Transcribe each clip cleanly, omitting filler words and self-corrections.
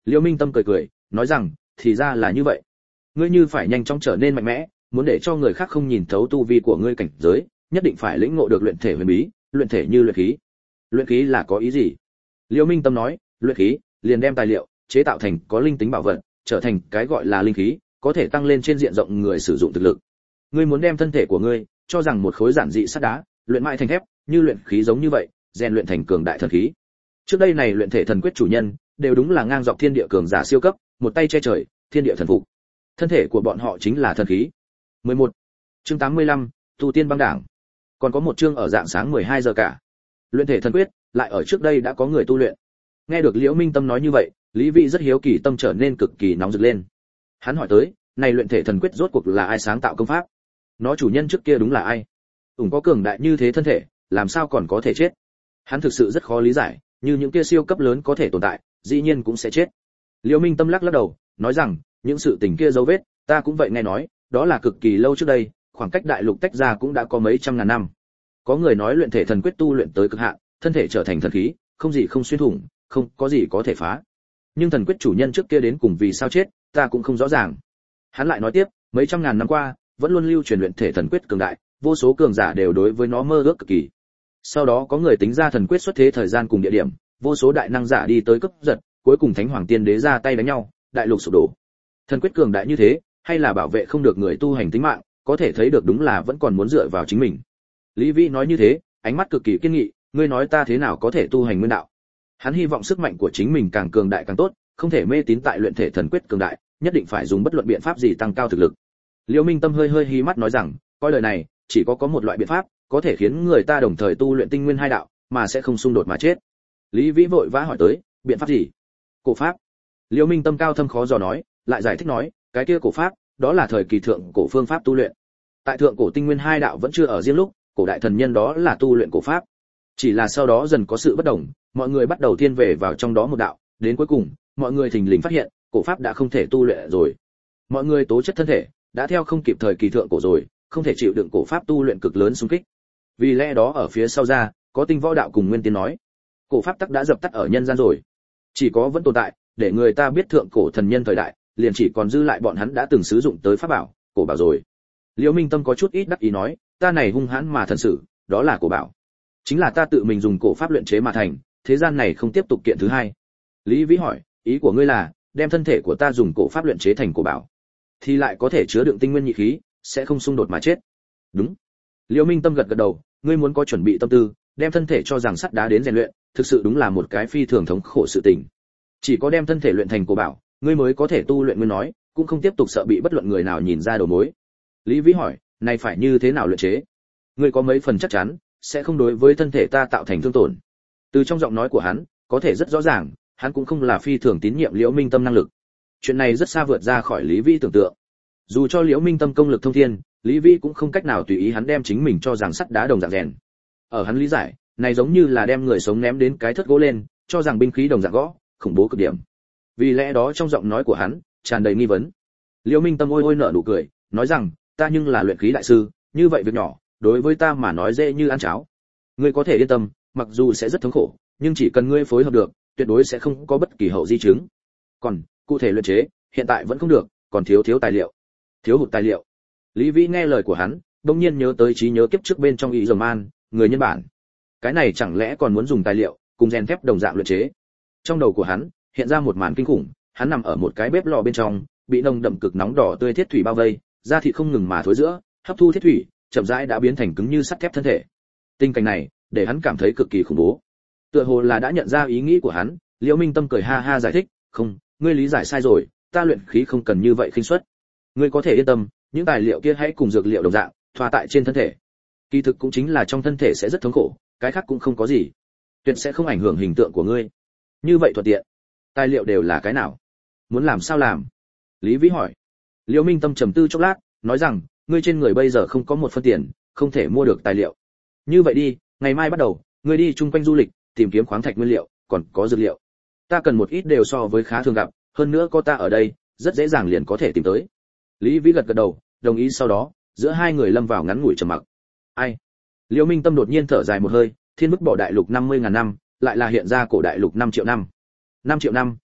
Liễu Minh Tâm cười cười, nói rằng, thì ra là như vậy. Ngươi như phải nhanh chóng trở nên mạnh mẽ, muốn để cho người khác không nhìn thấu tu vi của ngươi cảnh giới, nhất định phải lĩnh ngộ được luyện thể huyền bí, luyện thể như luyện khí. Luyện khí là có ý gì? Liễu Minh Tâm nói, luyện khí liền đem tài liệu chế tạo thành có linh tính bảo vật, trở thành cái gọi là linh khí, có thể tăng lên trên diện rộng người sử dụng thực lực. Ngươi muốn đem thân thể của ngươi cho rằng một khối giản dị sắt đá, luyện mãi thành thép, như luyện khí giống như vậy, rèn luyện thành cường đại thần khí. Trước đây này luyện thể thần quyết chủ nhân đều đúng là ngang dọc thiên địa cường giả siêu cấp, một tay che trời, thiên địa thần phục. Thân thể của bọn họ chính là thần khí. 11. Chương 85, tu tiên băng đảng. Còn có một chương ở dạng sáng 12 giờ cả. Luyện thể thần quyết, lại ở trước đây đã có người tu luyện. Nghe được Liễu Minh Tâm nói như vậy, Lý Vị rất hiếu kỳ, tâm trở nên cực kỳ nóng rực lên. Hắn hỏi tới, này luyện thể thần quyết rốt cuộc là ai sáng tạo công pháp? Nó chủ nhân trước kia đúng là ai? Có cường đại như thế thân thể, làm sao còn có thể chết? Hắn thực sự rất khó lý giải, như những kia siêu cấp lớn có thể tồn tại, dĩ nhiên cũng sẽ chết. Liễu Minh Tâm lắc lắc đầu, nói rằng, những sự tình kia dấu vết, ta cũng vậy nghe nói, đó là cực kỳ lâu trước đây, khoảng cách đại lục tách ra cũng đã có mấy trăm ngàn năm. Có người nói luyện thể thần quyết tu luyện tới cực hạn, thân thể trở thành thần khí, không gì không xuyên thủng, không có gì có thể phá. Nhưng thần quyết chủ nhân trước kia đến cùng vì sao chết, ta cũng không rõ ràng. Hắn lại nói tiếp, mấy trăm ngàn năm qua, vẫn luôn lưu truyền luyện thể thần quyết cường đại, vô số cường giả đều đối với nó mơ ước cực kỳ. Sau đó có người tính ra thần quyết xuất thế thời gian cùng địa điểm, vô số đại năng giả đi tới cướp giật, cuối cùng Thánh Hoàng Tiên Đế ra tay đánh nhau, đại lục sụp đổ. Thần quyết cường đại như thế, hay là bảo vệ không được người tu hành tính mạng, có thể thấy được đúng là vẫn còn muốn dựa vào chính mình. Lý Vĩ nói như thế, ánh mắt cực kỳ kiên nghị, ngươi nói ta thế nào có thể tu hành nguyên đạo? Hắn hy vọng sức mạnh của chính mình càng cường đại càng tốt, không thể mê tín tại luyện thể thần quyết cường đại, nhất định phải dùng bất luận biện pháp gì tăng cao thực lực. Liễu Minh Tâm hơi hí mắt nói rằng, coi lời này, chỉ có một loại biện pháp, có thể khiến người ta đồng thời tu luyện tinh nguyên hai đạo, mà sẽ không xung đột mà chết. Lý Vĩ vội vã hỏi tới, biện pháp gì? Cổ pháp. Liễu Minh Tâm cao thâm khó dò nói, lại giải thích nói, cái kia cổ pháp, đó là thời kỳ thượng cổ phương pháp tu luyện. Tại thượng cổ tinh nguyên hai đạo vẫn chưa ở riêng lúc, cổ đại thần nhân đó là tu luyện cổ pháp. Chỉ là sau đó dần có sự bất đồng, mọi người bắt đầu thiên về vào trong đó một đạo, đến cuối cùng, mọi người thình lình phát hiện, cổ pháp đã không thể tu luyện rồi. Mọi người tố chất thân thể đã theo không kịp thời kỳ thượng cổ rồi, không thể chịu đựng cổ pháp tu luyện cực lớn xung kích. Vì lẽ đó ở phía sau ra, có tinh võ đạo cùng nguyên tiên nói, cổ pháp tắc đã dập tắt ở nhân gian rồi. Chỉ có vẫn tồn tại, để người ta biết thượng cổ thần nhân thời đại, liền chỉ còn dư lại bọn hắn đã từng sử dụng tới pháp bảo, cổ bảo rồi. Liễu Minh Tâm có chút ít đắc ý nói, ta này hung hãn mà thần sử, đó là cổ bảo. Chính là ta tự mình dùng cổ pháp luyện chế mà thành, thế gian này không tiếp tục kiện thứ hai. Lý Vĩ hỏi, ý của ngươi là đem thân thể của ta dùng cổ pháp luyện chế thành cổ bảo, thì lại có thể chứa đựng tinh nguyên nhị khí, sẽ không xung đột mà chết? Đúng. Liễu Minh Tâm gật gật đầu, ngươi muốn có chuẩn bị tâm tư, đem thân thể cho rằng sắt đá đến rèn luyện, thực sự đúng là một cái phi thường thống khổ sự tình. Chỉ có đem thân thể luyện thành cổ bảo, ngươi mới có thể tu luyện, nguyên nói, cũng không tiếp tục sợ bị bất luận người nào nhìn ra đầu mối. Lý Vĩ hỏi, này phải như thế nào luyện chế? Ngươi có mấy phần chắc chắn sẽ không đối với thân thể ta tạo thành thương tổn? Từ trong giọng nói của hắn, có thể rất rõ ràng, hắn cũng không là phi thường tín nhiệm Liễu Minh Tâm năng lực. Chuyện này rất xa vượt ra khỏi Lý Vĩ tưởng tượng. Dù cho Liễu Minh Tâm công lực thông thiên, Lý Vĩ cũng không cách nào tùy ý hắn đem chính mình cho rằng sắt đá đồng dạng rèn. Ở hắn lý giải, này giống như là đem người sống ném đến cái thất gỗ lên, cho rằng binh khí đồng dạng gõ, khủng bố cực điểm. Vì lẽ đó trong giọng nói của hắn tràn đầy nghi vấn. Liễu Minh Tâm ôi nở nụ cười, nói rằng, ta nhưng là luyện khí đại sư, như vậy việc nhỏ, đối với ta mà nói dễ như ăn cháo. Ngươi có thể yên tâm, mặc dù sẽ rất thống khổ, nhưng chỉ cần ngươi phối hợp được, tuyệt đối sẽ không có bất kỳ hậu di chứng. Còn cụ thể luyện chế, hiện tại vẫn không được, còn thiếu tài liệu. Thiếu hụt tài liệu. Lý Vĩ nghe lời của hắn, đột nhiên nhớ tới trí nhớ kiếp trước bên trong ý rồng man, người nhân bản. Cái này chẳng lẽ còn muốn dùng tài liệu cùng rèn thép đồng dạng luyện chế? Trong đầu của hắn hiện ra một màn kinh khủng, hắn nằm ở một cái bếp lò bên trong, bị nồng đậm cực nóng đỏ tươi thiết thủy bao vây, da thịt không ngừng mà thối rữa, hấp thu thiết thủy, chậm rãi đã biến thành cứng như sắt thép thân thể. Tình cảnh này để hắn cảm thấy cực kỳ khủng bố. Tựa hồ là đã nhận ra ý nghĩ của hắn, Liễu Minh Tâm cười ha ha giải thích, không, ngươi lý giải sai rồi, ta luyện khí không cần như vậy khinh suất. Ngươi có thể yên tâm, những tài liệu kia hãy cùng dược liệu đồng dạng, thoa tại trên thân thể. Kỳ thực cũng chính là trong thân thể sẽ rất thống khổ, cái khác cũng không có gì, tuyệt sẽ không ảnh hưởng hình tượng của ngươi. Như vậy thuận tiện. Tài liệu đều là cái nào? Muốn làm sao làm? Lý Vĩ hỏi. Liễu Minh Tâm trầm tư chốc lát, nói rằng, ngươi trên người bây giờ không có một phân tiền, không thể mua được tài liệu. Như vậy đi, ngày mai bắt đầu, ngươi đi chung quanh du lịch, tìm kiếm khoáng thạch nguyên liệu, còn có dược liệu. Ta cần một ít đều so với khá thường gặp, hơn nữa có ta ở đây, rất dễ dàng liền có thể tìm tới. Lý Vĩ gật gật đầu, đồng ý. Sau đó, giữa hai người lâm vào ngắn ngủi trầm mặc. Ai? Liễu Minh Tâm đột nhiên thở dài một hơi, thiên bức bỏ đại lục 50.000 năm, lại là hiện ra cổ đại lục 5 triệu năm. 5 triệu năm,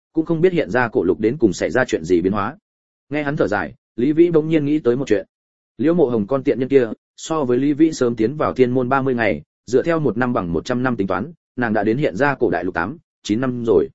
cũng không biết hiện ra cổ lục đến cùng xảy ra chuyện gì biến hóa. Nghe hắn thở dài, Lý Vĩ bỗng nhiên nghĩ tới một chuyện. Liễu Mộ Hồng con tiện nhân kia, so với Lý Vĩ sớm tiến vào thiên môn 30 ngày, dựa theo 1 năm bằng 100 năm tính toán, nàng đã đến hiện ra cổ đại lục 8-9 năm rồi.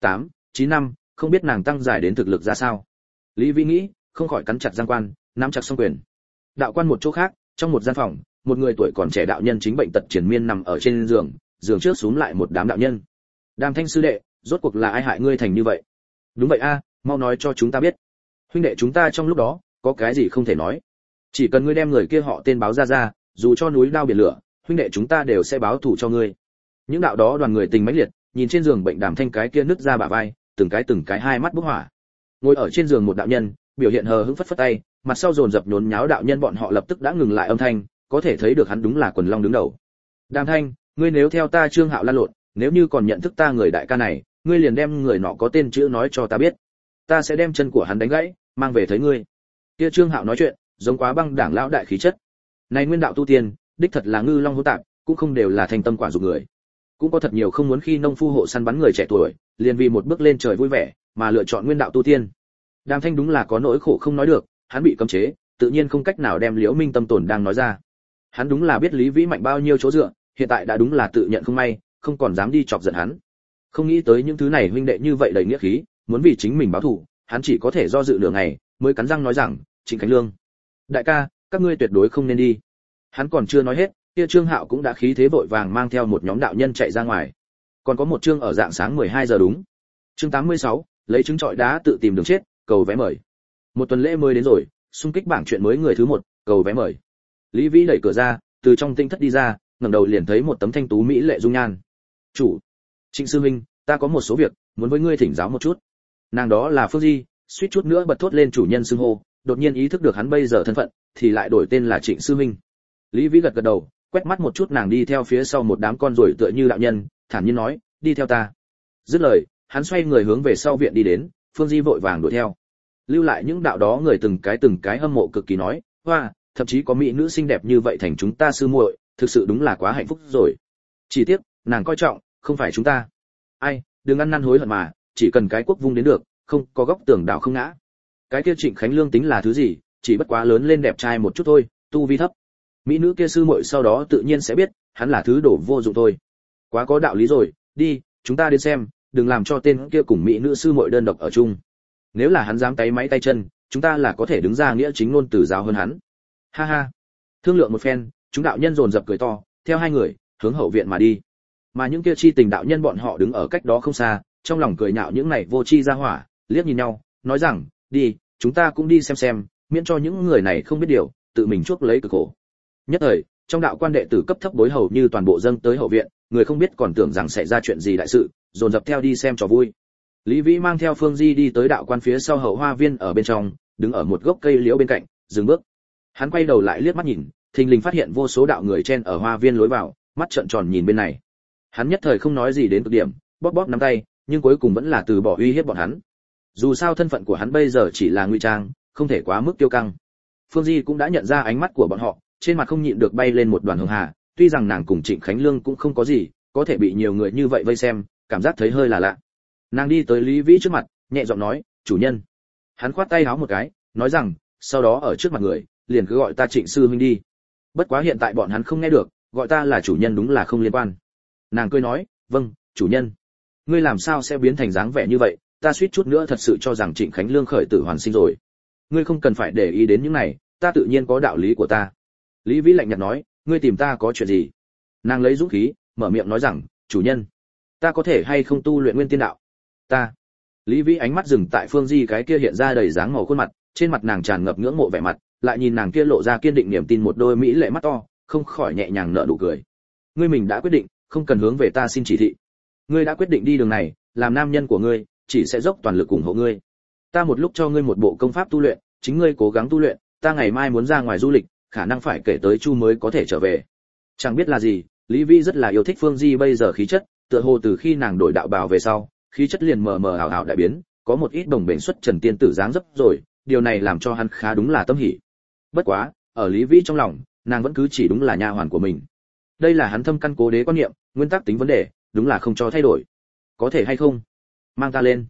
8-9 năm, không biết nàng tăng giải đến thực lực ra sao. Lý Vĩ nghĩ, không khỏi cắn chặt răng quan, nắm chặt song quyền. Đạo quan một chỗ khác, trong một gian phòng, một người tuổi còn trẻ đạo nhân chính bệnh tật triền miên nằm ở trên giường, giường trước xúm lại một đám đạo nhân. Đàm Thanh sư đệ, rốt cuộc là ai hại ngươi thành như vậy? Đúng vậy a, mau nói cho chúng ta biết. Huynh đệ chúng ta trong lúc đó, có cái gì không thể nói. Chỉ cần ngươi đem người kia họ tên báo ra, dù cho núi đao biển lửa, huynh đệ chúng ta đều sẽ báo thù cho ngươi. Những đạo đó đoàn người tình mãnh liệt, nhìn trên giường bệnh Đàm Thanh cái kia nứt ra bả vai, từng cái hai mắt bốc hỏa. Ngồi ở trên giường một đạo nhân, biểu hiện hờ hững phất phất tay, mặt sau dồn dập nhốn nháo đạo nhân bọn họ lập tức đã ngừng lại âm thanh, có thể thấy được hắn đúng là quần long đứng đầu. Đàm Thanh, ngươi nếu theo ta Trương Hạo lan lộn, nếu như còn nhận thức ta người đại ca này, ngươi liền đem người nọ có tên chữ nói cho ta biết, ta sẽ đem chân của hắn đánh gãy, mang về thấy ngươi. Kia Trương Hạo nói chuyện, giống quá băng đảng lão đại khí chất. Này nguyên đạo tu tiên, đích thật là ngư long hỗn tạp, cũng không đều là thành tâm quả dục người. Cũng có thật nhiều không muốn khi nông phu hộ săn bắn người trẻ tuổi, liền vì một bước lên trời vui vẻ, mà lựa chọn nguyên đạo tu tiên. Đàm Thanh đúng là có nỗi khổ không nói được, hắn bị cấm chế, tự nhiên không cách nào đem Liễu Minh tâm tổn đang nói ra. Hắn đúng là biết Lý Vĩ mạnh bao nhiêu chỗ dựa, hiện tại đã đúng là tự nhận không may, không còn dám đi chọc giận hắn. Không nghĩ tới những thứ này huynh đệ như vậy đầy nghĩa khí, muốn vì chính mình báo thù, hắn chỉ có thể do dự nửa ngày, mới cắn răng nói rằng, Trịnh Khánh Lương, đại ca, các ngươi tuyệt đối không nên đi. Hắn còn chưa nói hết, kia Trương Hạo cũng đã khí thế vội vàng mang theo một nhóm đạo nhân chạy ra ngoài. Còn có một chương ở dạng sáng 12 giờ đúng. Chương 86, lấy trứng trọi đá tự tìm đường chết, cầu vé mời. Một tuần lễ mới đến rồi, xung kích bảng chuyện mới người thứ 1, cầu vé mời. Lý Vĩ đẩy cửa ra, từ trong tinh thất đi ra, ngẩng đầu liền thấy một tấm thanh tú mỹ lệ dung nhan. "Chủ, Trịnh sư huynh, ta có một số việc muốn với ngươi thỉnh giáo một chút." Nàng đó là Phương Di, suýt chút nữa bật thốt lên chủ nhân xưng hô, đột nhiên ý thức được hắn bây giờ thân phận, thì lại đổi tên là Trịnh sư huynh. Lý Vĩ gật gật đầu, quét mắt một chút nàng đi theo phía sau một đám con rồi tựa như đạo nhân, thản nhiên nói, "Đi theo ta." Dứt lời, hắn xoay người hướng về sau viện đi đến, Phương Di vội vàng đuổi theo. Lưu lại những đạo đó người từng cái hâm mộ cực kỳ nói, "Hoa, thậm chí có mỹ nữ xinh đẹp như vậy thành chúng ta sư muội, thực sự đúng là quá hạnh phúc rồi." Chỉ tiếc, nàng coi trọng, không phải chúng ta. Ai, đừng ăn năn hối hận mà, chỉ cần cái quốc vung đến được, không có góc tường đảo không ngã. Cái kia Trịnh Khánh Lương tính là thứ gì, chỉ bất quá lớn lên đẹp trai một chút thôi, tu vi thấp. Mỹ nữ kia sư muội sau đó tự nhiên sẽ biết, hắn là thứ đổ vô dụng thôi. Quá có đạo lý rồi, đi, chúng ta đến xem, đừng làm cho tên kia cùng mỹ nữ sư muội đơn độc ở chung. Nếu là hắn dám tay máy tay chân, chúng ta là có thể đứng ra nghĩa chính ngôn từ giáo hơn hắn. Ha ha. Thương lượng một phen, chúng đạo nhân dồn dập cười to, theo hai người hướng hậu viện mà đi. Mà những kia chi tình đạo nhân bọn họ đứng ở cách đó không xa, trong lòng cười nhạo những này vô chi ra hỏa, liếc nhìn nhau, nói rằng, đi, chúng ta cũng đi xem, miễn cho những người này không biết điều, tự mình chuốc lấy cực khổ. Nhất thời, trong đạo quan đệ tử cấp thấp bối hầu như toàn bộ dâng tới hậu viện, người không biết còn tưởng rằng xảy ra chuyện gì đại sự, dồn dập theo đi xem trò vui. Lý Vĩ mang theo Phương Di đi tới đạo quan phía sau hậu hoa viên ở bên trong, đứng ở một gốc cây liễu bên cạnh, dừng bước. Hắn quay đầu lại liếc mắt nhìn, thình lình phát hiện vô số đạo người chen ở hoa viên lối vào, mắt trợn tròn nhìn bên này. Hắn nhất thời không nói gì đến cực điểm, bóp bóp nắm tay, nhưng cuối cùng vẫn là từ bỏ uy hiếp bọn hắn. Dù sao thân phận của hắn bây giờ chỉ là ngụy trang, không thể quá mức kiêu căng. Phương Di cũng đã nhận ra ánh mắt của bọn họ, trên mặt không nhịn được bay lên một đoàn hường hà, tuy rằng nàng cùng Trịnh Khánh Lương cũng không có gì, có thể bị nhiều người như vậy vây xem, cảm giác thấy hơi là lạ. Nàng đi tới Lý Vĩ trước mặt, nhẹ giọng nói, "Chủ nhân." Hắn khoát tay háo một cái, nói rằng, sau đó ở trước mặt người, liền cứ gọi ta Trịnh sư huynh đi. Bất quá hiện tại bọn hắn không nghe được, gọi ta là chủ nhân đúng là không liên quan. Nàng cười nói, "Vâng, chủ nhân." Ngươi làm sao sẽ biến thành dáng vẻ như vậy, ta suýt chút nữa thật sự cho rằng Trịnh Khánh Lương khởi tử hoàn sinh rồi. Ngươi không cần phải để ý đến những này, ta tự nhiên có đạo lý của ta. Lý Vĩ lạnh nhạt nói, "Ngươi tìm ta có chuyện gì?" Nàng lấy dũng khí, mở miệng nói rằng, "Chủ nhân, ta có thể hay không tu luyện nguyên tiên đạo?" Ta. Lý Vĩ ánh mắt dừng tại Phương Di cái kia hiện ra đầy dáng màu khuôn mặt, trên mặt nàng tràn ngập ngưỡng mộ vẻ mặt, lại nhìn nàng kia lộ ra kiên định niềm tin một đôi mỹ lệ mắt to, không khỏi nhẹ nhàng nở nụ cười. "Ngươi mình đã quyết định, không cần hướng về ta xin chỉ thị. Ngươi đã quyết định đi đường này, làm nam nhân của ngươi, chỉ sẽ dốc toàn lực ủng hộ ngươi. Ta một lúc cho ngươi một bộ công pháp tu luyện, chính ngươi cố gắng tu luyện, ta ngày mai muốn ra ngoài du lịch, khả năng phải kể tới Chu mới có thể trở về." Chẳng biết là gì, Lý Vĩ rất là yêu thích Phương Di bây giờ khí chất, tựa hồ từ khi nàng đổi đạo bào về sau, khí chất liền mờ mờ ảo ảo đại biến, có một ít đồng bền xuất trần tiên tử dáng dấp rồi, điều này làm cho hắn khá đúng là tâm hỉ. Bất quá, ở Lý Vĩ trong lòng, nàng vẫn cứ chỉ đúng là nha hoàn của mình. Đây là hắn thâm căn cố đế quan niệm, nguyên tắc tính vấn đề, đúng là không cho thay đổi. "Có thể hay không? Mang ta lên."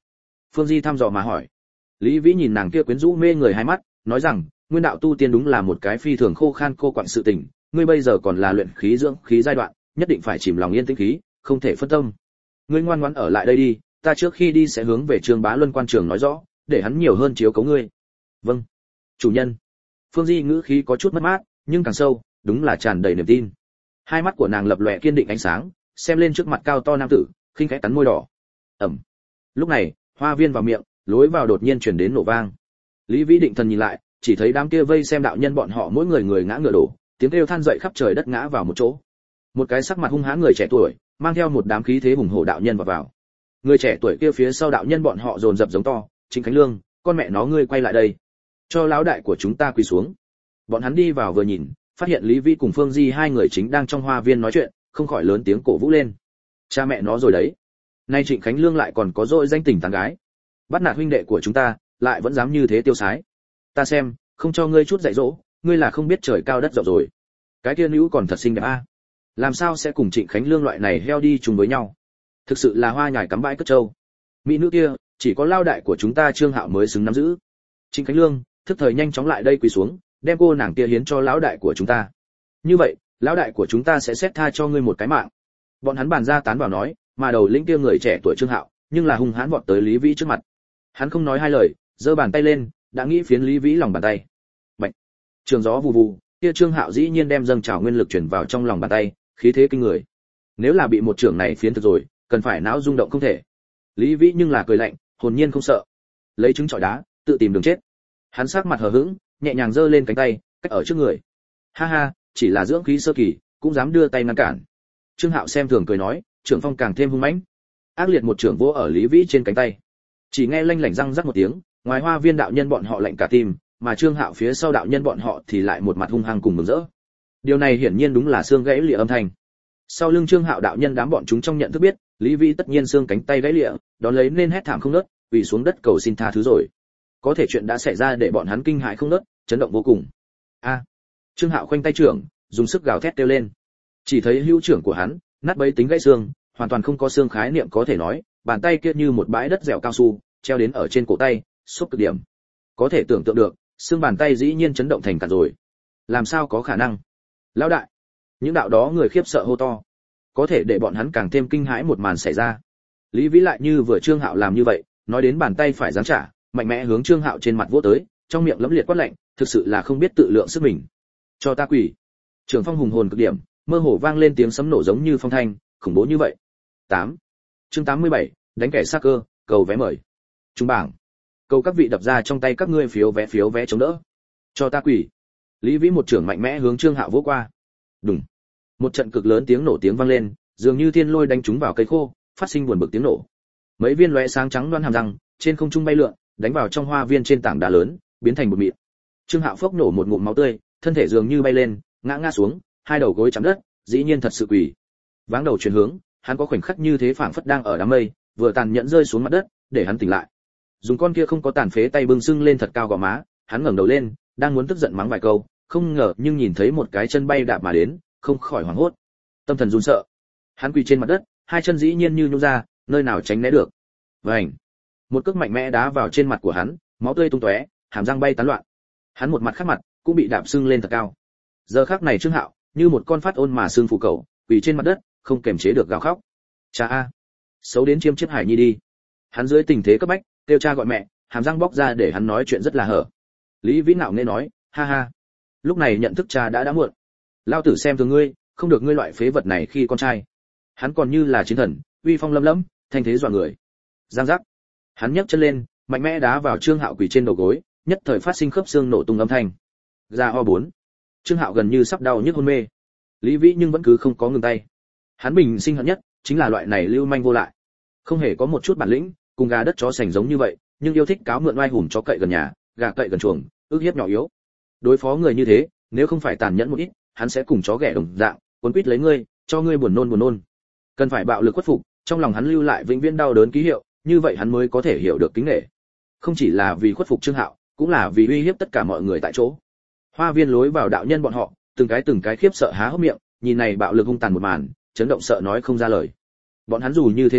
Phương Di thăm dò mà hỏi. Lý Vĩ nhìn nàng kia quyến rũ mê người hai mắt, nói rằng, nguyên đạo tu tiên đúng là một cái phi thường khô khan cô quạnh sự tình, ngươi bây giờ còn là luyện khí dưỡng khí giai đoạn, nhất định phải chìm lòng yên tĩnh khí, không thể phân tâm. Ngươi ngoan ngoãn ở lại đây đi, ta trước khi đi sẽ hướng về Trương Bá Luân quan trường nói rõ, để hắn nhiều hơn chiếu cố ngươi. Vâng, chủ nhân. Phương Di ngữ khí có chút mất mát, nhưng càng sâu, đúng là tràn đầy niềm tin. Hai mắt của nàng lập lòe kiên định ánh sáng, xem lên trước mặt cao to nam tử, khinh khẽ cắn môi đỏ. Ẩm. Lúc này, hoa viên vào miệng, lối vào đột nhiên truyền đến nổ vang. Lý Vĩ định thần nhìn lại, chỉ thấy đám kia vây xem đạo nhân bọn họ mỗi người người ngã ngựa đổ, tiếng kêu than dậy khắp trời đất ngã vào một chỗ. Một cái sắc mặt hung hãn người trẻ tuổi, mang theo một đám khí thế hùng hổ đạo nhân vào. Người trẻ tuổi kia phía sau đạo nhân bọn họ dồn dập giống to, Trịnh Khánh Lương, con mẹ nó ngươi quay lại đây, cho lão đại của chúng ta quỳ xuống. Bọn hắn đi vào vừa nhìn, phát hiện Lý Vĩ cùng Phương Di hai người chính đang trong hoa viên nói chuyện, không khỏi lớn tiếng cổ vũ lên. Cha mẹ nó rồi đấy, nay Trịnh Khánh Lương lại còn có dội danh tình tán gái, bắt nạt huynh đệ của chúng ta, lại vẫn dám như thế tiêu sái. Ta xem, không cho ngươi chút dạy dỗ, ngươi là không biết trời cao đất rộng rồi. Cái kia nữ còn thật xinh đẹp a, làm sao sẽ cùng Trịnh Khánh Lương loại này heo đi chung với nhau? Thực sự là hoa nhài cắm bãi cất trâu. Mỹ nữ kia, chỉ có lao đại của chúng ta Trương Hạo mới xứng nắm giữ. Trịnh Khánh Lương, thức thời nhanh chóng lại đây quỳ xuống, đem cô nàng kia hiến cho lão đại của chúng ta. Như vậy, lão đại của chúng ta sẽ xét tha cho ngươi một cái mạng. Bọn hắn bàn ra tán vào nói, mà đầu lĩnh kia người trẻ tuổi Trương Hạo, nhưng là hung hãn vọt tới Lý Vĩ trước mặt. Hắn không nói hai lời, giơ bàn tay lên, đã nghĩ phiến Lý Vĩ lòng bàn tay. Bạch. Trường gió vù vù, kia Trương Hạo dĩ nhiên đem dâng trào nguyên lực chuyển vào trong lòng bàn tay, khí thế kinh người. Nếu là bị một trưởng này phiến thực rồi, cần phải não rung động không thể. Lý Vĩ nhưng là cười lạnh, hồn nhiên không sợ. Lấy trứng chọi đá, tự tìm đường chết. Hắn sắc mặt hờ hững, nhẹ nhàng giơ lên cánh tay, cách ở trước người. Ha ha, chỉ là dưỡng khí sơ kỳ, cũng dám đưa tay ngăn cản. Trương Hạo xem thường cười nói, trưởng phong càng thêm hung mãnh. Ác liệt một trưởng vỗ ở Lý Vĩ trên cánh tay. Chỉ nghe lanh lảnh răng rắc một tiếng, ngoài hoa viên đạo nhân bọn họ lạnh cả tim, mà Trương Hạo phía sau đạo nhân bọn họ thì lại một mặt hung hăng cùng mừng rỡ. Điều này hiển nhiên đúng là xương gãy lìa âm thanh. Sau lưng Trương Hạo đạo nhân đám bọn chúng trong nhận thức biết, Lý Vĩ tất nhiên xương cánh tay gãy lìa, đón lấy nên hét thảm không ngớt, quỳ xuống đất cầu xin tha thứ rồi. Có thể chuyện đã xảy ra để bọn hắn kinh hãi không ngớt, chấn động vô cùng. A! Trương Hạo khoanh tay trưởng, dùng sức gào thét kêu lên. Chỉ thấy hữu trưởng của hắn, nát bấy tính gãy xương, hoàn toàn không có xương khái niệm có thể nói, bàn tay kia như một bãi đất dẻo cao su, treo đến ở trên cổ tay, xúc cực điểm. Có thể tưởng tượng được, xương bàn tay dĩ nhiên chấn động thành cả rồi. Làm sao có khả năng? Lão đại! Những đạo đó người khiếp sợ hô to. Có thể để bọn hắn càng thêm kinh hãi một màn xảy ra. Lý Vĩ lại như vừa Trương Hạo làm như vậy, nói đến bàn tay phải giáng trả, mạnh mẽ hướng Trương Hạo trên mặt vỗ tới, trong miệng lẫm liệt quát lạnh, thực sự là không biết tự lượng sức mình. Cho ta quỳ! Trường phong hùng hồn cực điểm, mơ hồ vang lên tiếng sấm nổ giống như phong thanh, khủng bố như vậy. 8. Chương 87, đánh kẻ xác cơ, cầu vé mời. Trung bảng. Cầu các vị đập ra trong tay các ngươi phiếu vé chống đỡ. Cho ta quỳ! Lý Vĩ một trưởng mạnh mẽ hướng Trương Hạo vỗ qua. Đùng. Một trận cực lớn tiếng nổ tiếng vang lên, dường như thiên lôi đánh trúng vào cây khô, phát sinh buồn bực tiếng nổ. Mấy viên lóe sáng trắng đoan hàm răng trên không trung bay lượn, đánh vào trong hoa viên trên tảng đá lớn, biến thành một mịn. Trương Hạo phốc nổ một ngụm máu tươi, thân thể dường như bay lên, ngã xuống, hai đầu gối chạm đất, dĩ nhiên thật sự quỳ. Váng đầu chuyển hướng, hắn có khoảnh khắc như thế phảng phất đang ở đám mây, vừa tàn nhẫn rơi xuống mặt đất, để hắn tỉnh lại. Dùng con kia không có tàn phế tay bưng sưng lên thật cao gò má, hắn ngẩng đầu lên, đang muốn tức giận mắng vài câu, không ngờ nhưng nhìn thấy một cái chân bay đạp mà đến, không khỏi hoảng hốt, tâm thần run sợ. Hắn quỳ trên mặt đất, hai chân dĩ nhiên như nhũn ra, nơi nào tránh né được. Vành, một cước mạnh mẽ đá vào trên mặt của hắn, máu tươi tung tóe, hàm răng bay tán loạn. Hắn một mặt khác mặt cũng bị đạp sưng lên thật cao. Giờ khắc này Trương Hạo như một con phát ôn mà xương phù cầu, quỳ trên mặt đất, không kềm chế được gào khóc. Cha a, xấu đến chiêm chiếp Hải Nhi đi. Hắn dưới tình thế cấp bách, kêu cha gọi mẹ, hàm răng bóc ra để hắn nói chuyện rất là hở. Lý Vĩ nạo nghe nói, ha ha, lúc này nhận thức cha đã muộn. Lao tử xem thường ngươi, không được ngươi loại phế vật này khi con trai. Hắn còn như là chiến thần, uy phong lấm lẫm, thanh thế dọa người. Giang giác. Hắn nhấc chân lên, mạnh mẽ đá vào Trương Hạo quỳ trên đầu gối, nhất thời phát sinh khớp xương nổ tung âm thanh. Ra ho 4. Trương Hạo gần như sắp đau nhức hôn mê. Lý Vĩ nhưng vẫn cứ không có ngừng tay. Hắn bình sinh hận nhất chính là loại này lưu manh vô lại, không hề có một chút bản lĩnh, cùng gà đất chó sành giống như vậy, nhưng yêu thích cáo mượn oai hùng chó cậy gần nhà, gà cậy gần chuồng, ức hiếp nhỏ yếu. Đối phó người như thế, nếu không phải tàn nhẫn một ít, hắn sẽ cùng chó ghẻ đồng dạng, cuốn quýt lấy ngươi, cho ngươi buồn nôn. Cần phải bạo lực khuất phục, trong lòng hắn lưu lại vĩnh viễn đau đớn ký hiệu, như vậy hắn mới có thể hiểu được kính nể. Không chỉ là vì khuất phục Trương Hạo, cũng là vì uy hiếp tất cả mọi người tại chỗ. Hoa viên lối vào đạo nhân bọn họ, từng cái khiếp sợ há hốc miệng, nhìn này bạo lực hung tàn một màn, chấn động sợ nói không ra lời. Bọn hắn dù như thế nào,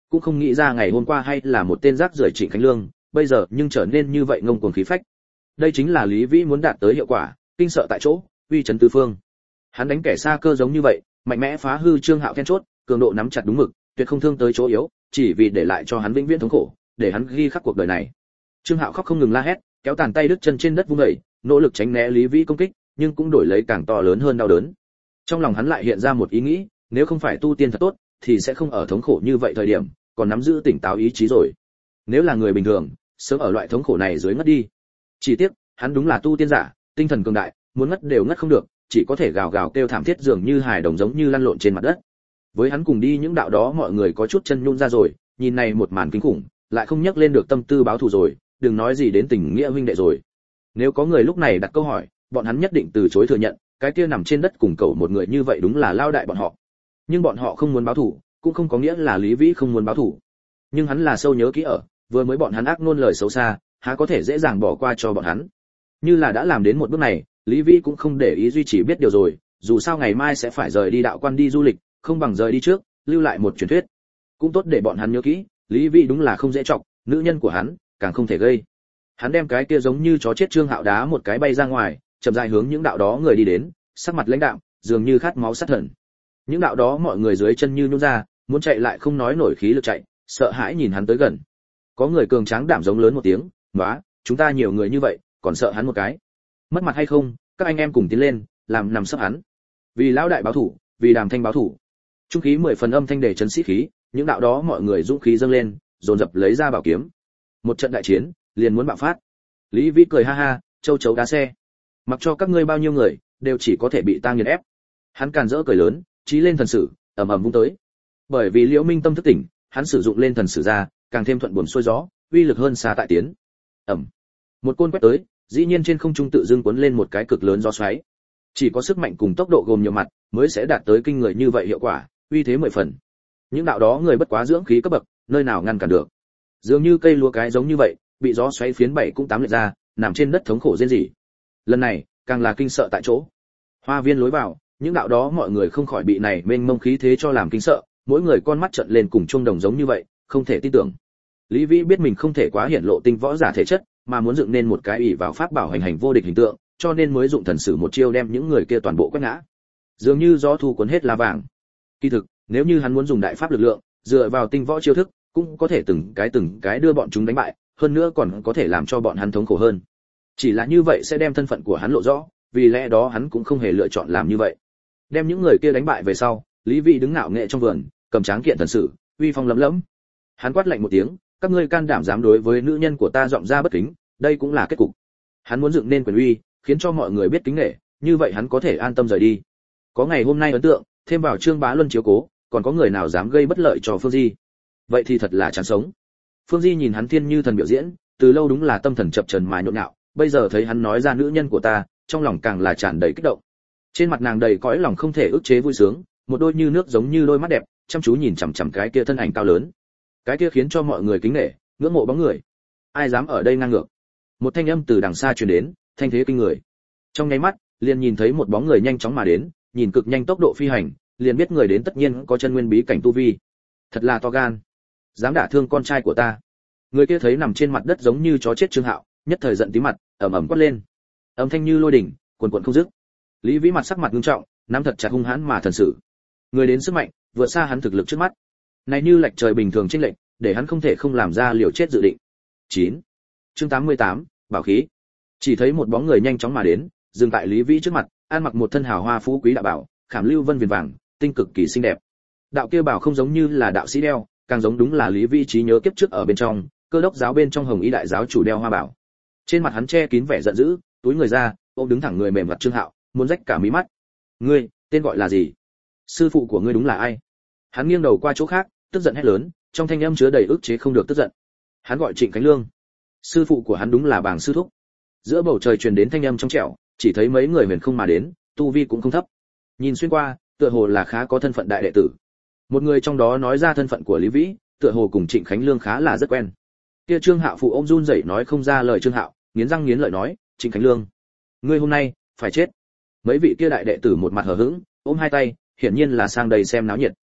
cũng không nghĩ ra ngày hôm qua hay là một tên rác rưởi Trịnh Khánh Lương, bây giờ nhưng trở nên như vậy ngông cuồng khí phách. Đây chính là Lý Vĩ muốn đạt tới hiệu quả, kinh sợ tại chỗ, uy chấn tứ phương. Hắn đánh kẻ xa cơ giống như vậy, mạnh mẽ phá hư Trương Hạo then chốt, cường độ nắm chặt đúng mực, tuyệt không thương tới chỗ yếu, chỉ vì để lại cho hắn vĩnh viễn thống khổ, để hắn ghi khắc cuộc đời này. Trương Hạo khóc không ngừng la hét, kéo tàn tay đứt chân trên đất vung dậy, nỗ lực tránh né Lý Vĩ công kích, nhưng cũng đổi lấy càng to lớn hơn đau đớn. Trong lòng hắn lại hiện ra một ý nghĩ, nếu không phải tu tiên thật tốt, thì sẽ không ở thống khổ như vậy thời điểm, còn nắm giữ tỉnh táo ý chí rồi. Nếu là người bình thường, sớm ở loại thống khổ này dưới ngất đi. Chỉ tiếc, hắn đúng là tu tiên giả, tinh thần cường đại, muốn ngất đều ngất không được, chỉ có thể gào gào kêu thảm thiết dường như hài đồng giống như lăn lộn trên mặt đất. Với hắn cùng đi những đạo đó mọi người có chút chân nhũn ra rồi, nhìn này một màn kinh khủng, lại không nhắc lên được tâm tư báo thù rồi, đừng nói gì đến tình nghĩa huynh đệ rồi. Nếu có người lúc này đặt câu hỏi, bọn hắn nhất định từ chối thừa nhận, cái kia nằm trên đất cùng cậu một người như vậy đúng là lao đại bọn họ. Nhưng bọn họ không muốn báo thù, cũng không có nghĩa là Lý Vĩ không muốn báo thù. Nhưng hắn là sâu nhớ kỹ ở, vừa mới bọn hắn ác ngôn lời xấu xa, há có thể dễ dàng bỏ qua cho bọn hắn. Như là đã làm đến một bước này, Lý Vĩ cũng không để ý duy trì biết điều rồi, dù sao ngày mai sẽ phải rời đi đạo quan đi du lịch, không bằng rời đi trước, lưu lại một truyền thuyết. Cũng tốt để bọn hắn nhớ kỹ, Lý Vĩ đúng là không dễ trọng, nữ nhân của hắn càng không thể gây. Hắn đem cái kia giống như chó chết Trương Hạo đá một cái bay ra ngoài, chậm rãi hướng những đạo đó người đi đến, sắc mặt lãnh đạm, dường như khát máu sát thần. Những đạo đó mọi người dưới chân như nhũn ra, muốn chạy lại không nói nổi khí lực chạy, sợ hãi nhìn hắn tới gần. Có người cường tráng đảm giống lớn một tiếng, "Nóa, chúng ta nhiều người như vậy, còn sợ hắn một cái. Mất mặt hay không, các anh em cùng tiến lên, làm nằm sấp hắn. Vì lão đại báo thủ, vì Đàm Thanh báo thủ." Trung khí 10 phần âm thanh để trấn sĩ khí, những đạo đó mọi người dũng khí dâng lên, dồn dập lấy ra bảo kiếm. Một trận đại chiến, liền muốn bạo phát. Lý Vĩ cười ha ha, châu chấu đá xe. Mặc cho các ngươi bao nhiêu người, đều chỉ có thể bị ta nghiền ép. Hắn càn rỡ cười lớn, chí lên thần sử, ầm ầm vung tới. Bởi vì Liễu Minh tâm thức tỉnh, hắn sử dụng lên thần sử ra, càng thêm thuận buồm xuôi gió, uy lực hơn xa tại tiến. Ầm. Một côn quét tới, dĩ nhiên trên không trung tự dưng cuốn lên một cái cực lớn gió xoáy. Chỉ có sức mạnh cùng tốc độ gồm nhiều mặt, mới sẽ đạt tới kinh người như vậy hiệu quả, uy thế 10 phần. Những đạo đó người bất quá dưỡng khí cấp bậc, nơi nào ngăn cản được. Dường như cây lúa cái giống như vậy, bị gió xoáy phiến bảy cũng tám lệch ra, nằm trên đất thống khổ rên rỉ. Lần này, càng là kinh sợ tại chỗ. Hoa viên lối vào, những đạo đó mọi người không khỏi bị này mênh mông khí thế cho làm kinh sợ, mỗi người con mắt trợn lên cùng chuông đồng giống như vậy, không thể tin tưởng. Lý Vĩ biết mình không thể quá hiển lộ tinh võ giả thể chất, mà muốn dựng nên một cái ỷ vào pháp bảo hành hành vô địch hình tượng, cho nên mới dụng thần sử một chiêu đem những người kia toàn bộ quét ngã. Dường như gió thu cuốn hết lá vàng. Kỳ thực, nếu như hắn muốn dùng đại pháp lực lượng, dựa vào tinh võ chiêu thức, cũng có thể từng cái đưa bọn chúng đánh bại, hơn nữa còn có thể làm cho bọn hắn thống khổ hơn. Chỉ là như vậy sẽ đem thân phận của hắn lộ rõ, vì lẽ đó hắn cũng không hề lựa chọn làm như vậy. Đem những người kia đánh bại về sau, Lý Vĩ đứng ngạo nghệ trong vườn, cầm tráng kiện thần sử, uy phong lấm lẫm. Hắn quát lạnh một tiếng, các ngươi can đảm dám đối với nữ nhân của ta giọng ra bất kính, đây cũng là kết cục. Hắn muốn dựng nên quyền uy, khiến cho mọi người biết kính nể, như vậy hắn có thể an tâm rời đi. Có ngày hôm nay ấn tượng, thêm vào Trương Bá Luân chiếu cố, còn có người nào dám gây bất lợi cho Phương Di? Vậy thì thật là chán sống. Phương Di nhìn hắn thiên như thần biểu diễn, từ lâu đúng là tâm thần chập chờn mà nhộn nhạo, bây giờ thấy hắn nói ra nữ nhân của ta, trong lòng càng là tràn đầy kích động. Trên mặt nàng đầy cõi lòng không thể ức chế vui sướng, một đôi như nước giống như đôi mắt đẹp, chăm chú nhìn chằm chằm cái kia thân ảnh cao lớn. Cái kia khiến cho mọi người kính nể, ngưỡng mộ bóng người. Ai dám ở đây ngang ngược? Một thanh âm từ đằng xa truyền đến, thanh thế kinh người. Trong nháy mắt, liền nhìn thấy một bóng người nhanh chóng mà đến, nhìn cực nhanh tốc độ phi hành, liền biết người đến tất nhiên có chân nguyên bí cảnh tu vi. Thật là to gan, dám đả thương con trai của ta. Người kia thấy nằm trên mặt đất giống như chó chết Trương Hạo, nhất thời giận tím mặt, ầm ầm quát lên. Âm thanh như lôi đỉnh, cuồn cuộn không dứt. Lý Vĩ mặt sắc mặt nghiêm trọng, nắm thật chặt hung hãn mà thần sử. Người đến sức mạnh, vượt xa hắn thực lực trước mắt. Này như lệch trời bình thường chênh lệch, để hắn không thể không làm ra liều chết dự định. 9. Chương 88, bảo khí. Chỉ thấy một bóng người nhanh chóng mà đến, dừng tại Lý Vĩ trước mặt, ăn mặc một thân hào hoa phú quý đạo bảo, khảm lưu vân viền vàng, tinh cực kỳ xinh đẹp. Đạo kia bảo không giống như là đạo sĩ đeo, càng giống đúng là Lý Vĩ trí nhớ kiếp trước ở bên trong, Cơ Đốc giáo bên trong Hồng Y đại giáo chủ đeo hoa bảo. Trên mặt hắn che kín vẻ giận dữ, túi người ra, ôm đứng thẳng người mềm mặt Trương Hạo, muốn rách cả mí mắt. "Ngươi, tên gọi là gì? Sư phụ của ngươi đúng là ai?" Hắn nghiêng đầu qua chỗ khác, tức giận hét lớn, trong thanh âm chứa đầy ức chế không được tức giận. Hắn gọi Trịnh Khánh Lương. Sư phụ của hắn đúng là Bàng sư thúc. Giữa bầu trời truyền đến thanh âm trong trẻo, chỉ thấy mấy người huyền không mà đến, tu vi cũng không thấp. Nhìn xuyên qua, tựa hồ là khá có thân phận đại đệ tử. Một người trong đó nói ra thân phận của Lý Vĩ, tựa hồ cùng Trịnh Khánh Lương khá là rất quen. Kia Trương Hạo phụ ôm run rẩy nói không ra lời. Trương Hạo nghiến răng nghiến lợi nói, "Trịnh Khánh Lương, ngươi hôm nay phải chết." Mấy vị kia đại đệ tử một mặt hờ hững, ôm hai tay, hiển nhiên là sang đây xem náo nhiệt.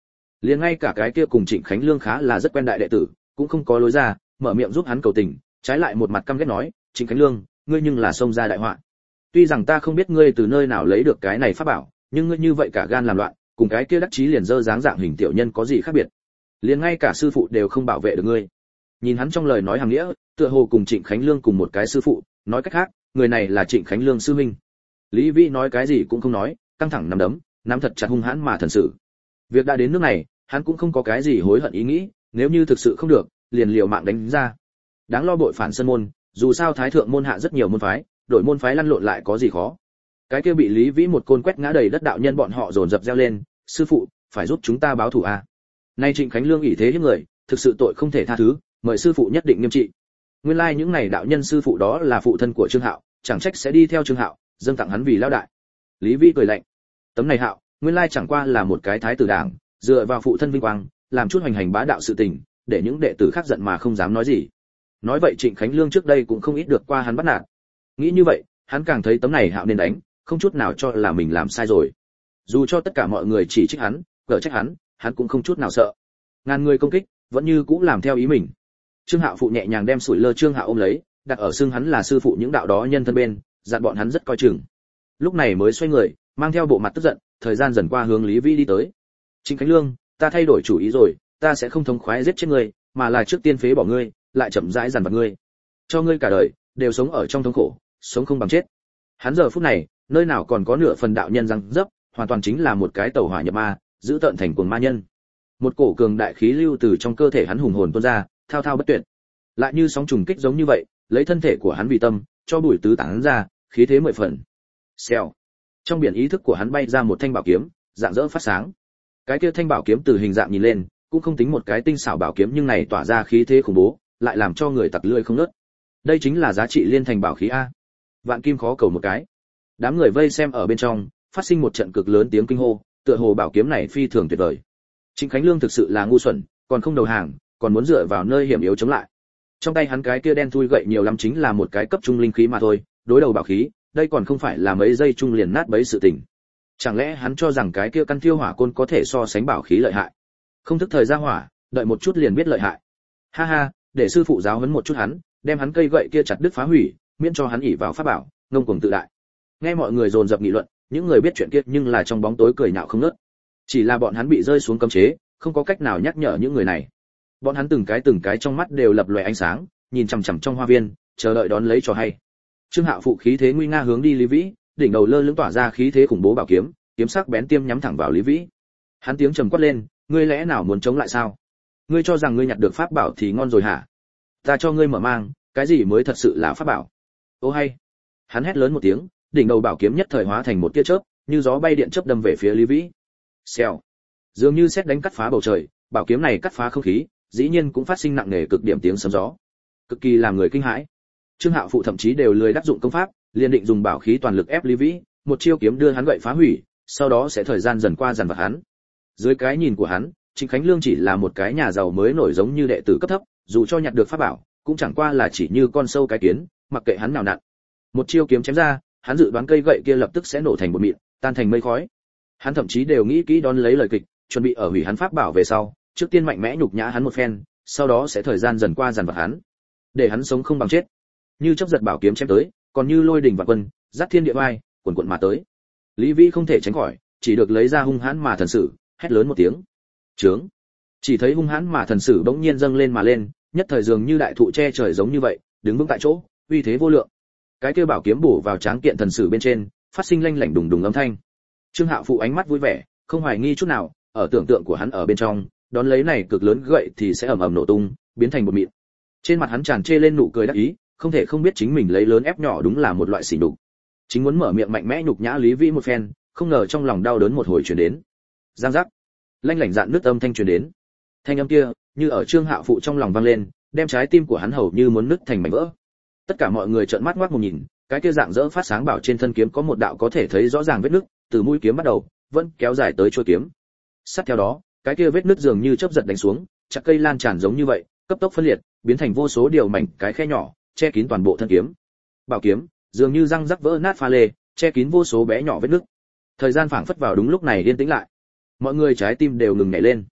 liền ngay cả cái kia cùng Trịnh Khánh Lương khá là rất quen đại đệ tử cũng không có lối ra, mở miệng giúp hắn cầu tình, trái lại một mặt căm ghét nói, Trịnh Khánh Lương, ngươi nhưng là xông ra đại họa. Tuy rằng ta không biết ngươi từ nơi nào lấy được cái này pháp bảo, nhưng ngươi như vậy cả gan làm loạn, cùng cái kia đắc chí liền dơ dáng dạng hình tiểu nhân có gì khác biệt? Liền ngay cả sư phụ đều không bảo vệ được ngươi. Nhìn hắn trong lời nói hàng nghĩa, tựa hồ cùng Trịnh Khánh Lương cùng một cái sư phụ, nói cách khác, người này là Trịnh Khánh Lương sư huynh. Lý Vĩ nói cái gì cũng không nói, căng thẳng nắm đấm, nắm thật chặt hung hãn mà thần sự. Việc đã đến nước này, hắn cũng không có cái gì hối hận ý nghĩ, nếu như thực sự không được, liền liều mạng đánh ra. Đáng lo bội phản sân môn, dù sao thái thượng môn hạ rất nhiều môn phái, đổi môn phái lăn lộn lại có gì khó. Cái kia bị Lý Vĩ một côn quét ngã đầy đất đạo nhân bọn họ dồn dập reo lên, sư phụ, phải giúp chúng ta báo thù a. Nay Trịnh Khánh Lương ỷ thế hiếp người, thực sự tội không thể tha thứ, mời sư phụ nhất định nghiêm trị. Nguyên lai những này đạo nhân sư phụ đó là phụ thân của Trương Hạo, chẳng trách sẽ đi theo Trương Hạo, dâng tặng hắn vì lão đại. Lý Vĩ cười lạnh, tấm này Hạo, nguyên lai chẳng qua là một cái thái tử đảng, dựa vào phụ thân vinh quang, làm chút hoành hành bá đạo sự tình, để những đệ tử khác giận mà không dám nói gì. Nói vậy Trịnh Khánh Lương trước đây cũng không ít được qua hắn bắt nạt. Nghĩ như vậy, hắn càng thấy tấm này Hạo nên đánh, không chút nào cho là mình làm sai rồi. Dù cho tất cả mọi người chỉ trích hắn, cở trách hắn cũng không chút nào sợ. Ngàn người công kích, vẫn như cũng làm theo ý mình. Trương Hạo phụ nhẹ nhàng đem sủi lơ Trương Hạo ôm lấy, đặt ở xương hắn là sư phụ những đạo đó nhân thân bên, dặn bọn hắn rất coi chừng. Lúc này mới xoay người, mang theo bộ mặt tức giận, thời gian dần qua hướng Lý Vĩ đi tới. Trịnh Khánh Lương, ta thay đổi chủ ý rồi, ta sẽ không thống khoái giết chết ngươi, mà là trước tiên phế bỏ ngươi, lại chậm rãi dằn vặt ngươi. Cho ngươi cả đời đều sống ở trong thống khổ, sống không bằng chết. Hắn giờ phút này, nơi nào còn có nửa phần đạo nhân răng dấp, hoàn toàn chính là một cái tẩu hỏa nhập ma, giữ tận thành cuồng ma nhân. Một cổ cường đại khí lưu từ trong cơ thể hắn hùng hồn tuôn ra, thao thao bất tuyệt. Lại như sóng trùng kích giống như vậy, lấy thân thể của hắn vì tâm, cho bụi tứ tán ra, khí thế mười phần. Xèo. Trong biển ý thức của hắn bay ra một thanh bảo kiếm, dạng dỡ phát sáng. Cái kia thanh bảo kiếm từ hình dạng nhìn lên, cũng không tính một cái tinh xảo bảo kiếm nhưng này tỏa ra khí thế khủng bố, lại làm cho người tặc lưỡi không ngớt. Đây chính là giá trị liên thành bảo khí a. Vạn kim khó cầu một cái. Đám người vây xem ở bên trong, phát sinh một trận cực lớn tiếng kinh hô, tựa hồ bảo kiếm này phi thường tuyệt vời. Trịnh Khánh Lương thực sự là ngu xuẩn, còn không đầu hàng, còn muốn dựa vào nơi hiểm yếu chống lại. Trong tay hắn cái kia đen thui gậy nhiều lắm chính là một cái cấp trung linh khí mà thôi, đối đầu bảo khí, đây còn không phải là mấy giây trung liền nát bấy sự tình. Chẳng lẽ hắn cho rằng cái kia căn thiêu hỏa côn có thể so sánh bảo khí lợi hại? Không thức thời ra hỏa, đợi một chút liền biết lợi hại. Ha ha, để sư phụ giáo huấn một chút hắn, đem hắn cây gậy kia chặt đứt phá hủy, miễn cho hắn ỷ vào pháp bảo, ngông cuồng tự đại. Nghe mọi người dồn dập nghị luận, những người biết chuyện kia nhưng là trong bóng tối cười nhạo không ngớt. Chỉ là bọn hắn bị rơi xuống cấm chế, không có cách nào nhắc nhở những người này. Bọn hắn từng cái trong mắt đều lập lòe ánh sáng, nhìn chằm chằm trong hoa viên, chờ đợi đón lấy trò hay. Trương Hạo phụ khí thế nguy nga hướng đi Lý Vĩ, đỉnh đầu lơ lửng tỏa ra khí thế khủng bố bảo kiếm, kiếm sắc bén tiêm nhắm thẳng vào Lý Vĩ. Hắn tiếng trầm quát lên, ngươi lẽ nào muốn chống lại sao? Ngươi cho rằng ngươi nhặt được pháp bảo thì ngon rồi hả? Ta cho ngươi mở mang, cái gì mới thật sự là pháp bảo? Ô hay! Hắn hét lớn một tiếng, đỉnh đầu bảo kiếm nhất thời hóa thành một tia chớp, như gió bay điện chớp đâm về phía Lý Vĩ. Xèo! Dường như sét đánh cắt phá bầu trời, bảo kiếm này cắt phá không khí, dĩ nhiên cũng phát sinh nặng nề cực điểm tiếng sấm gió, cực kỳ làm người kinh hãi. Trương Hạo phụ thậm chí đều lười đắc dụng công pháp, liền định dùng bảo khí toàn lực ép Lý Vĩ, một chiêu kiếm đưa hắn gậy phá hủy, sau đó sẽ thời gian dần qua dần vặt hắn. Dưới cái nhìn của hắn, Trịnh Khánh Lương chỉ là một cái nhà giàu mới nổi giống như đệ tử cấp thấp, dù cho nhặt được pháp bảo, cũng chẳng qua là chỉ như con sâu cái kiến, mặc kệ hắn nào nặn. Một chiêu kiếm chém ra, hắn dự đoán cây gậy kia lập tức sẽ nổ thành bột mịn, tan thành mây khói. Hắn thậm chí đều nghĩ kỹ đón lấy lời kịch, chuẩn bị ở hủy hắn pháp bảo về sau, trước tiên mạnh mẽ nhục nhã hắn một phen, sau đó sẽ thời gian dần qua dần vặt hắn, để hắn sống không bằng chết. Như chớp giật bảo kiếm chém tới, còn như lôi đình vạn quân, dắt thiên địa oai, cuồn cuộn mà tới. Lý Vĩ không thể tránh khỏi, chỉ được lấy ra hung hãn mà thần sử, hét lớn một tiếng. Trướng! Chỉ thấy hung hãn mà thần sử bỗng nhiên dâng lên mà lên, nhất thời dường như đại thụ che trời giống như vậy, đứng vững tại chỗ, uy thế vô lượng. Cái kia bảo kiếm bổ vào tráng kiện thần sử bên trên, phát sinh lanh lảnh đùng đùng âm thanh. Trương Hạo phụ ánh mắt vui vẻ, không hoài nghi chút nào, ở tưởng tượng của hắn ở bên trong, đón lấy này cực lớn gậy thì sẽ ầm ầm nổ tung, biến thành bột mịn. Trên mặt hắn tràn trê lên nụ cười đắc ý, không thể không biết chính mình lấy lớn ép nhỏ đúng là một loại sỉ nhục. Chính muốn mở miệng mạnh mẽ nhục nhã Lý Vĩ một phen, không ngờ trong lòng đau đớn một hồi truyền đến. Giang giác, lanh lảnh dạn nước âm thanh truyền đến. Thanh âm kia, như ở Trương Hạo phụ trong lòng vang lên, đem trái tim của hắn hầu như muốn nứt thành mảnh vỡ. Tất cả mọi người trợn mắt ngoác mồm nhìn, cái kia dạng dỡ phát sáng bảo trên thân kiếm có một đạo có thể thấy rõ ràng vết nứt, từ mũi kiếm bắt đầu, vẫn kéo dài tới chuôi kiếm. Sát theo đó, cái kia vết nứt dường như chớp giật đánh xuống, chặt cây lan tràn giống như vậy, cấp tốc phân liệt, biến thành vô số điều mảnh cái khe nhỏ, che kín toàn bộ thân kiếm. Bảo kiếm dường như răng rắc vỡ nát pha lê, che kín vô số bé nhỏ vết nứt. Thời gian phảng phất vào đúng lúc này yên tĩnh lại. Mọi người trái tim đều ngừng nhảy lên.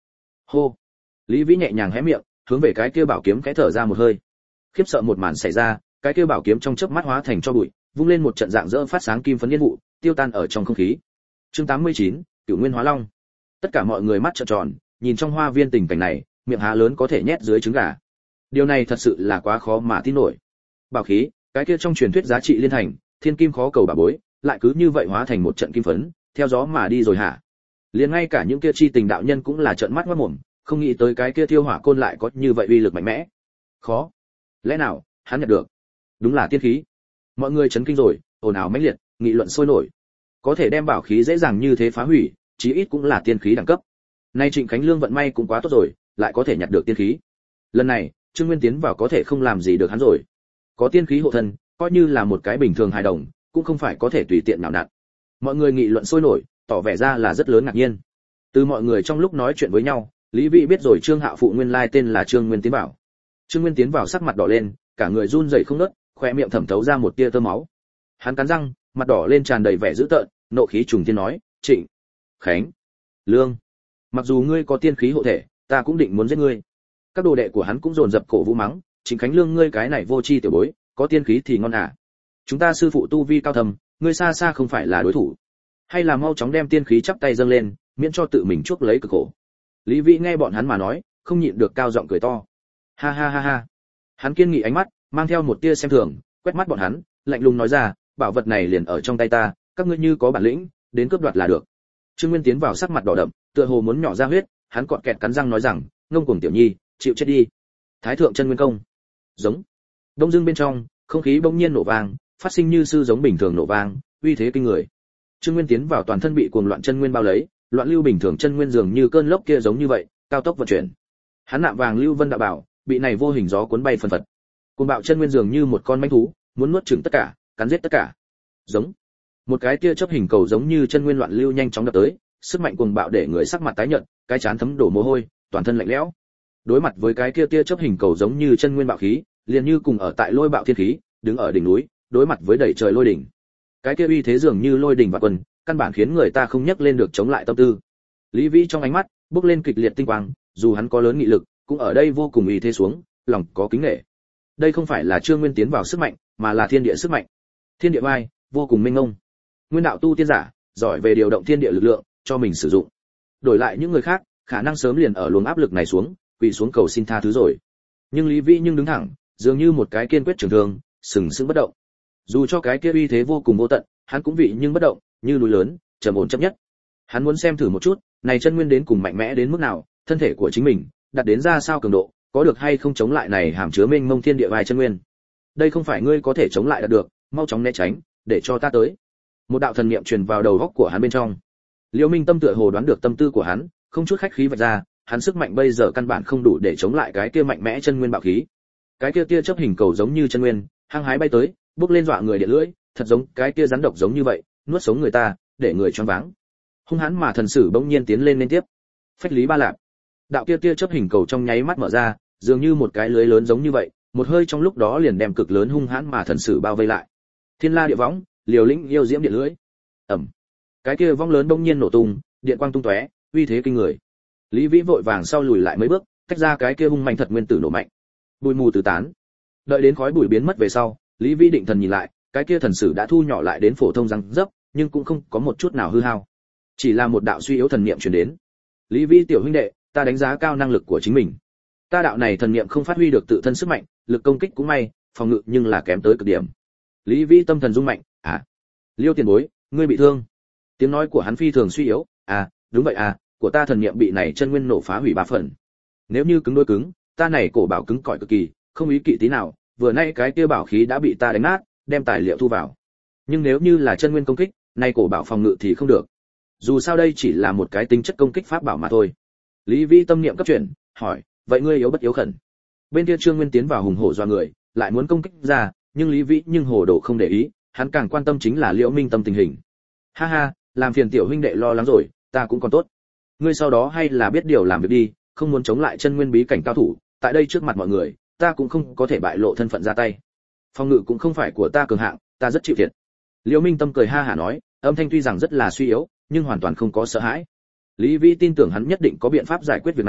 Hô. Lý Vĩ nhẹ nhàng hé miệng, hướng về cái kia bảo kiếm khẽ thở ra một hơi. Khiếp sợ một màn xảy ra, cái kia bảo kiếm trong chớp mắt hóa thành tro bụi, vung lên một trận dạng dỡ phát sáng kim phấn yên vụ, tiêu tan ở trong không khí. Chương 89, Cửu Nguyên Hóa Long. Tất cả mọi người mắt trợn tròn, nhìn trong hoa viên tình cảnh này, miệng há lớn có thể nhét dưới trứng gà. Điều này thật sự là quá khó mà tin nổi. Bảo khí, cái kia trong truyền thuyết giá trị liên thành, thiên kim khó cầu bà bối, lại cứ như vậy hóa thành một trận kim phấn, theo gió mà đi rồi hả? Liền ngay cả những kia chi tình đạo nhân cũng là trợn mắt ngoác mồm, không nghĩ tới cái kia thiêu hỏa côn lại có như vậy uy lực mạnh mẽ. Khó. Lẽ nào hắn nhận được? Đúng là tiên khí. Mọi người chấn kinh rồi, ồn ào mãnh liệt, nghị luận sôi nổi. Có thể đem bảo khí dễ dàng như thế phá hủy, chí ít cũng là tiên khí đẳng cấp. Nay Trịnh Khánh Lương vận may cũng quá tốt rồi, lại có thể nhặt được tiên khí. Lần này, Trương Nguyên tiến vào có thể không làm gì được hắn rồi. Có tiên khí hộ thân, coi như là một cái bình thường hài đồng, cũng không phải có thể tùy tiện nào nặn. Mọi người nghị luận sôi nổi, tỏ vẻ ra là rất lớn ngạc nhiên. Từ mọi người trong lúc nói chuyện với nhau, Lý Vĩ biết rồi Trương Hạo phụ nguyên lai tên là Trương Nguyên tiến vào. Trương Nguyên tiến vào sắc mặt đỏ lên, cả người run rẩy không ngớt, khóe miệng thẩm thấu ra một tia tơ máu. Hắn cắn răng, mặt đỏ lên tràn đầy vẻ dữ tợn, nộ khí trùng thiên nói, "Trịnh Khánh Lương, mặc dù ngươi có tiên khí hộ thể, ta cũng định muốn giết ngươi." Các đồ đệ của hắn cũng dồn dập cổ vũ mắng, "Trịnh Khánh Lương ngươi cái này vô tri tiểu bối, có tiên khí thì ngon à? Chúng ta sư phụ tu vi cao thâm, ngươi xa xa không phải là đối thủ. Hay là mau chóng đem tiên khí chắp tay dâng lên, miễn cho tự mình chuốc lấy cực khổ." Lý Vĩ nghe bọn hắn mà nói, không nhịn được cao giọng cười to. Ha ha ha ha. Hắn kiên nghị ánh mắt, mang theo một tia xem thường, quét mắt bọn hắn, lạnh lùng nói ra, bảo vật này liền ở trong tay ta, các ngươi như có bản lĩnh, đến cướp đoạt là được. Trương Nguyên tiến vào sắc mặt đỏ đậm, tựa hồ muốn nhỏ ra huyết, hắn cọt kẹt cắn răng nói rằng, ngông cuồng tiểu nhi, chịu chết đi. Thái thượng chân nguyên công. Giống. Đông dương bên trong, không khí bỗng nhiên nổ vang, phát sinh như sư giống bình thường nổ vang, uy thế kinh người. Trương Nguyên tiến vào toàn thân bị cuồng loạn chân nguyên bao lấy, loạn lưu bình thường chân nguyên dường như cơn lốc kia giống như vậy, cao tốc vận chuyển. Hắn nạm vàng lưu vân đạo bảo, bị này vô hình gió cuốn bay phân phật. Cuồng bạo chân nguyên dường như một con mãnh thú, muốn nuốt chửng tất cả, cắn giết tất cả. Giống. Một cái tia chớp hình cầu giống như chân nguyên loạn lưu nhanh chóng đập tới, sức mạnh cuồng bạo để người sắc mặt tái nhợt, cái trán thấm đổ mồ hôi, toàn thân lạnh lẽo. Đối mặt với cái kia tia chớp hình cầu giống như chân nguyên bạo khí, liền như cùng ở tại lôi bạo thiên khí, đứng ở đỉnh núi, đối mặt với đầy trời lôi đỉnh. Cái kia uy thế dường như lôi đỉnh và quân, căn bản khiến người ta không nhấc lên được chống lại tâm tư. Lý Vĩ trong ánh mắt bốc lên kịch liệt tinh quang, dù hắn có lớn nghị lực, cũng ở đây vô cùng uy thế xuống, lòng có kính nể. Đây không phải là Trương Nguyên tiến vào sức mạnh, mà là thiên địa sức mạnh. Thiên địa vai, vô cùng mênh mông. Nguyên đạo tu tiên giả, giỏi về điều động thiên địa lực lượng cho mình sử dụng. Đổi lại những người khác, khả năng sớm liền ở luồng áp lực này xuống, quỳ xuống cầu xin tha thứ rồi. Nhưng Lý Vĩ đứng thẳng, dường như một cái kiên quyết trường thương, sừng sững bất động. Dù cho cái kia uy thế vô cùng vô tận, hắn cũng vị nhưng bất động, như núi lớn, trầm ổn chấp nhất. Hắn muốn xem thử một chút, này chân nguyên đến cùng mạnh mẽ đến mức nào, thân thể của chính mình đạt đến ra sao cường độ, có được hay không chống lại này hàm chứa mênh mông thiên địa vai chân nguyên. Đây không phải ngươi có thể chống lại được, mau chóng né tránh, để cho ta tới. Một đạo thần niệm truyền vào đầu óc của hắn bên trong. Liễu Minh Tâm tựa hồ đoán được tâm tư của hắn, không chút khách khí vạch ra, hắn sức mạnh bây giờ căn bản không đủ để chống lại cái kia mạnh mẽ chân nguyên bạo khí. Cái kia tia chớp hình cầu giống như chân nguyên, hăng hái bay tới, bước lên dọa người điện lưỡi, thật giống cái kia rắn độc giống như vậy, nuốt sống người ta, để người choáng váng. Hung hãn mà thần sử bỗng nhiên tiến lên liên tiếp. Phách lý ba lạp. Đạo kia tia chớp hình cầu trong nháy mắt mở ra, dường như một cái lưới lớn giống như vậy, một hơi trong lúc đó liền đem cực lớn hung hãn mà thần sử bao vây lại. Thiên la địa võng, liều lĩnh yêu diễm điện lưỡi. Ầm. Cái kia võng lớn bỗng nhiên nổ tung, điện quang tung tóe, uy thế kinh người. Lý Vĩ vội vàng sau lùi lại mấy bước, tách ra cái kia hung mạnh thật nguyên tử nổ mạnh. Bụi mù tứ tán. Đợi đến khói bụi biến mất về sau, Lý Vĩ định thần nhìn lại, cái kia thần sử đã thu nhỏ lại đến phổ thông răng dấp, nhưng cũng không có một chút nào hư hao. Chỉ là một đạo suy yếu thần niệm truyền đến. Lý Vĩ tiểu huynh đệ, ta đánh giá cao năng lực của chính mình. Ta đạo này thần niệm không phát huy được tự thân sức mạnh, lực công kích cũng may, phòng ngự nhưng là kém tới cực điểm. Lý Vĩ tâm thần rung mạnh, Liêu tiền bối, ngươi bị thương. Tiếng nói của hắn phi thường suy yếu, đúng vậy của ta thần niệm bị này chân nguyên nổ phá hủy 3 phần. Nếu như cứng đối cứng, ta này cổ bảo cứng cỏi cực kỳ, không ý kỵ tí nào, vừa nay cái kia bảo khí đã bị ta đánh nát, đem tài liệu thu vào. Nhưng nếu như là chân nguyên công kích, nay cổ bảo phòng ngự thì không được. Dù sao đây chỉ là một cái tính chất công kích pháp bảo mà thôi. Lý Vĩ tâm niệm cấp chuyển, hỏi, vậy ngươi yếu bất yếu khẩn? Bên kia Trương Nguyên tiến vào hùng hổ doa người, lại muốn công kích ra, nhưng Lý Vĩ nhưng hồ đồ không để ý, hắn càng quan tâm chính là Liễu Minh Tâm tình hình. Ha ha, làm phiền tiểu huynh đệ lo lắng rồi, ta cũng còn tốt. Ngươi sau đó hay là biết điều làm việc đi, không muốn chống lại chân nguyên bí cảnh cao thủ, tại đây trước mặt mọi người, ta cũng không có thể bại lộ thân phận ra tay. Phòng ngự cũng không phải của ta cường hạng, ta rất chịu thiệt. Liễu Minh Tâm cười ha hả nói, âm thanh tuy rằng rất là suy yếu, nhưng hoàn toàn không có sợ hãi. Lý Vĩ tin tưởng hắn nhất định có biện pháp giải quyết việc này,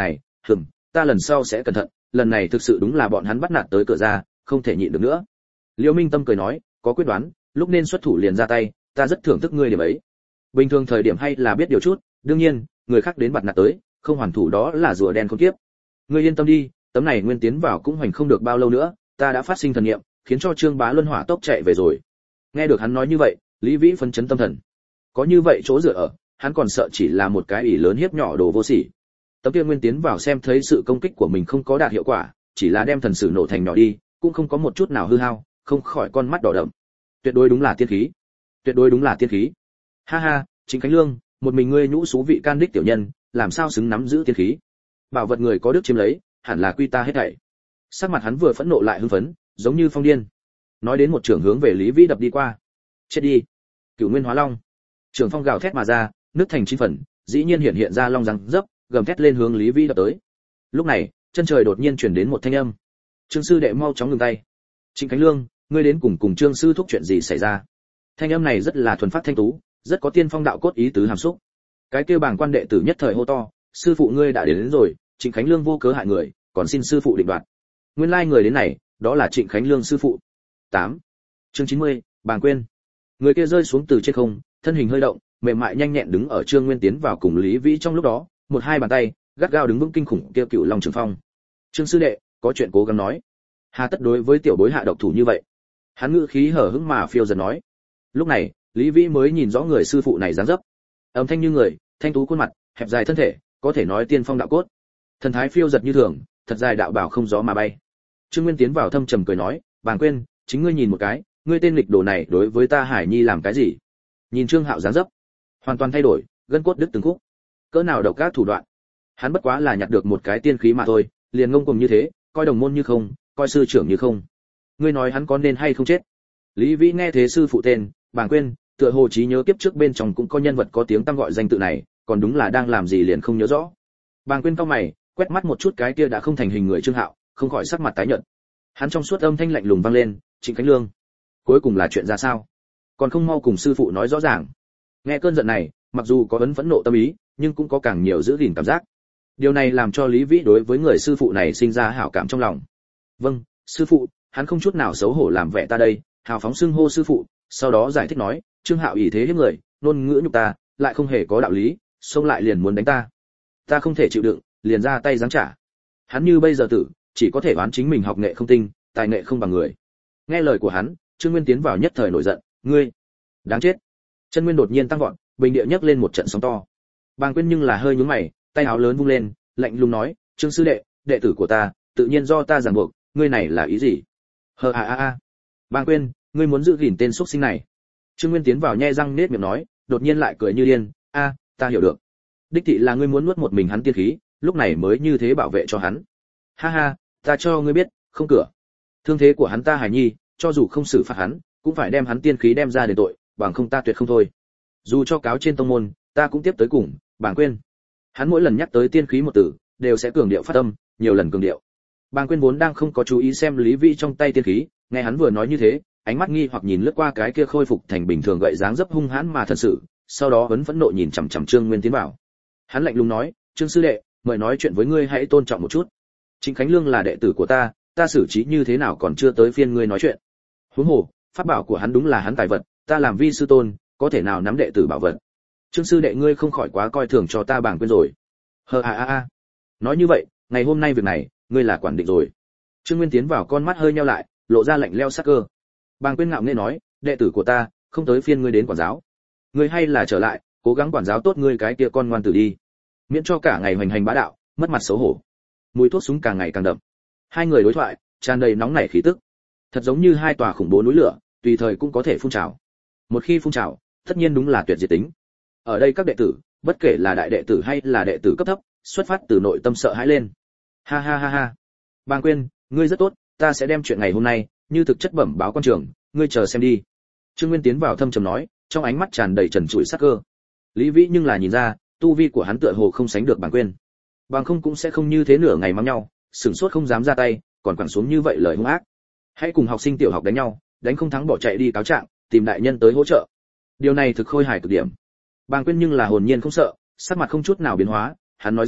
ta lần sau sẽ cẩn thận, lần này thực sự đúng là bọn hắn bắt nạt tới cửa ra, không thể nhịn được nữa. Liễu Minh Tâm cười nói, có quyết đoán, lúc nên xuất thủ liền ra tay, ta rất thưởng thức ngươi điểm ấy. Bình thường thời điểm hay là biết điều chút, đương nhiên, người khác đến bắt nạt tới, không hoàn thủ đó là rùa đen khôn kiếp. Ngươi yên tâm đi, tấm này nguyên tiến vào cũng hoành không được bao lâu nữa, ta đã phát sinh thần niệm, khiến cho Trương Bá Luân hỏa tốc chạy về rồi. Nghe được hắn nói như vậy, Lý Vĩ phấn chấn tâm thần. Có như vậy chỗ dựa ở, hắn còn sợ chỉ là một cái ỷ lớn hiếp nhỏ đồ vô sỉ. Tấm kia nguyên tiến vào xem thấy sự công kích của mình không có đạt hiệu quả, chỉ là đem thần sử nổ thành nhỏ đi, cũng không có một chút nào hư hao, không khỏi con mắt đỏ đậm. Tuyệt đối đúng là tiên khí. Tuyệt đối đúng là tiên khí. Ha ha, Trịnh Khánh Lương, một mình ngươi nhũ xú vị can đích tiểu nhân, làm sao xứng nắm giữ tiên khí? Bảo vật người có đức chiếm lấy, hẳn là quy ta hết thảy. Sắc mặt hắn vừa phẫn nộ lại hưng phấn, giống như phong điên. Nói đến một trường hướng về Lý Vĩ đập đi qua. Chết đi. Cửu Nguyên Hóa Long. Trường phong gào thét mà ra, nứt thành chín phần, dĩ nhiên hiện ra long răng dấp, gầm thét lên hướng Lý Vĩ đập tới. Lúc này, chân trời đột nhiên truyền đến một thanh âm. Trương sư đệ mau chóng ngừng tay. Trịnh Khánh Lương, ngươi đến cùng Trương sư thúc chuyện gì xảy ra? Thanh âm này rất là thuần phát thanh tú, rất có tiên phong đạo cốt ý tứ hàm xúc. Cái kia bảng quan đệ tử nhất thời hô to, sư phụ ngươi đã đến rồi, Trịnh Khánh Lương vô cớ hại người, còn xin sư phụ định đoạt. Nguyên lai người đến này, đó là Trịnh Khánh Lương sư phụ. 8. Chương 90, Bàng Quyên. Người kia rơi xuống từ trên không, thân hình hơi động, mềm mại nhanh nhẹn đứng ở Trương Nguyên tiến vào cùng Lý Vĩ trong lúc đó, một hai bàn tay, gắt gao đứng vững kinh khủng kia Cựu Long Trường Phong. Trương sư đệ, có chuyện cố gắng nói. Hà tất đối với tiểu bối hạ độc thủ như vậy? Hắn ngữ khí hở hững mà phiêu dần nói. Lúc này, Lý Vĩ mới nhìn rõ người sư phụ này dáng dấp. Âm thanh như người, thanh tú khuôn mặt, hẹp dài thân thể, có thể nói tiên phong đạo cốt. Thần thái phiêu giật như thường, thật dài đạo bảo không gió mà bay. Trương Nguyên tiến vào thâm trầm cười nói, Bàng Quyên, chính ngươi nhìn một cái, ngươi tên lịch đồ này đối với ta Hải Nhi làm cái gì? Nhìn Trương Hạo dáng dấp, hoàn toàn thay đổi, gân cốt đứt từng khúc. Cỡ nào độc ác thủ đoạn. Hắn bất quá là nhặt được một cái tiên khí mà thôi, liền ngông cuồng như thế, coi đồng môn như không, coi sư trưởng như không. Ngươi nói hắn có nên hay không chết? Lý Vĩ nghe thế sư phụ tên, Bàng Quyên, tựa hồ trí nhớ kiếp trước bên trong cũng có nhân vật có tiếng tăm gọi danh tự này, còn đúng là đang làm gì liền không nhớ rõ. Bàng Quyên cau mày, quét mắt một chút cái kia đã không thành hình người Trương Hạo, không khỏi sắc mặt tái nhợt. Hắn trong suốt âm thanh lạnh lùng vang lên, Trịnh Khánh Lương, cuối cùng là chuyện ra sao? Còn không mau cùng sư phụ nói rõ ràng. Nghe cơn giận này, mặc dù có phẫn nộ tâm ý, nhưng cũng có càng nhiều giữ gìn cảm giác. Điều này làm cho Lý Vĩ đối với người sư phụ này sinh ra hảo cảm trong lòng. Vâng, sư phụ, hắn không chút nào xấu hổ làm vẻ ta đây, hào phóng xưng hô sư phụ, sau đó giải thích nói, Trương Hạo ỷ thế hiếp người, ngôn ngữ nhục ta, lại không hề có đạo lý, xông lại liền muốn đánh ta. Ta không thể chịu đựng, liền ra tay giáng trả. Hắn như bây giờ tử, chỉ có thể oán chính mình học nghệ không tinh, tài nghệ không bằng người. Nghe lời của hắn, Trương Nguyên tiến vào nhất thời nổi giận, ngươi, đáng chết. Chân Nguyên đột nhiên tăng vọt, bình địa nhấc lên một trận sóng to. Bàng Quyên nhưng là hơi nhướng mày, tay áo lớn vung lên, lạnh lùng nói, Trương sư đệ, đệ tử của ta, tự nhiên do ta ràng buộc, ngươi này là ý gì? Bàng Quyên, ngươi muốn giữ gìn tên xuất sinh này? Trương Nguyên tiến vào nhe răng nết miệng nói, đột nhiên lại cười như điên, ta hiểu được. Đích thị là ngươi muốn nuốt một mình hắn tiên khí, lúc này mới như thế bảo vệ cho hắn. Ha ha, ta cho ngươi biết, không cửa. Thương thế của hắn ta Hải Nhi, cho dù không xử phạt hắn, cũng phải đem hắn tiên khí đem ra để tội, bằng không ta tuyệt không thôi. Dù cho cáo trên tông môn, ta cũng tiếp tới cùng, Bàng Quyên. Hắn mỗi lần nhắc tới tiên khí một từ, đều sẽ cường điệu phát âm, nhiều lần cường điệu. Bàng Quyên vốn đang không có chú ý xem Lý Vĩ trong tay tiên khí, nghe hắn vừa nói như thế, ánh mắt nghi hoặc nhìn lướt qua cái kia khôi phục thành bình thường gậy dáng dấp hung hãn mà thật sự, sau đó vẫn phẫn nộ nhìn chằm chằm Trương Nguyên tiến vào. Hắn lạnh lùng nói, Trương sư đệ, mời nói chuyện với ngươi hãy tôn trọng một chút. Trịnh Khánh Lương là đệ tử của ta xử trí như thế nào còn chưa tới phiên ngươi nói chuyện. Huống hồ, pháp bảo của hắn đúng là hắn tài vật, ta làm vi sư tôn, có thể nào nắm đệ tử bảo vật. Trương sư đệ ngươi không khỏi quá coi thường cho ta Bàng Quyên rồi. Nói như vậy, ngày hôm nay việc này, ngươi là quản định rồi. Trương Nguyên tiến vào con mắt hơi nheo lại, lộ ra lạnh lẽo sắc cơ. Bàng Quyên ngạo nghễ nói, đệ tử của ta, không tới phiên ngươi đến quản giáo. Ngươi hay là trở lại, cố gắng quản giáo tốt ngươi cái kia con ngoan tử đi, miễn cho cả ngày hoành hành bá đạo, mất mặt xấu hổ. Mùi thuốc súng càng ngày càng đậm. Hai người đối thoại, tràn đầy nóng nảy khí tức, thật giống như hai tòa khủng bố núi lửa, tùy thời cũng có thể phun trào. Một khi phun trào, tất nhiên đúng là tuyệt diệt tính. Ở đây các đệ tử, bất kể là đại đệ tử hay là đệ tử cấp thấp, xuất phát từ nội tâm sợ hãi lên. Ha. Bàng Quyên, ngươi rất tốt, ta sẽ đem chuyện ngày hôm nay như thực chất bẩm báo quan trường, ngươi chờ xem đi. Trương Nguyên tiến vào thâm trầm nói, trong ánh mắt tràn đầy trần trụi sắc cơ. Lý Vĩ nhưng là nhìn ra, tu vi của hắn tựa hồ không sánh được Bàng Quyên. Bằng không cũng sẽ không như thế nửa ngày mắng nhau, sửng sốt không dám ra tay, còn quẳng xuống như vậy lời hung ác. Hãy cùng học sinh tiểu học đánh nhau, đánh không thắng bỏ chạy đi cáo trạng, tìm đại nhân tới hỗ trợ. Điều này thực khôi hài cực điểm. Bàng Quyên nhưng là hồn nhiên không sợ, sắc mặt không chút nào biến hóa, hắn nói rằng,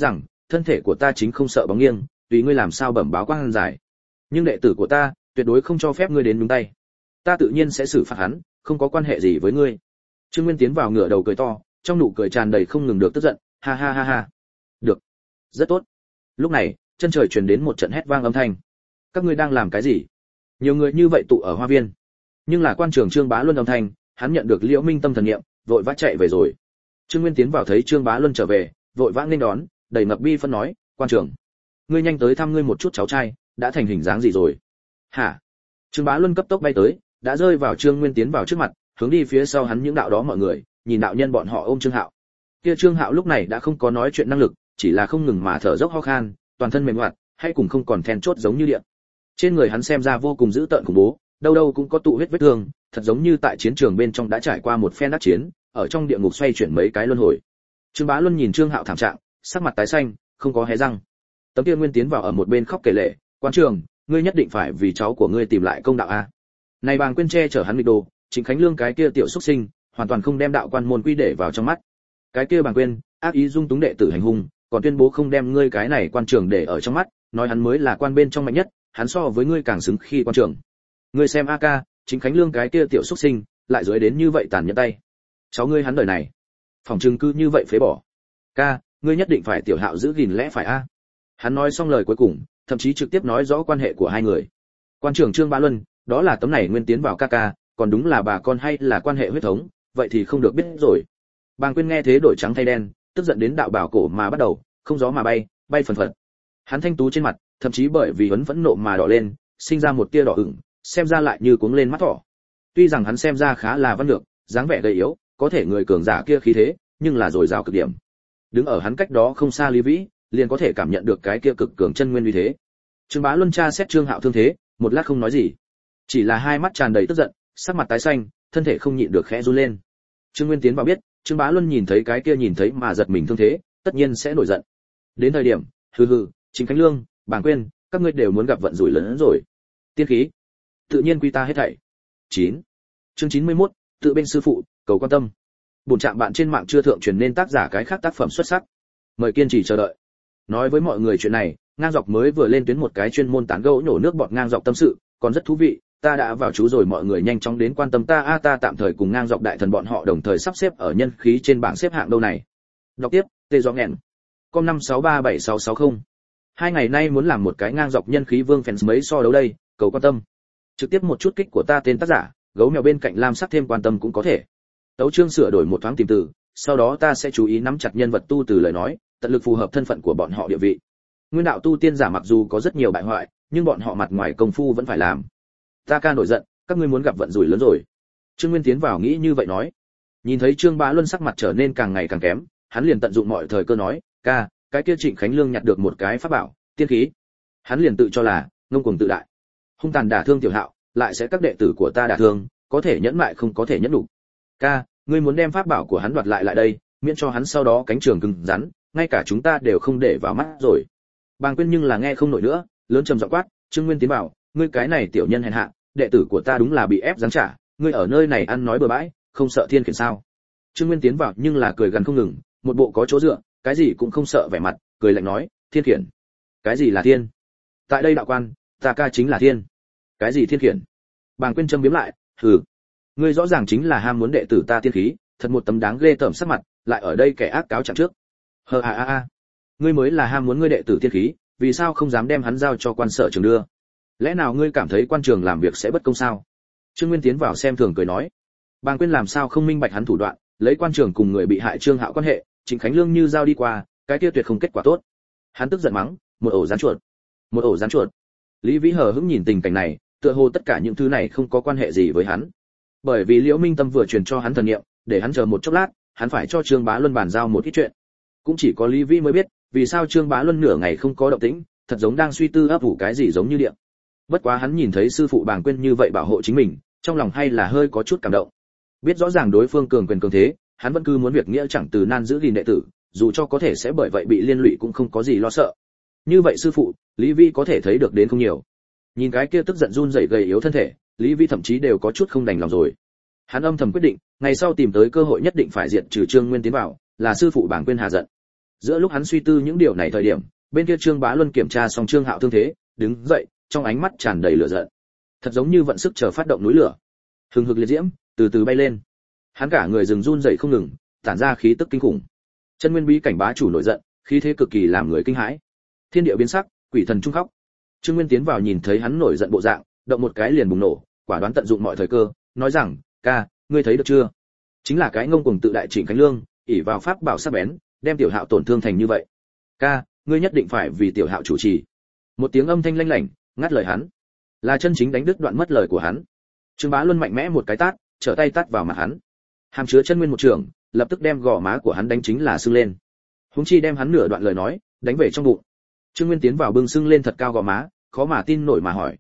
thân thể của ta chính không sợ bóng nghiêng, tùy ngươi làm sao bẩm báo quan giải. Nhưng đệ tử của ta, tuyệt đối không cho phép ngươi đến nhúng tay. Ta tự nhiên sẽ xử phạt hắn, không có quan hệ gì với ngươi. Trương Nguyên tiến vào ngửa đầu cười to, trong nụ cười tràn đầy không ngừng được tức giận, ha ha ha ha. Được, rất tốt. Lúc này, chân trời truyền đến một trận hét vang âm thanh. Các ngươi đang làm cái gì? Nhiều người như vậy tụ ở hoa viên. Nhưng là quan trưởng Trương Bá Luân âm thanh, hắn nhận được Liễu Minh Tâm thần niệm, vội vã chạy về rồi. Trương Nguyên tiến vào thấy Trương Bá Luân trở về, vội vã nghênh đón, đầy ngập bi phân nói, quan trưởng, ngươi nhanh tới thăm ngươi một chút cháu trai, đã thành hình dáng gì rồi? Hả? Trương Bá Luân cấp tốc bay tới, đã rơi vào Trương Nguyên tiến vào trước mặt, hướng đi phía sau hắn những đạo đó mọi người, nhìn đạo nhân bọn họ ôm Trương Hạo. Kia Trương Hạo lúc này đã không có nói chuyện năng lực, chỉ là không ngừng mà thở dốc ho khan, toàn thân mềm oặt, hay cùng không còn then chốt giống như điện. Trên người hắn xem ra vô cùng dữ tợn khủng bố, đâu đâu cũng có tụ huyết vết thương, thật giống như tại chiến trường bên trong đã trải qua một phen đắc chiến, ở trong địa ngục xoay chuyển mấy cái luân hồi. Trương Bá Luân nhìn Trương Hạo thảm trạng, sắc mặt tái xanh, không có hé răng. Tấm Kia Nguyên tiến vào ở một bên khóc kể lệ, quan trường, ngươi nhất định phải vì cháu của ngươi tìm lại công đạo a. Này Bàng Quyên che chở hắn nghịch đồ, Trịnh Khánh Lương cái kia tiểu xuất sinh, hoàn toàn không đem đạo quan môn quy để vào trong mắt. Cái kia Bàng Quyên, ác ý dung túng đệ tử hành hung, còn tuyên bố không đem ngươi cái này quan trường để ở trong mắt, nói hắn mới là quan bên trong mạnh nhất, hắn so với ngươi càng xứng khi quan trường. Ngươi xem a ca, Trịnh Khánh Lương cái kia tiểu xuất sinh, lại dưới đến như vậy tàn nhẫn tay. Cháu ngươi hắn đời này, phòng trừng cứ như vậy phế bỏ. Ca, ngươi nhất định phải tiểu Hạo giữ gìn lẽ phải a. Hắn nói xong lời cuối cùng, thậm chí trực tiếp nói rõ quan hệ của hai người. Quan trưởng Trương Bá Luân, đó là tấm này Nguyên tiến vào ca ca, còn đúng là bà con hay là quan hệ huyết thống, vậy thì không được biết rồi. Bàng Quyên nghe thế đổi trắng thay đen, tức giận đến đạo bảo cổ mà bắt đầu, không gió mà bay, bay phần phật. Hắn thanh tú trên mặt, thậm chí bởi vì hắn phẫn nộ mà đỏ lên, sinh ra một tia đỏ ửng, xem ra lại như cuống lên mắt thỏ. Tuy rằng hắn xem ra khá là văn lược, dáng vẻ gầy yếu, có thể người cường giả kia khí thế, nhưng là dồi dào cực điểm. Đứng ở hắn cách đó không xa Lý Vĩ, liền có thể cảm nhận được cái kia cực cường chân nguyên uy thế. Trương Bá Luân tra xét Trương Hạo thương thế, một lát không nói gì, chỉ là hai mắt tràn đầy tức giận, sắc mặt tái xanh, thân thể không nhịn được khẽ run lên. Trương Nguyên tiến vào biết, Trương Bá Luân nhìn thấy cái kia nhìn thấy mà giật mình thương thế, tất nhiên sẽ nổi giận. Đến thời điểm, hừ hừ, Trịnh Khánh Lương, Bàng Quyên, các ngươi đều muốn gặp vận rủi lớn hơn rồi. Tiên khí, tự nhiên quy ta hết thảy. 9. Chương 91, tự bên sư phụ, cầu quan tâm. Bổn trạm bạn trên mạng chưa thượng truyền nên tác giả cái khác tác phẩm xuất sắc. Mời kiên trì chờ đợi. Nói với mọi người chuyện này, Ngang Dọc mới vừa lên tuyến một cái chuyên môn tán gẫu nhổ nước bọt Ngang Dọc tâm sự, còn rất thú vị, ta đã vào chú rồi, mọi người nhanh chóng đến quan tâm ta ta tạm thời cùng Ngang Dọc đại thần bọn họ đồng thời sắp xếp ở nhân khí trên bảng xếp hạng đâu này. Đọc tiếp, tê gió nghẹn. Com 5637660. Hai ngày nay muốn làm một cái Ngang Dọc nhân khí vương fans mấy so đấu đây, cầu quan tâm. Trực tiếp một chút kích của ta tên tác giả, gấu mèo bên cạnh lam sắc thêm quan tâm cũng có thể. Tấu chương sửa đổi một thoáng tìm từ, sau đó ta sẽ chú ý nắm chặt nhân vật tu từ lời nói, tận lực phù hợp thân phận của bọn họ địa vị. Nguyên đạo tu tiên giả mặc dù có rất nhiều bại hoại, nhưng bọn họ mặt ngoài công phu vẫn phải làm. Ta ca nổi giận, các ngươi muốn gặp vận rủi lớn rồi. Trương Nguyên tiến vào nghĩ như vậy nói. Nhìn thấy Trương Bá Luân sắc mặt trở nên càng ngày càng kém, hắn liền tận dụng mọi thời cơ nói, ca, cái kia Trịnh Khánh Lương nhặt được một cái pháp bảo, tiên khí. Hắn liền tự cho là ngông cuồng tự đại, hung tàn đả thương tiểu Hạo, lại sẽ các đệ tử của ta đả thương, có thể nhẫn mại không có thể nhẫn đủ. Ca, ngươi muốn đem pháp bảo của hắn đoạt lại đây, miễn cho hắn sau đó cánh trường cứng rắn, ngay cả chúng ta đều không để vào mắt rồi. Bàng Quyên nhưng là nghe không nổi nữa, lớn trầm giọng quát, Trương Nguyên tiến vào, ngươi cái này tiểu nhân hèn hạ, đệ tử của ta đúng là bị ép giáng trả, ngươi ở nơi này ăn nói bừa bãi, không sợ thiên khiển sao? Trương Nguyên tiến vào nhưng là cười gần không ngừng, một bộ có chỗ dựa, cái gì cũng không sợ vẻ mặt, cười lạnh nói, thiên khiển? Cái gì là thiên? Tại đây đạo quan, ta ca chính là thiên. Cái gì thiên khiển? Bàng Quyên châm biếm lại, hừ, ngươi rõ ràng chính là ham muốn đệ tử ta tiên khí, thật một tấm đáng ghê tởm sắc mặt, lại ở đây kẻ ác cáo trạng trước. Hờ ngươi mới là ham muốn ngươi đệ tử tiên khí, vì sao không dám đem hắn giao cho quan sở trường đưa? Lẽ nào ngươi cảm thấy quan trường làm việc sẽ bất công sao? Trương Nguyên tiến vào xem thường cười nói. Bàng Quyên làm sao không minh bạch hắn thủ đoạn, lấy quan trường cùng người bị hại Trương Hạo quan hệ, Trịnh Khánh Lương như giao đi qua, cái kia tuyệt không kết quả tốt. Hắn tức giận mắng, một ổ rắn chuột, một ổ rắn chuột. Lý Vĩ hờ hững nhìn tình cảnh này, tựa hồ tất cả những thứ này không có quan hệ gì với hắn. Bởi vì Liễu Minh Tâm vừa truyền cho hắn thần niệm, để hắn chờ một chốc lát, hắn phải cho Trương Bá Luân bàn giao một ít chuyện. Cũng chỉ có Lý Vĩ mới biết, vì sao Trương Bá Luân nửa ngày không có động tĩnh, thật giống đang suy tư ấp ủ cái gì giống như điện. Bất quá hắn nhìn thấy sư phụ Bàng Quyên như vậy bảo hộ chính mình, trong lòng hay là hơi có chút cảm động. Biết rõ ràng đối phương cường quyền cường thế, hắn vẫn cứ muốn việc nghĩa chẳng từ nan giữ gìn đệ tử, dù cho có thể sẽ bởi vậy bị liên lụy cũng không có gì lo sợ. Như vậy sư phụ, Lý Vĩ có thể thấy được đến không nhiều. Nhìn cái kia tức giận run rẩy gầy yếu thân thể, Lý Vĩ thậm chí đều có chút không đành lòng rồi. Hắn âm thầm quyết định, ngày sau tìm tới cơ hội nhất định phải diệt trừ Trương Nguyên tiến vào, là sư phụ Bàng Quyên hạ giận. Giữa lúc hắn suy tư những điều này thời điểm, bên kia Trương Bá Luân kiểm tra xong Trương Hạo thương thế, đứng dậy, trong ánh mắt tràn đầy lửa giận. Thật giống như vận sức chờ phát động núi lửa. Hừng hực liệt diễm, từ từ bay lên. Hắn cả người rừng run rẩy không ngừng, tản ra khí tức kinh khủng. Chân Nguyên Bí cảnh bá chủ nổi giận, khí thế cực kỳ làm người kinh hãi. Thiên địa biến sắc, quỷ thần trung khóc. Trương Nguyên tiến vào nhìn thấy hắn nổi giận bộ dạng, động một cái liền bùng nổ, quả đoán tận dụng mọi thời cơ, nói rằng, "Ca, ngươi thấy được chưa? Chính là cái ngông cuồng tự đại Trịnh Khánh Lương, ỷ vào pháp bảo sắc bén, đem Tiểu Hạo tổn thương thành như vậy. Ca, ngươi nhất định phải vì Tiểu Hạo chủ trì." Một tiếng âm thanh lanh lảnh ngắt lời hắn, là chân chính đánh đứt đoạn mất lời của hắn. Trương Bá Luân mạnh mẽ một cái tát, trở tay tát vào mặt hắn. Hàm chứa chân nguyên một trường, lập tức đem gò má của hắn đánh chính là sưng lên. Huống chi đem hắn nửa đoạn lời nói đánh về trong bụng. Trương Nguyên tiến vào bưng sưng lên thật cao gò má, khó mà tin nổi mà hỏi,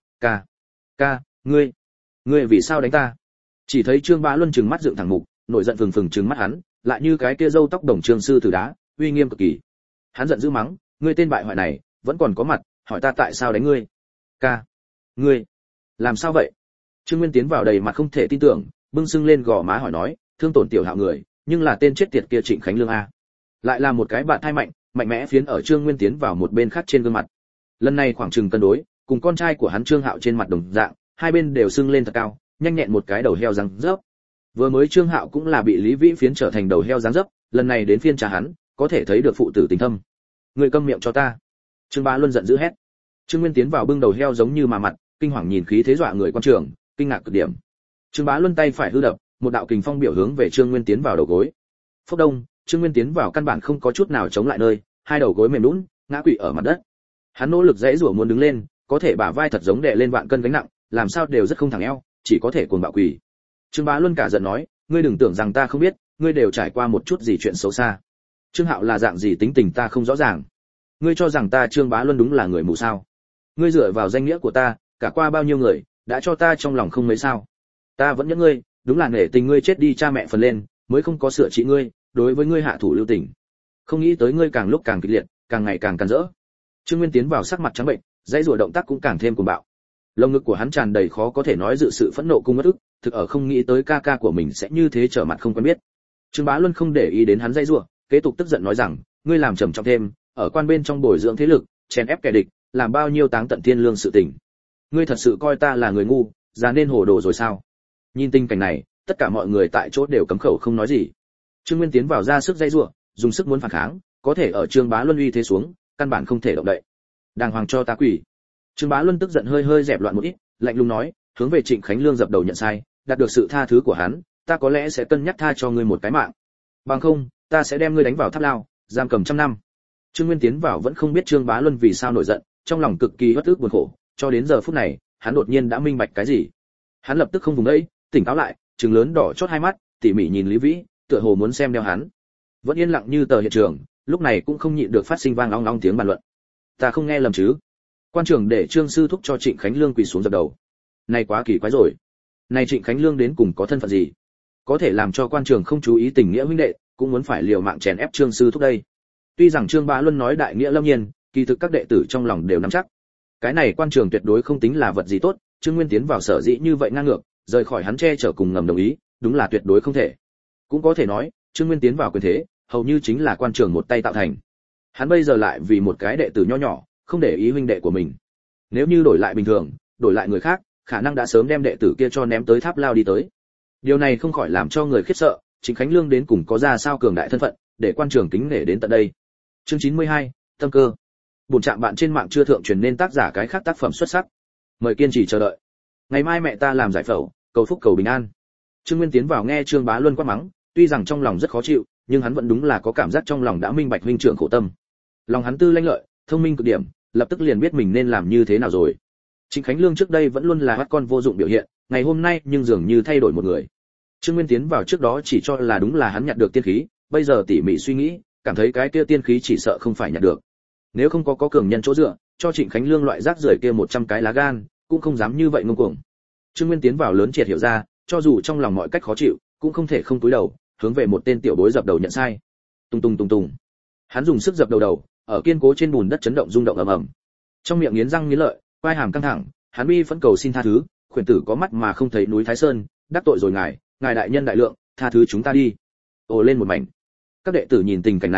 "Ca, ngươi vì sao đánh ta?" Chỉ thấy Trương Bá Luân trừng mắt dựng thẳng mục, nổi giận phừng phừng trừng mắt hắn, lại như cái kia râu tóc đồng trương sư tử đá, uy nghiêm cực kỳ. Hắn giận dữ mắng, "Ngươi tên bại hoại này, vẫn còn có mặt, hỏi ta tại sao đánh ngươi?" "Ca, ngươi làm sao vậy?" Trương Nguyên tiến vào đầy mặt không thể tin tưởng, bưng sưng lên gò má hỏi nói, "Thương tổn Tiểu Hạo người, nhưng là tên chết tiệt kia Trịnh Khánh Lương a." Lại là một cái bạn thai mạnh mẽ phiến ở Trương Nguyên tiến vào một bên khác trên gương mặt. Lần này khoảng chừng cân đối, cùng con trai của hắn Trương Hạo trên mặt đồng dạng, hai bên đều sưng lên thật cao, nhanh nhẹn một cái đầu heo răng rớp. Vừa mới Trương Hạo cũng là bị Lý Vĩ phiến trở thành đầu heo răng rớp, lần này đến phiên cha hắn, có thể thấy được phụ tử tình thâm. "Ngươi câm miệng cho ta!" Trương Bá Luân giận dữ hét. Trương Nguyên tiến vào bưng đầu heo giống như mà mặt, kinh hoàng nhìn khí thế dọa người quan trường, kinh ngạc cực điểm. Trương Bá Luân tay phải hư đập, một đạo kình phong biểu hướng về Trương Nguyên tiến vào đầu gối. Phốc đông, Trương Nguyên tiến vào căn bản không có chút nào chống lại nơi, hai đầu gối mềm nhũn, ngã quỵ ở mặt đất. Hắn nỗ lực giãy giụa muốn đứng lên, có thể bả vai thật giống đè lên vạn cân gánh nặng, làm sao đều rất không thẳng eo, chỉ có thể cuồng bạo quỳ. Trương Bá Luân cả giận nói, "Ngươi đừng tưởng rằng ta không biết, ngươi đều trải qua một chút gì chuyện xấu xa. Trương Hạo là dạng gì tính tình ta không rõ ràng. Ngươi cho rằng ta Trương Bá Luân đúng là người mù sao? Ngươi dựa vào danh nghĩa của ta, cả qua bao nhiêu người, đã cho ta trong lòng không mấy sao? Ta vẫn nhớ ngươi, đúng là nể tình ngươi chết đi cha mẹ phần lên, mới không có sửa trị ngươi, đối với ngươi hạ thủ lưu tình. Không nghĩ tới ngươi càng lúc càng kịch liệt, càng ngày càng càn rỡ." Trương Nguyên tiến vào sắc mặt trắng bệnh, dãy rủa động tác cũng càng thêm cuồng bạo. Lồng ngực của hắn tràn đầy khó có thể nói dự sự phẫn nộ cùng uất ức, thực ở không nghĩ tới ca ca của mình sẽ như thế trở mặt không quen biết. Trương Bá Luân không để ý đến hắn dãy rủa, kế tục tức giận nói rằng, "Ngươi làm trầm trọng thêm, ở quan bên trong bồi dưỡng thế lực, chèn ép kẻ địch, làm bao nhiêu táng tận thiên lương sự tình. Ngươi thật sự coi ta là người ngu, già nên hồ đồ rồi sao?" Nhìn tình cảnh này, tất cả mọi người tại chỗ đều cấm khẩu không nói gì. Trương Nguyên tiến vào ra sức dãy rủa, dùng sức muốn phản kháng, có thể ở Trương Bá Luân uy thế xuống, căn bản không thể động đậy. "Đàng hoàng cho ta quỳ." Trương Bá Luân tức giận hơi dẹp loạn một ít, lạnh lùng nói, hướng về Trịnh Khánh Lương dập đầu nhận sai, đạt được sự tha thứ của hắn, ta có lẽ sẽ cân nhắc tha cho ngươi một cái mạng. Bằng không, ta sẽ đem ngươi đánh vào tháp lao, giam cầm 100 năm. Trương Nguyên tiến vào vẫn không biết Trương Bá Luân vì sao nổi giận, trong lòng cực kỳ uất ức buồn khổ, cho đến giờ phút này, hắn đột nhiên đã minh bạch cái gì. Hắn lập tức không vùng ấy, tỉnh táo lại, trừng lớn đỏ chót hai mắt, tỉ mỉ nhìn Lý Vĩ, tựa hồ muốn xem đeo hắn. Vẫn yên lặng như tờ hiện trường, lúc này cũng không nhịn được phát sinh vang ong ong tiếng bàn luận. "Ta không nghe lầm chứ? Quan trưởng để Trương sư thúc cho Trịnh Khánh Lương quỳ xuống dập đầu. Này quá kỳ quái rồi. Này Trịnh Khánh Lương đến cùng có thân phận gì? Có thể làm cho quan trưởng không chú ý tình nghĩa huynh đệ, cũng muốn phải liều mạng chèn ép Trương sư thúc đây." Tuy rằng Trương Bá Luân nói đại nghĩa lâm nhiên, kỳ thực các đệ tử trong lòng đều nắm chắc. Cái này quan trưởng tuyệt đối không tính là vật gì tốt, Trương Nguyên tiến vào sở dĩ như vậy ngang ngược, rời khỏi hắn che chở cùng ngầm đồng ý, đúng là tuyệt đối không thể. Cũng có thể nói, Trương Nguyên tiến vào quyền thế, hầu như chính là quan trưởng một tay tạo thành. Hắn bây giờ lại vì một cái đệ tử nho nhỏ, không để ý huynh đệ của mình. Nếu như đổi lại bình thường, đổi lại người khác, khả năng đã sớm đem đệ tử kia cho ném tới tháp lao đi tới. Điều này không khỏi làm cho người khiếp sợ, Trịnh Khánh Lương đến cùng có ra sao cường đại thân phận, để quan trưởng kính nể đến tận đây. Chương 92, tâm cơ. Buồn trạm bạn trên mạng chưa thượng truyền nên tác giả cái khác tác phẩm xuất sắc. Mời kiên trì chờ đợi. Ngày mai mẹ ta làm giải phẫu, cầu phúc cầu bình an. Trương Nguyên tiến vào nghe Trương Bá Luân quát mắng, tuy rằng trong lòng rất khó chịu, nhưng hắn vẫn đúng là có cảm giác trong lòng đã minh bạch huynh trưởng khổ tâm. Lòng hắn tư lanh lợi, thông minh cực điểm, lập tức liền biết mình nên làm như thế nào rồi. Trịnh Khánh Lương trước đây vẫn luôn là bắt con vô dụng biểu hiện, ngày hôm nay nhưng dường như thay đổi một người. Trương Nguyên tiến vào trước đó chỉ cho là đúng là hắn nhặt được tiên khí, bây giờ tỉ mỉ suy nghĩ, cảm thấy cái kia tiên khí chỉ sợ không phải nhặt được. Nếu không có cường nhân chỗ dựa, cho Trịnh Khánh Lương loại rác rưởi kia 100 cái lá gan, cũng không dám như vậy ngông cuồng. Trương Nguyên tiến vào lớn triệt hiểu ra, cho dù trong lòng mọi cách khó chịu, cũng không thể không cúi đầu, hướng về một tên tiểu bối dập đầu nhận sai. Tung tung. Hắn dùng sức dập đầu, ở kiên cố trên bùn đất chấn động rung động ầm ầm. Trong miệng nghiến răng nghiến lợi, quai hàm căng thẳng, hắn bi phẫn cầu xin tha thứ, khuyển tử có mắt mà không thấy núi Thái Sơn, đắc tội rồi ngài đại nhân đại lượng, tha thứ chúng ta đi. Ồ lên một mảnh. Các đệ tử nhìn tình cảnh này,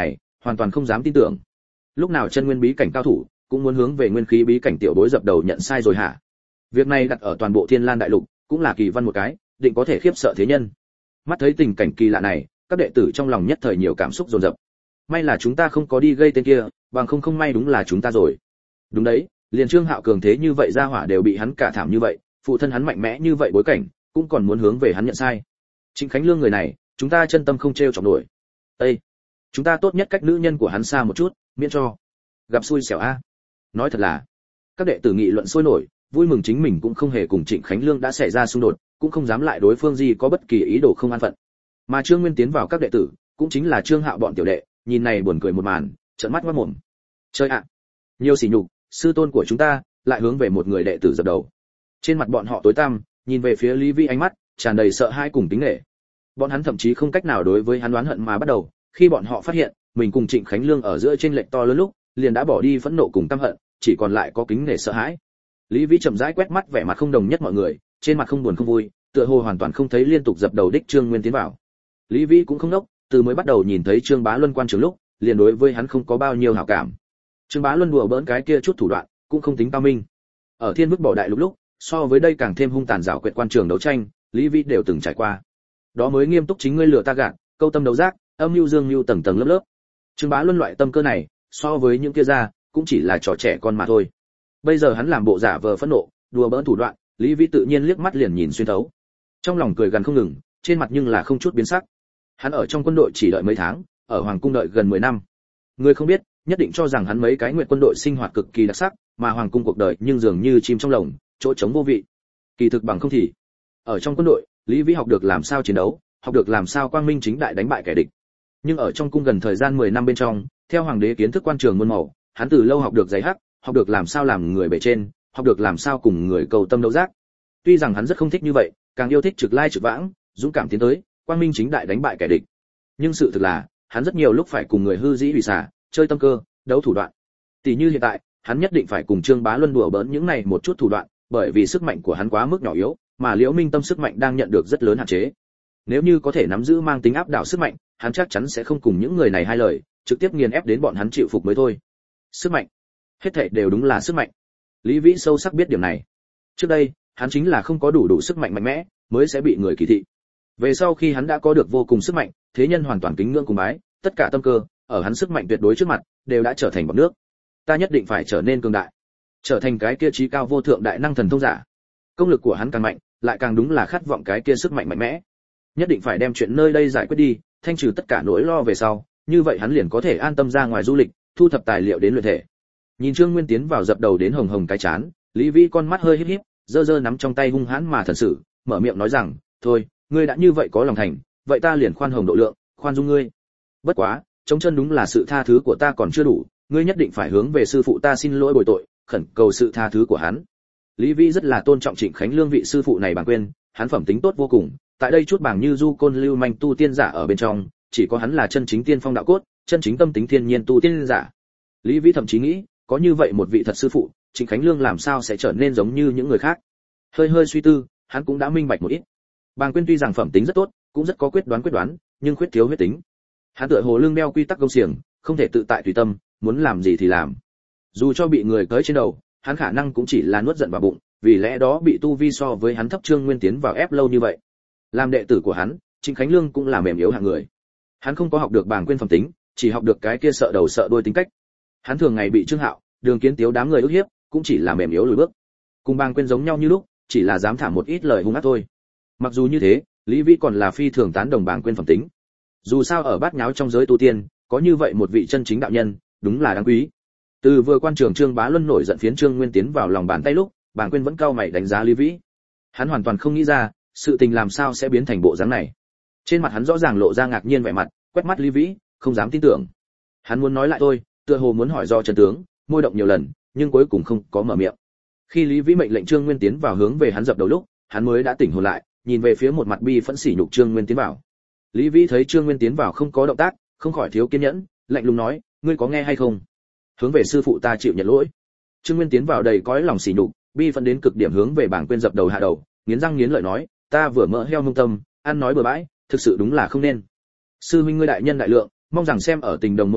hoàn toàn không dám tin tưởng. Lúc nào chân nguyên bí cảnh cao thủ cũng muốn hướng về nguyên khí bí cảnh tiểu bối dập đầu nhận sai rồi hả? Việc này đặt ở toàn bộ Thiên Lan đại lục, cũng là kỳ văn một cái, định có thể khiếp sợ thế nhân. Mắt thấy tình cảnh kỳ lạ này, các đệ tử trong lòng nhất thời nhiều cảm xúc dồn dập. May là chúng ta không có đi gây tên kia, bằng không may đúng là chúng ta rồi. Đúng đấy, liền Trương Hạo cường thế như vậy ra hỏa đều bị hắn cả thảm như vậy, phụ thân hắn mạnh mẽ như vậy bối cảnh, cũng còn muốn hướng về hắn nhận sai. Trịnh Khánh Lương người này, chúng ta chân tâm không trêu chọc nổi. Ê, chúng ta tốt nhất cách nữ nhân của hắn xa một chút, miễn cho gặp xui xẻo a. Nói thật là, các đệ tử nghị luận sôi nổi, vui mừng chính mình cũng không hề cùng Trịnh Khánh Lương đã xảy ra xung đột, cũng không dám lại đối phương gì có bất kỳ ý đồ không an phận. Mà Trương Nguyên tiến vào các đệ tử, cũng chính là Trương Hạo bọn tiểu đệ, nhìn này buồn cười một màn, trợn mắt ngoác mồm. Chơi ạ, nhiều sỉ nhục, sư tôn của chúng ta lại hướng về một người đệ tử dập đầu. Trên mặt bọn họ tối tăm, nhìn về phía Lý Vĩ ánh mắt tràn đầy sợ hãi cùng kính nể. Bọn hắn thậm chí không cách nào đối với hắn oán hận mà bắt đầu, khi bọn họ phát hiện mình cùng Trịnh Khánh Lương ở giữa trên lệch to lớn lúc, liền đã bỏ đi phẫn nộ cùng căm hận, chỉ còn lại có kính nể sợ hãi. Lý Vĩ chậm rãi quét mắt vẻ mặt không đồng nhất mọi người, trên mặt không buồn không vui, tựa hồ hoàn toàn không thấy liên tục dập đầu đích Trương Nguyên tiến vào. Lý Vĩ cũng không đốc, từ mới bắt đầu nhìn thấy Trương Bá Luân quan trường lúc, liền đối với hắn không có bao nhiêu hảo cảm. Trương Bá Luân đùa bỡn cái kia chút thủ đoạn, cũng không tính cao minh. Ở Thiên Vức Bỏ Đại Lục lúc, so với đây càng thêm hung tàn rào quyệt quan trường đấu tranh, Lý Vĩ đều từng trải qua. Đó mới nghiêm túc chính ngươi lừa ta gạt, câu tâm đấu giác, âm mưu dương mưu tầng tầng lớp lớp. Trương Bá Luân loại tâm cơ này, so với những kia ra, cũng chỉ là trò trẻ con mà thôi. Bây giờ hắn làm bộ giả vờ phẫn nộ, đùa bỡn thủ đoạn, Lý Vĩ tự nhiên liếc mắt liền nhìn xuyên thấu. Trong lòng cười gần không ngừng, trên mặt nhưng là không chút biến sắc. Hắn ở trong quân đội chỉ đợi mấy tháng, ở hoàng cung đợi gần 10 năm. Người không biết, nhất định cho rằng hắn mấy cái nguyện quân đội sinh hoạt cực kỳ đặc sắc, mà hoàng cung cuộc đời nhưng dường như chim trong lồng, chỗ trống vô vị. Kỳ thực bằng không thì, ở trong quân đội, Lý Vĩ học được làm sao chiến đấu, học được làm sao quang minh chính đại đánh bại kẻ địch. Nhưng ở trong cung gần thời gian 10 năm bên trong, theo hoàng đế kiến thức quan trường muôn màu, hắn từ lâu học được giấy hắc, học được làm sao làm người bề trên, học được làm sao cùng người cầu tâm đấu giác. Tuy rằng hắn rất không thích như vậy, càng yêu thích trực lai trực vãng, dũng cảm tiến tới, quang minh chính đại đánh bại kẻ địch. Nhưng sự thực là, hắn rất nhiều lúc phải cùng người hư dĩ hủy xả, chơi tâm cơ, đấu thủ đoạn. Tỷ như hiện tại, hắn nhất định phải cùng Trương Bá Luân đùa bỡn những này một chút thủ đoạn, bởi vì sức mạnh của hắn quá mức nhỏ yếu, mà Liễu Minh Tâm sức mạnh đang nhận được rất lớn hạn chế. Nếu như có thể nắm giữ mang tính áp đảo sức mạnh, hắn chắc chắn sẽ không cùng những người này hai lời, trực tiếp nghiền ép đến bọn hắn chịu phục mới thôi. Sức mạnh, hết thảy đều đúng là sức mạnh. Lý Vĩ sâu sắc biết điểm này. Trước đây, hắn chính là không có đủ sức mạnh mạnh mẽ, mới sẽ bị người kỳ thị. Về sau khi hắn đã có được vô cùng sức mạnh, thế nhân hoàn toàn kính ngưỡng cùng bái, tất cả tâm cơ, ở hắn sức mạnh tuyệt đối trước mặt, đều đã trở thành bọt nước. Ta nhất định phải trở nên cường đại, trở thành cái kia trí cao vô thượng đại năng thần thông giả. Công lực của hắn càng mạnh, lại càng đúng là khát vọng cái kia sức mạnh mạnh mẽ. Nhất định phải đem chuyện nơi đây giải quyết đi, thanh trừ tất cả nỗi lo về sau, như vậy hắn liền có thể an tâm ra ngoài du lịch, thu thập tài liệu đến luyện thể. Nhìn Trương Nguyên tiến vào dập đầu đến hồng hồng cái chán, Lý Vĩ con mắt hơi híp híp, giơ nắm trong tay hung hãn mà thần sự, mở miệng nói rằng, thôi, ngươi đã như vậy có lòng thành, vậy ta liền khoan hồng độ lượng, khoan dung ngươi. Bất quá, chống chân đúng là sự tha thứ của ta còn chưa đủ, ngươi nhất định phải hướng về sư phụ ta xin lỗi bồi tội, khẩn cầu sự tha thứ của hắn. Lý Vĩ rất là tôn trọng Trịnh Khánh Lương vị sư phụ này bằng quên, hắn phẩm tính tốt vô cùng, tại đây chút bảng như du côn lưu manh tu tiên giả ở bên trong, chỉ có hắn là chân chính tiên phong đạo cốt, chân chính tâm tính thiên nhiên tu tiên giả. Lý Vĩ thậm chí nghĩ, có như vậy một vị thật sư phụ, Trịnh Khánh Lương làm sao sẽ trở nên giống như những người khác. Hơi suy tư, hắn cũng đã minh bạch một ít. Bàng Quyên tuy rằng phẩm tính rất tốt, cũng rất có quyết đoán, nhưng khuyết thiếu huyết tính. Hắn tựa hồ lưng đeo quy tắc công xiềng, không thể tự tại tùy tâm, muốn làm gì thì làm. Dù cho bị người cưỡi trên đầu, hắn khả năng cũng chỉ là nuốt giận vào bụng, vì lẽ đó bị tu vi so với hắn thấp Trương Nguyên tiến vào ép lâu như vậy. Làm đệ tử của hắn, Trịnh Khánh Lương cũng là mềm yếu hạng người. Hắn không có học được Bàng Quyên phẩm tính, chỉ học được cái kia sợ đầu sợ đuôi tính cách. Hắn thường ngày bị Trương Hạo, Đường Kiến Tiếu đám người ức hiếp, cũng chỉ là mềm yếu lùi bước. Cùng Bàng Quyên giống nhau như lúc, chỉ là dám thả một ít lời hung ác thôi. Mặc dù như thế, Lý Vĩ còn là phi thường tán đồng Bàng Quyên phẩm tính. Dù sao ở bát nháo trong giới tu tiên, có như vậy một vị chân chính đạo nhân, đúng là đáng quý. Từ vừa quan trường Trương Bá Luân nổi giận phiến Trương Nguyên tiến vào lòng bàn tay lúc, Bàng Quyên vẫn cau mày đánh giá Lý Vĩ. Hắn hoàn toàn không nghĩ ra, sự tình làm sao sẽ biến thành bộ dáng này. Trên mặt hắn rõ ràng lộ ra ngạc nhiên vẻ mặt, quét mắt Lý Vĩ, không dám tin tưởng. Hắn muốn nói lại thôi, tựa hồ muốn hỏi do chân tướng, môi động nhiều lần, nhưng cuối cùng không có mở miệng. Khi Lý Vĩ mệnh lệnh Trương Nguyên tiến vào hướng về hắn dập đầu lúc, hắn mới đã tỉnh hồn lại, nhìn về phía một mặt bi phẫn sỉ nhục Trương Nguyên tiến vào. Lý Vĩ thấy Trương Nguyên tiến vào không có động tác, không khỏi thiếu kiên nhẫn, lạnh lùng nói, ngươi có nghe hay không? Hướng về sư phụ ta chịu nhận lỗi. Trương Nguyên tiến vào đầy cõi lòng sỉ nhục, bi phẫn đến cực điểm hướng về Bàng Quyên dập đầu hạ đầu, nghiến răng nghiến lợi nói, ta vừa mỡ heo nông tâm, ăn nói bừa bãi, thực sự đúng là không nên. Sư huynh ngươi đại nhân đại lượng, mong rằng xem ở tình đồng môn lên,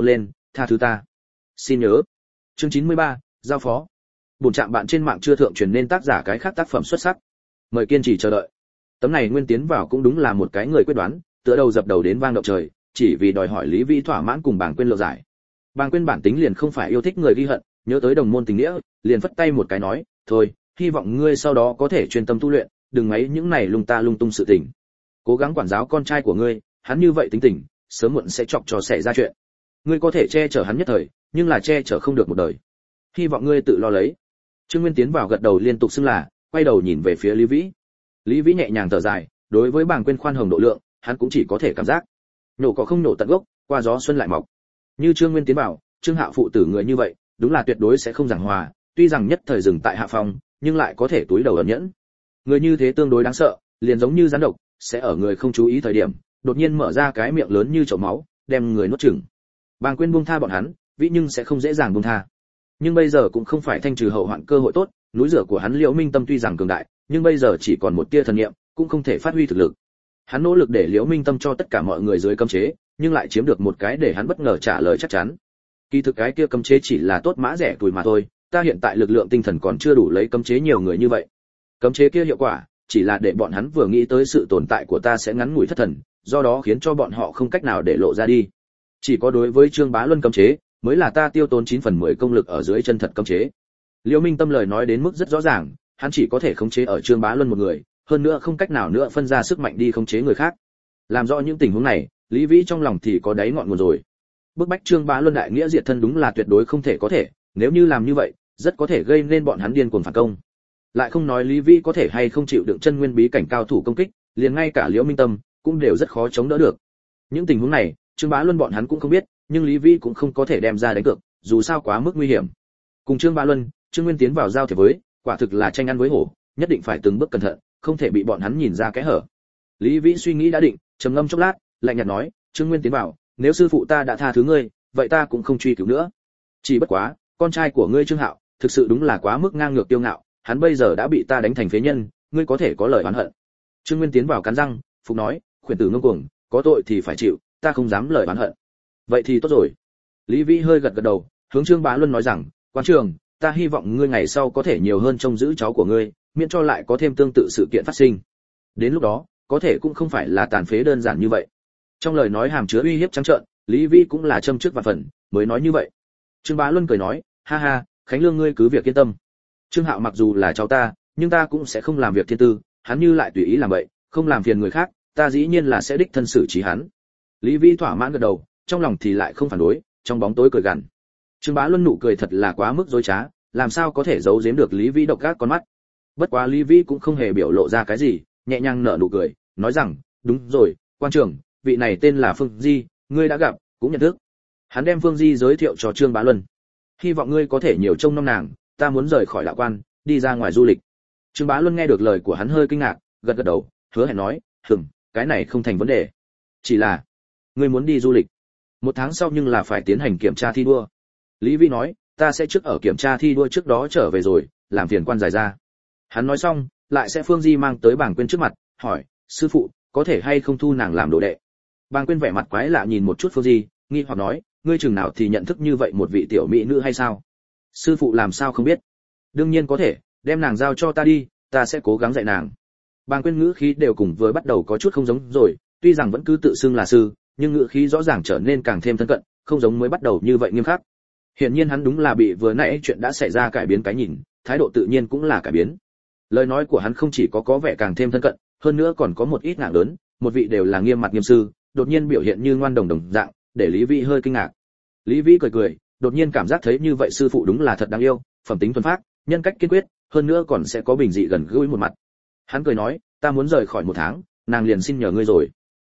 tha thứ ta. Xin nhớ. Chương 93, giao phó. Bổn trạm bạn trên mạng chưa thượng truyền nên tác giả cái khác tác phẩm xuất sắc. Mời kiên trì chờ đợi. Tấm này Nguyên tiến vào cũng đúng là một cái người quyết đoán, tựa đầu dập đầu đến vang động trời, chỉ vì đòi hỏi Lý Vĩ thỏa mãn cùng Bàng Quyên lộ giải. Bàng Quyên bản tính liền không phải yêu thích người ghi hận, nhớ tới đồng môn tình nghĩa, liền phất tay một cái nói, thôi, hy vọng ngươi sau đó có thể chuyên tâm tu luyện, đừng ấy những này lung ta lung tung sự tình. Cố gắng quản giáo con trai của ngươi, hắn như vậy tính tình, sớm muộn sẽ chọc cho xảy ra chuyện. Ngươi có thể che chở hắn nhất thời, nhưng là che chở không được một đời. Hy vọng ngươi tự lo lấy. Trương Nguyên tiến vào gật đầu liên tục xưng là, quay đầu nhìn về phía Lý Vĩ. Lý Vĩ nhẹ nhàng thở dài, đối với Bàng Quyên khoan hồng độ lượng, hắn cũng chỉ có thể cảm giác. Nổ có không nổ tận gốc, qua gió xuân lại mọc. Như Trương Nguyên tiến vào, Trương Hạo phụ tử người như vậy, đúng là tuyệt đối sẽ không giảng hòa, tuy rằng nhất thời dừng tại hạ phòng, nhưng lại có thể túi đầu ẩn nhẫn. Người như thế tương đối đáng sợ, liền giống như rắn độc, sẽ ở người không chú ý thời điểm, đột nhiên mở ra cái miệng lớn như chậu máu, đem người nuốt chửng. Bàng Quyên buông tha bọn hắn, Vĩ nhưng sẽ không dễ dàng buông tha. Nhưng bây giờ cũng không phải thanh trừ hậu hoạn cơ hội tốt, núi rửa của hắn Liễu Minh Tâm tuy rằng cường đại, nhưng bây giờ chỉ còn một tia thần niệm, cũng không thể phát huy thực lực. Hắn nỗ lực để Liễu Minh Tâm cho tất cả mọi người dưới cấm chế, nhưng lại chiếm được một cái để hắn bất ngờ trả lời chắc chắn. Kỳ thực cái kia cấm chế chỉ là tốt mã rẻ tuổi mà thôi, ta hiện tại lực lượng tinh thần còn chưa đủ lấy cấm chế nhiều người như vậy. Cấm chế kia hiệu quả chỉ là để bọn hắn vừa nghĩ tới sự tồn tại của ta sẽ ngắn ngủi thất thần, do đó khiến cho bọn họ không cách nào để lộ ra đi. Chỉ có đối với Trương Bá Luân cấm chế, mới là ta tiêu tốn 9/10 công lực ở dưới chân thật cấm chế. Liễu Minh Tâm lời nói đến mức rất rõ ràng, hắn chỉ có thể khống chế ở Trương Bá Luân một người, hơn nữa không cách nào nữa phân ra sức mạnh đi khống chế người khác. Làm rõ những tình huống này, Lý Vĩ trong lòng thì có đáy ngọn nguồn rồi. Bức bách Trương Bá Luân đại nghĩa diệt thân đúng là tuyệt đối không thể có thể, nếu như làm như vậy, rất có thể gây nên bọn hắn điên cuồng phản công. Lại không nói Lý Vĩ có thể hay không chịu đựng chân nguyên bí cảnh cao thủ công kích, liền ngay cả Liễu Minh Tâm cũng đều rất khó chống đỡ được. Những tình huống này, Trương Bá Luân bọn hắn cũng không biết, nhưng Lý Vĩ cũng không có thể đem ra đánh cược, dù sao quá mức nguy hiểm. Cùng Trương Bá Luân, Trương Nguyên tiến vào giao thiệp với, quả thực là tranh ăn với hổ, nhất định phải từng bước cẩn thận, không thể bị bọn hắn nhìn ra kẽ hở. Lý Vĩ suy nghĩ đã định, trầm ngâm chốc lát, lạnh nhạt nói, Trương Nguyên tiến vào, nếu sư phụ ta đã tha thứ ngươi, vậy ta cũng không truy cứu nữa. Chỉ bất quá, con trai của ngươi Trương Hạo, thực sự đúng là quá mức ngang ngược kiêu ngạo, hắn bây giờ đã bị ta đánh thành phế nhân, ngươi có thể có lời oán hận. Trương Nguyên tiến vào cắn răng, phục nói, khuyển tử ngông cuồng, có tội thì phải chịu, ta không dám lời oán hận. Vậy thì tốt rồi. Lý Vĩ hơi gật gật đầu, hướng Trương Bá Luân nói rằng, quan trường, ta hy vọng ngươi ngày sau có thể nhiều hơn trông giữ cháu của ngươi, miễn cho lại có thêm tương tự sự kiện phát sinh. Đến lúc đó, có thể cũng không phải là tàn phế đơn giản như vậy. Trong lời nói hàm chứa uy hiếp trắng trợn, Lý Vĩ cũng là châm trước và phần, mới nói như vậy. Trương Bá Luân cười nói, ha ha, Khánh Lương ngươi cứ việc yên tâm. Trương Hạo mặc dù là cháu ta, nhưng ta cũng sẽ không làm việc thiên tư, hắn như lại tùy ý làm vậy, không làm phiền người khác, ta dĩ nhiên là sẽ đích thân xử trí hắn. Lý Vĩ thỏa mãn gật đầu, trong lòng thì lại không phản đối, trong bóng tối cười gằn. Trương Bá Luân nụ cười thật là quá mức dối trá, làm sao có thể giấu giếm được Lý Vĩ độc ác con mắt. Bất quá Lý Vĩ cũng không hề biểu lộ ra cái gì, nhẹ nhàng nở nụ cười, nói rằng, đúng rồi, quan trưởng, vị này tên là Phương Di, ngươi đã gặp, cũng nhận thức. Hắn đem Phương Di giới thiệu cho Trương Bá Luân. Hy vọng ngươi có thể nhiều trông nom nàng, ta muốn rời khỏi đạo quan, đi ra ngoài du lịch. Trương Bá Luân nghe được lời của hắn hơi kinh ngạc, gật gật đầu, hứa hẹn nói, cái này không thành vấn đề. Chỉ là, ngươi muốn đi du lịch. 1 tháng sau nhưng là phải tiến hành kiểm tra thi đua. Lý Vĩ nói, ta sẽ trước ở kiểm tra thi đua trước đó trở về rồi, làm phiền quan giải ra. Hắn nói xong, lại sẽ Phương Di mang tới Bàng Quyên trước mặt, hỏi, sư phụ, có thể hay không thu nàng làm đồ đệ? Bàng Quyên vẻ mặt quái lạ nhìn một chút Phương Di, nghi hoặc nói, ngươi chừng nào thì nhận thức như vậy một vị tiểu mỹ nữ hay sao? Sư phụ làm sao không biết? Đương nhiên có thể, đem nàng giao cho ta đi, ta sẽ cố gắng dạy nàng. Bàng Quyên ngữ khí đều cùng với bắt đầu có chút không giống rồi, tuy rằng vẫn cứ tự xưng là sư, nhưng ngữ khí rõ ràng trở nên càng thêm thân cận, không giống mới bắt đầu như vậy nghiêm khắc. Hiển nhiên hắn đúng là bị vừa nãy chuyện đã xảy ra cải biến cái nhìn, thái độ tự nhiên cũng là cải biến. Lời nói của hắn không chỉ có vẻ càng thêm thân cận, hơn nữa còn có một ít ngạng lớn, một vị đều là nghiêm mặt nghiêm sư, đột nhiên biểu hiện như ngoan đồng đồng dạng, để Lý Vĩ hơi kinh ngạc. Lý Vĩ cười cười, đột nhiên cảm giác thấy như vậy sư phụ đúng là thật đáng yêu, phẩm tính thuần phác, nhân cách kiên quyết, hơn nữa còn sẽ có bình dị gần gũi một mặt. Hắn cười nói, ta muốn rời khỏi 1 tháng, nàng liền xin nhờ ngươi rồi.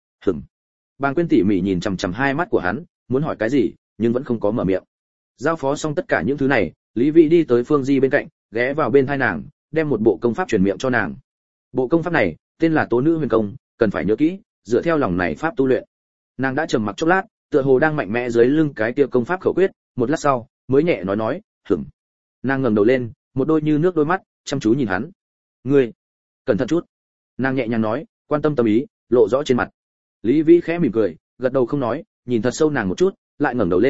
Bàng Quyên tỉ mỉ nhìn chằm chằm hai mắt của hắn, muốn hỏi cái gì, nhưng vẫn không có mở miệng. Giao phó xong tất cả những thứ này, Lý Vĩ đi tới Phương Di bên cạnh, ghé vào bên tai nàng, đem một bộ công pháp truyền miệng cho nàng. Bộ công pháp này tên là Tố Nữ Huyền Công, cần phải nhớ kỹ, dựa theo lòng này pháp tu luyện. Nàng đã trầm mặc chốc lát, tựa hồ đang mạnh mẽ dưới lưng cái kia công pháp khẩu quyết, một lát sau, mới nhẹ nói, Nàng ngẩng đầu lên, một đôi như nước đôi mắt, chăm chú nhìn hắn. Ngươi, cẩn thận chút. Nàng nhẹ nhàng nói, quan tâm tâm ý, lộ rõ trên mặt. Lý Vĩ khẽ mỉm cười, gật đầu không nói, nhìn thật sâu nàng một chút, lại ngẩng đầu lên,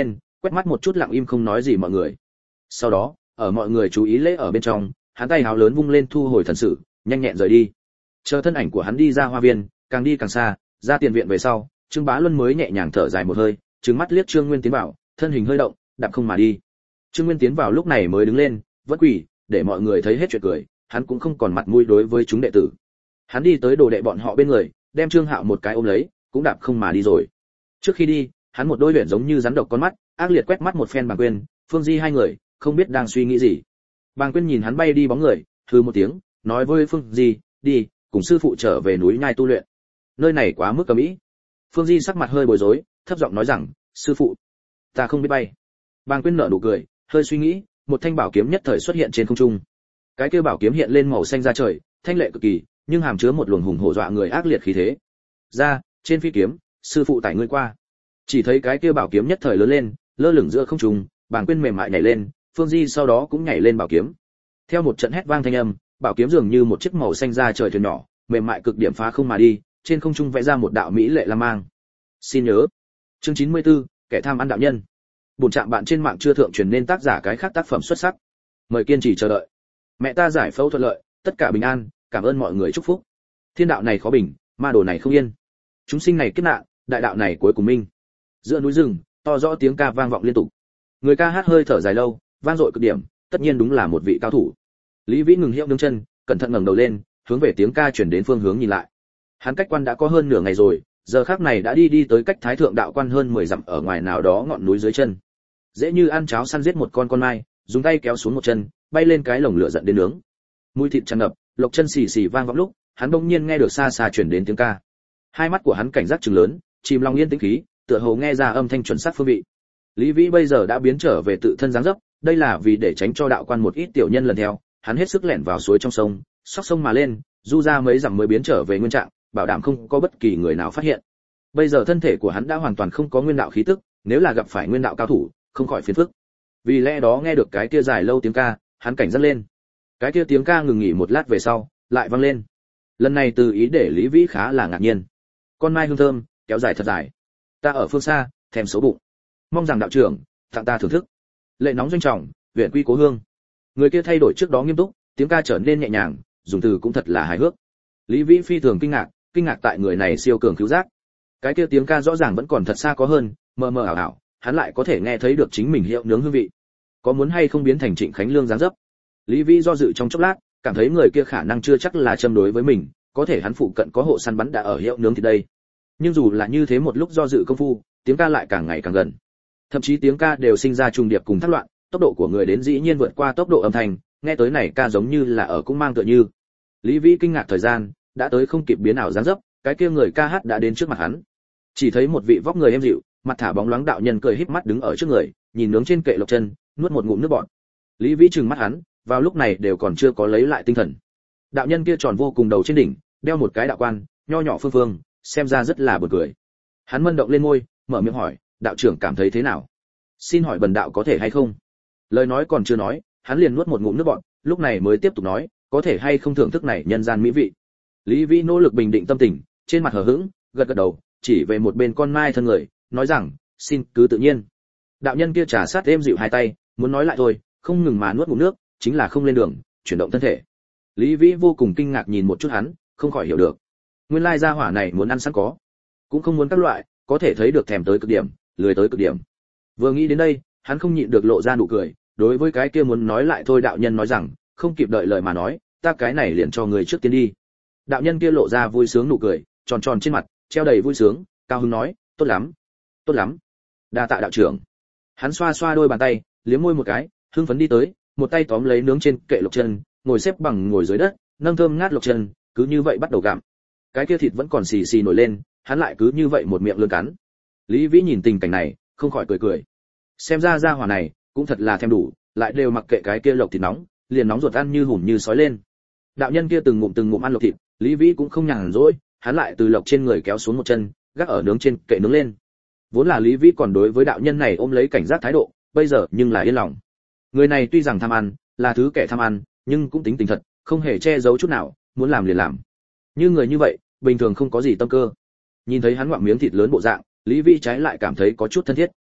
quét mắt một chút lặng im không nói gì mọi người. Sau đó, ở mọi người chú ý lễ ở bên trong, hắn tay háo lớn vung lên thu hồi thần sự, nhanh nhẹn rời đi. Chờ thân ảnh của hắn đi ra hoa viên, càng đi càng xa, ra tiền viện về sau, Trương Bá Luân mới nhẹ nhàng thở dài một hơi, trừng mắt liếc Trương Nguyên tiến vào, thân hình hơi động, đạp không mà đi. Trương Nguyên tiến vào lúc này mới đứng lên, vẫn quỳ, để mọi người thấy hết chuyện cười, hắn cũng không còn mặt mũi đối với chúng đệ tử. Hắn đi tới đồ đệ bọn họ bên người, đem Trương Hạo một cái ôm lấy, cũng đạp không mà đi rồi. Trước khi đi, hắn một đôi luyện giống như rắn độc con mắt, ác liệt quét mắt một phen Bàng Quyên, Phương Di hai người, không biết đang suy nghĩ gì. Bàng Quyên nhìn hắn bay đi bóng người, hừ một tiếng, nói với Phương Di, đi, cùng sư phụ trở về núi Nhai tu luyện. Nơi này quá mức cấm ý. Phương Di sắc mặt hơi bối rối, thấp giọng nói rằng, sư phụ, ta không biết bay. Bàng Quyên nở nụ cười, hơi suy nghĩ, một thanh bảo kiếm nhất thời xuất hiện trên không trung. Cái kia bảo kiếm hiện lên màu xanh da trời, thanh lệ cực kỳ, nhưng hàm chứa một luồng hùng hổ dọa người ác liệt khí thế. Ra, trên phi kiếm, sư phụ tải ngươi qua. Chỉ thấy cái kia bảo kiếm nhất thời lớn lên, lơ lửng giữa không trung, Bàng Quyên mềm mại nhảy lên, Phương Di sau đó cũng nhảy lên bảo kiếm. Theo một trận hét vang thanh âm, bảo kiếm dường như một chiếc màu xanh da trời thuyền nhỏ, mềm mại cực điểm phá không mà đi, trên không trung vẽ ra một đạo mỹ lệ lam mang. Xin nhớ, chương 94, kẻ tham ăn đạo nhân. Bổn trạm bạn trên mạng chưa thượng truyền nên tác giả cái khác tác phẩm xuất sắc. Mời kiên trì chờ đợi. Mẹ ta giải phẫu thuận lợi, tất cả bình an, cảm ơn mọi người chúc phúc. Thiên đạo này khó bình, ma đồ này không yên. Chúng sinh này kiếp nạn, đại đạo này cuối cùng minh. Giữa núi rừng, to rõ tiếng ca vang vọng liên tục. Người ca hát hơi thở dài lâu, vang dội cực điểm, tất nhiên đúng là một vị cao thủ. Lý Vĩ ngừng hiệu đứng chân, cẩn thận ngẩng đầu lên, hướng về tiếng ca truyền đến phương hướng nhìn lại. Hắn cách quan đã có hơn nửa ngày rồi, giờ khắc này đã đi tới cách Thái Thượng đạo quan hơn 10 dặm ở ngoài nào đó ngọn núi dưới chân. Dễ như ăn cháo săn giết một con mai, dùng tay kéo xuống một chân, bay lên cái lồng lửa giận đến nướng. Mùi thịt tràn ngập, lộc chân xì xì vang vọng lúc, hắn bỗng nhiên nghe được xa xa truyền đến tiếng ca. Hai mắt của hắn cảnh giác trừng lớn, chìm lòng yên tĩnh khí, tựa hồ nghe ra âm thanh chuẩn xác phương vị. Lý Vĩ bây giờ đã biến trở về tự thân dáng dấp, đây là vì để tránh cho đạo quan một ít tiểu nhân lần theo, hắn hết sức lẻn vào suối trong sông, xóc sông mà lên, du ra mấy dặm mới biến trở về nguyên trạng, bảo đảm không có bất kỳ người nào phát hiện. Bây giờ thân thể của hắn đã hoàn toàn không có nguyên đạo khí tức, nếu là gặp phải nguyên đạo cao thủ, không khỏi phiền phức. Vì lẽ đó nghe được cái kia dài lâu tiếng ca, hắn cảnh giác lên. Cái kia tiếng ca ngừng nghỉ một lát về sau, lại vang lên. Lần này từ ý để Lý Vĩ khá là ngạc nhiên. Con mai hương thơm, kéo dài thật dài. Ta ở phương xa, thèm xấu bụng. Mong rằng đạo trưởng tặng ta thưởng thức. Lệ nóng doanh trọng, viện quy cố hương. Người kia thay đổi trước đó nghiêm túc, tiếng ca trở nên nhẹ nhàng, dùng từ cũng thật là hài hước. Lý Vĩ phi thường kinh ngạc tại người này siêu cường cứu giác. Cái kia tiếng ca rõ ràng vẫn còn thật xa có hơn, mờ mờ ảo ảo, hắn lại có thể nghe thấy được chính mình hiệu nướng hương vị. Có muốn hay không biến thành Trịnh Khánh Lương dáng dấp? Lý Vĩ do dự trong chốc lát, cảm thấy người kia khả năng chưa chắc là châm đối với mình, có thể hắn phụ cận có hộ săn bắn đã ở hiệu nướng thì đây. Nhưng dù là như thế một lúc do dự công phu, tiếng ca lại càng ngày càng gần. Thậm chí tiếng ca đều sinh ra trùng điệp cùng thác loạn, tốc độ của người đến dĩ nhiên vượt qua tốc độ âm thanh, nghe tới này ca giống như là ở cũng mang tựa như. Lý Vĩ kinh ngạc thời gian, đã tới không kịp biến ảo dáng dấp, cái kia người ca hát đã đến trước mặt hắn. Chỉ thấy một vị vóc người êm dịu, mặt thả bóng loáng đạo nhân cười híp mắt đứng ở trước người, nhìn nướng trên kệ lộc chân, nuốt một ngụm nước bọt. Lý Vĩ trừng mắt hắn, vào lúc này đều còn chưa có lấy lại tinh thần. Đạo nhân kia tròn vô cùng đầu trên đỉnh, đeo một cái đạo quan, nho nhỏ phương phương, xem ra rất là buồn cười. Hắn mân động lên môi, mở miệng hỏi, đạo trưởng cảm thấy thế nào? Xin hỏi bần đạo có thể hay không? Lời nói còn chưa nói, hắn liền nuốt một ngụm nước bọt, lúc này mới tiếp tục nói, có thể hay không thưởng thức này nhân gian mỹ vị. Lý Vĩ nỗ lực bình định tâm tình, trên mặt hờ hững, gật gật đầu, chỉ về một bên con mai thân người, nói rằng, xin cứ tự nhiên. Đạo nhân kia trà sát êm dịu hai tay, muốn nói lại thôi, không ngừng mà nuốt ngụm nước, chính là không lên đường, chuyển động thân thể. Lý Vĩ vô cùng kinh ngạc nhìn một chút hắn, không khỏi hiểu được. Nguyên lai gia hỏa này muốn ăn sẵn có, cũng không muốn các loại, có thể thấy được thèm tới cực điểm, lười tới cực điểm. Vừa nghĩ đến đây, hắn không nhịn được lộ ra nụ cười, đối với cái kia muốn nói lại thôi đạo nhân nói rằng, không kịp đợi lời mà nói, ta cái này liền cho người trước tiên đi. Đạo nhân kia lộ ra vui sướng nụ cười, tròn tròn trên mặt, treo đầy vui sướng, cao hứng nói, tốt lắm, tốt lắm. Đa tạ đạo trưởng. Hắn xoa xoa đôi bàn tay, liếm môi một cái, hưng phấn đi tới, một tay tóm lấy nướng trên kệ lộc chân, ngồi xếp bằng ngồi dưới đất, nâng thơm ngát lộc chân, cứ như vậy bắt đầu gặm. Cái kia thịt vẫn còn xì xì nổi lên, hắn lại cứ như vậy một miệng lươn cắn. Lý Vĩ nhìn tình cảnh này, không khỏi cười cười. Xem ra gia hỏa này cũng thật là thèm đủ, lại đều mặc kệ cái kia lộc thịt nóng, liền nóng ruột ăn như hùm như sói lên. Đạo nhân kia từng ngụm ăn lộc thịt, Lý Vĩ cũng không nhàn rỗi, hắn lại từ lộc trên người kéo xuống một chân, gác ở nướng trên kệ nướng lên. Vốn là Lý Vĩ còn đối với đạo nhân này ôm lấy cảnh giác thái độ, bây giờ nhưng là yên lòng. Người này tuy rằng tham ăn, là thứ kẻ tham ăn, nhưng cũng tính tình thật, không hề che giấu chút nào, muốn làm liền làm. Như người như vậy, bình thường không có gì tâm cơ. Nhìn thấy hắn ngoạm miếng thịt lớn bộ dạng, Lý Vĩ trái lại cảm thấy có chút thân thiết.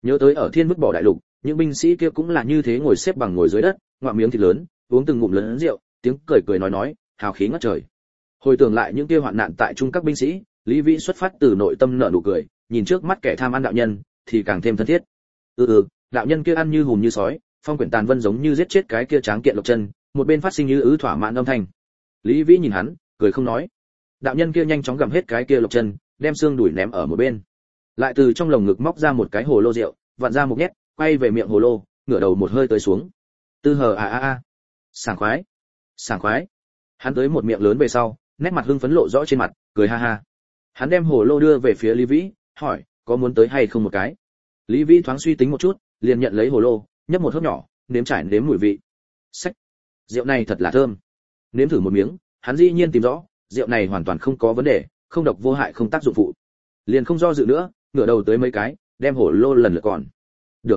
Nhớ tới ở Thiên Vứt Bỏ đại lục, những binh sĩ kia cũng là như thế, ngồi xếp bằng ngồi dưới đất, ngoạm miếng thịt lớn, uống từng ngụm lớn rượu, tiếng cười cười nói, hào khí ngất trời. Hồi tưởng lại những kia hoạn nạn tại trung các binh sĩ, Lý Vĩ xuất phát từ nội tâm nở nụ cười, nhìn trước mắt kẻ tham ăn đạo nhân thì càng thêm thân thiết. Đạo nhân kia ăn như hùm như sói, phong quyển tàn vân giống như giết chết cái kia tráng kiện Lộc Chân, một bên phát sinh như thỏa mãn âm thanh. Lý Vĩ nhìn hắn, cười không nói. Đạo nhân kia nhanh chóng gặm hết cái kia Lộc Chân, đem xương đùi ném ở một bên, lại từ trong lồng ngực móc ra một cái hồ lô rượu, vặn ra một nhét, quay về miệng hồ lô, ngửa đầu một hơi tới xuống. Tư hờ sảng khoái, sảng khoái. Hắn tới một miệng lớn về sau, nét mặt hưng phấn lộ rõ trên mặt, cười ha ha. Hắn đem hồ lô đưa về phía Lý Vĩ, hỏi, có muốn tới hay không một cái? Lý Vĩ thoáng suy tính một chút, liền nhận lấy hồ lô, nhấp một hớp nhỏ, nếm trải nếm mùi vị. Xách, rượu này thật là thơm. Nếm thử một miếng, hắn dĩ nhiên tìm rõ, rượu này hoàn toàn không có vấn đề, không độc vô hại không tác dụng phụ. Liền không do dự nữa, ngửa đầu tới mấy cái, đem hồ lô lần lượt còn. Được.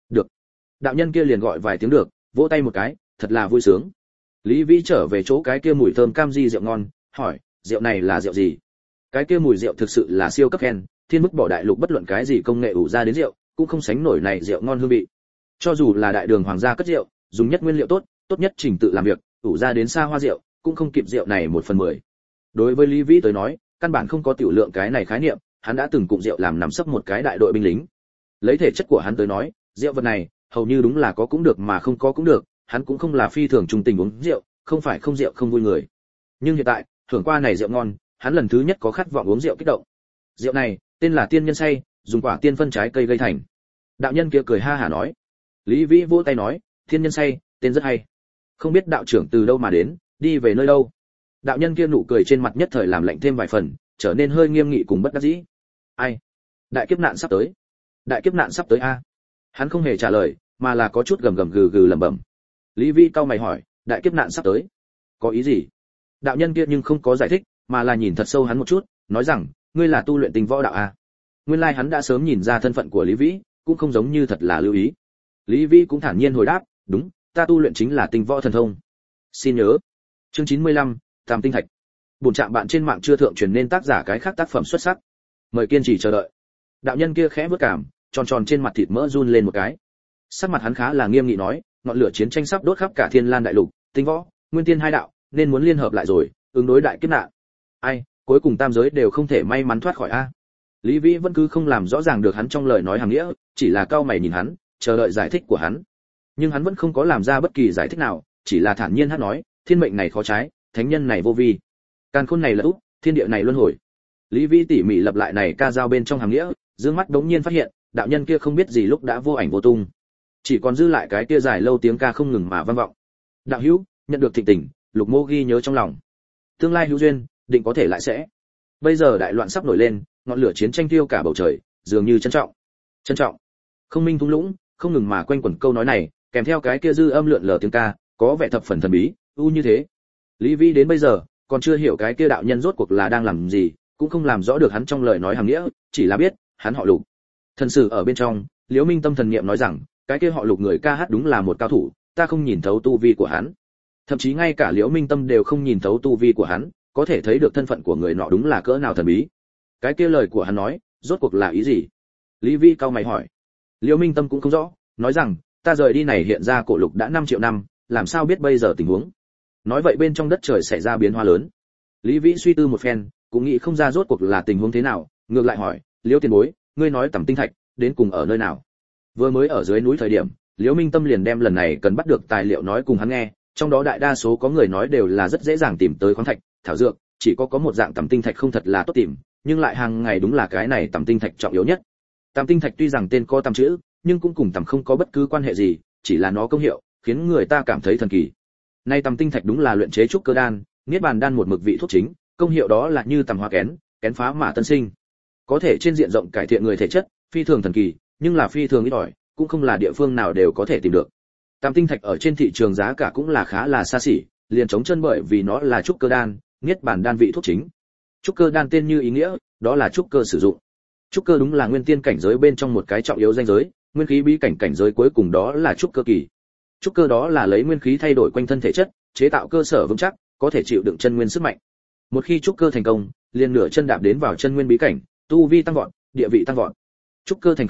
Đạo nhân kia liền gọi vài tiếng được, vỗ tay một cái, thật là vui sướng. Lý Vĩ trở về chỗ cái kia mùi thơm cam di rượu ngon, hỏi, rượu này là rượu gì? Cái kia mùi rượu thực sự là siêu cấp khen, Thiên Vứt Bỏ đại lục bất luận cái gì công nghệ ủ ra đến rượu, cũng không sánh nổi này rượu ngon hương vị. Cho dù là đại đường hoàng gia cất rượu, dùng nhất nguyên liệu tốt nhất trình tự làm việc, ủ ra đến xa hoa rượu, cũng không kịp rượu này 1/10. Đối với Lý Vĩ tới nói, căn bản không có tiểu lượng cái này khái niệm, hắn đã từng cùng rượu làm nằm sấp một cái đại đội binh lính. Lấy thể chất của hắn tới nói, rượu vật này, hầu như đúng là có cũng được mà không có cũng được, hắn cũng không là phi thường trung tình uống rượu, không phải không rượu không vui người. Nhưng hiện tại, thưởng qua này rượu ngon, hắn lần thứ nhất có khát vọng uống rượu kích động. Rượu này, tên là Tiên Nhân Say, dùng quả tiên phân trái cây gây thành. Đạo nhân kia cười ha hả nói. Lý Vĩ vỗ tay nói, Tiên Nhân Say, tên rất hay. Không biết đạo trưởng từ đâu mà đến, đi về nơi đâu? Đạo nhân kia nụ cười trên mặt nhất thời làm lạnh thêm vài phần, trở nên hơi nghiêm nghị cùng bất đắc dĩ. Ai? Đại kiếp nạn sắp tới. Đại kiếp nạn sắp tới a. Hắn không hề trả lời, mà là có chút gầm gầm gừ gừ lẩm bẩm. Lý Vĩ cau mày hỏi, đại kiếp nạn sắp tới, có ý gì? Đạo nhân kia nhưng không có giải thích, mà là nhìn thật sâu hắn một chút, nói rằng, ngươi là tu luyện tình võ đạo a? Nguyên lai hắn đã sớm nhìn ra thân phận của Lý Vĩ, cũng không giống như thật là lưu ý. Lý Vĩ cũng thản nhiên hồi đáp, đúng, ta tu luyện chính là tình võ thần thông. Xin nhớ. Chương 95, Tam tinh thạch. Bổn trạm bạn trên mạng chưa thượng truyền nên tác giả cái khác tác phẩm xuất sắc. Mời kiên trì chờ đợi. Đạo nhân kia khẽ bước cảm, tròn tròn trên mặt thịt mỡ run lên một cái. Sắc mặt hắn khá là nghiêm nghị nói, ngọn lửa chiến tranh sắp đốt khắp cả Thiên Lan đại lục, tinh võ, nguyên tiên hai đạo, nên muốn liên hợp lại rồi, ứng đối đại kiếp nạn. Ai, cuối cùng tam giới đều không thể may mắn thoát khỏi a. Lý Vĩ vẫn cứ không làm rõ ràng được hắn trong lời nói hàng nghĩa, chỉ là cau mày nhìn hắn, chờ đợi giải thích của hắn. Nhưng hắn vẫn không có làm ra bất kỳ giải thích nào, chỉ là thản nhiên hát nói, thiên mệnh này khó trái, thánh nhân này vô vi, càn khôn này là úp, thiên địa này luân hồi. Lý Vĩ tỉ mỉ lập lại này ca dao bên trong hàng nghĩa, dương mắt đống nhiên phát hiện, đạo nhân kia không biết gì lúc đã vô ảnh vô tung, chỉ còn dư lại cái kia dài lâu tiếng ca không ngừng mà vang vọng. Đạo hữu, nhận được thịnh tình, Lục Mô ghi nhớ trong lòng. Tương lai hữu duyên, định có thể lại sẽ. Bây giờ đại loạn sắp nổi lên, ngọn lửa chiến tranh thiêu cả bầu trời, dường như trân trọng. Không minh thung lũng, không ngừng mà quanh quẩn câu nói này, kèm theo cái kia dư âm lượn lờ tiếng ca, có vẻ thập phần thần bí, như thế. Lý Vĩ đến bây giờ còn chưa hiểu cái kia đạo nhân rốt cuộc là đang làm gì, cũng không làm rõ được hắn trong lời nói hàm nghĩa, chỉ là biết hắn họ Lục. Thần sử ở bên trong, Liễu Minh Tâm thần niệm nói rằng, cái kia họ Lục người ca hát đúng là một cao thủ, ta không nhìn thấu tu vi của hắn. Thậm chí ngay cả Liễu Minh Tâm đều không nhìn thấu tu vi của hắn, có thể thấy được thân phận của người nọ đúng là cỡ nào thần bí. Cái kia lời của hắn nói, rốt cuộc là ý gì? Lý Vĩ cau mày hỏi. Liễu Minh Tâm cũng không rõ, nói rằng, ta rời đi này hiện ra cổ Lục đã 5 triệu năm, làm sao biết bây giờ tình huống? Nói vậy bên trong đất trời xảy ra biến hóa lớn. Lý Vĩ suy tư một phen, cũng nghĩ không ra rốt cuộc là tình huống thế nào, ngược lại hỏi, Liễu tiền bối, ngươi nói Tầm Tinh Thạch đến cùng ở nơi nào? Vừa mới ở dưới núi thời điểm, Liễu Minh Tâm liền đem lần này cần bắt được tài liệu nói cùng hắn nghe, trong đó đại đa số có người nói đều là rất dễ dàng tìm tới khoáng thạch, thảo dược, chỉ có một dạng Tầm Tinh Thạch không thật là tốt tìm, nhưng lại hàng ngày đúng là cái này Tầm Tinh Thạch trọng yếu nhất. Tầm Tinh Thạch tuy rằng tên có tầm chữ, nhưng cũng cùng tầm không có bất cứ quan hệ gì, chỉ là nó công hiệu khiến người ta cảm thấy thần kỳ. Nay Tầm Tinh Thạch đúng là luyện chế trúc cơ đan, niết bàn đan một mực vị thuốc chính, công hiệu đó là như tầm hoa kén, kén phá mà tân sinh, có thể trên diện rộng cải thiện người thể chất, phi thường thần kỳ, nhưng là phi thường ít ỏi, cũng không là địa phương nào đều có thể tìm được. Tam tinh thạch ở trên thị trường giá cả cũng là khá là xa xỉ, liền chống chân bởi vì nó là trúc cơ đan, niết bàn đan vị thuốc chính. Trúc cơ đan tên như ý nghĩa, đó là trúc cơ sử dụng. Trúc cơ đúng là nguyên tiên cảnh giới bên trong một cái trọng yếu danh giới, nguyên khí bí cảnh cảnh giới cuối cùng đó là trúc cơ kỳ. Trúc cơ đó là lấy nguyên khí thay đổi quanh thân thể chất, chế tạo cơ sở vững chắc, có thể chịu đựng chân nguyên sức mạnh. Một khi trúc cơ thành công, liền nửa chân đạp đến vào chân nguyên bí cảnh, tu vi tăng vọt, địa vị tăng vọt. Trúc cơ thành công,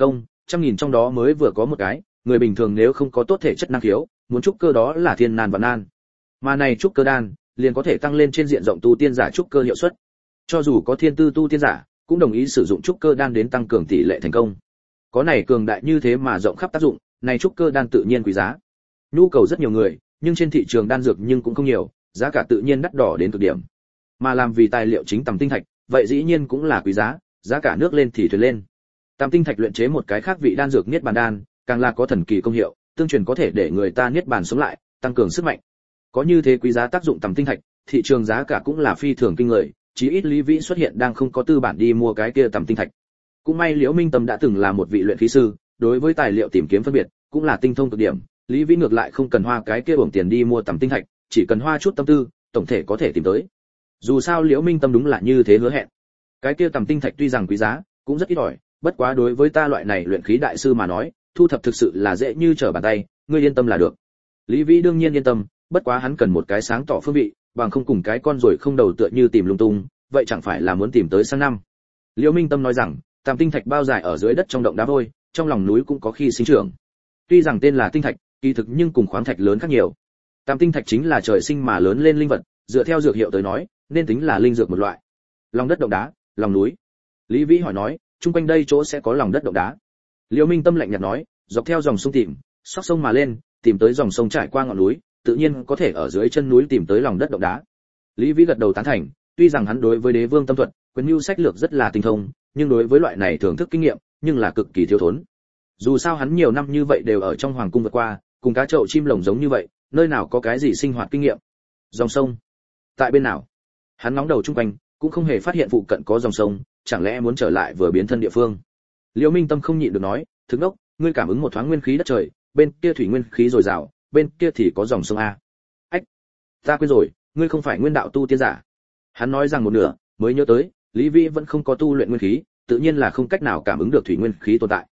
trăm nghìn trong đó mới vừa có một cái, người bình thường nếu không có tốt thể chất năng khiếu, muốn trúc cơ đó là thiên nan và nan. Mà này trúc cơ đan, liền có thể tăng lên trên diện rộng tu tiên giả trúc cơ hiệu suất. Cho dù có thiên tư tu tiên giả, cũng đồng ý sử dụng trúc cơ đan đến tăng cường tỷ lệ thành công. Có này cường đại như thế mà rộng khắp tác dụng, này trúc cơ đan tự nhiên quý giá. Nhu cầu rất nhiều người, nhưng trên thị trường đan dược nhưng cũng không nhiều, giá cả tự nhiên đắt đỏ đến cực điểm. Mà làm vì tài liệu chính tầm tinh thạch, vậy dĩ nhiên cũng là quý giá, giá cả nước lên thì thuyền lên. Tam tinh thạch luyện chế một cái khác vị đan dược niết bàn đan, càng là có thần kỳ công hiệu, tương truyền có thể để người ta niết bàn sống lại, tăng cường sức mạnh. Có như thế quý giá tác dụng tầm tinh thạch, thị trường giá cả cũng là phi thường kinh người, chí ít Lý Vĩ xuất hiện đang không có tư bản đi mua cái kia tầm tinh thạch. Cũng may Liễu Minh Tâm đã từng là một vị luyện khí sư, đối với tài liệu tìm kiếm phân biệt, cũng là tinh thông cực điểm, Lý Vĩ ngược lại không cần hoa cái kia uổng tiền đi mua tầm tinh thạch, chỉ cần hoa chút tâm tư, tổng thể có thể tìm tới. Dù sao Liễu Minh Tâm đúng là như thế hứa hẹn. Cái kia tầm tinh thạch tuy rằng quý giá, cũng rất ít ỏi, bất quá đối với ta loại này luyện khí đại sư mà nói, thu thập thực sự là dễ như trở bàn tay, ngươi yên tâm là được. Lý Vĩ đương nhiên yên tâm, bất quá hắn cần một cái sáng tỏ phương vị, bằng không cùng cái con rồi không đầu tựa như tìm lung tung, vậy chẳng phải là muốn tìm tới sang năm. Liễu Minh Tâm nói rằng, tam tinh thạch bao dài ở dưới đất trong động đá vôi, trong lòng núi cũng có khi sinh trưởng. Tuy rằng tên là tinh thạch, kỳ thực nhưng cùng khoáng thạch lớn khác nhiều. Tam tinh thạch chính là trời sinh mà lớn lên linh vật, dựa theo dược hiệu tới nói, nên tính là linh dược một loại. Lòng đất động đá, lòng núi. Lý Vĩ hỏi nói, chung quanh đây chỗ sẽ có lòng đất động đá. Liễu Minh Tâm lạnh nhạt nói, dọc theo dòng sông tìm, xóc sông mà lên, tìm tới dòng sông trải qua ngọn núi, tự nhiên có thể ở dưới chân núi tìm tới lòng đất động đá. Lý Vĩ gật đầu tán thành, tuy rằng hắn đối với đế vương tâm thuật, quyền mưu sách lược rất là tinh thông, nhưng đối với loại này thưởng thức kinh nghiệm, nhưng là cực kỳ thiếu thốn. Dù sao hắn nhiều năm như vậy đều ở trong hoàng cung vượt qua, cùng cá chậu chim lồng giống như vậy, nơi nào có cái gì sinh hoạt kinh nghiệm. Dòng sông, tại bên nào? Hắn nóng đầu chung quanh, cũng không hề phát hiện phụ cận có dòng sông, chẳng lẽ muốn trở lại vừa biến thân địa phương. Liễu Minh Tâm không nhịn được nói, "Thức đốc, ngươi cảm ứng một thoáng nguyên khí đất trời, bên kia thủy nguyên khí dồi dào, bên kia thì có dòng sông a." Ách, ta quên rồi, ngươi không phải nguyên đạo tu tiên giả. Hắn nói rằng một nửa, mới nhớ tới, Lý Vĩ vẫn không có tu luyện nguyên khí, tự nhiên là không cách nào cảm ứng được thủy nguyên khí tồn tại.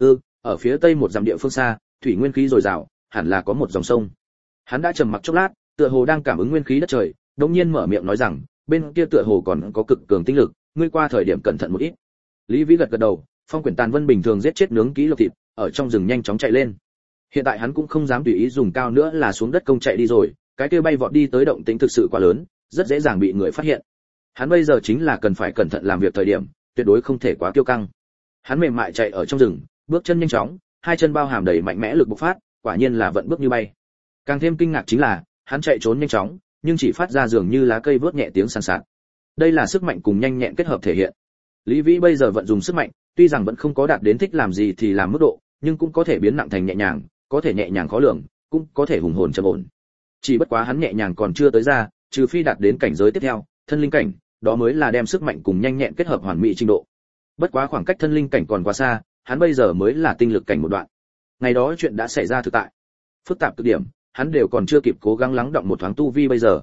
Ở phía tây một dặm địa phương xa, thủy nguyên khí dồi dào, hẳn là có một dòng sông. Hắn đã trầm mặc chốc lát, tựa hồ đang cảm ứng nguyên khí đất trời, đột nhiên mở miệng nói rằng, bên kia tựa hồ còn có cực cường tinh lực, ngươi qua thời điểm cẩn thận một ít. Lý Vĩ gật gật đầu, phong quyển tàn vân bình thường giết chết nướng kỹ lộc thịt, ở trong rừng nhanh chóng chạy lên. Hiện tại hắn cũng không dám tùy ý dùng cao nữa là xuống đất công chạy đi rồi, cái kia bay vọt đi tới động tĩnh thực sự quá lớn, rất dễ dàng bị người phát hiện. Hắn bây giờ chính là cần phải cẩn thận làm việc thời điểm, tuyệt đối không thể quá kiêu căng. Hắn mềm mại chạy ở trong rừng, bước chân nhanh chóng, hai chân bao hàm đầy mạnh mẽ lực bộc phát, quả nhiên là vận bước như bay. Càng thêm kinh ngạc chính là, hắn chạy trốn nhanh chóng, nhưng chỉ phát ra dường như lá cây vớt nhẹ tiếng sàn sạt. Đây là sức mạnh cùng nhanh nhẹn kết hợp thể hiện. Lý Vĩ bây giờ vận dùng sức mạnh, tuy rằng vẫn không có đạt đến thích làm gì thì làm mức độ, nhưng cũng có thể biến nặng thành nhẹ nhàng, có thể nhẹ nhàng khó lường, cũng có thể hùng hồn trầm ổn. Chỉ bất quá hắn nhẹ nhàng còn chưa tới ra, trừ phi đạt đến cảnh giới tiếp theo, thân linh cảnh, đó mới là đem sức mạnh cùng nhanh nhẹn kết hợp hoàn mỹ trình độ. Bất quá khoảng cách thân linh cảnh còn quá xa, hắn bây giờ mới là tinh lực cảnh một đoạn. Ngày đó chuyện đã xảy ra thực tại, phức tạp cực điểm, hắn đều còn chưa kịp cố gắng lắng động một thoáng tu vi bây giờ.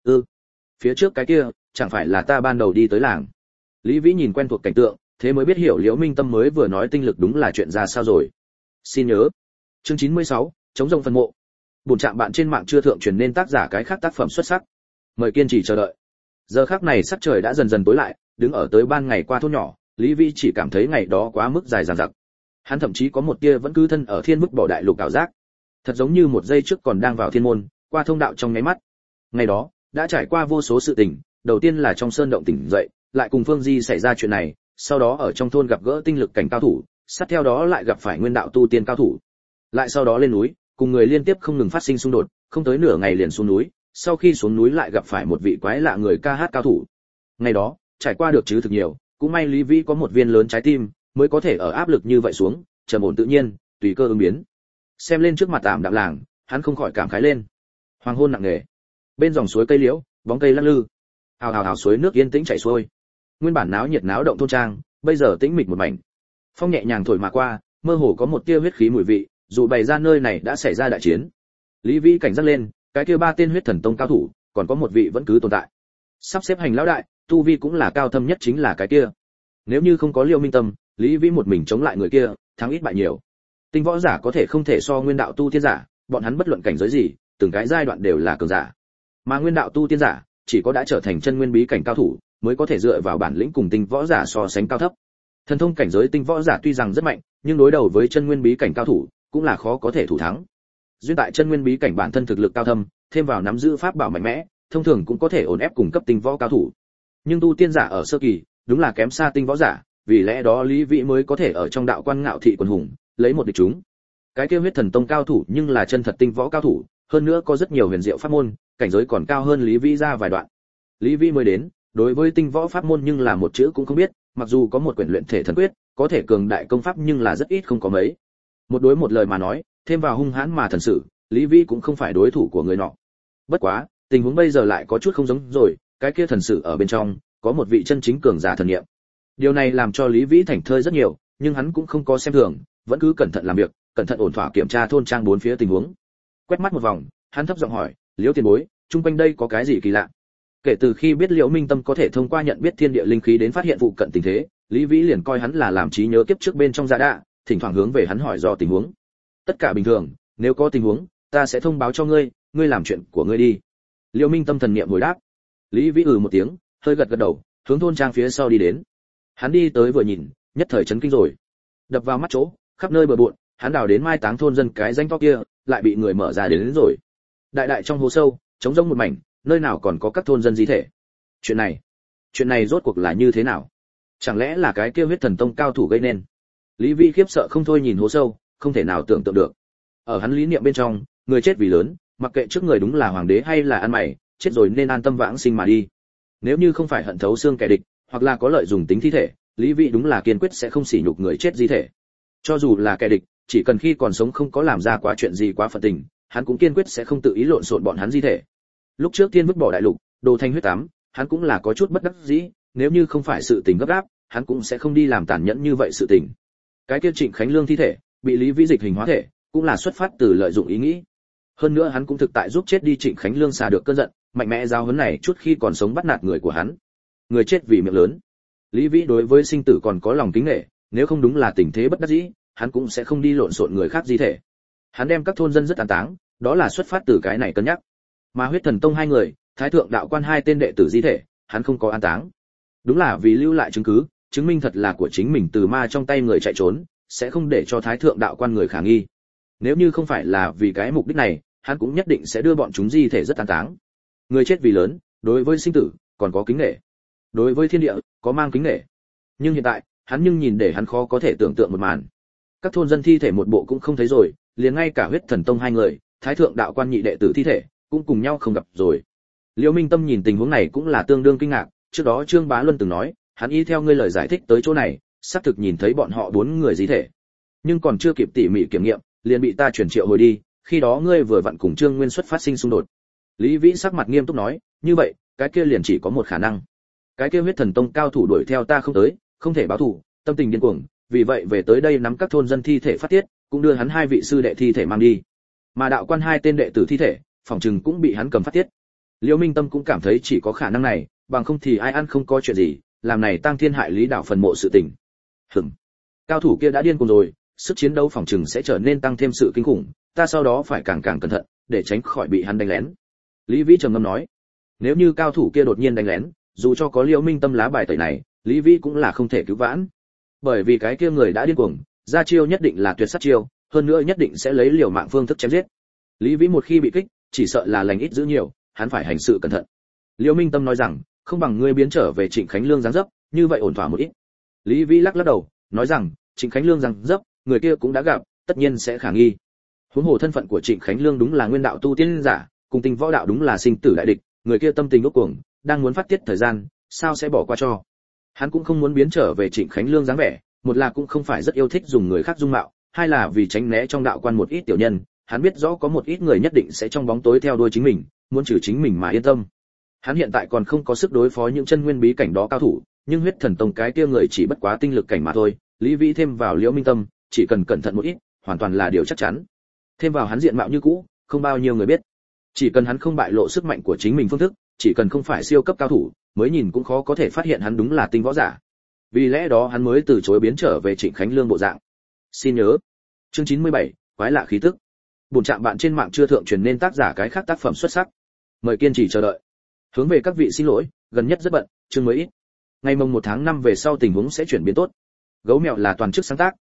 Phía trước cái kia, chẳng phải là ta ban đầu đi tới làng. Lý Vĩ nhìn quen thuộc cảnh tượng, thế mới biết hiểu Liễu Minh Tâm mới vừa nói tinh lực đúng là chuyện ra sao rồi. Xin nhớ, chương 96, chống rồng phân mộ. Buồn trạm bạn trên mạng chưa thượng truyền nên tác giả cái khác tác phẩm xuất sắc. Mời kiên trì chờ đợi. Giờ khắc này sắc trời đã dần dần tối lại, đứng ở tới ban ngày qua thôn nhỏ, Lý Vĩ chỉ cảm thấy ngày đó quá mức dài dằng dặc. Hắn thậm chí có một tia vẫn cứ thân ở thiên mức bỏ đại lục ảo giác. Thật giống như một giây trước còn đang vào thiên môn, qua thông đạo trong nháy mắt. Ngày đó, đã trải qua vô số sự tình, đầu tiên là trong sơn động tỉnh dậy, lại cùng Phương Di xảy ra chuyện này, sau đó ở trong thôn gặp gỡ tinh lực cảnh cao thủ, sát theo đó lại gặp phải nguyên đạo tu tiên cao thủ. Lại sau đó lên núi, cùng người liên tiếp không ngừng phát sinh xung đột, không tới nửa ngày liền xuống núi, sau khi xuống núi lại gặp phải một vị quái lạ người ca hát cao thủ. Ngày đó, trải qua được chứ thực nhiều, cũng may Lý Vĩ có một viên lớn trái tim, mới có thể ở áp lực như vậy xuống, trầm ổn tự nhiên, tùy cơ ứng biến. Xem lên trước mặt tạm đạm làng, hắn không khỏi cảm khái lên. Hoàng hôn nặng nề. Bên dòng suối cây liễu, bóng cây lắc lư. Hào hào hào suối nước yên tĩnh chảy xuôi. Nguyên bản náo nhiệt náo động thôn trang, bây giờ tĩnh mịch một mảnh. Phong nhẹ nhàng thổi mà qua, mơ hồ có một tia huyết khí mùi vị, dù bày ra nơi này đã xảy ra đại chiến. Lý Vĩ cảnh giác lên, cái kia ba tên huyết thần tông cao thủ, còn có một vị vẫn cứ tồn tại. Sắp xếp hành lão đại, tu vi cũng là cao thâm nhất chính là cái kia. Nếu như không có Liêu Minh Tâm, Lý Vĩ một mình chống lại người kia, thắng ít bại nhiều. Tinh võ giả có thể không thể so nguyên đạo tu tiên giả, bọn hắn bất luận cảnh giới gì, từng cái giai đoạn đều là cường giả. Mà nguyên đạo tu tiên giả, chỉ có đã trở thành chân nguyên bí cảnh cao thủ, mới có thể dựa vào bản lĩnh cùng tinh võ giả so sánh cao thấp. Thần thông cảnh giới tinh võ giả tuy rằng rất mạnh, nhưng đối đầu với chân nguyên bí cảnh cao thủ cũng là khó có thể thủ thắng. Duyên tại chân nguyên bí cảnh bản thân thực lực cao thâm, thêm vào nắm giữ pháp bảo mạnh mẽ, thông thường cũng có thể ổn ép cùng cấp tinh võ cao thủ. Nhưng tu tiên giả ở sơ kỳ, đúng là kém xa tinh võ giả, vì lẽ đó Lý Vĩ mới có thể ở trong đạo quan ngạo thị quần hùng, lấy một địch chúng. Cái kia huyết thần tông cao thủ nhưng là chân thật tinh võ cao thủ, hơn nữa có rất nhiều huyền diệu pháp môn, cảnh giới còn cao hơn Lý Vĩ ra vài đoạn. Lý Vĩ mới đến, đối với tinh võ pháp môn nhưng là một chữ cũng không biết, mặc dù có một quyển luyện thể thần quyết, có thể cường đại công pháp nhưng là rất ít không có mấy. Một đối một lời mà nói, thêm vào hung hãn mà thần sử, Lý Vĩ cũng không phải đối thủ của người nọ. Bất quá, tình huống bây giờ lại có chút không giống rồi, cái kia thần sử ở bên trong có một vị chân chính cường giả thần niệm. Điều này làm cho Lý Vĩ thảnh thơi rất nhiều, nhưng hắn cũng không có xem thường, vẫn cứ cẩn thận làm việc, cẩn thận ổn thỏa kiểm tra thôn trang bốn phía tình huống. Quét mắt một vòng, hắn thấp giọng hỏi, Liễu tiền bối, chung quanh đây có cái gì kỳ lạ? Kể từ khi biết Liễu Minh Tâm có thể thông qua nhận biết thiên địa linh khí đến phát hiện phụ cận tình thế, Lý Vĩ liền coi hắn là làm trí nhớ kiếp trước bên trong gia đạ, thỉnh thoảng hướng về hắn hỏi do tình huống. Tất cả bình thường, nếu có tình huống, ta sẽ thông báo cho ngươi, ngươi làm chuyện của ngươi đi. Liễu Minh Tâm thần niệm hồi đáp. Lý Vĩ một tiếng, hơi gật gật đầu, hướng thôn trang phía sau đi đến. Hắn đi tới vừa nhìn, nhất thời chấn kinh rồi. Đập vào mắt chỗ, khắp nơi bừa bộn, hắn đào đến mai táng thôn dân cái danh to kia, lại bị người mở ra đến rồi. Đại đại trong hố sâu, trống rỗng một mảnh, nơi nào còn có các thôn dân di thể. Chuyện này rốt cuộc là như thế nào? Chẳng lẽ là cái kia huyết thần tông cao thủ gây nên? Lý Vĩ khiếp sợ không thôi nhìn hố sâu, không thể nào tưởng tượng được. Ở hắn lý niệm bên trong, người chết vì lớn, mặc kệ trước người đúng là hoàng đế hay là ăn mày, chết rồi nên an tâm vãng sinh mà đi. Nếu như không phải hận thấu xương kẻ địch, hoặc là có lợi dùng tính thi thể, Lý Vĩ đúng là kiên quyết sẽ không sỉ nhục người chết di thể. Cho dù là kẻ địch, chỉ cần khi còn sống không có làm ra quá chuyện gì quá phật tình, hắn cũng kiên quyết sẽ không tự ý lộn xộn bọn hắn di thể. Lúc trước Tiên vứt bỏ đại lục, đồ thanh huyết tám, hắn cũng là có chút bất đắc dĩ, nếu như không phải sự tình gấp gáp, hắn cũng sẽ không đi làm tàn nhẫn như vậy sự tình. Cái kia Trịnh Khánh Lương thi thể, bị Lý Vĩ dịch hình hóa thể, cũng là xuất phát từ lợi dụng ý nghĩ. Hơn nữa hắn cũng thực tại giúp chết đi Trịnh Khánh Lương xả được cơn giận, mạnh mẽ giao huấn này chút khi còn sống bắt nạt người của hắn. Người chết vì miệng lớn. Lý Vĩ đối với sinh tử còn có lòng kính nể, nếu không đúng là tình thế bất đắc dĩ, hắn cũng sẽ không đi lộn xộn người khác di thể. Hắn đem các thôn dân rất an táng, đó là xuất phát từ cái này cân nhắc. Mà huyết thần tông hai người, thái thượng đạo quan hai tên đệ tử di thể, hắn không có an táng. Đúng là vì lưu lại chứng cứ, chứng minh thật là của chính mình từ ma trong tay người chạy trốn, sẽ không để cho thái thượng đạo quan người khả nghi. Nếu như không phải là vì cái mục đích này, hắn cũng nhất định sẽ đưa bọn chúng di thể rất an táng. Người chết vì lớn, đối với sinh tử còn có kính nể, đối với thiên địa có mang kính nể. Nhưng hiện tại, hắn nhưng nhìn để hắn khó có thể tưởng tượng một màn. Các thôn dân thi thể một bộ cũng không thấy rồi, liền ngay cả huyết thần tông hai người, thái thượng đạo quan nhị đệ tử thi thể cũng cùng nhau không gặp rồi. Liễu Minh Tâm nhìn tình huống này cũng là tương đương kinh ngạc, trước đó Trương Bá Luân từng nói, hắn y theo ngươi lời giải thích tới chỗ này, xác thực nhìn thấy bọn họ bốn người di thể. Nhưng còn chưa kịp tỉ mỉ kiểm nghiệm, liền bị ta chuyển triệu hồi đi, khi đó ngươi vừa vặn cùng Trương Nguyên xuất phát sinh xung đột. Lý Vĩ sắc mặt nghiêm túc nói, như vậy, cái kia liền chỉ có một khả năng. Cái kia huyết thần tông cao thủ đuổi theo ta không tới, không thể báo thù, tâm tình điên cuồng, vì vậy về tới đây nắm các thôn dân thi thể phát tiết, cũng đưa hắn hai vị sư đệ thi thể mang đi. Mà đạo quan hai tên đệ tử thi thể, phòng trừng cũng bị hắn cầm phát tiết. Liễu Minh Tâm cũng cảm thấy chỉ có khả năng này, bằng không thì ai ăn không có chuyện gì, làm này tăng thiên hại lý đạo phần mộ sự tình. Cao thủ kia đã điên cuồng rồi, sức chiến đấu phòng trừng sẽ trở nên tăng thêm sự kinh khủng, ta sau đó phải càng cẩn thận, để tránh khỏi bị hắn đánh lén. Lý Vĩ trầm ngâm nói, nếu như cao thủ kia đột nhiên đánh lén, dù cho có Liễu Minh Tâm lá bài tẩy này, Lý Vĩ cũng là không thể cứu vãn. Bởi vì cái kia người đã điên cuồng, ra chiêu nhất định là tuyệt sát chiêu, hơn nữa nhất định sẽ lấy liều mạng phương thức chém giết. Lý Vĩ một khi bị kích, chỉ sợ là lành ít giữ nhiều, hắn phải hành sự cẩn thận. Liễu Minh Tâm nói rằng, không bằng ngươi biến trở về Trịnh Khánh Lương dáng dấp, như vậy ổn thỏa một ít. Lý Vĩ lắc lắc đầu, nói rằng, Trịnh Khánh Lương dáng dấp, người kia cũng đã gặp, tất nhiên sẽ khả nghi. Huống hồ thân phận của Trịnh Khánh Lương đúng là nguyên đạo tu tiên giả, cùng tình võ đạo đúng là sinh tử đại địch, người kia tâm tình ngốc cuồng, đang muốn phát tiết thời gian, sao sẽ bỏ qua cho. Hắn cũng không muốn biến trở về Trịnh Khánh Lương dáng vẻ, một là cũng không phải rất yêu thích dùng người khác dung mạo, hai là vì tránh né trong đạo quan một ít tiểu nhân, hắn biết rõ có một ít người nhất định sẽ trong bóng tối theo đuôi chính mình, muốn trừ chính mình mà yên tâm. Hắn hiện tại còn không có sức đối phó những chân nguyên bí cảnh đó cao thủ, nhưng huyết thần tông cái kia người chỉ bất quá tinh lực cảnh mà thôi, Lý Vĩ thêm vào Liễu Minh Tâm, chỉ cần cẩn thận một ít, hoàn toàn là điều chắc chắn. Thêm vào hắn diện mạo như cũ, không bao nhiêu người biết. Chỉ cần hắn không bại lộ sức mạnh của chính mình phương thức, chỉ cần không phải siêu cấp cao thủ, mới nhìn cũng khó có thể phát hiện hắn đúng là tinh võ giả. Vì lẽ đó hắn mới từ chối biến trở về Trịnh Khánh Lương bộ dạng. Xin nhớ, chương 97, quái lạ khí tức. Bổn trạm bạn trên mạng chưa thượng truyền nên tác giả cái khác tác phẩm xuất sắc. Mời kiên trì chờ đợi. Hướng về các vị xin lỗi, gần nhất rất bận, chương mới ít. Ngày mồng 1 tháng 5 về sau tình huống sẽ chuyển biến tốt. Gấu mèo là toàn chức sáng tác,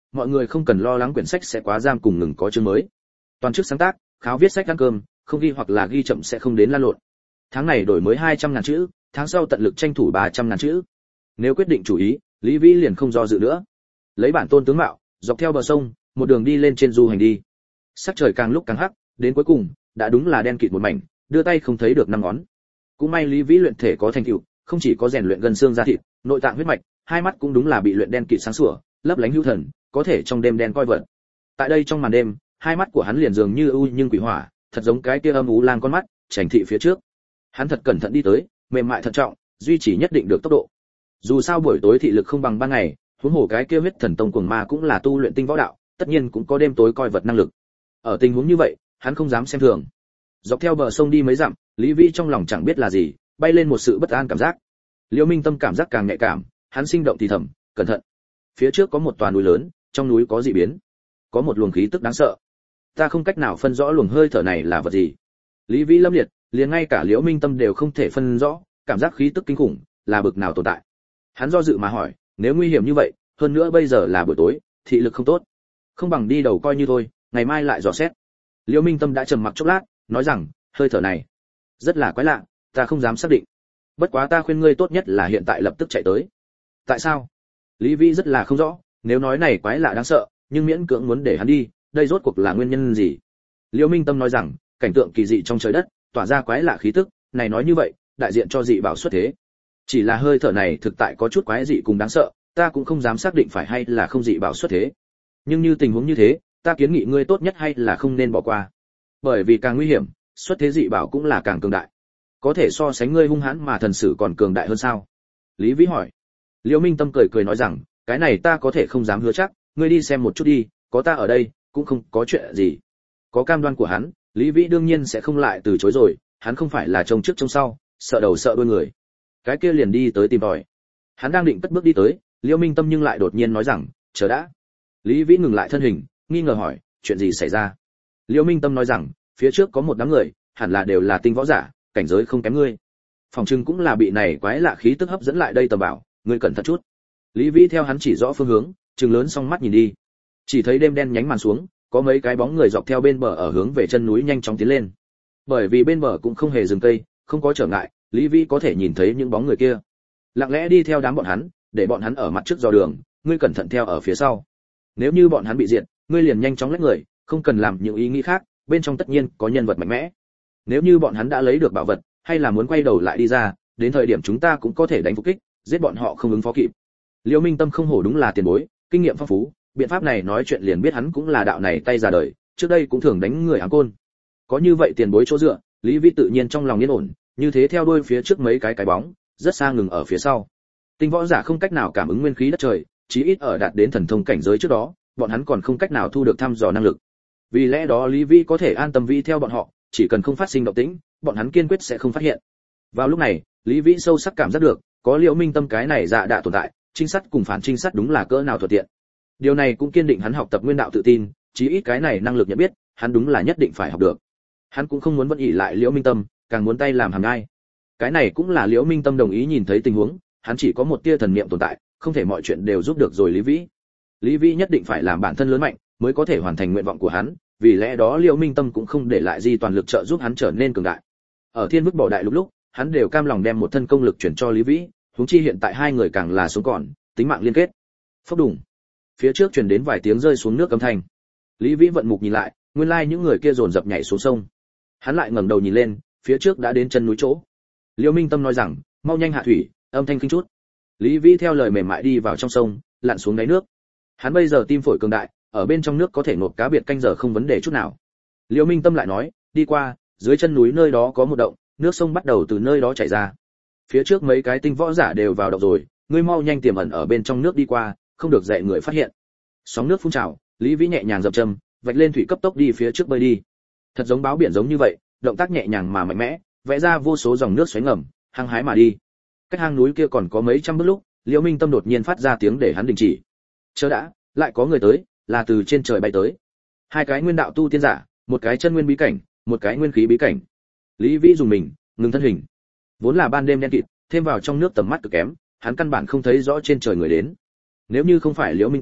mọi người không cần lo lắng quyển sách sẽ quá giam cùng ngừng có chương mới. Toàn chức sáng tác, kháo viết sách ăn cơm, không ghi hoặc là ghi chậm sẽ không đến lan lộn. Tháng này đổi mới 200.000 chữ, tháng sau tận lực tranh thủ 300.000 chữ. Nếu quyết định chủ ý, Lý Vĩ liền không do dự nữa. Lấy bản tôn tướng mạo, dọc theo bờ sông, một đường đi lên trên du hành đi. Sắc trời càng lúc càng hắc, đến cuối cùng, đã đúng là đen kịt một mảnh, đưa tay không thấy được năm ngón. Cũng may Lý Vĩ luyện thể có thành tựu, không chỉ có rèn luyện gân xương da thịt, nội tạng huyết mạch, hai mắt cũng đúng là bị luyện đen kịt sáng sủa, lấp lánh hữu thần, có thể trong đêm đen coi vật. Tại đây trong màn đêm, hai mắt của hắn liền dường như ưu nhưng quỷ hỏa, thật giống cái kia âm u lang con mắt, chảnh thị phía trước. Hắn thật cẩn thận đi tới, mềm mại thận trọng, duy trì nhất định được tốc độ. Dù sao buổi tối thị lực không bằng ban ngày, huống hồ cái kia huyết thần tông cuồng ma cũng là tu luyện tinh võ đạo, tất nhiên cũng có đêm tối coi vật năng lực. Ở tình huống như vậy, hắn không dám xem thường. Dọc theo bờ sông đi mấy dặm, Lý Vĩ trong lòng chẳng biết là gì, bay lên một sự bất an cảm giác. Liễu Minh Tâm cảm giác càng nhạy cảm, hắn sinh động thì thầm, cẩn thận. Phía trước có một tòa núi lớn, trong núi có dị biến, có một luồng khí tức đáng sợ. Ta không cách nào phân rõ luồng hơi thở này là vật gì. Lý Vĩ lâm liệt, liền ngay cả Liễu Minh Tâm đều không thể phân rõ, cảm giác khí tức kinh khủng là bực nào tồn tại. Hắn do dự mà hỏi, nếu nguy hiểm như vậy, hơn nữa bây giờ là buổi tối, thị lực không tốt, không bằng đi đầu coi như thôi, ngày mai lại dò xét. Liễu Minh Tâm đã trầm mặc chốc lát, nói rằng, hơi thở này rất là quái lạ, ta không dám xác định. Bất quá ta khuyên ngươi tốt nhất là hiện tại lập tức chạy tới. Tại sao? Lý Vĩ rất là không rõ, nếu nói này quái lạ đáng sợ, nhưng miễn cưỡng muốn để hắn đi, đây rốt cuộc là nguyên nhân gì? Liễu Minh Tâm nói rằng, cảnh tượng kỳ dị trong trời đất, tỏa ra quái lạ khí tức, này nói như vậy, đại diện cho dị bảo xuất thế. Chỉ là hơi thở này thực tại có chút quái dị cùng đáng sợ, ta cũng không dám xác định phải hay là không dị bảo xuất thế. Nhưng như tình huống như thế, ta kiến nghị ngươi tốt nhất hay là không nên bỏ qua. Bởi vì càng nguy hiểm, xuất thế dị bảo cũng là càng cường đại. Có thể so sánh ngươi hung hãn mà thần sử còn cường đại hơn sao? Lý Vĩ hỏi. Liễu Minh Tâm cười cười nói rằng, cái này ta có thể không dám hứa chắc, ngươi đi xem một chút đi, có ta ở đây, cũng không có chuyện gì. Có cam đoan của hắn, Lý Vĩ đương nhiên sẽ không lại từ chối rồi, hắn không phải là trông trước trông sau, sợ đầu sợ đuôi người. Cái kia liền đi tới tìm tòi. Hắn đang định cất bước đi tới, Liễu Minh Tâm nhưng lại đột nhiên nói rằng, chờ đã. Lý Vĩ ngừng lại thân hình, nghi ngờ hỏi, chuyện gì xảy ra? Liễu Minh Tâm nói rằng, phía trước có một đám người, hẳn là đều là tinh võ giả, cảnh giới không kém ngươi. Phòng trưng cũng là bị này quái lạ khí tức hấp dẫn lại đây tầm bảo, ngươi cẩn thận chút. Lý Vĩ theo hắn chỉ rõ phương hướng, trừng lớn song mắt nhìn đi. Chỉ thấy đêm đen nhánh màn xuống, có mấy cái bóng người dọc theo bên bờ ở hướng về chân núi nhanh chóng tiến lên. Bởi vì bên bờ cũng không hề dừng cây, không có trở ngại, Lý Vĩ có thể nhìn thấy những bóng người kia. Lặng lẽ đi theo đám bọn hắn, để bọn hắn ở mặt trước dò đường, ngươi cẩn thận theo ở phía sau. Nếu như bọn hắn bị diệt, ngươi liền nhanh chóng lách người, không cần làm những ý nghĩ khác, bên trong tất nhiên có nhân vật mạnh mẽ. Nếu như bọn hắn đã lấy được bảo vật, hay là muốn quay đầu lại đi ra, đến thời điểm chúng ta cũng có thể đánh phục kích, giết bọn họ không ứng phó kịp. Liễu Minh Tâm không hổ đúng là tiền bối, kinh nghiệm phong phú, biện pháp này nói chuyện liền biết hắn cũng là đạo này tay ra đời, trước đây cũng thường đánh người ám côn. Có như vậy tiền bối chỗ dựa, Lý Vĩ tự nhiên trong lòng yên ổn, như thế theo đuôi phía trước mấy cái bóng, rất xa ngừng ở phía sau. Tinh võ giả không cách nào cảm ứng nguyên khí đất trời, chí ít ở đạt đến thần thông cảnh giới trước đó, bọn hắn còn không cách nào thu được thăm dò năng lực. Vì lẽ đó Lý Vĩ có thể an tâm vi theo bọn họ, chỉ cần không phát sinh động tĩnh, bọn hắn kiên quyết sẽ không phát hiện. Vào lúc này, Lý Vĩ sâu sắc cảm giác được, có Liễu Minh Tâm cái này dạ đã tồn tại, trinh sát cùng phản trinh sát đúng là cỡ nào thuận tiện. Điều này cũng kiên định hắn học tập nguyên đạo tự tin, chí ít cái này năng lực nhận biết, hắn đúng là nhất định phải học được. Hắn cũng không muốn vẫn ỷ lại Liễu Minh Tâm, càng muốn tay làm hàm nhai. Cái này cũng là Liễu Minh Tâm đồng ý nhìn thấy tình huống, hắn chỉ có một tia thần niệm tồn tại, không thể mọi chuyện đều giúp được rồi Lý Vĩ. Lý Vĩ nhất định phải làm bản thân lớn mạnh, mới có thể hoàn thành nguyện vọng của hắn, vì lẽ đó Liễu Minh Tâm cũng không để lại gì toàn lực trợ giúp hắn trở nên cường đại. Ở Thiên Vứt Bỏ Đại Lục lúc, hắn đều cam lòng đem một thân công lực chuyển cho Lý Vĩ, huống chi hiện tại hai người càng là sống còn, tính mạng liên kết. Phốc đùng. Phía trước truyền đến vài tiếng rơi xuống nước âm thanh. Lý Vĩ vận mục nhìn lại, nguyên lai những người kia dồn dập nhảy xuống sông. Hắn lại ngẩng đầu nhìn lên, phía trước đã đến chân núi chỗ. Liễu Minh Tâm nói rằng, mau nhanh hạ thủy, âm thanh kinh chút. Lý Vĩ theo lời mềm mại đi vào trong sông, lặn xuống đáy nước. Hắn bây giờ tim phổi cường đại, ở bên trong nước có thể nộp cá biệt canh giờ không vấn đề chút nào. Liễu Minh Tâm lại nói, đi qua, dưới chân núi nơi đó có một động, nước sông bắt đầu từ nơi đó chảy ra. Phía trước mấy cái tinh võ giả đều vào động rồi, ngươi mau nhanh tiềm ẩn ở bên trong nước đi qua, không được dạy người phát hiện. Sóng nước phun trào, Lý Vĩ nhẹ nhàng dậm chân, vạch lên thủy cấp tốc đi phía trước bơi đi. Thật giống báo biển giống như vậy, động tác nhẹ nhàng mà mạnh mẽ, vẽ ra vô số dòng nước xoáy ngầm, hăng hái mà đi. Cách hang núi kia còn có mấy trăm bước lúc, Liễu Minh Tâm đột nhiên phát ra tiếng để hắn đình chỉ. Chờ đã, lại có người tới, là từ trên trời bay tới. Hai cái nguyên đạo tu tiên giả, một cái chân nguyên bí cảnh, một cái nguyên khí bí cảnh. Lý Vĩ dùng mình, ngừng thân hình. Vốn là ban đêm đen kịt, thêm vào trong nước tầm mắt cực kém, hắn căn bản không thấy rõ trên trời người đến. Nếu như không phải Liễu Minh Tâm,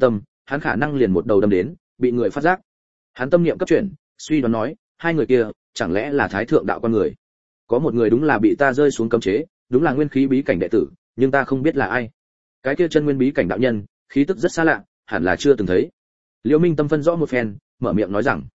hắn khả năng liền một đầu đâm đến, bị người phát giác. Hắn tâm niệm cấp chuyển, suy đoán nói, hai người kia, chẳng lẽ là thái thượng đạo con người? Có một người đúng là bị ta rơi xuống cấm chế, đúng là nguyên khí bí cảnh đệ tử, nhưng ta không biết là ai. Cái kia chân nguyên bí cảnh đạo nhân, khí tức rất xa lạ, hẳn là chưa từng thấy. Liễu Minh Tâm phân rõ một phen, mở miệng nói rằng,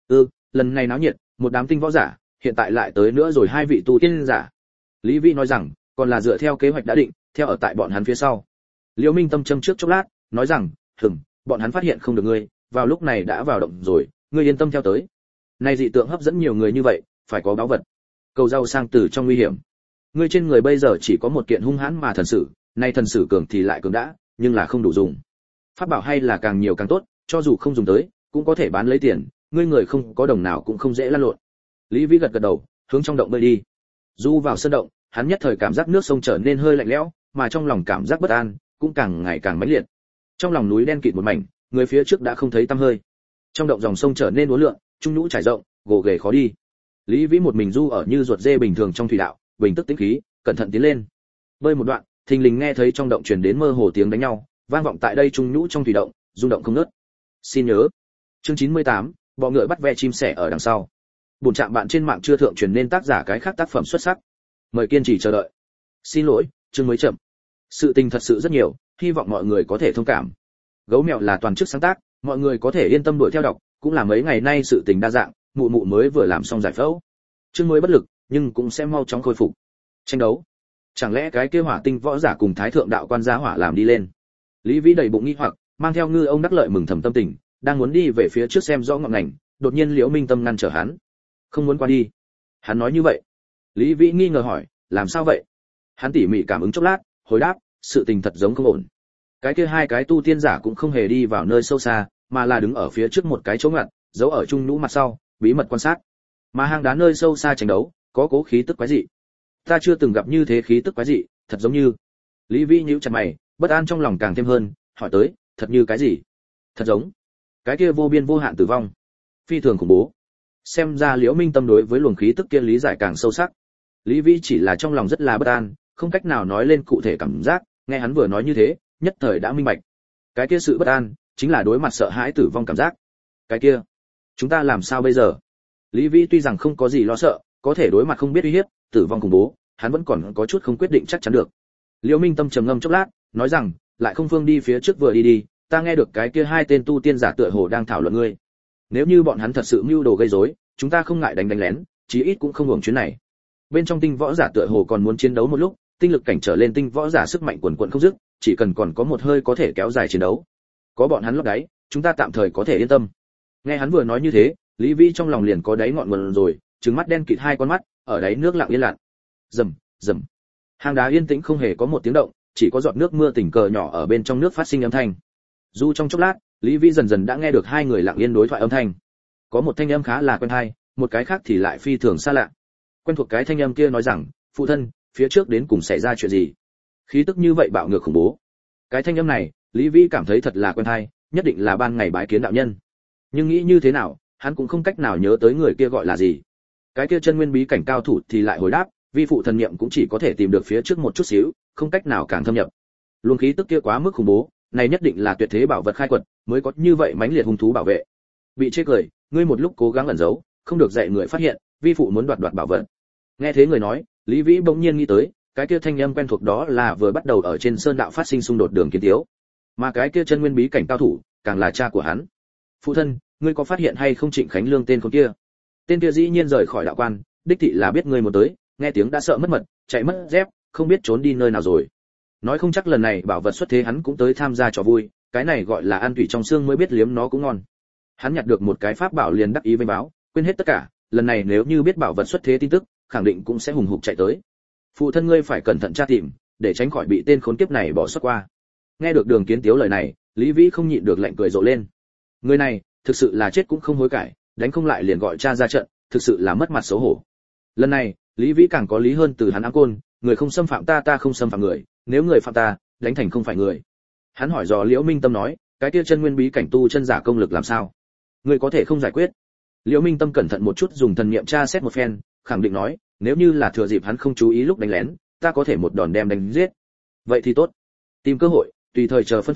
lần này náo nhiệt, một đám tinh võ giả, hiện tại lại tới nữa rồi hai vị tu tiên giả. Lý Vĩ nói rằng, còn là dựa theo kế hoạch đã định, theo ở tại bọn hắn phía sau. Liễu Minh Tâm châm trước chốc lát, nói rằng, bọn hắn phát hiện không được ngươi, vào lúc này đã vào động rồi, ngươi yên tâm theo tới. Này dị tượng hấp dẫn nhiều người như vậy, phải có báu vật. Cầu giàu sang từ trong nguy hiểm. Ngươi trên người bây giờ chỉ có một kiện hung hãn mà thần sử, nay thần sử cường thì lại cường đã, nhưng là không đủ dùng. Pháp bảo hay là càng nhiều càng tốt, cho dù không dùng tới, cũng có thể bán lấy tiền, ngươi người không có đồng nào cũng không dễ lăn lộn. Lý Vĩ gật gật đầu, hướng trong động bơi đi. Du vào sân động, hắn nhất thời cảm giác nước sông trở nên hơi lạnh lẽo, mà trong lòng cảm giác bất an cũng càng ngày càng mãnh liệt. Trong lòng núi đen kịt một mảnh, người phía trước đã không thấy tăm hơi. Trong động dòng sông trở nên uốn lượn, trung nhũ trải rộng, gồ ghề khó đi. Lý Vĩ một mình du ở như ruột dê bình thường trong thủy đạo, bình tức tĩnh khí, cẩn thận tiến lên. Bơi một đoạn, thình lình nghe thấy trong động truyền đến mơ hồ tiếng đánh nhau, vang vọng tại đây trung nhũ trong thủy động, rung động không ngớt. Xin nhớ, chương 98, bọ ngựa bắt ve chim sẻ ở đằng sau. Bổn trạm bạn trên mạng chưa thượng truyền nên tác giả cái khác tác phẩm xuất sắc. Mời kiên trì chờ đợi. Xin lỗi, chương mới chậm. Sự tình thật sự rất nhiều, hy vọng mọi người có thể thông cảm. Gấu mèo là toàn chức sáng tác, mọi người có thể yên tâm đuổi theo đọc, cũng là mấy ngày nay sự tình đa dạng, mụ mụ mới vừa làm xong giải phẫu. Chương mới bất lực, nhưng cũng sẽ mau chóng khôi phục. Tranh đấu. Chẳng lẽ cái kia hỏa tinh võ giả cùng thái thượng đạo quan giá hỏa làm đi lên? Lý Vĩ đầy bụng nghi hoặc, mang theo ngư ông đắc lợi mừng thầm tâm tình, đang muốn đi về phía trước xem rõ ngọn ngành, đột nhiên Liễu Minh Tâm ngăn trở hắn. Không muốn qua đi. Hắn nói như vậy. Lý Vĩ nghi ngờ hỏi, làm sao vậy? Hắn tỉ mỉ cảm ứng chốc lát, hồi đáp, sự tình thật giống không ổn. Cái kia hai cái tu tiên giả cũng không hề đi vào nơi sâu xa, mà là đứng ở phía trước một cái chỗ ngặt, giấu ở trung nhũ mặt sau, bí mật quan sát. Mà hang đá nơi sâu xa tranh đấu, có cố khí tức quái dị. Ta chưa từng gặp như thế khí tức quái dị, thật giống như. Lý Vĩ nhíu chặt mày, bất an trong lòng càng thêm hơn, hỏi tới, thật như cái gì? Thật giống cái kia vô biên vô hạn tử vong, phi thường khủng bố. Xem ra Liễu Minh Tâm đối với luồng khí tức kia lý giải càng sâu sắc. Lý Vĩ chỉ là trong lòng rất là bất an, không cách nào nói lên cụ thể cảm giác, nghe hắn vừa nói như thế, nhất thời đã minh bạch. Cái kia sự bất an, chính là đối mặt sợ hãi tử vong cảm giác. Cái kia, chúng ta làm sao bây giờ? Lý Vĩ tuy rằng không có gì lo sợ, có thể đối mặt không biết uy hiếp, tử vong khủng bố, hắn vẫn còn có chút không quyết định chắc chắn được. Liễu Minh Tâm trầm ngâm chốc lát, nói rằng, lại không phương đi phía trước vừa đi, ta nghe được cái kia hai tên tu tiên giả tựa hồ đang thảo luận ngươi. Nếu như bọn hắn thật sự mưu đồ gây rối, chúng ta không ngại đánh lén, chí ít cũng không hưởng chuyến này. Bên trong tinh võ giả tựa hồ còn muốn chiến đấu một lúc, tinh lực cảnh trở lên tinh võ giả sức mạnh quần quần không dứt, chỉ cần còn có một hơi có thể kéo dài chiến đấu. Có bọn hắn lót đáy, chúng ta tạm thời có thể yên tâm. Nghe hắn vừa nói như thế, Lý Vĩ trong lòng liền có đáy ngọn nguồn rồi, trừng mắt đen kịt hai con mắt, ở đáy nước lặng yên lặng. Rầm, rầm. Hang đá yên tĩnh không hề có một tiếng động, chỉ có giọt nước mưa tình cờ nhỏ ở bên trong nước phát sinh âm thanh. Du trong chốc lát, Lý Vĩ dần dần đã nghe được hai người lặng yên đối thoại âm thanh. Có một thanh âm khá là quen tai, một cái khác thì lại phi thường xa lạ. Quen thuộc cái thanh âm kia nói rằng, phụ thân, phía trước đến cùng xảy ra chuyện gì? Khí tức như vậy bạo ngược khủng bố. Cái thanh âm này, Lý Vĩ cảm thấy thật là quen tai, nhất định là ban ngày bái kiến đạo nhân. Nhưng nghĩ như thế nào, hắn cũng không cách nào nhớ tới người kia gọi là gì. Cái kia chân nguyên bí cảnh cao thủ thì lại hồi đáp, vi phụ thần niệm cũng chỉ có thể tìm được phía trước một chút xíu, không cách nào càng thâm nhập. Luồng khí tức kia quá mức khủng bố, này nhất định là tuyệt thế bảo vật khai quật, mới có như vậy mãnh liệt hung thú bảo vệ. Bị chê cười, ngươi một lúc cố gắng ẩn giấu, không được dạy người phát hiện, vi phụ muốn đoạt bảo vật. Nghe thế người nói, Lý Vĩ bỗng nhiên nghĩ tới, cái kia thanh âm quen thuộc đó là vừa bắt đầu ở trên sơn đạo phát sinh xung đột Đường Kiến Tiếu, mà cái kia chân nguyên bí cảnh cao thủ, càng là cha của hắn. Phụ thân, ngươi có phát hiện hay không Trịnh Khánh Lương tên con kia? Tên kia dĩ nhiên rời khỏi đạo quan, đích thị là biết ngươi một tới, nghe tiếng đã sợ mất mật, chạy mất dép, không biết trốn đi nơi nào rồi. Nói không chắc lần này bảo vật xuất thế hắn cũng tới tham gia trò vui, cái này gọi là ăn tủy trong xương mới biết liếm nó cũng ngon. Hắn nhặt được một cái pháp bảo liền đắc ý vênh báo, quên hết tất cả, lần này nếu như biết bảo vật xuất thế tin tức, khẳng định cũng sẽ hùng hục chạy tới. Phụ thân ngươi phải cẩn thận tra tìm, để tránh khỏi bị tên khốn kiếp này bỏ sót qua. Nghe được Đường Kiến Tiếu lời này, Lý Vĩ không nhịn được lạnh cười rộ lên. Người này, thực sự là chết cũng không hối cải, đánh không lại liền gọi cha ra trận, thực sự là mất mặt xấu hổ. Lần này, Lý Vĩ càng có lý hơn từ hắn ám côn, người không xâm phạm ta, ta không xâm phạm người, nếu người phạm ta, đánh thành không phải người. Hắn hỏi dò Liễu Minh Tâm nói, cái kia chân nguyên bí cảnh tu chân giả công lực làm sao? Người có thể không giải quyết. Liễu Minh Tâm cẩn thận một chút dùng thần niệm tra xét một phen, khẳng định nói, nếu như là thừa dịp hắn không chú ý lúc đánh lén, ta có thể một đòn đem đánh giết. Vậy thì tốt. Tìm cơ hội, tùy thời chờ phân phó,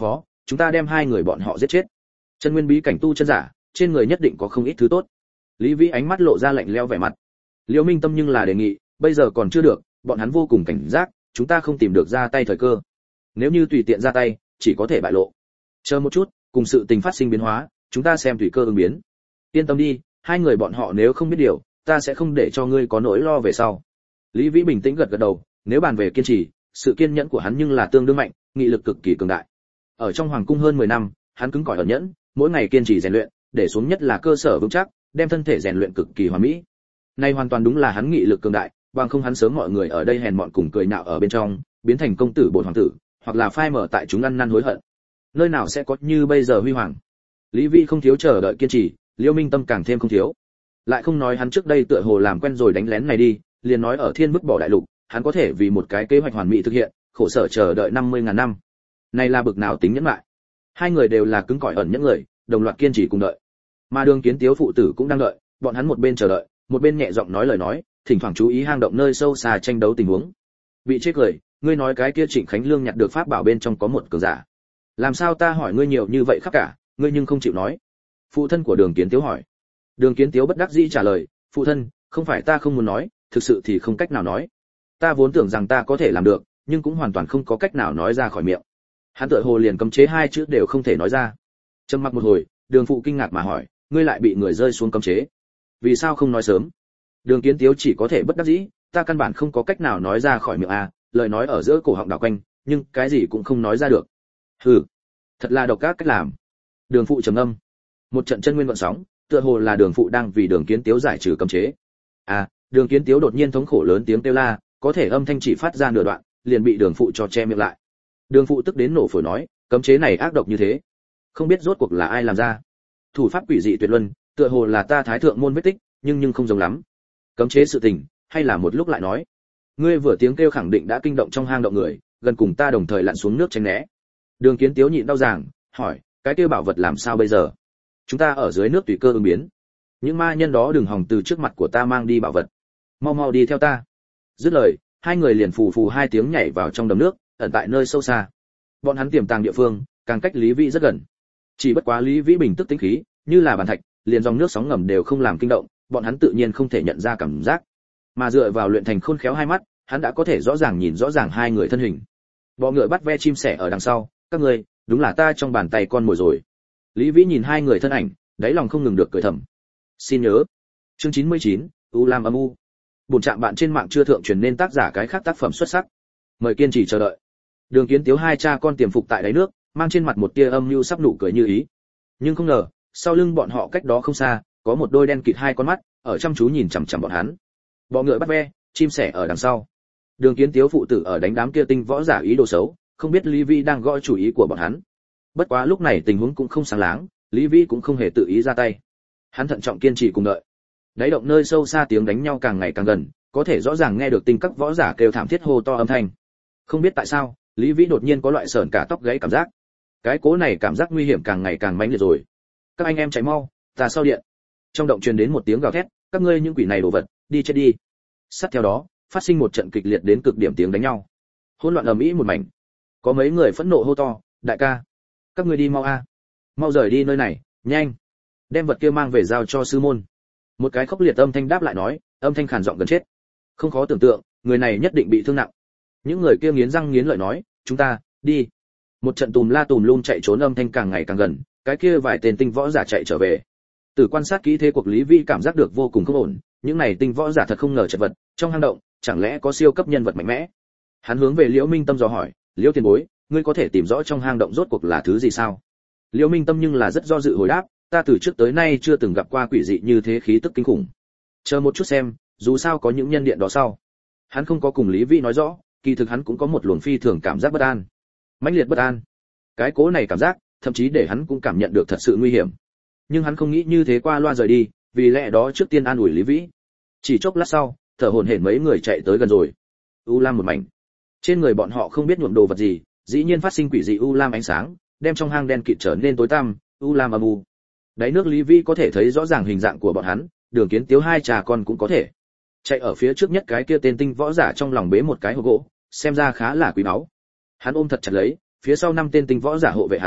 chúng ta đem hai người bọn họ giết chết. Chân nguyên bí cảnh tu chân giả, trên người nhất định có không ít thứ tốt. Lý Vĩ ánh mắt lộ ra lạnh lẽo vẻ mặt. Liễu Minh Tâm nhưng là đề nghị, bây giờ còn chưa được, bọn hắn vô cùng cảnh giác, chúng ta không tìm được ra tay thời cơ. Nếu như tùy tiện ra tay, chỉ có thể bại lộ. Chờ một chút, cùng sự tình phát sinh biến hóa, chúng ta xem tùy cơ ứng biến. Yên tâm đi, hai người bọn họ nếu không biết điều, ta sẽ không để cho ngươi có nỗi lo về sau. Lý Vĩ bình tĩnh gật gật đầu, nếu bàn về kiên trì, sự kiên nhẫn của hắn nhưng là tương đương mạnh, nghị lực cực kỳ cường đại. Ở trong hoàng cung hơn 10 năm, hắn cứng cỏi ẩn nhẫn, mỗi ngày kiên trì rèn luyện, để xuống nhất là cơ sở vững chắc, đem thân thể rèn luyện cực kỳ hoàn mỹ. Nay hoàn toàn đúng là hắn nghị lực cường đại, bằng không hắn sớm mọi người ở đây hèn mọn cùng cười nhạo ở bên trong, biến thành công tử bổn hoàng tử, hoặc là phai mở tại chúng ăn năn hối hận. Nơi nào sẽ có như bây giờ huy hoàng. Lý Vĩ không thiếu chờ đợi kiên trì, Liễu Minh Tâm càng thêm không thiếu. Lại không nói hắn trước đây tựa hồ làm quen rồi đánh lén này đi, liền nói ở Thiên Vứt Bỏ đại lục, hắn có thể vì một cái kế hoạch hoàn mỹ thực hiện, khổ sở chờ đợi 50.000 năm. Này là bực nào tính nhẫn lại. Hai người đều là cứng cỏi ẩn nhẫn người, đồng loạt kiên trì cùng đợi. Mà Đường Kiến Tiếu phụ tử cũng đang đợi, bọn hắn một bên chờ đợi, một bên nhẹ giọng nói lời nói, thỉnh thoảng chú ý hang động nơi sâu xa tranh đấu tình huống. Bị chết cười, ngươi nói cái kia Trịnh Khánh Lương nhặt được pháp bảo bên trong có một cường giả. Làm sao ta hỏi ngươi nhiều như vậy khắp cả, ngươi nhưng không chịu nói. Phụ thân của Đường Kiến Tiếu hỏi. Đường Kiến Tiếu bất đắc dĩ trả lời, phụ thân, không phải ta không muốn nói, thực sự thì không cách nào nói. Ta vốn tưởng rằng ta có thể làm được, nhưng cũng hoàn toàn không có cách nào nói ra khỏi miệng. Hắn tựa hồ liền cấm chế hai chữ đều không thể nói ra. Trầm mặc một hồi, Đường phụ kinh ngạc mà hỏi, ngươi lại bị người rơi xuống cấm chế, vì sao không nói sớm? Đường Kiến Tiếu chỉ có thể bất đắc dĩ, ta căn bản không có cách nào nói ra khỏi miệng a, lời nói ở giữa cổ họng đảo quanh, nhưng cái gì cũng không nói ra được. Hừ, thật là độc ác cách làm. Đường phụ trầm ngâm. Một trận chân nguyên gợn sóng, tựa hồ là Đường phụ đang vì Đường Kiến Tiếu giải trừ cấm chế. Đường Kiến Tiếu đột nhiên thống khổ lớn tiếng kêu la, có thể âm thanh chỉ phát ra nửa đoạn, liền bị Đường phụ cho che miệng lại. Đường phụ tức đến nổ phổi nói, cấm chế này ác độc như thế, không biết rốt cuộc là ai làm ra. Thủ pháp quỷ dị tuyệt luân, tựa hồ là ta thái thượng môn vết tích, nhưng không giống lắm. Cấm chế sự tình, hay là một lúc lại nói. Ngươi vừa tiếng kêu khẳng định đã kinh động trong hang động người, gần cùng ta đồng thời lặn xuống nước tránh né. Đường Kiến Tiếu nhịn đau ràng, hỏi, cái kia bảo vật làm sao bây giờ? Chúng ta ở dưới nước tùy cơ ứng biến. Những ma nhân đó đừng hòng từ trước mặt của ta mang đi bảo vật. Mau mau đi theo ta. Dứt lời, hai người liền phù phù hai tiếng nhảy vào trong đầm nước, ẩn tại nơi sâu xa. Bọn hắn tiềm tàng địa phương, càng cách Lý Vĩ rất gần. Chỉ bất quá Lý Vĩ bình tức tĩnh khí, như là bàn thạch, liền dòng nước sóng ngầm đều không làm kinh động, bọn hắn tự nhiên không thể nhận ra cảm giác. Mà dựa vào luyện thành khôn khéo hai mắt, hắn đã có thể rõ ràng nhìn rõ ràng hai người thân hình. Bọ ngựa bắt ve chim sẻ ở đằng sau, các ngươi, đúng là ta trong bàn tay con mồi rồi. Lý Vĩ nhìn hai người thân ảnh, đáy lòng không ngừng được cười thầm. Xin nhớ, chương 99, U Lam âm u. Buồn trạm bạn trên mạng chưa thượng truyền nên tác giả cái khác tác phẩm xuất sắc. Mời kiên trì chờ đợi. Đường Kiến Tiếu hai cha con tiềm phục tại đáy nước, mang trên mặt một tia âm nhu sắp nụ cười như ý. Nhưng không ngờ, sau lưng bọn họ cách đó không xa, có một đôi đen kịt hai con mắt, ở chăm chú nhìn chằm chằm bọn hắn. Bọ ngựa bắt ve, chim sẻ ở đằng sau. Đường Kiến Tiếu phụ tử ở đánh đám kia tinh võ giả ý đồ xấu, không biết Lý Vi đang gõ chủ ý của bọn hắn. Bất quá lúc này tình huống cũng không sáng láng, Lý Vi cũng không hề tự ý ra tay. Hắn thận trọng kiên trì cùng đợi. Đáy động nơi sâu xa tiếng đánh nhau càng ngày càng gần, có thể rõ ràng nghe được tinh các võ giả kêu thảm thiết hô to âm thanh. Không biết tại sao, Lý Vĩ đột nhiên có loại sởn cả tóc gáy cảm giác. Cái cố này cảm giác nguy hiểm càng ngày càng mãnh liệt rồi. Các anh em chạy mau, ta sau điện. Trong động truyền đến một tiếng gào thét, các ngươi những quỷ này đồ vật, đi chết đi. Sát theo đó, phát sinh một trận kịch liệt đến cực điểm tiếng đánh nhau. Hỗn loạn ầm ĩ một mảnh. Có mấy người phẫn nộ hô to, đại ca, các ngươi đi mau a, mau rời đi nơi này, nhanh, đem vật kia mang về giao cho sư môn. Một cái khốc liệt âm thanh đáp lại nói, âm thanh khàn giọng gần chết. Không khó tưởng tượng, người này nhất định bị thương nặng. Những người kia nghiến răng nghiến lợi nói, chúng ta đi. Một trận tùm la tùm lum chạy trốn âm thanh càng ngày càng gần, cái kia vài tên tinh võ giả chạy trở về. Từ quan sát kỹ thế cuộc Lý Vi cảm giác được vô cùng không ổn, những này tinh võ giả thật không ngờ chật vật, trong hang động, chẳng lẽ có siêu cấp nhân vật mạnh mẽ? Hắn hướng về Liễu Minh Tâm dò hỏi, Liễu tiền bối, ngươi có thể tìm rõ trong hang động rốt cuộc là thứ gì sao? Liễu Minh Tâm nhưng là rất do dự hồi đáp, ta từ trước tới nay chưa từng gặp qua quỷ dị như thế khí tức kinh khủng. Chờ một chút xem, dù sao có những nhân điện đó sau. Hắn không có cùng Lý Vi nói rõ, kỳ thực hắn cũng có một luồng phi thường cảm giác bất an, mãnh liệt bất an. Cái cố này cảm giác, thậm chí để hắn cũng cảm nhận được thật sự nguy hiểm. Nhưng hắn không nghĩ như thế qua loa rời đi, vì lẽ đó trước tiên an ủi Lý Vĩ. Chỉ chốc lát sau, thở hổn hển mấy người chạy tới gần rồi. U lam một mảnh. Trên người bọn họ không biết nhuộm đồ vật gì, dĩ nhiên phát sinh quỷ dị u lam ánh sáng, đem trong hang đen kịt trở nên tối tăm, u lam âm u. Đáy nước Lý Vĩ có thể thấy rõ ràng hình dạng của bọn hắn, Đường Kiến Tiếu hai trà con cũng có thể. Chạy ở phía trước nhất cái kia tên tinh võ giả trong lòng bế một cái hộp gỗ, xem ra khá là quý báu. Hắn ôm thật chặt lấy, phía sau năm tên tinh võ giả hộ vệ hắn,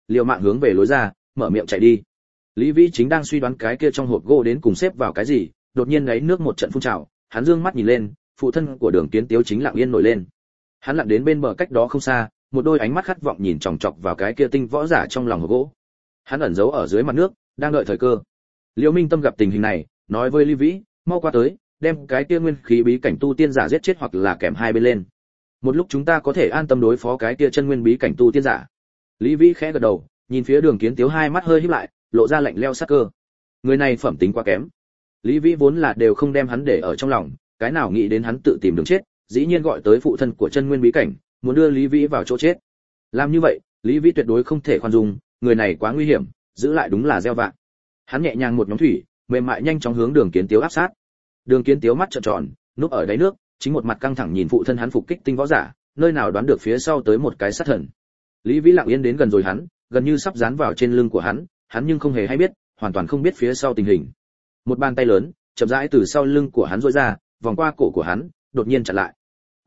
liều mạng hướng về lối ra, mở miệng chạy đi. Lý Vĩ chính đang suy đoán cái kia trong hộp gỗ đến cùng xếp vào cái gì, đột nhiên gáy nước một trận phun trào, hắn dương mắt nhìn lên, phụ thân của Đường Kiến Tiếu chính lặng yên nổi lên. Hắn lặn đến bên bờ cách đó không xa, một đôi ánh mắt khát vọng nhìn chòng chọc vào cái kia tinh võ giả trong lòng hộp gỗ. Hắn ẩn giấu ở dưới mặt nước, đang đợi thời cơ. Liễu Minh Tâm gặp tình hình này, nói với Lý Vĩ, mau qua tới, đem cái kia nguyên khí bí cảnh tu tiên giả giết chết hoặc là kèm hai bên lên. Một lúc chúng ta có thể an tâm đối phó cái kia chân nguyên bí cảnh tu tiên giả. Lý Vĩ khẽ gật đầu, nhìn phía Đường Kiến Tiếu hai mắt hơi híp lại, lộ ra lạnh lẽo sắc cơ. Người này phẩm tính quá kém. Lý Vĩ vốn là đều không đem hắn để ở trong lòng, cái nào nghĩ đến hắn tự tìm đường chết, dĩ nhiên gọi tới phụ thân của chân nguyên bí cảnh, muốn đưa Lý Vĩ vào chỗ chết. Làm như vậy, Lý Vĩ tuyệt đối không thể khoan dung, người này quá nguy hiểm, giữ lại đúng là gieo vạ. Hắn nhẹ nhàng một nhóm thủy, mềm mại nhanh chóng hướng Đường Kiến Tiếu áp sát. Đường Kiến Tiếu mắt trợn tròn, núp ở đáy nước, chính một mặt căng thẳng nhìn phụ thân hắn phục kích tinh võ giả, nơi nào đoán được phía sau tới một cái sát thần. Lý Vĩ lặng yên đến gần rồi hắn, gần như sắp dán vào trên lưng của hắn nhưng không hề hay biết, hoàn toàn không biết phía sau tình hình. Một bàn tay lớn chậm rãi từ sau lưng của hắn duỗi ra, vòng qua cổ của hắn, đột nhiên chặn lại.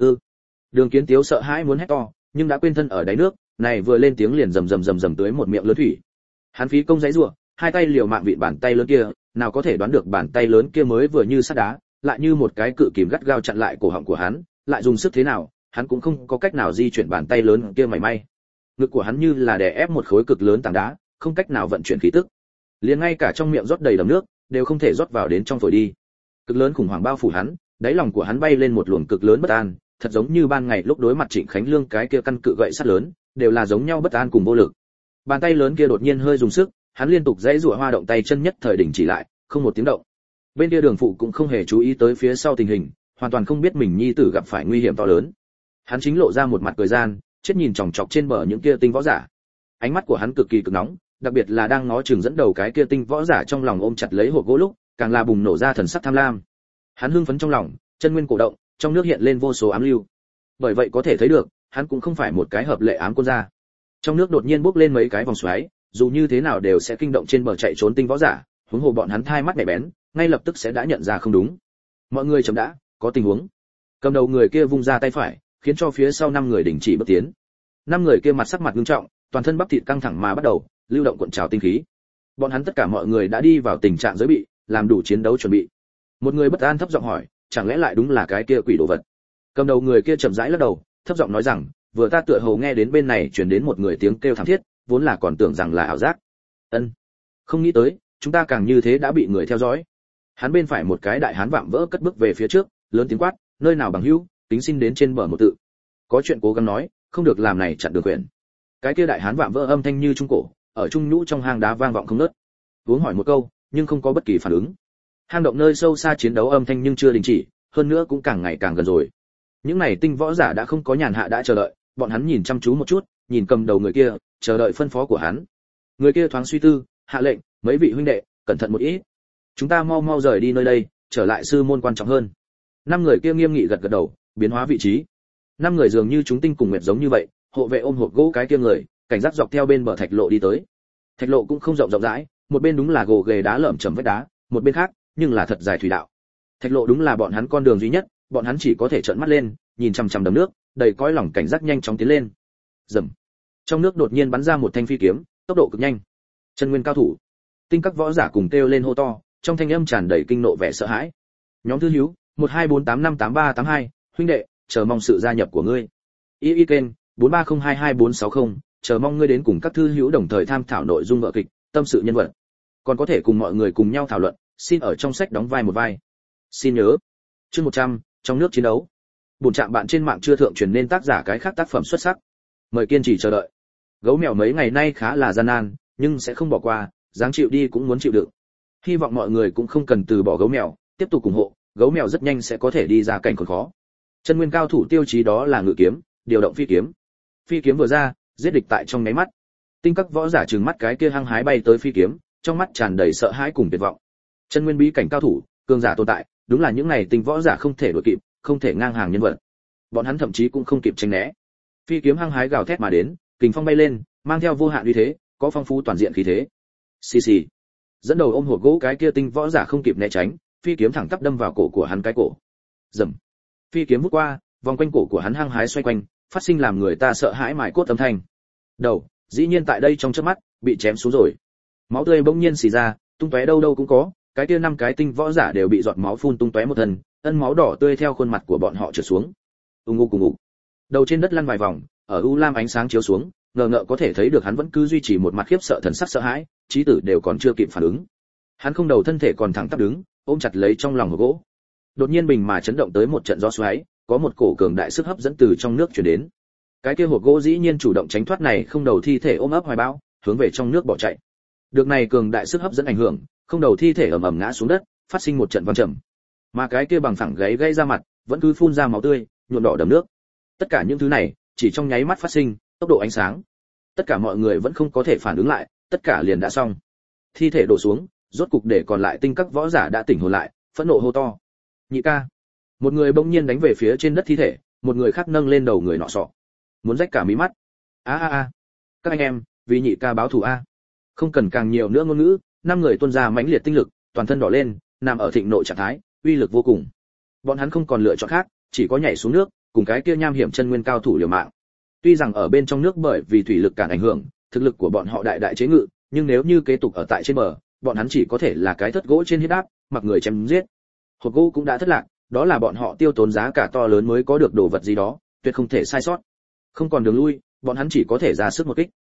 Đường Kiến Tiếu sợ hãi muốn hét to, nhưng đã quên thân ở đáy nước, này vừa lên tiếng liền rầm tới một miệng lớn thủy. Hắn phí công giãy giụa, hai tay liều mạng vịn bàn tay lớn kia, nào có thể đoán được bàn tay lớn kia mới vừa như sắt đá, lại như một cái cự kìm gắt gao chặn lại cổ họng của hắn, lại dùng sức thế nào, hắn cũng không có cách nào di chuyển bàn tay lớn kia mảy may. Ngực của hắn như là đè ép một khối cực lớn tảng đá, không cách nào vận chuyển khí tức. Liền ngay cả trong miệng rót đầy đầm nước, đều không thể rót vào đến trong phổi đi. Cực lớn khủng hoảng bao phủ hắn, đáy lòng của hắn bay lên một luồng cực lớn bất an, thật giống như ban ngày lúc đối mặt Trịnh Khánh Lương cái kia căn cự gậy sắt lớn, đều là giống nhau bất an cùng vô lực. Bàn tay lớn kia đột nhiên hơi dùng sức, hắn liên tục giãy giụa hoa động tay chân nhất thời đình chỉ lại, không một tiếng động. Bên kia Đường phụ cũng không hề chú ý tới phía sau tình hình, hoàn toàn không biết mình nhi tử gặp phải nguy hiểm to lớn. Hắn chính lộ ra một mặt cười gian, chết nhìn chòng chọc trên bờ những kia tinh võ giả. Ánh mắt của hắn cực kỳ cực nóng, đặc biệt là đang ngó chừng dẫn đầu cái kia tinh võ giả trong lòng ôm chặt lấy hộp gỗ lúc, càng là bùng nổ ra thần sắc tham lam. Hắn hưng phấn trong lòng, chân nguyên cổ động, trong nước hiện lên vô số ám lưu. Bởi vậy có thể thấy được, hắn cũng không phải một cái hợp lệ ám quân gia. Trong nước đột nhiên bốc lên mấy cái vòng xoáy, dù như thế nào đều sẽ kinh động trên bờ chạy trốn tinh võ giả, huống hồ bọn hắn thai mắt nhạy bén, ngay lập tức sẽ đã nhận ra không đúng. Mọi người chậm đã, có tình huống. Cầm đầu người kia vung ra tay phải, khiến cho phía sau 5 người đình chỉ bước tiến. 5 người kia mặt sắc mặt nghiêm trọng, toàn thân bắp thịt căng thẳng mà bắt đầu lưu động cuộn trào tinh khí. Bọn hắn tất cả mọi người đã đi vào tình trạng giới bị, làm đủ chiến đấu chuẩn bị. Một người bất an thấp giọng hỏi, chẳng lẽ lại đúng là cái kia quỷ đồ vật? Cầm đầu người kia chậm rãi lắc đầu, thấp giọng nói rằng, vừa ta tựa hồ nghe đến bên này truyền đến một người tiếng kêu thảm thiết, vốn là còn tưởng rằng là ảo giác. Không nghĩ tới, chúng ta càng như thế đã bị người theo dõi. Hắn bên phải một cái đại hán vạm vỡ cất bước về phía trước, lớn tiếng quát, nơi nào bằng hữu, tính xin đến trên bờ một tự. Có chuyện cố gắng nói, không được làm này chặn đường quyền. Cái kia đại hán vạm vỡ âm thanh như trung cổ, ở trung nhũ trong hang đá vang vọng không ngớt. Uống hỏi một câu, nhưng không có bất kỳ phản ứng. Hang động nơi sâu xa chiến đấu âm thanh nhưng chưa đình chỉ, hơn nữa cũng càng ngày càng gần rồi. Những này tinh võ giả đã không có nhàn hạ đã chờ đợi, bọn hắn nhìn chăm chú một chút, nhìn cầm đầu người kia, chờ đợi phân phó của hắn. Người kia thoáng suy tư, hạ lệnh, mấy vị huynh đệ, cẩn thận một ít. Chúng ta mau mau rời đi nơi đây, trở lại sư môn quan trọng hơn. 5 người kia nghiêm nghị gật gật đầu, biến hóa vị trí. 5 người dường như chúng tinh cùng nguyệt giống như vậy, hộ vệ ôm hộp gỗ cái kia người, cảnh giác dọc theo bên bờ thạch lộ đi tới. Thạch lộ cũng không rộng rộng rãi, một bên đúng là gồ ghề đá lởm chởm vách đá, một bên khác nhưng là thật dài thủy đạo. Thạch lộ đúng là bọn hắn con đường duy nhất, bọn hắn chỉ có thể trợn mắt lên, nhìn chằm chằm đầm nước, đầy cõi lòng cảnh giác nhanh chóng tiến lên. Rầm. Trong nước đột nhiên bắn ra một thanh phi kiếm, tốc độ cực nhanh. Chân nguyên cao thủ. Tinh các võ giả cùng kêu lên hô to, trong thanh âm tràn đầy kinh nộ vẻ sợ hãi. Nhóm thư hiếu, 12485832, huynh đệ, chờ mong sự gia nhập của ngươi. Y kênh, 43022460, chờ mong ngươi đến cùng các thư hữu đồng thời tham thảo nội dung vở kịch, tâm sự nhân vật. Còn có thể cùng mọi người cùng nhau thảo luận, xin ở trong sách đóng vai một vai. Xin nhớ. Chương 100, trong nước chiến đấu. Buồn trạm bạn trên mạng chưa thượng truyền nên tác giả cái khác tác phẩm xuất sắc. Mời kiên trì chờ đợi. Gấu mèo mấy ngày nay khá là gian nan, nhưng sẽ không bỏ qua, dáng chịu đi cũng muốn chịu đựng. Hy vọng mọi người cũng không cần từ bỏ gấu mèo, tiếp tục ủng hộ, gấu mèo rất nhanh sẽ có thể đi ra cảnh khốn khó. Chân nguyên cao thủ tiêu chí đó là ngự kiếm, điều động phi kiếm. Phi kiếm vừa ra, giết địch tại trong nháy mắt. Tinh các võ giả trừng mắt cái kia hăng hái bay tới phi kiếm, trong mắt tràn đầy sợ hãi cùng tuyệt vọng. Chân nguyên bí cảnh cao thủ, cường giả tồn tại, đúng là những này tinh võ giả không thể đuổi kịp, không thể ngang hàng nhân vật. Bọn hắn thậm chí cũng không kịp tránh né. Phi kiếm hăng hái gào thét mà đến, kình phong bay lên, mang theo vô hạn uy thế, có phong phú toàn diện khí thế. Xì xì. Dẫn đầu ôm hộp gỗ cái kia tinh võ giả không kịp né tránh, phi kiếm thẳng tắp đâm vào cổ của hắn cái cổ. Rầm. Phi kiếm vút qua, vòng quanh cổ của hắn hăng hái xoay quanh, phát sinh làm người ta sợ hãi mài cốt âm thanh. Đầu, dĩ nhiên tại đây trong chớp mắt bị chém xuống rồi. Máu tươi bỗng nhiên xì ra, tung tóe đâu đâu cũng có, cái kia 5 cái tinh võ giả đều bị giọt máu phun tung tóe một thân, ân máu đỏ tươi theo khuôn mặt của bọn họ trượt xuống. Ung ung cùng ngục. Đầu trên đất lăn vài vòng, ở u lam ánh sáng chiếu xuống, ngờ ngợ có thể thấy được hắn vẫn cứ duy trì một mặt khiếp sợ thần sắc sợ hãi, trí tử đều còn chưa kịp phản ứng. Hắn không đầu thân thể còn thẳng tắp đứng, ôm chặt lấy trong lòng hộp gỗ. Đột nhiên bình mà chấn động tới một trận gió xoáy, có một cổ cường đại sức hấp dẫn từ trong nước truyền đến. Cái kia hộp gỗ dĩ nhiên chủ động tránh thoát này không đầu thi thể ôm ấp hoài bão, hướng về trong nước bỏ chạy. Được này cường đại sức hấp dẫn ảnh hưởng, không đầu thi thể ầm ầm ngã xuống đất, phát sinh một trận vang trầm. Mà cái kia bằng phẳng gáy gây ra mặt, vẫn cứ phun ra máu tươi, nhuộm đỏ đầm nước. Tất cả những thứ này, chỉ trong nháy mắt phát sinh, tốc độ ánh sáng. Tất cả mọi người vẫn không có thể phản ứng lại, tất cả liền đã xong. Thi thể đổ xuống, rốt cục để còn lại tinh các võ giả đã tỉnh hồn lại, phẫn nộ hô to. Nhị ca. Một người bỗng nhiên đánh về phía trên đất thi thể, một người khác nâng lên đầu người nọ sọ. Muốn rách cả mí mắt. A. Các anh em, vì nhị ca báo thù a. Không cần càng nhiều nữa ngôn ngữ, 5 người tuôn ra mãnh liệt tinh lực, toàn thân đỏ lên, nằm ở thịnh nộ trạng thái, uy lực vô cùng. Bọn hắn không còn lựa chọn khác, chỉ có nhảy xuống nước, cùng cái kia nham hiểm chân nguyên cao thủ liều mạng. Tuy rằng ở bên trong nước bởi vì thủy lực cản ảnh hưởng, thực lực của bọn họ đại đại chế ngự, nhưng nếu như kế tục ở tại trên bờ, bọn hắn chỉ có thể là cái thất gỗ trên huyết áp, mặc người chém giết. Hộp gỗ cũng đã thất lạc, đó là bọn họ tiêu tốn giá cả to lớn mới có được đồ vật gì đó, tuyệt không thể sai sót. Không còn đường lui, bọn hắn chỉ có thể ra sức một kích.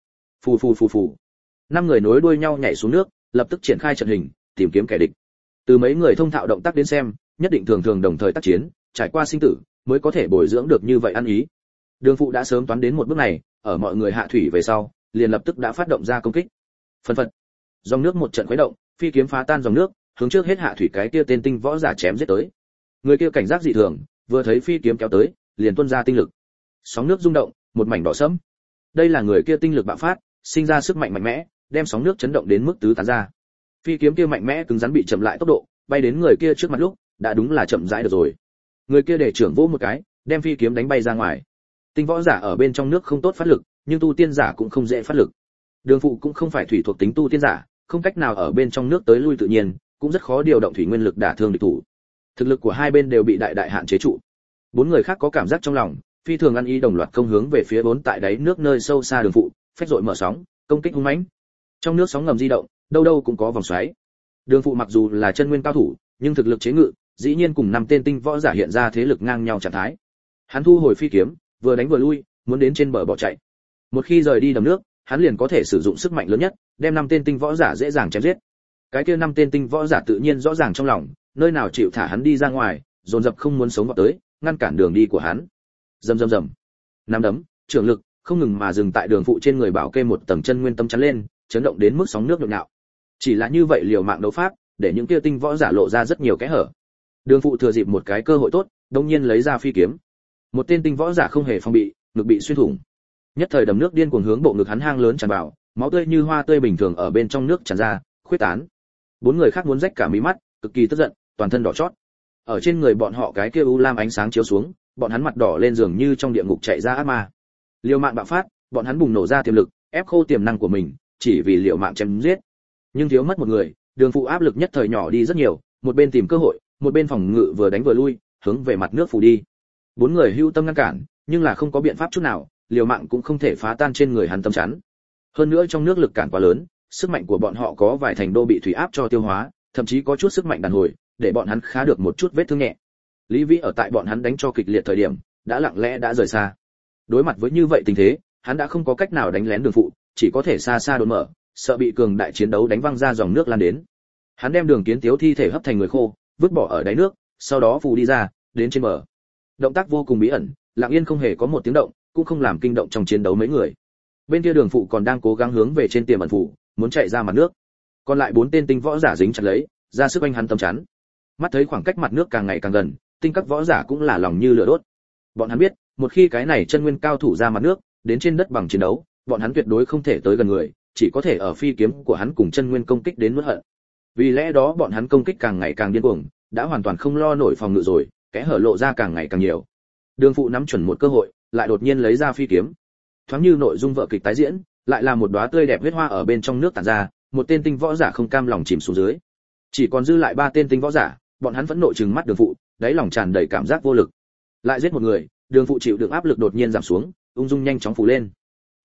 Phù. 5 người nối đuôi nhau nhảy xuống nước, lập tức triển khai trận hình, tìm kiếm kẻ địch. Từ mấy người thông thạo động tác đến xem, nhất định thường đồng thời tác chiến, trải qua sinh tử, mới có thể bồi dưỡng được như vậy ăn ý. Đường Phụ đã sớm toán đến một bước này, ở mọi người hạ thủy về sau, liền lập tức đã phát động ra công kích. Phân phật, dòng nước một trận khuấy động, phi kiếm phá tan dòng nước, hướng trước hết hạ thủy cái kia tên tinh võ giả chém giết tới. Người kia cảnh giác dị thường, vừa thấy phi kiếm kéo tới, liền tuôn ra tinh lực. Sóng nước rung động, một mảnh đỏ sẫm. Đây là người kia tinh lực bạo phát, sinh ra sức mạnh mạnh mẽ, đem sóng nước chấn động đến mức tứ tán ra. Phi kiếm kia mạnh mẽ cứng rắn bị chậm lại tốc độ, bay đến người kia trước mặt lúc, đã đúng là chậm rãi được rồi. Người kia để trưởng vỗ một cái, đem phi kiếm đánh bay ra ngoài. Tinh võ giả ở bên trong nước không tốt phát lực, nhưng tu tiên giả cũng không dễ phát lực. Đường Phụ cũng không phải thủy thuộc tính tu tiên giả, không cách nào ở bên trong nước tới lui tự nhiên, cũng rất khó điều động thủy nguyên lực đả thương địch thủ. Thực lực của hai bên đều bị đại đại hạn chế trụ. 4 người khác có cảm giác trong lòng, phi thường ăn ý đồng loạt công hướng về phía bốn tại đáy nước nơi sâu xa Đường Phụ, phách dội mở sóng, công kích hung mãnh. Trong nước sóng ngầm di động, đâu đâu cũng có vòng xoáy. Đường Phụ mặc dù là chân nguyên cao thủ, nhưng thực lực chế ngự, dĩ nhiên cùng 5 tên tinh võ giả hiện ra thế lực ngang nhau trạng thái. Hắn thu hồi phi kiếm, vừa đánh vừa lui, muốn đến trên bờ bỏ chạy. Một khi rời đi đầm nước, hắn liền có thể sử dụng sức mạnh lớn nhất, đem 5 tên tinh võ giả dễ dàng chém giết. Cái kia 5 tên tinh võ giả tự nhiên rõ ràng trong lòng, nơi nào chịu thả hắn đi ra ngoài, dồn dập không muốn sống vào tới, ngăn cản đường đi của hắn. Rầm. Nắm đấm, trưởng lực, không ngừng mà dừng tại Đường Phụ trên người bảo kê một tầng chân nguyên tâm chắn lên, chấn động đến mức sóng nước nhộn nhạo. Chỉ là như vậy liều mạng đấu pháp, để những kia tinh võ giả lộ ra rất nhiều kẽ hở. Đường Phụ thừa dịp một cái cơ hội tốt, đột nhiên lấy ra phi kiếm. Một tên tinh võ giả không hề phòng bị, ngực bị xuyên thủng. Nhất thời đầm nước điên cuồng hướng bộ ngực hắn hang lớn tràn vào, máu tươi như hoa tươi bình thường ở bên trong nước tràn ra, khuyết tán. 4 người khác muốn rách cả mí mắt, cực kỳ tức giận, toàn thân đỏ chót. Ở trên người bọn họ cái kia u lam ánh sáng chiếu xuống, bọn hắn mặt đỏ lên dường như trong địa ngục chạy ra ác ma. Liều mạng bạo phát, bọn hắn bùng nổ ra tiềm lực, ép khô tiềm năng của mình, chỉ vì liều mạng chém giết. Nhưng thiếu mất một người, Đường Phụ áp lực nhất thời nhỏ đi rất nhiều, một bên tìm cơ hội, một bên phòng ngự vừa đánh vừa lui, hướng về mặt nước phủ đi. 4 người hưu tâm ngăn cản, nhưng là không có biện pháp chút nào, liều mạng cũng không thể phá tan trên người hắn tâm chắn. Hơn nữa trong nước lực cản quá lớn, sức mạnh của bọn họ có vài thành đô bị thủy áp cho tiêu hóa, thậm chí có chút sức mạnh đàn hồi, để bọn hắn khá được một chút vết thương nhẹ. Lý Vĩ ở tại bọn hắn đánh cho kịch liệt thời điểm, đã lặng lẽ đã rời xa. Đối mặt với như vậy tình thế, hắn đã không có cách nào đánh lén Đường Phụ, chỉ có thể xa xa đốn mở, sợ bị cường đại chiến đấu đánh văng ra dòng nước lan đến. Hắn đem Đường Kiến Tiếu thi thể hấp thành người khô, vứt bỏ ở đáy nước, sau đó phù đi ra, đến trên bờ. Động tác vô cùng bí ẩn, lặng yên không hề có một tiếng động, cũng không làm kinh động trong chiến đấu mấy người. Bên kia Đường Phụ còn đang cố gắng hướng về trên tiềm ẩn phủ, muốn chạy ra mặt nước. Còn lại 4 tên tinh võ giả dính chặt lấy, ra sức anh hắn tâm chắn. Mắt thấy khoảng cách mặt nước càng ngày càng gần, tinh các võ giả cũng là lòng như lửa đốt. Bọn hắn biết, một khi cái này chân nguyên cao thủ ra mặt nước, đến trên đất bằng chiến đấu, bọn hắn tuyệt đối không thể tới gần người, chỉ có thể ở phi kiếm của hắn cùng chân nguyên công kích đến nuốt hận. Vì lẽ đó bọn hắn công kích càng ngày càng điên cuồng, đã hoàn toàn không lo nổi phòng ngự rồi, kẽ hở lộ ra càng ngày càng nhiều. Đường Phụ nắm chuẩn một cơ hội, lại đột nhiên lấy ra phi kiếm. Thoáng như nội dung vở kịch tái diễn, lại là một đóa tươi đẹp huyết hoa ở bên trong nước tản ra, một tên tinh võ giả không cam lòng chìm xuống dưới. Chỉ còn dư lại 3 tên tinh võ giả, bọn hắn vẫn nội trừng mắt Đường Phụ, đáy lòng tràn đầy cảm giác vô lực. Lại giết một người, Đường Phụ chịu đựng áp lực đột nhiên giảm xuống, ung dung nhanh chóng phủ lên.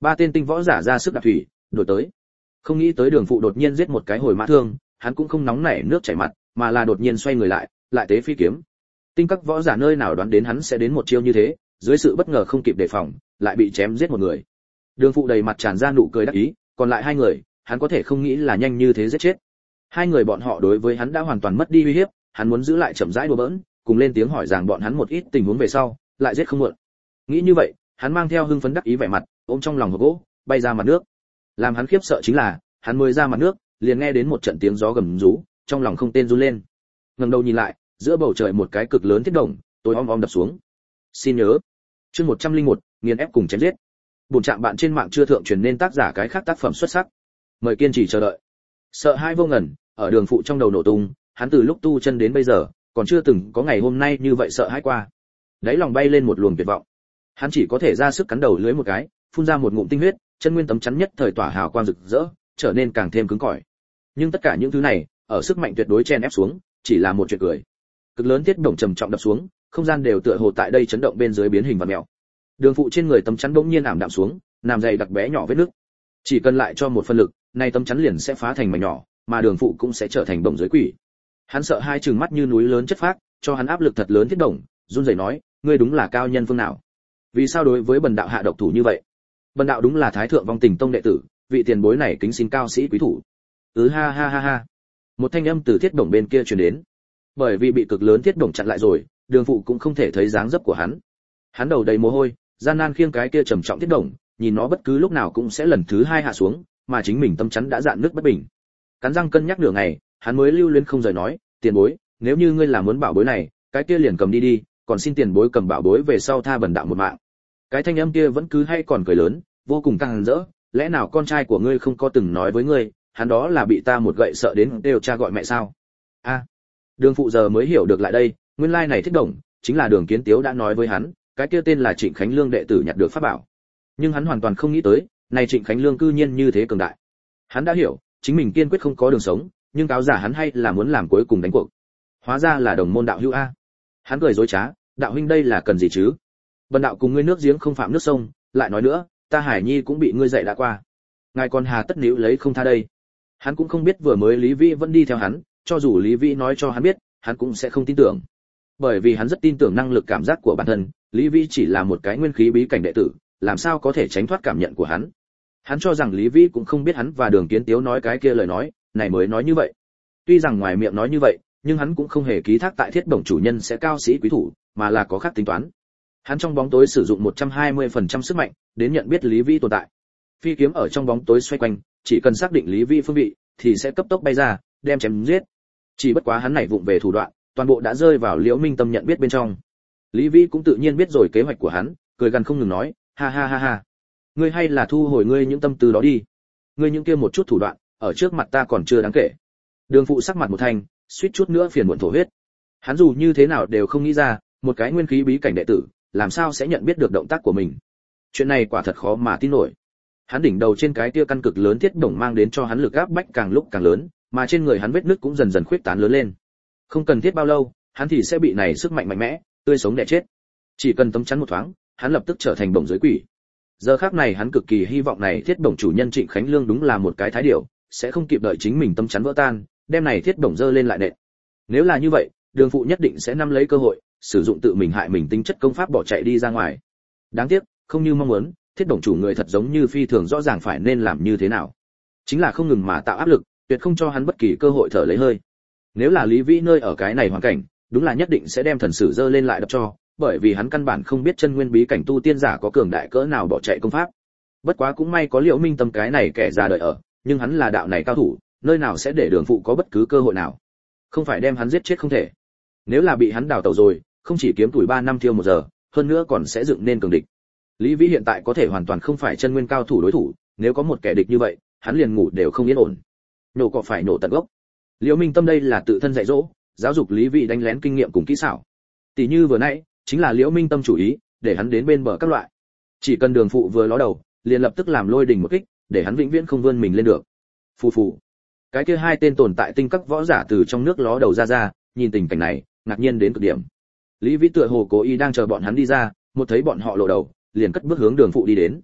ba tên tinh võ giả ra sức đạp thủy đuổi tới. Không nghĩ tới Đường Phụ đột nhiên giết một cái hồi mã thương, hắn cũng không nóng nảy nước chảy mặt, mà là đột nhiên xoay người lại tế phi kiếm. Tinh các võ giả nơi nào đoán đến hắn sẽ đến một chiêu như thế, dưới sự bất ngờ không kịp đề phòng, lại bị chém giết một người. Đường Phụ đầy mặt tràn ra nụ cười đắc ý, còn lại hai người, hắn có thể không nghĩ là nhanh như thế giết chết. Hai người bọn họ đối với hắn đã hoàn toàn mất đi uy hiếp, hắn muốn giữ lại chậm rãi đùa bỡn, cùng lên tiếng hỏi rằng bọn hắn một ít tình huống về sau, lại giết không muộn. Nghĩ như vậy, hắn mang theo hưng phấn đắc ý vẻ mặt, ôm trong lòng hộp gỗ, bay ra mặt nước. Làm hắn khiếp sợ chính là, hắn mới ra mặt nước, liền nghe đến một trận tiếng gió gầm rú, trong lòng không tên run lên. Ngẩng đầu nhìn lại, giữa bầu trời một cái cực lớn thiết đồng, tối om om đập xuống. Xin nhớ, chương 101, nghiền ép cùng chém giết. Buồn trạm bạn trên mạng chưa thượng truyền nên tác giả cái khác tác phẩm xuất sắc. Mời kiên trì chờ đợi. Sợ hai vô ngần, ở Đường Phụ trong đầu nổ tung, hắn từ lúc tu chân đến bây giờ, còn chưa từng có ngày hôm nay như vậy sợ hãi qua. Đáy lòng bay lên một luồng tuyệt vọng. Hắn chỉ có thể ra sức cắn đầu lưới một cái, phun ra một ngụm tinh huyết, chân nguyên tấm chắn nhất thời tỏa hào quang rực rỡ, trở nên càng thêm cứng cỏi. Nhưng tất cả những thứ này, ở sức mạnh tuyệt đối chen ép xuống, chỉ là một chuyện cười. Cực lớn thiết động trầm trọng đập xuống, không gian đều tựa hồ tại đây chấn động bên dưới biến hình vặn mèo. Đường Phụ trên người tấm chắn bỗng nhiên ảm đạm xuống, nằm dày đặc bé nhỏ vết nứt. Chỉ cần lại cho một phân lực, nay tấm chắn liền sẽ phá thành mảnh nhỏ, mà Đường Phụ cũng sẽ trở thành bổng dưới quỷ. Hắn sợ hai trừng mắt như núi lớn chất phác, cho hắn áp lực thật lớn thiết động, run rẩy nói, ngươi đúng là cao nhân phương nào? Vì sao đối với bần đạo hạ độc thủ như vậy? Bần đạo đúng là Thái Thượng Vong Tình Tông đệ tử, vị tiền bối này kính xin cao sĩ quý thủ. Ha ha ha ha. Một thanh âm từ thiết động bên kia truyền đến. Bởi vì bị cực lớn thiết động chặn lại rồi, Đường Phụ cũng không thể thấy dáng dấp của hắn. Hắn đầu đầy mồ hôi, gian nan khiêng cái kia trầm trọng thiết động, nhìn nó bất cứ lúc nào cũng sẽ lần thứ hai hạ xuống, mà chính mình tâm chắn đã dạn nước bất bình. Cắn răng cân nhắc nửa ngày, hắn mới lưu luyến không rời nói, tiền bối, nếu như ngươi là muốn bảo bối này, cái kia liền cầm đi đi, còn xin tiền bối cầm bảo bối về sau tha bần đạo một mạng. Cái thanh âm kia vẫn cứ hay còn cười lớn, vô cùng căng rỡ, lẽ nào con trai của ngươi không có từng nói với ngươi, hắn đó là bị ta một gậy sợ đến đều cha gọi mẹ sao? A. Đường Phụ giờ mới hiểu được lại đây, nguyên lai này thiết động, chính là Đường Kiến Tiếu đã nói với hắn, cái kia tên là Trịnh Khánh Lương đệ tử nhặt được pháp bảo. Nhưng hắn hoàn toàn không nghĩ tới, này Trịnh Khánh Lương cư nhiên như thế cường đại. Hắn đã hiểu, chính mình kiên quyết không có đường sống, nhưng cáo giả hắn hay là muốn làm cuối cùng đánh cuộc. Hóa ra là đồng môn đạo hữu a. Hắn cười dối trá, đạo huynh đây là cần gì chứ? Bần đạo cùng ngươi nước giếng không phạm nước sông, lại nói nữa, ta Hải Nhi cũng bị ngươi dạy đã qua. Ngài còn hà tất níu lấy không tha đây? Hắn cũng không biết vừa mới Lý Vĩ vẫn đi theo hắn, cho dù Lý Vĩ nói cho hắn biết, hắn cũng sẽ không tin tưởng. Bởi vì hắn rất tin tưởng năng lực cảm giác của bản thân, Lý Vĩ chỉ là một cái nguyên khí bí cảnh đệ tử, làm sao có thể tránh thoát cảm nhận của hắn. Hắn cho rằng Lý Vĩ cũng không biết hắn và Đường Kiến Tiếu nói cái kia lời nói, này mới nói như vậy. Tuy rằng ngoài miệng nói như vậy, nhưng hắn cũng không hề ký thác tại thiết bổng chủ nhân sẽ cao sĩ quý thủ, mà là có khác tính toán. Hắn trong bóng tối sử dụng 120% sức mạnh, đến nhận biết Lý Vĩ tồn tại. Phi kiếm ở trong bóng tối xoay quanh, chỉ cần xác định Lý Vĩ phương vị, thì sẽ cấp tốc bay ra, đem chém giết. Chỉ bất quá hắn này vụng về thủ đoạn, toàn bộ đã rơi vào Liễu Minh Tâm nhận biết bên trong. Lý Vĩ cũng tự nhiên biết rồi kế hoạch của hắn, cười gần không ngừng nói, ha ha ha ha. Ngươi hay là thu hồi ngươi những tâm tư đó đi. Ngươi những kia một chút thủ đoạn, ở trước mặt ta còn chưa đáng kể. Đường Phụ sắc mặt một thanh, suýt chút nữa phiền muộn thổ huyết. Hắn dù như thế nào đều không nghĩ ra, một cái nguyên khí bí cảnh đệ tử, làm sao sẽ nhận biết được động tác của mình. Chuyện này quả thật khó mà tin nổi. Hắn đỉnh đầu trên cái tia căn cực lớn thiết đồng mang đến cho hắn lực áp bách càng lúc càng lớn, mà trên người hắn vết nứt cũng dần dần khuyết tán lớn lên. Không cần thiết bao lâu, hắn thì sẽ bị này sức mạnh mạnh mẽ, tươi sống đè chết. Chỉ cần tấm chắn một thoáng, hắn lập tức trở thành bổng dưới quỷ. Giờ khắc này hắn cực kỳ hy vọng này thiết bổng chủ nhân Trịnh Khánh Lương đúng là một cái thái điểu, sẽ không kịp đợi chính mình tấm chắn vỡ tan, đem này thiết bổng dơ lên lại nện. Nếu là như vậy, Đường Phụ nhất định sẽ nắm lấy cơ hội, sử dụng tự mình hại mình tính chất công pháp bỏ chạy đi ra ngoài. Đáng tiếc, không như mong muốn, thiết bổng chủ người thật giống như phi thường rõ ràng phải nên làm như thế nào. Chính là không ngừng mà tạo áp lực, tuyệt không cho hắn bất kỳ cơ hội thở lấy hơi. Nếu là Lý Vĩ nơi ở cái này hoàn cảnh, đúng là nhất định sẽ đem thần sử dơ lên lại đập cho, bởi vì hắn căn bản không biết chân nguyên bí cảnh tu tiên giả có cường đại cỡ nào bỏ chạy công pháp. Bất quá cũng may có Liễu Minh Tâm cái này kẻ già đời ở, nhưng hắn là đạo này cao thủ, nơi nào sẽ để Đường Phụ có bất cứ cơ hội nào. Không phải đem hắn giết chết không thể. Nếu là bị hắn đào tẩu rồi, không chỉ kiếm tuổi 3 năm thiêu 1 giờ, hơn nữa còn sẽ dựng nên cường địch. Lý Vĩ hiện tại có thể hoàn toàn không phải chân nguyên cao thủ đối thủ, nếu có một kẻ địch như vậy, hắn liền ngủ đều không yên ổn. Nổ cỏ phải nổ tận gốc. Liễu Minh Tâm đây là tự thân dạy dỗ, giáo dục Lý Vĩ đánh lén kinh nghiệm cùng kỹ xảo. Tỷ như vừa nãy, chính là Liễu Minh Tâm chủ ý, để hắn đến bên bờ các loại. Chỉ cần Đường Phụ vừa ló đầu, liền lập tức làm lôi đình một kích, để hắn vĩnh viễn không vươn mình lên được. Phù phù. Cái kia hai tên tồn tại tinh các võ giả từ trong nước ló đầu ra, nhìn tình cảnh này, ngạc nhiên đến cực điểm. Lý Vĩ tựa hồ cố ý đang chờ bọn hắn đi ra, một thấy bọn họ lộ đầu, liền cất bước hướng Đường Phụ đi đến.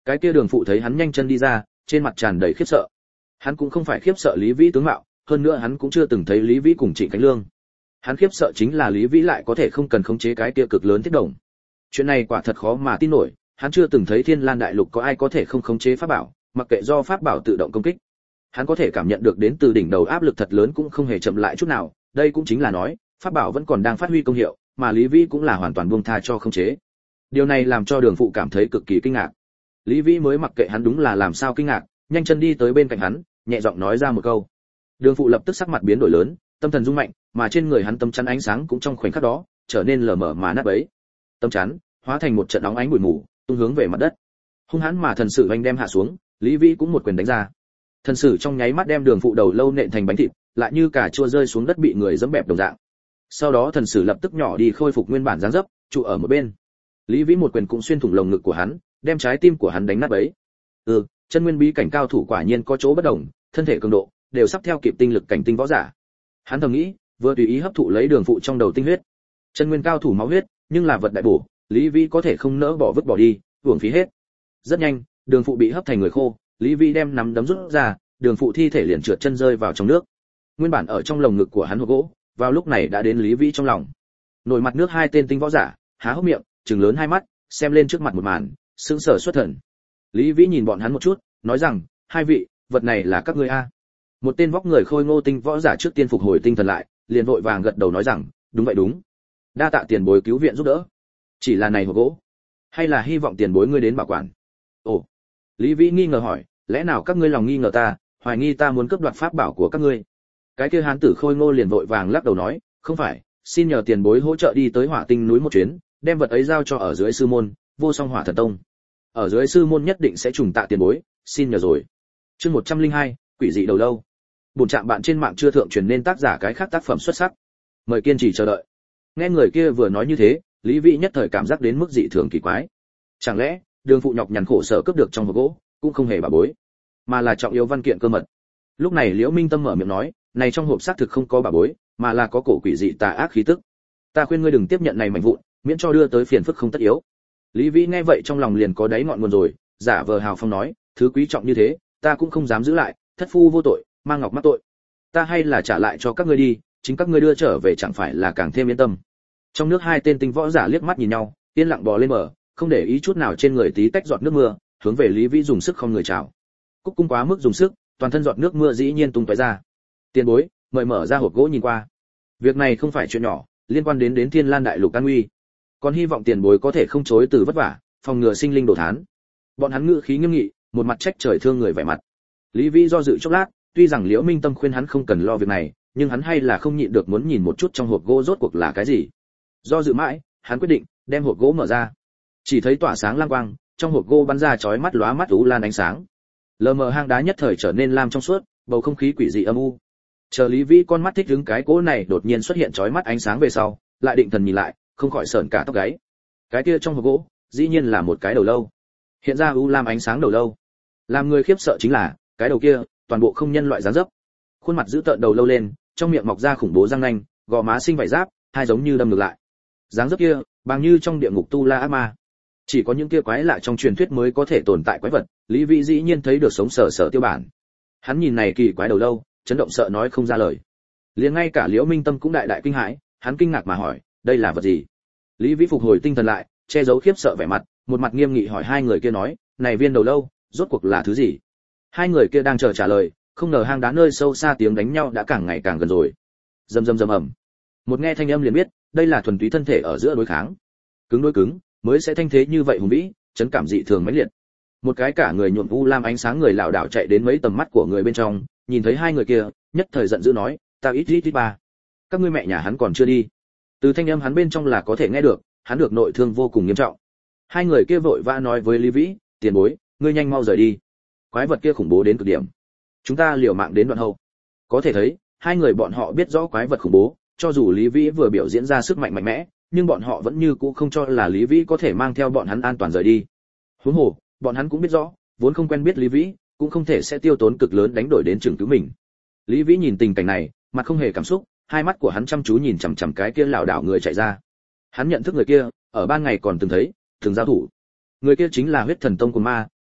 Cái kia đường phụ thấy hắn nhanh chân đi ra, trên mặt tràn đầy khiếp sợ. Hắn cũng không phải khiếp sợ Lý Vĩ tướng mạo, hơn nữa hắn cũng chưa từng thấy Lý Vĩ cùng Trịnh Khánh Lương. Hắn khiếp sợ chính là Lý Vĩ lại có thể không cần khống chế cái kia cực lớn thiết động. Chuyện này quả thật khó mà tin nổi, hắn chưa từng thấy Thiên Lan đại lục có ai có thể không khống chế pháp bảo, mặc kệ do pháp bảo tự động công kích. Hắn có thể cảm nhận được đến từ đỉnh đầu áp lực thật lớn cũng không hề chậm lại chút nào, đây cũng chính là nói, pháp bảo vẫn còn đang phát huy công hiệu, mà Lý Vĩ cũng là hoàn toàn buông tha cho khống chế. Điều này làm cho Đường phụ cảm thấy cực kỳ kinh ngạc. Lý Vĩ mới mặc kệ hắn đúng là làm sao kinh ngạc, nhanh chân đi tới bên cạnh hắn, nhẹ giọng nói ra một câu. Đường phụ lập tức sắc mặt biến đổi lớn, tâm thần rung mạnh, mà trên người hắn tấm chắn ánh sáng cũng trong khoảnh khắc đó trở nên lờ mờ mà nát bấy. Tấm chắn hóa thành một trận óng ánh bụi mù, tung hướng về mặt đất. Hung hãn mà thần sử anh đem hạ xuống, Lý Vĩ cũng một quyền đánh ra. Thần sử trong nháy mắt đem Đường phụ đầu lâu nện thành bánh thịt, lại như cà chua rơi xuống đất bị người giẫm bẹp đồng dạng. Sau đó thần sử lập tức nhỏ đi khôi phục nguyên bản dáng dấp, trụ ở một bên. Lý Vĩ một quyền cũng xuyên thủng lồng ngực của hắn, đem trái tim của hắn đánh nát bấy. Chân nguyên bí cảnh cao thủ quả nhiên có chỗ bất đồng, thân thể cường độ đều sắp theo kịp tinh lực cảnh tinh võ giả. Hắn thầm nghĩ, vừa tùy ý hấp thụ lấy Đường phụ trong đầu tinh huyết. Chân nguyên cao thủ máu huyết, nhưng là vật đại bổ, Lý Vĩ có thể không nỡ bỏ vứt bỏ đi, uổng phí hết. Rất nhanh, Đường phụ bị hấp thành người khô, Lý Vĩ đem nắm đấm rút ra, Đường phụ thi thể liền trượt chân rơi vào trong nước. Nguyên bản ở trong lồng ngực của hắn hộp gỗ, vào lúc này đã đến Lý Vĩ trong lòng. Nổi mặt nước hai tên tinh võ giả, há hốc miệng, trừng lớn hai mắt, xem lên trước mặt một màn, sững sờ xuất thần. Lý Vĩ nhìn bọn hắn một chút, nói rằng, hai vị, vật này là các ngươi a? Một tên vóc người khôi ngô tinh võ giả trước tiên phục hồi tinh thần lại, liền vội vàng gật đầu nói rằng, đúng vậy đúng. Đa tạ tiền bối cứu viện giúp đỡ. Chỉ là này hộp gỗ, hay là hy vọng tiền bối ngươi đến bảo quản? Ồ. Lý Vĩ nghi ngờ hỏi, lẽ nào các ngươi lòng nghi ngờ ta, hoài nghi ta muốn cướp đoạt pháp bảo của các ngươi? Cái kia hán tử khôi ngô liền vội vàng lắc đầu nói, không phải, xin nhờ tiền bối hỗ trợ đi tới Hỏa Tinh núi một chuyến, đem vật ấy giao cho ở dưới sư môn, Vô Song Hỏa Thần Tông. Ở dưới sư môn nhất định sẽ trùng tạ tiền bối, xin nhờ rồi. Chương 102, quỷ dị đầu lâu. Bổn trạm bạn trên mạng chưa thượng truyền nên tác giả cái khác tác phẩm xuất sắc. Mời kiên trì chờ đợi. Nghe người kia vừa nói như thế, Lý Vĩ nhất thời cảm giác đến mức dị thường kỳ quái. Chẳng lẽ, Đường phụ nhọc nhằn khổ sở cướp được trong hộp gỗ, cũng không hề bà bối, mà là trọng yếu văn kiện cơ mật. Lúc này Liễu Minh Tâm mở miệng nói, này trong hộp xác thực không có bà bối, mà là có cổ quỷ dị tà ác khí tức. Ta khuyên ngươi đừng tiếp nhận này mảnh vụn, miễn cho đưa tới phiền phức không tất yếu. Lý Vĩ nghe vậy trong lòng liền có đáy ngọn nguồn rồi, giả vờ hào phong nói, thứ quý trọng như thế, ta cũng không dám giữ lại, thất phu vô tội, mang ngọc mắc tội. Ta hay là trả lại cho các ngươi đi, chính các ngươi đưa trở về chẳng phải là càng thêm yên tâm. Trong nước hai tên tinh võ giả liếc mắt nhìn nhau, yên lặng bò lên bờ, không để ý chút nào trên người tí tách giọt nước mưa, hướng về Lý Vĩ dùng sức không người chào. Cúc cung quá mức dùng sức, toàn thân giọt nước mưa dĩ nhiên tung tóe ra. Tiền bối, mời mở ra hộp gỗ nhìn qua. Việc này không phải chuyện nhỏ, liên quan đến Thiên Lan đại lục an nguy. Còn hy vọng tiền bối có thể không chối từ vất vả, phòng ngừa sinh linh đổ thán. Bọn hắn ngữ khí nghiêm nghị, một mặt trách trời thương người vẻ mặt. Lý Vĩ do dự chốc lát, tuy rằng Liễu Minh Tâm khuyên hắn không cần lo việc này, nhưng hắn hay là không nhịn được muốn nhìn một chút trong hộp gỗ rốt cuộc là cái gì. Do dự mãi, hắn quyết định đem hộp gỗ mở ra. Chỉ thấy tỏa sáng lang quang, trong hộp gỗ bắn ra chói mắt lóa mắt u lan ánh sáng. Lờ mờ hang đá nhất thời trở nên lam trong suốt, bầu không khí quỷ dị âm u. Chờ Lý Vĩ con mắt thích đứng cái gỗ này đột nhiên xuất hiện chói mắt ánh sáng về sau, lại định thần nhìn lại, không khỏi sởn cả tóc gáy. Cái kia trong hộp gỗ, dĩ nhiên là một cái đầu lâu. Hiện ra u lam ánh sáng đầu lâu. Làm người khiếp sợ chính là, cái đầu kia, toàn bộ không nhân loại dáng dấp. Khuôn mặt giữ tợn đầu lâu lên, trong miệng mọc ra khủng bố răng nanh, gò má sinh vảy giáp, hai giống như đâm ngược lại. Dáng dấp kia, bằng như trong địa ngục tu la ác ma. Chỉ có những kia quái lạ trong truyền thuyết mới có thể tồn tại quái vật, Lý Vĩ dĩ nhiên thấy được sống sờ sờ tiêu bản. Hắn nhìn này kỳ quái đầu lâu, chấn động sợ nói không ra lời. Liền ngay cả Liễu Minh Tâm cũng đại đại kinh hãi, hắn kinh ngạc mà hỏi, đây là vật gì? Lý Vĩ phục hồi tinh thần lại, che giấu khiếp sợ vẻ mặt, một mặt nghiêm nghị hỏi hai người kia nói, này viên đầu lâu, rốt cuộc là thứ gì? Hai người kia đang chờ trả lời, không ngờ hang đá nơi sâu xa tiếng đánh nhau đã càng ngày càng gần rồi. Rầm rầm rầm ầm. Một nghe thanh âm liền biết, đây là thuần túy thân thể ở giữa đối kháng. Cứng đối cứng, mới sẽ thanh thế như vậy hùng vĩ, chấn cảm dị thường mãnh liệt. Một cái cả người nhuộm u lam ánh sáng người lảo đảo chạy đến mấy tầm mắt của người bên trong, nhìn thấy hai người kia, nhất thời giận dữ nói, ta ít ba. Các ngươi mẹ nhà hắn còn chưa đi. Từ thanh âm hắn bên trong là có thể nghe được, hắn được nội thương vô cùng nghiêm trọng. Hai người kia vội vã nói với Lý Vĩ, tiền bối, ngươi nhanh mau rời đi. Quái vật kia khủng bố đến cực điểm. Chúng ta liều mạng đến đoạn hậu. Có thể thấy, hai người bọn họ biết rõ quái vật khủng bố, cho dù Lý Vĩ vừa biểu diễn ra sức mạnh mạnh mẽ, nhưng bọn họ vẫn như cũ không cho là Lý Vĩ có thể mang theo bọn hắn an toàn rời đi. Huống hồ, bọn hắn cũng biết rõ, vốn không quen biết Lý Vĩ, cũng không thể sẽ tiêu tốn cực lớn đánh đổi đến trường cứu mình. Lý Vĩ nhìn tình cảnh này, mặt không hề cảm xúc, hai mắt của hắn chăm chú nhìn chằm chằm cái kia lảo đảo người chạy ra. Hắn nhận thức người kia, ở ban ngày còn từng thấy, từng giao thủ. Người kia chính là Huyết Thần Tông của ma,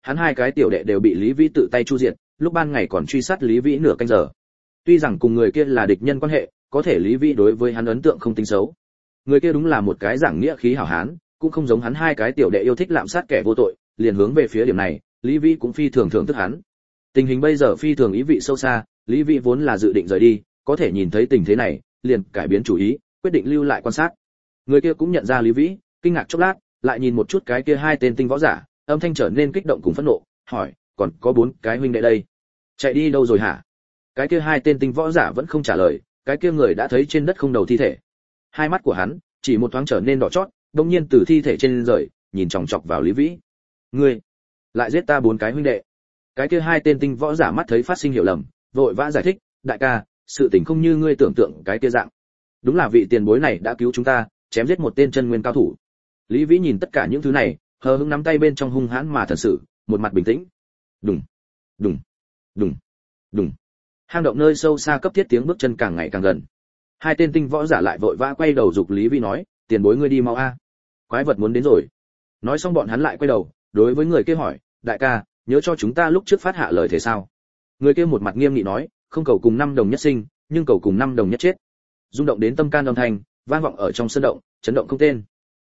hắn hai cái tiểu đệ đều bị Lý Vĩ tự tay chu diệt, lúc ban ngày còn truy sát Lý Vĩ nửa canh giờ. Tuy rằng cùng người kia là địch nhân quan hệ, có thể Lý Vĩ đối với hắn ấn tượng không tính xấu. Người kia đúng là một cái giảng nghĩa khí hảo hán, cũng không giống hắn hai cái tiểu đệ yêu thích lạm sát kẻ vô tội, liền hướng về phía điểm này, Lý Vĩ cũng phi thường thưởng thức hắn. Tình hình bây giờ phi thường ý vị sâu xa, Lý Vĩ vốn là dự định rời đi, có thể nhìn thấy tình thế này, liền cải biến chủ ý, quyết định lưu lại quan sát. Người kia cũng nhận ra Lý Vĩ, kinh ngạc chốc lát, lại nhìn một chút cái kia hai tên tinh võ giả, âm thanh trở nên kích động cùng phẫn nộ, hỏi, còn có 4 cái huynh đệ đây, chạy đi đâu rồi hả? Cái kia hai tên tinh võ giả vẫn không trả lời, cái kia người đã thấy trên đất không đầu thi thể. Hai mắt của hắn chỉ một thoáng trở nên đỏ chót, đột nhiên từ thi thể trên rời, nhìn chòng chọc vào Lý Vĩ. Ngươi lại giết ta 4 cái huynh đệ? Cái kia hai tên tinh võ giả mắt thấy phát sinh hiểu lầm, vội vã giải thích, đại ca, sự tình không như ngươi tưởng tượng cái kia dạng. Đúng là vị tiền bối này đã cứu chúng ta, chém giết một tên chân nguyên cao thủ. Lý Vĩ nhìn tất cả những thứ này, hờ hững nắm tay bên trong hung hãn mà thần sự, một mặt bình tĩnh. Đùng, đùng, đùng, đùng. Hang động nơi sâu xa cấp thiết tiếng bước chân càng ngày càng gần. Hai tên tinh võ giả lại vội vã quay đầu giục Lý Vĩ nói, tiền bối ngươi đi mau a, quái vật muốn đến rồi. Nói xong bọn hắn lại quay đầu, đối với người kia hỏi, đại ca, nhớ cho chúng ta lúc trước phát hạ lời thế sao? Người kia một mặt nghiêm nghị nói, không cầu cùng 5 đồng nhất sinh, nhưng cầu cùng 5 đồng nhất chết. Rung động đến tâm can âm thanh, vang vọng ở trong sân động, chấn động không tên.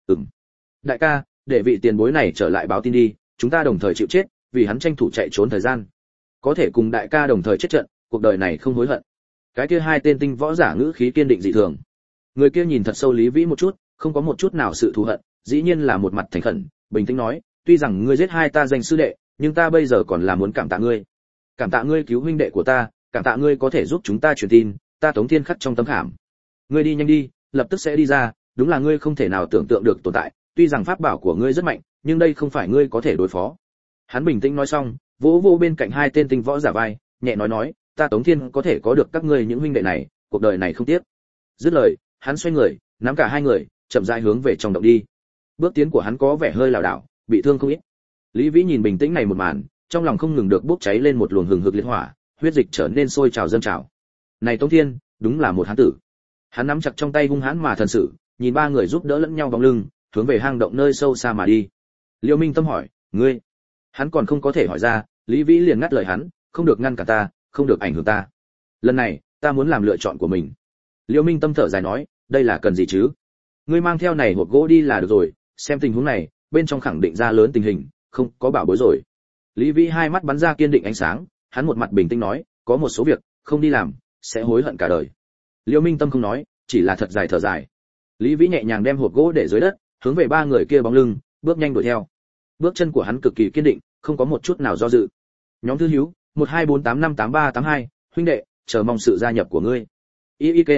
Đại ca, để vị tiền bối này trở lại báo tin đi, chúng ta đồng thời chịu chết, vì hắn tranh thủ chạy trốn thời gian. Có thể cùng đại ca đồng thời chết trận, cuộc đời này không hối hận. Cái kia hai tên tinh võ giả ngữ khí kiên định dị thường. Người kia nhìn thật sâu Lý Vĩ một chút, không có một chút nào sự thù hận, dĩ nhiên là một mặt thành khẩn, bình tĩnh nói, tuy rằng ngươi giết hai ta danh sư đệ, nhưng ta bây giờ còn là muốn cảm tạ ngươi. Cảm tạ ngươi cứu huynh đệ của ta, cảm tạ ngươi có thể giúp chúng ta truyền tin, ta Tống Thiên khắc trong tấm khảm. Ngươi đi nhanh đi, lập tức sẽ đi ra, đúng là ngươi không thể nào tưởng tượng được tồn tại, tuy rằng pháp bảo của ngươi rất mạnh, nhưng đây không phải ngươi có thể đối phó. Hắn bình tĩnh nói xong, vỗ vỗ bên cạnh hai tên tinh võ giả vai, nhẹ nói, ta Tống Thiên có thể có được các ngươi những huynh đệ này, cuộc đời này không tiếc. Dứt lời, hắn xoay người, nắm cả hai người, chậm rãi hướng về trong động đi. Bước tiến của hắn có vẻ hơi lảo đảo, bị thương không ít. Lý Vĩ nhìn bình tĩnh này một màn, trong lòng không ngừng được bốc cháy lên một luồng hừng hực liệt hỏa, huyết dịch trở nên sôi trào dâng trào. Này Tống Thiên, đúng là một hán tử. Hắn nắm chặt trong tay hung hãn mà thần sự, nhìn ba người giúp đỡ lẫn nhau bóng lưng, hướng về hang động nơi sâu xa mà đi. Liêu Minh Tâm hỏi, ngươi? Hắn còn không có thể hỏi ra, Lý Vĩ liền ngắt lời hắn, không được ngăn cản ta, không được ảnh hưởng ta. Lần này, ta muốn làm lựa chọn của mình. Liêu Minh Tâm thở dài nói, đây là cần gì chứ? Ngươi mang theo này hộp gỗ đi là được rồi, xem tình huống này, bên trong khẳng định ra lớn tình hình, không có bảo bối rồi. Lý Vĩ hai mắt bắn ra kiên định ánh sáng, hắn một mặt bình tĩnh nói, có một số việc không đi làm sẽ hối hận cả đời. Liêu Minh Tâm không nói, chỉ là thật dài thở dài. Lý Vĩ nhẹ nhàng đem hộp gỗ để dưới đất, hướng về ba người kia bóng lưng, bước nhanh đuổi theo. Bước chân của hắn cực kỳ kiên định, không có một chút nào do dự. Nhóm thư hữu 1248588382, huynh đệ, chờ mong sự gia nhập của ngươi. Y kênh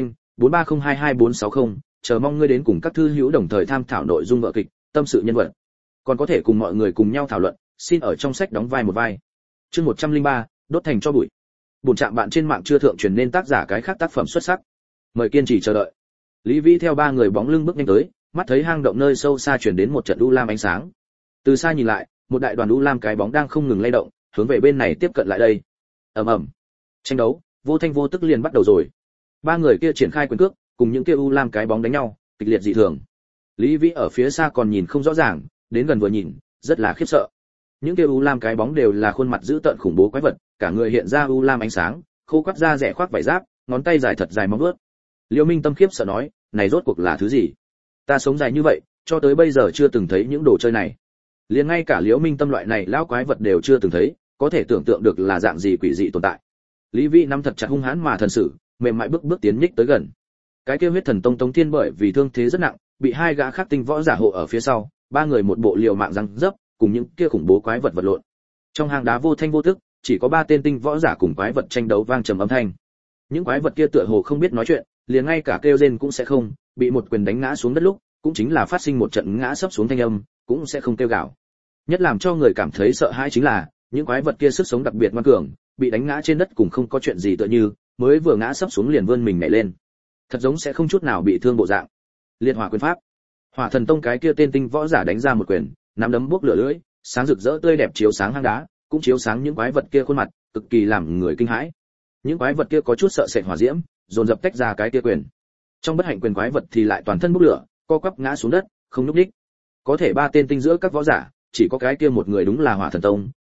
43022460, chờ mong ngươi đến cùng các thư hữu đồng thời tham thảo nội dung vở kịch, tâm sự nhân vật. Còn có thể cùng mọi người cùng nhau thảo luận, xin ở trong sách đóng vai một vai. Chương 103, đốt thành cho bụi. Bổn trạm bạn trên mạng chưa thượng truyền nên tác giả cái khác tác phẩm xuất sắc. Mời kiên trì chờ đợi. Lý Vĩ theo ba người bóng lưng bước nhanh tới, mắt thấy hang động nơi sâu xa truyền đến một trận u lam ánh sáng. Từ xa nhìn lại, một đại đoàn u lam cái bóng đang không ngừng lay động, hướng về bên này tiếp cận lại đây. Ầm ầm. Tranh đấu vô thanh vô tức liền bắt đầu rồi. Ba người kia triển khai quyền cước, cùng những kia u lam cái bóng đánh nhau, kịch liệt dị thường. Lý Vĩ ở phía xa còn nhìn không rõ ràng, đến gần vừa nhìn, rất là khiếp sợ. Những kia u lam cái bóng đều là khuôn mặt dữ tợn khủng bố quái vật, cả người hiện ra u lam ánh sáng, khô quắt da rẻ khoác vải giáp, ngón tay dài thật dài móng vuốt. Liêu Minh Tâm khiếp sợ nói, này rốt cuộc là thứ gì? Ta sống dài như vậy, cho tới bây giờ chưa từng thấy những đồ chơi này. Liền ngay cả Liêu Minh Tâm loại này lão quái vật đều chưa từng thấy, có thể tưởng tượng được là dạng gì quỷ dị tồn tại. Lý Vĩ nắm thật chặt hung hãn mà thần sử, mềm mại bước bước tiến nhích tới gần. Cái kia huyết thần tông Tống Thiên bởi vì thương thế rất nặng, bị hai gã khác tinh võ giả hộ ở phía sau, ba người một bộ liều mạng răng dấp, cùng những kia khủng bố quái vật vật lộn. Trong hang đá vô thanh vô tức, chỉ có ba tên tinh võ giả cùng quái vật tranh đấu vang trầm âm thanh. Những quái vật kia tựa hồ không biết nói chuyện, liền ngay cả kêu rên cũng sẽ không, bị một quyền đánh ngã xuống đất lúc, cũng chính là phát sinh một trận ngã sấp xuống thanh âm, cũng sẽ không kêu gào. Nhất làm cho người cảm thấy sợ hãi chính là, những quái vật kia sức sống đặc biệt ngoan cường, bị đánh ngã trên đất cũng không có chuyện gì tựa như, mới vừa ngã sấp xuống liền vươn mình nhảy lên. Thật giống sẽ không chút nào bị thương bộ dạng. Liệt hỏa quyền pháp. Hỏa thần tông cái kia tên tinh võ giả đánh ra một quyền, nắm đấm bốc lửa lưỡi, sáng rực rỡ tươi đẹp chiếu sáng hang đá, cũng chiếu sáng những quái vật kia khuôn mặt, cực kỳ làm người kinh hãi. Những quái vật kia có chút sợ sệt hỏa diễm, dồn dập tách ra cái kia quyền. Trong bất hạnh quyền quái vật thì lại toàn thân bốc lửa, co quắp ngã xuống đất, không nhúc nhích. Có thể ba tên tinh giữa các võ giả, chỉ có cái kia một người đúng là Hỏa thần tông,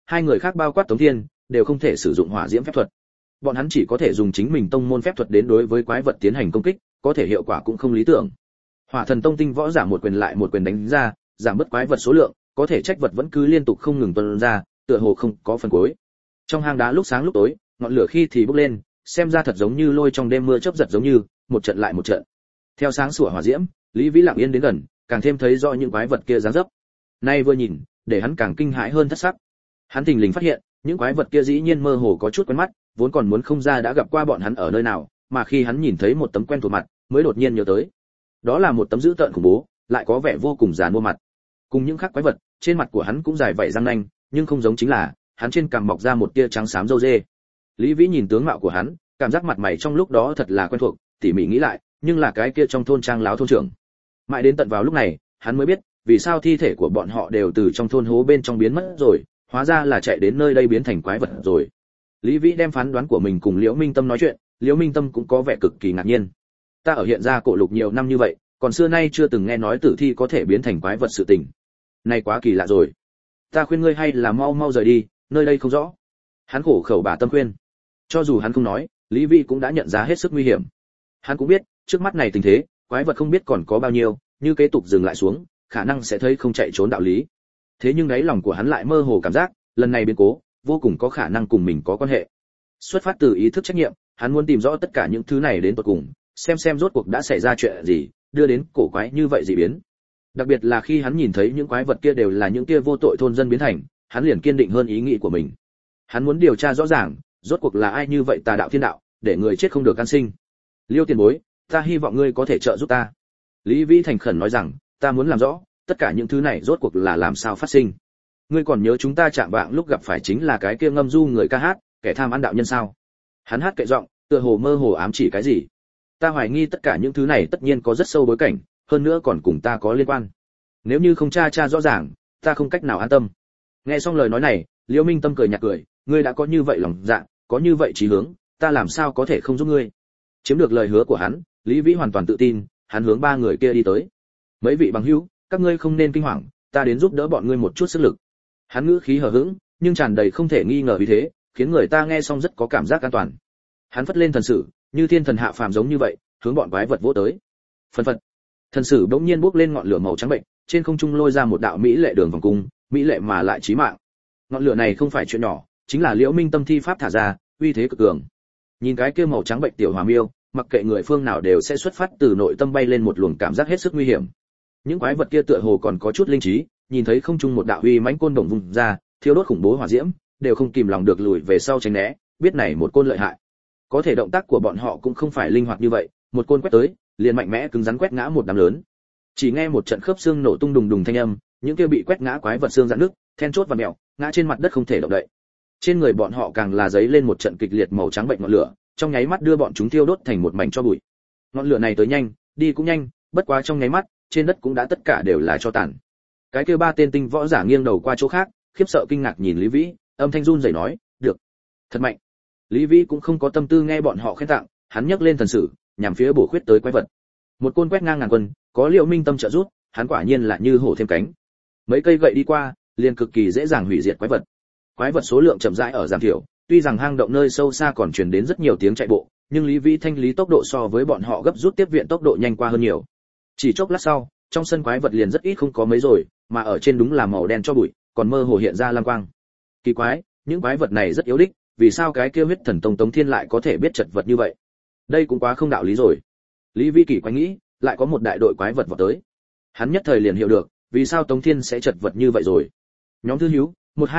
hai người khác bao quát Tống Thiên đều không thể sử dụng hỏa diễm phép thuật. Bọn hắn chỉ có thể dùng chính mình tông môn phép thuật đến đối với quái vật tiến hành công kích, có thể hiệu quả cũng không lý tưởng. Hỏa Thần Tông tinh võ giả một quyền lại một quyền đánh ra, giảm bớt quái vật số lượng, có thể trách vật vẫn cứ liên tục không ngừng tuôn ra, tựa hồ không có phần cuối. Trong hang đá lúc sáng lúc tối, ngọn lửa khi thì bốc lên, xem ra thật giống như lôi trong đêm mưa chớp giật giống như, một trận lại một trận. Theo sáng sủa hỏa diễm, Lý Vĩ lặng yên đến gần, càng thêm thấy rõ những quái vật kia dáng dấp. Nay vừa nhìn, để hắn càng kinh hãi hơn thất sắc. Hắn thình lình phát hiện, những quái vật kia dĩ nhiên mơ hồ có chút quen mắt, vốn còn muốn không ra đã gặp qua bọn hắn ở nơi nào, mà khi hắn nhìn thấy một tấm quen thuộc mặt, mới đột nhiên nhớ tới. Đó là một tấm dữ tợn khủng bố, lại có vẻ vô cùng giàn mua mặt. Cùng những khác quái vật, trên mặt của hắn cũng dài vảy răng nanh, nhưng không giống chính là, hắn trên cằm mọc ra một tia trắng xám râu dê. Lý Vĩ nhìn tướng mạo của hắn, cảm giác mặt mày trong lúc đó thật là quen thuộc, tỉ mỉ nghĩ lại, nhưng là cái kia trong thôn trang láo thôn trưởng. Mãi đến tận vào lúc này, hắn mới biết, vì sao thi thể của bọn họ đều từ trong thôn hố bên trong biến mất rồi, hóa ra là chạy đến nơi đây biến thành quái vật rồi. Lý Vĩ đem phán đoán của mình cùng Liễu Minh Tâm nói chuyện, Liễu Minh Tâm cũng có vẻ cực kỳ ngạc nhiên. Ta ở hiện ra cổ lục nhiều năm như vậy, còn xưa nay chưa từng nghe nói tử thi có thể biến thành quái vật sự tình. Này quá kỳ lạ rồi. Ta khuyên ngươi hay là mau mau rời đi, nơi đây không rõ. Hắn khổ khẩu bà tâm khuyên. Cho dù hắn không nói, Lý Vĩ cũng đã nhận ra hết sức nguy hiểm. Hắn cũng biết, trước mắt này tình thế, quái vật không biết còn có bao nhiêu, như kế tục dừng lại xuống, khả năng sẽ thấy không chạy trốn đạo lý. Thế nhưng đáy lòng của hắn lại mơ hồ cảm giác, lần này biến cố, vô cùng có khả năng cùng mình có quan hệ. Xuất phát từ ý thức trách nhiệm, hắn muốn tìm rõ tất cả những thứ này đến tận cùng, xem rốt cuộc đã xảy ra chuyện gì, đưa đến cổ quái như vậy dị biến. Đặc biệt là khi hắn nhìn thấy những quái vật kia đều là những kia vô tội thôn dân biến thành, hắn liền kiên định hơn ý nghĩ của mình. Hắn muốn điều tra rõ ràng, rốt cuộc là ai như vậy tà đạo thiên đạo, để người chết không được can sinh. Liêu tiền bối, ta hy vọng ngươi có thể trợ giúp ta. Lý Vĩ thành khẩn nói rằng, ta muốn làm rõ, tất cả những thứ này rốt cuộc là làm sao phát sinh. Ngươi còn nhớ chúng ta chạm vạng lúc gặp phải chính là cái kia ngâm du người ca hát, kẻ tham ăn đạo nhân sao? Hắn hát kệ giọng, tựa hồ mơ hồ ám chỉ cái gì. Ta hoài nghi tất cả những thứ này tất nhiên có rất sâu bối cảnh, hơn nữa còn cùng ta có liên quan. Nếu như không tra rõ ràng, ta không cách nào an tâm. Nghe xong lời nói này, Liễu Minh Tâm cười nhạt cười, ngươi đã có như vậy lòng dạ, có như vậy chí hướng, ta làm sao có thể không giúp ngươi. Chiếm được lời hứa của hắn, Lý Vĩ hoàn toàn tự tin, hắn hướng ba người kia đi tới. Mấy vị bằng hữu, các ngươi không nên kinh hoàng, ta đến giúp đỡ bọn ngươi một chút sức lực. Hắn ngữ khí hờ hững, nhưng tràn đầy không thể nghi ngờ vì thế, khiến người ta nghe xong rất có cảm giác an toàn. Hắn phất lên thần sử, như thiên thần hạ phàm giống như vậy, hướng bọn quái vật vỗ tới. Phân phật, thần sử bỗng nhiên bốc lên ngọn lửa màu trắng bệnh, trên không trung lôi ra một đạo mỹ lệ đường vòng cung, mỹ lệ mà lại chí mạng. Ngọn lửa này không phải chuyện nhỏ, chính là Liễu Minh Tâm thi pháp thả ra, uy thế cực cường. Nhìn cái kia màu trắng bệnh tiểu hỏa miêu, mặc kệ người phương nào đều sẽ xuất phát từ nội tâm bay lên một luồng cảm giác hết sức nguy hiểm. Những quái vật kia tựa hồ còn có chút linh trí, nhìn thấy không trung một đạo uy mãnh côn đồng vùng ra, thiêu đốt khủng bố hỏa diễm, đều không kìm lòng được lùi về sau tránh né, biết này một côn lợi hại. Có thể động tác của bọn họ cũng không phải linh hoạt như vậy, một côn quét tới, liền mạnh mẽ cứng rắn quét ngã một đám lớn. Chỉ nghe một trận khớp xương nổ tung đùng đùng thanh âm, những kia bị quét ngã quái vật xương rạn nước, then chốt và mèo, ngã trên mặt đất không thể động đậy. Trên người bọn họ càng là giấy lên một trận kịch liệt màu trắng bệnh ngọn lửa, trong nháy mắt đưa bọn chúng thiêu đốt thành một mảnh tro bụi. Ngọn lửa này tới nhanh, đi cũng nhanh, bất quá trong nháy mắt, trên đất cũng đã tất cả đều là tro tàn. Cái kia ba tên tinh võ giả nghiêng đầu qua chỗ khác, khiếp sợ kinh ngạc nhìn Lý Vĩ, âm thanh run rẩy nói, "Được, thật mạnh." Lý Vĩ cũng không có tâm tư nghe bọn họ khen tặng, hắn nhấc lên thần sử, nhằm phía bổ khuyết tới quái vật. Một côn quét ngang ngàn quân, có Liễu Minh Tâm trợ giúp, hắn quả nhiên là như hổ thêm cánh. Mấy cây gậy đi qua, liền cực kỳ dễ dàng hủy diệt quái vật. Quái vật số lượng chậm rãi ở giảm thiểu, tuy rằng hang động nơi sâu xa còn truyền đến rất nhiều tiếng chạy bộ, nhưng Lý Vĩ thanh lý tốc độ so với bọn họ gấp rút tiếp viện tốc độ nhanh qua hơn nhiều. Chỉ chốc lát sau, trong sân quái vật liền rất ít không có mấy rồi, mà ở trên đúng là màu đen cho bụi, còn mơ hồ hiện ra lam quang. Kỳ quái, những quái vật này rất yếu đích, vì sao cái kia huyết thần tông Tống Thiên lại có thể biết chật vật như vậy? Đây cũng quá không đạo lý rồi. Lý Vĩ kỳ quái nghĩ, lại có một đại đội quái vật vọt tới. Hắn nhất thời liền hiểu được, vì sao Tống Thiên sẽ chật vật như vậy rồi. Nhóm thư hữu,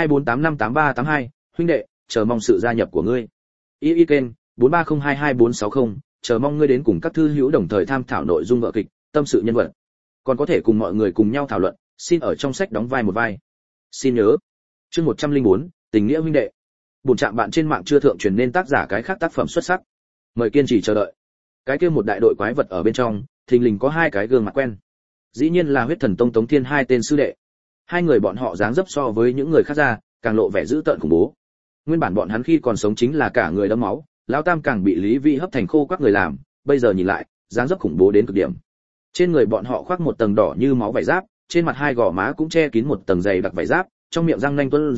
1248558382, huynh đệ, chờ mong sự gia nhập của ngươi. Y kênh, 43022460, chờ mong ngươi đến cùng các thư hữu đồng thời tham thảo nội dung vở kịch, tâm sự nhân vật. Còn có thể cùng mọi người cùng nhau thảo luận, xin ở trong sách đóng vai một vai. Xin nhớ. Chương 104, tình nghĩa huynh đệ. Bổn trạm bạn trên mạng chưa thượng truyền nên tác giả cái khác tác phẩm xuất sắc. Mời kiên trì chờ đợi. Cái kia một đại đội quái vật ở bên trong, thình lình có hai cái gương mặt quen. Dĩ nhiên là huyết thần tông Tống Thiên hai tên sư đệ. Hai người bọn họ dáng dấp so với những người khác ra, càng lộ vẻ dữ tợn khủng bố. Nguyên bản bọn hắn khi còn sống chính là cả người đẫm máu, lão tam càng bị Lý Vĩ hấp thành khô các người làm, bây giờ nhìn lại, dáng dấp khủng bố đến cực điểm. Trên người bọn họ khoác một tầng đỏ như máu vải giáp, trên mặt hai gò má cũng che kín một tầng dày đặc vải giáp, trong miệng răng nanh tuôn ra,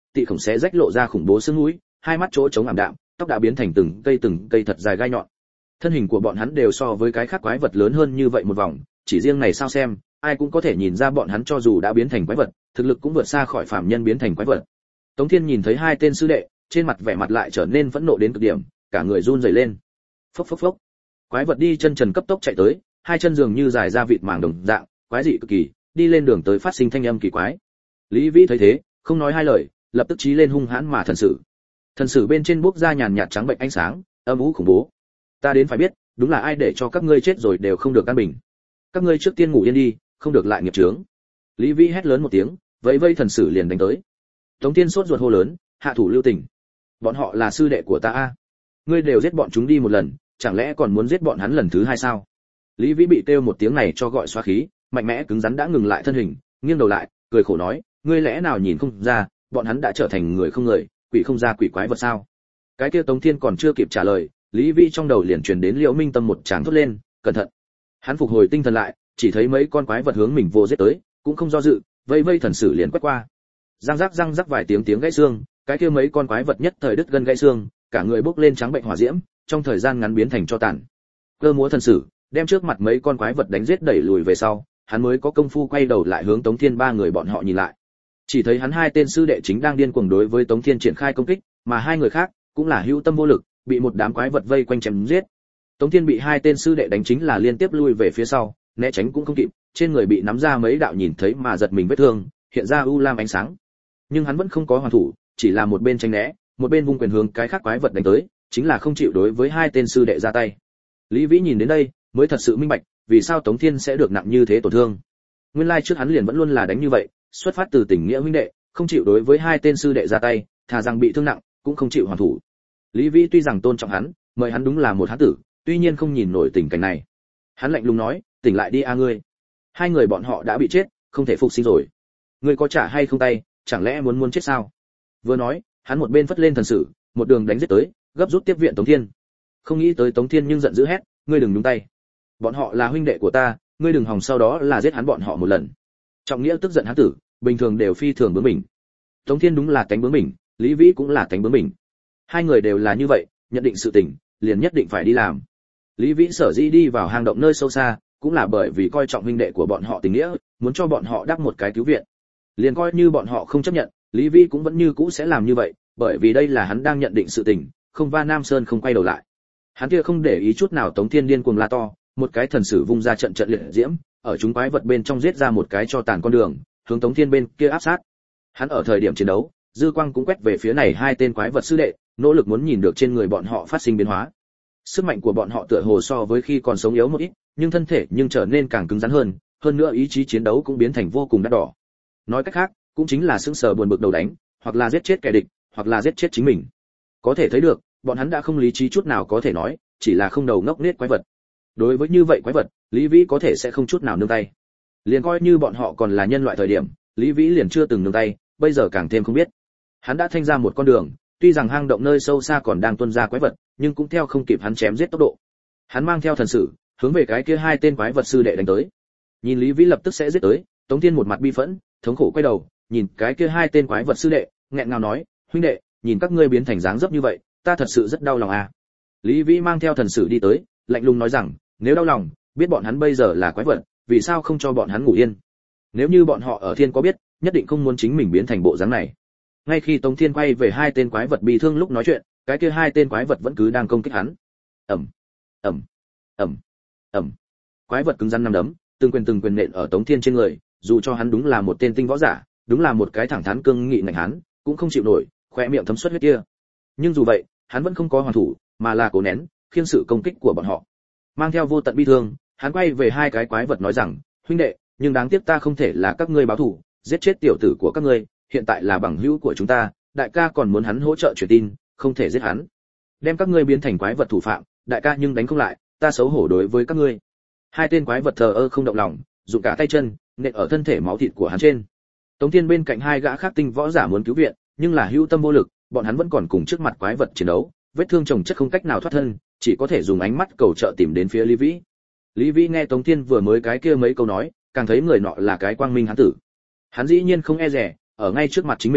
tị khổng xé rách lộ ra khủng bố xương mũi, hai mắt chỗ trống ảm đạm, tóc đã biến thành từng cây thật dài gai nhọn. Thân hình của bọn hắn đều so với cái khác quái vật lớn hơn như vậy một vòng, chỉ riêng này sao xem, ai cũng có thể nhìn ra bọn hắn cho dù đã biến thành quái vật, thực lực cũng vượt xa khỏi phàm nhân biến thành quái vật. Tống Thiên nhìn thấy hai tên sư đệ, trên mặt vẻ mặt lại trở nên phẫn nộ đến cực điểm, cả người run rẩy lên. Phốc phốc phốc. Quái vật đi chân trần cấp tốc chạy tới, hai chân dường như dài ra vịt màng đồng dạng, quái dị cực kỳ, đi lên đường tới phát sinh thanh âm kỳ quái. Lý Vĩ thấy thế, không nói hai lời, lập tức chí lên hung hãn mà thần sử. Thần sử bên trên bốc ra nhàn nhạt trắng bệnh ánh sáng, âm u khủng bố. Ta đến phải biết, đúng là ai để cho các ngươi chết rồi đều không được an bình. Các ngươi trước tiên ngủ yên đi, không được lại nghiệp chướng. Lý Vĩ hét lớn một tiếng, vẫy vây thần sử liền đánh tới. Tống Thiên sốt ruột hô lớn, hạ thủ lưu tình. Bọn họ là sư đệ của ta a. Ngươi đều giết bọn chúng đi một lần, chẳng lẽ còn muốn giết bọn hắn lần thứ hai sao? Lý Vĩ bị kêu một tiếng này cho gọi xóa khí, mạnh mẽ cứng rắn đã ngừng lại thân hình, nghiêng đầu lại, cười khổ nói, ngươi lẽ nào nhìn không ra, bọn hắn đã trở thành người không người, quỷ không ra quỷ quái vật sao? Cái kia Tống Thiên còn chưa kịp trả lời, Lý Vĩ trong đầu liền truyền đến Liễu Minh Tâm một tràng thốt lên, cẩn thận. Hắn phục hồi tinh thần lại, chỉ thấy mấy con quái vật hướng mình vô giết tới, cũng không do dự, vây vây thần sử liền quét qua. Răng rắc vài tiếng gãy xương, cái kia mấy con quái vật nhất thời đứt gân gãy xương, cả người bốc lên trắng bệnh hỏa diễm, trong thời gian ngắn biến thành tro tàn. Cơ múa thần sử, đem trước mặt mấy con quái vật đánh giết đẩy lùi về sau, hắn mới có công phu quay đầu lại hướng Tống Thiên ba người bọn họ nhìn lại. Chỉ thấy hắn hai tên sư đệ chính đang điên cuồng đối với Tống Thiên triển khai công kích, mà hai người khác cũng là hữu tâm vô lực, bị một đám quái vật vây quanh chém giết. Tống Thiên bị hai tên sư đệ đánh chính là liên tiếp lui về phía sau, né tránh cũng không kịp, trên người bị nắm ra mấy đạo nhìn thấy mà giật mình vết thương, hiện ra u lam ánh sáng. Nhưng hắn vẫn không có hoàn thủ, chỉ là một bên tránh né, một bên vung quyền hướng cái khác quái vật đánh tới, chính là không chịu đối với hai tên sư đệ ra tay. Lý Vĩ nhìn đến đây, mới thật sự minh bạch, vì sao Tống Thiên sẽ được nặng như thế tổn thương. Nguyên lai trước hắn liền vẫn luôn là đánh như vậy, xuất phát từ tình nghĩa huynh đệ, không chịu đối với hai tên sư đệ ra tay, thà rằng bị thương nặng, cũng không chịu hoàn thủ. Lý Vĩ tuy rằng tôn trọng hắn, mời hắn đúng là một hán tử, tuy nhiên không nhìn nổi tình cảnh này. Hắn lạnh lùng nói, tỉnh lại đi a ngươi. Hai người bọn họ đã bị chết, không thể phục sinh rồi. Ngươi có trả hay không tay, chẳng lẽ muốn chết sao? Vừa nói, hắn một bên phất lên thần sử, một đường đánh giết tới, gấp rút tiếp viện Tống Thiên. Không nghĩ tới Tống Thiên nhưng giận dữ hét, ngươi đừng nhúng tay. Bọn họ là huynh đệ của ta, ngươi đừng hòng sau đó là giết hắn bọn họ một lần. Trọng nghĩa tức giận hán tử, bình thường đều phi thường bướng bỉnh. Tống Thiên đúng là tánh bướng bỉnh, Lý Vĩ cũng là tánh bướng bỉnh. Hai người đều là như vậy, nhận định sự tình, liền nhất định phải đi làm. Lý Vĩ sở dĩ đi vào hang động nơi sâu xa, cũng là bởi vì coi trọng huynh đệ của bọn họ tình nghĩa, muốn cho bọn họ đắc một cái cứu viện. Liền coi như bọn họ không chấp nhận, Lý Vĩ cũng vẫn như cũ sẽ làm như vậy, bởi vì đây là hắn đang nhận định sự tình, không va Nam Sơn không quay đầu lại. Hắn kia không để ý chút nào Tống Thiên điên cuồng la to, một cái thần sử vung ra trận liệt diễm, ở chúng quái vật bên trong giết ra một cái cho tàn con đường, hướng Tống Thiên bên kia áp sát. Hắn ở thời điểm chiến đấu, dư quang cũng quét về phía này hai tên quái vật sư đệ, nỗ lực muốn nhìn được trên người bọn họ phát sinh biến hóa. Sức mạnh của bọn họ tựa hồ so với khi còn sống yếu một ít, nhưng thân thể nhưng trở nên càng cứng rắn hơn nữa ý chí chiến đấu cũng biến thành vô cùng đắt đỏ. Nói cách khác, cũng chính là sững sờ buồn bực đầu đánh, hoặc là giết chết kẻ địch, hoặc là giết chết chính mình. Có thể thấy được, bọn hắn đã không lý trí chút nào có thể nói, chỉ là không đầu ngốc nết quái vật. Đối với như vậy quái vật, Lý Vĩ có thể sẽ không chút nào nương tay. Liền coi như bọn họ còn là nhân loại thời điểm, Lý Vĩ liền chưa từng nương tay, bây giờ càng thêm không biết. Hắn đã thanh ra một con đường, tuy rằng hang động nơi sâu xa còn đang tuôn ra quái vật, nhưng cũng theo không kịp hắn chém giết tốc độ. Hắn mang theo thần sử, hướng về cái kia hai tên quái vật sư đệ đánh tới. Nhìn Lý Vĩ lập tức sẽ giết tới, Tống Thiên một mặt bi phẫn, thống khổ quay đầu, nhìn cái kia hai tên quái vật sư đệ, nghẹn ngào nói, huynh đệ, nhìn các ngươi biến thành dáng dấp như vậy, ta thật sự rất đau lòng à. Lý Vĩ mang theo thần sử đi tới, lạnh lùng nói rằng, nếu đau lòng, biết bọn hắn bây giờ là quái vật, vì sao không cho bọn hắn ngủ yên? Nếu như bọn họ ở thiên có biết, nhất định không muốn chính mình biến thành bộ dáng này. Ngay khi Tống Thiên quay về hai tên quái vật bị thương lúc nói chuyện, cái kia hai tên quái vật vẫn cứ đang công kích hắn. Ầm, ầm, ầm, ầm. Quái vật cứng rắn nắm đấm, từng quyền nện ở Tống Thiên trên người, dù cho hắn đúng là một tên tinh võ giả, đúng là một cái thẳng thắn cương nghị ngạnh hắn, cũng không chịu nổi, khóe miệng thấm xuất huyết kia. Nhưng dù vậy, hắn vẫn không có hoàn thủ, mà là cố nén, khiêng sự công kích của bọn họ. Mang theo vô tận bi thương, hắn quay về hai cái quái vật nói rằng, huynh đệ, nhưng đáng tiếc ta không thể là các ngươi báo thù, giết chết tiểu tử của các ngươi, hiện tại là bằng hữu của chúng ta, đại ca còn muốn hắn hỗ trợ truyền tin, không thể giết hắn. Đem các ngươi biến thành quái vật thủ phạm, đại ca nhưng đánh không lại, ta xấu hổ đối với các ngươi. Hai tên quái vật thờ ơ không động lòng, dùng cả tay chân nện ở thân thể máu thịt của hắn trên. Tống Thiên bên cạnh hai gã khác tinh võ giả muốn cứu viện, nhưng là hữu tâm vô lực, bọn hắn vẫn còn cùng trước mặt quái vật chiến đấu, vết thương chồng chất không cách nào thoát thân, chỉ có thể dùng ánh mắt cầu trợ tìm đến phía Lý Vĩ. Lý Vĩ nghe Tống Thiên vừa mới cái kia mấy câu nói, càng thấy người nọ là cái quang minh hắn tử. Hắn dĩ nhiên không e dè, ở ngay trước mặt chính mình,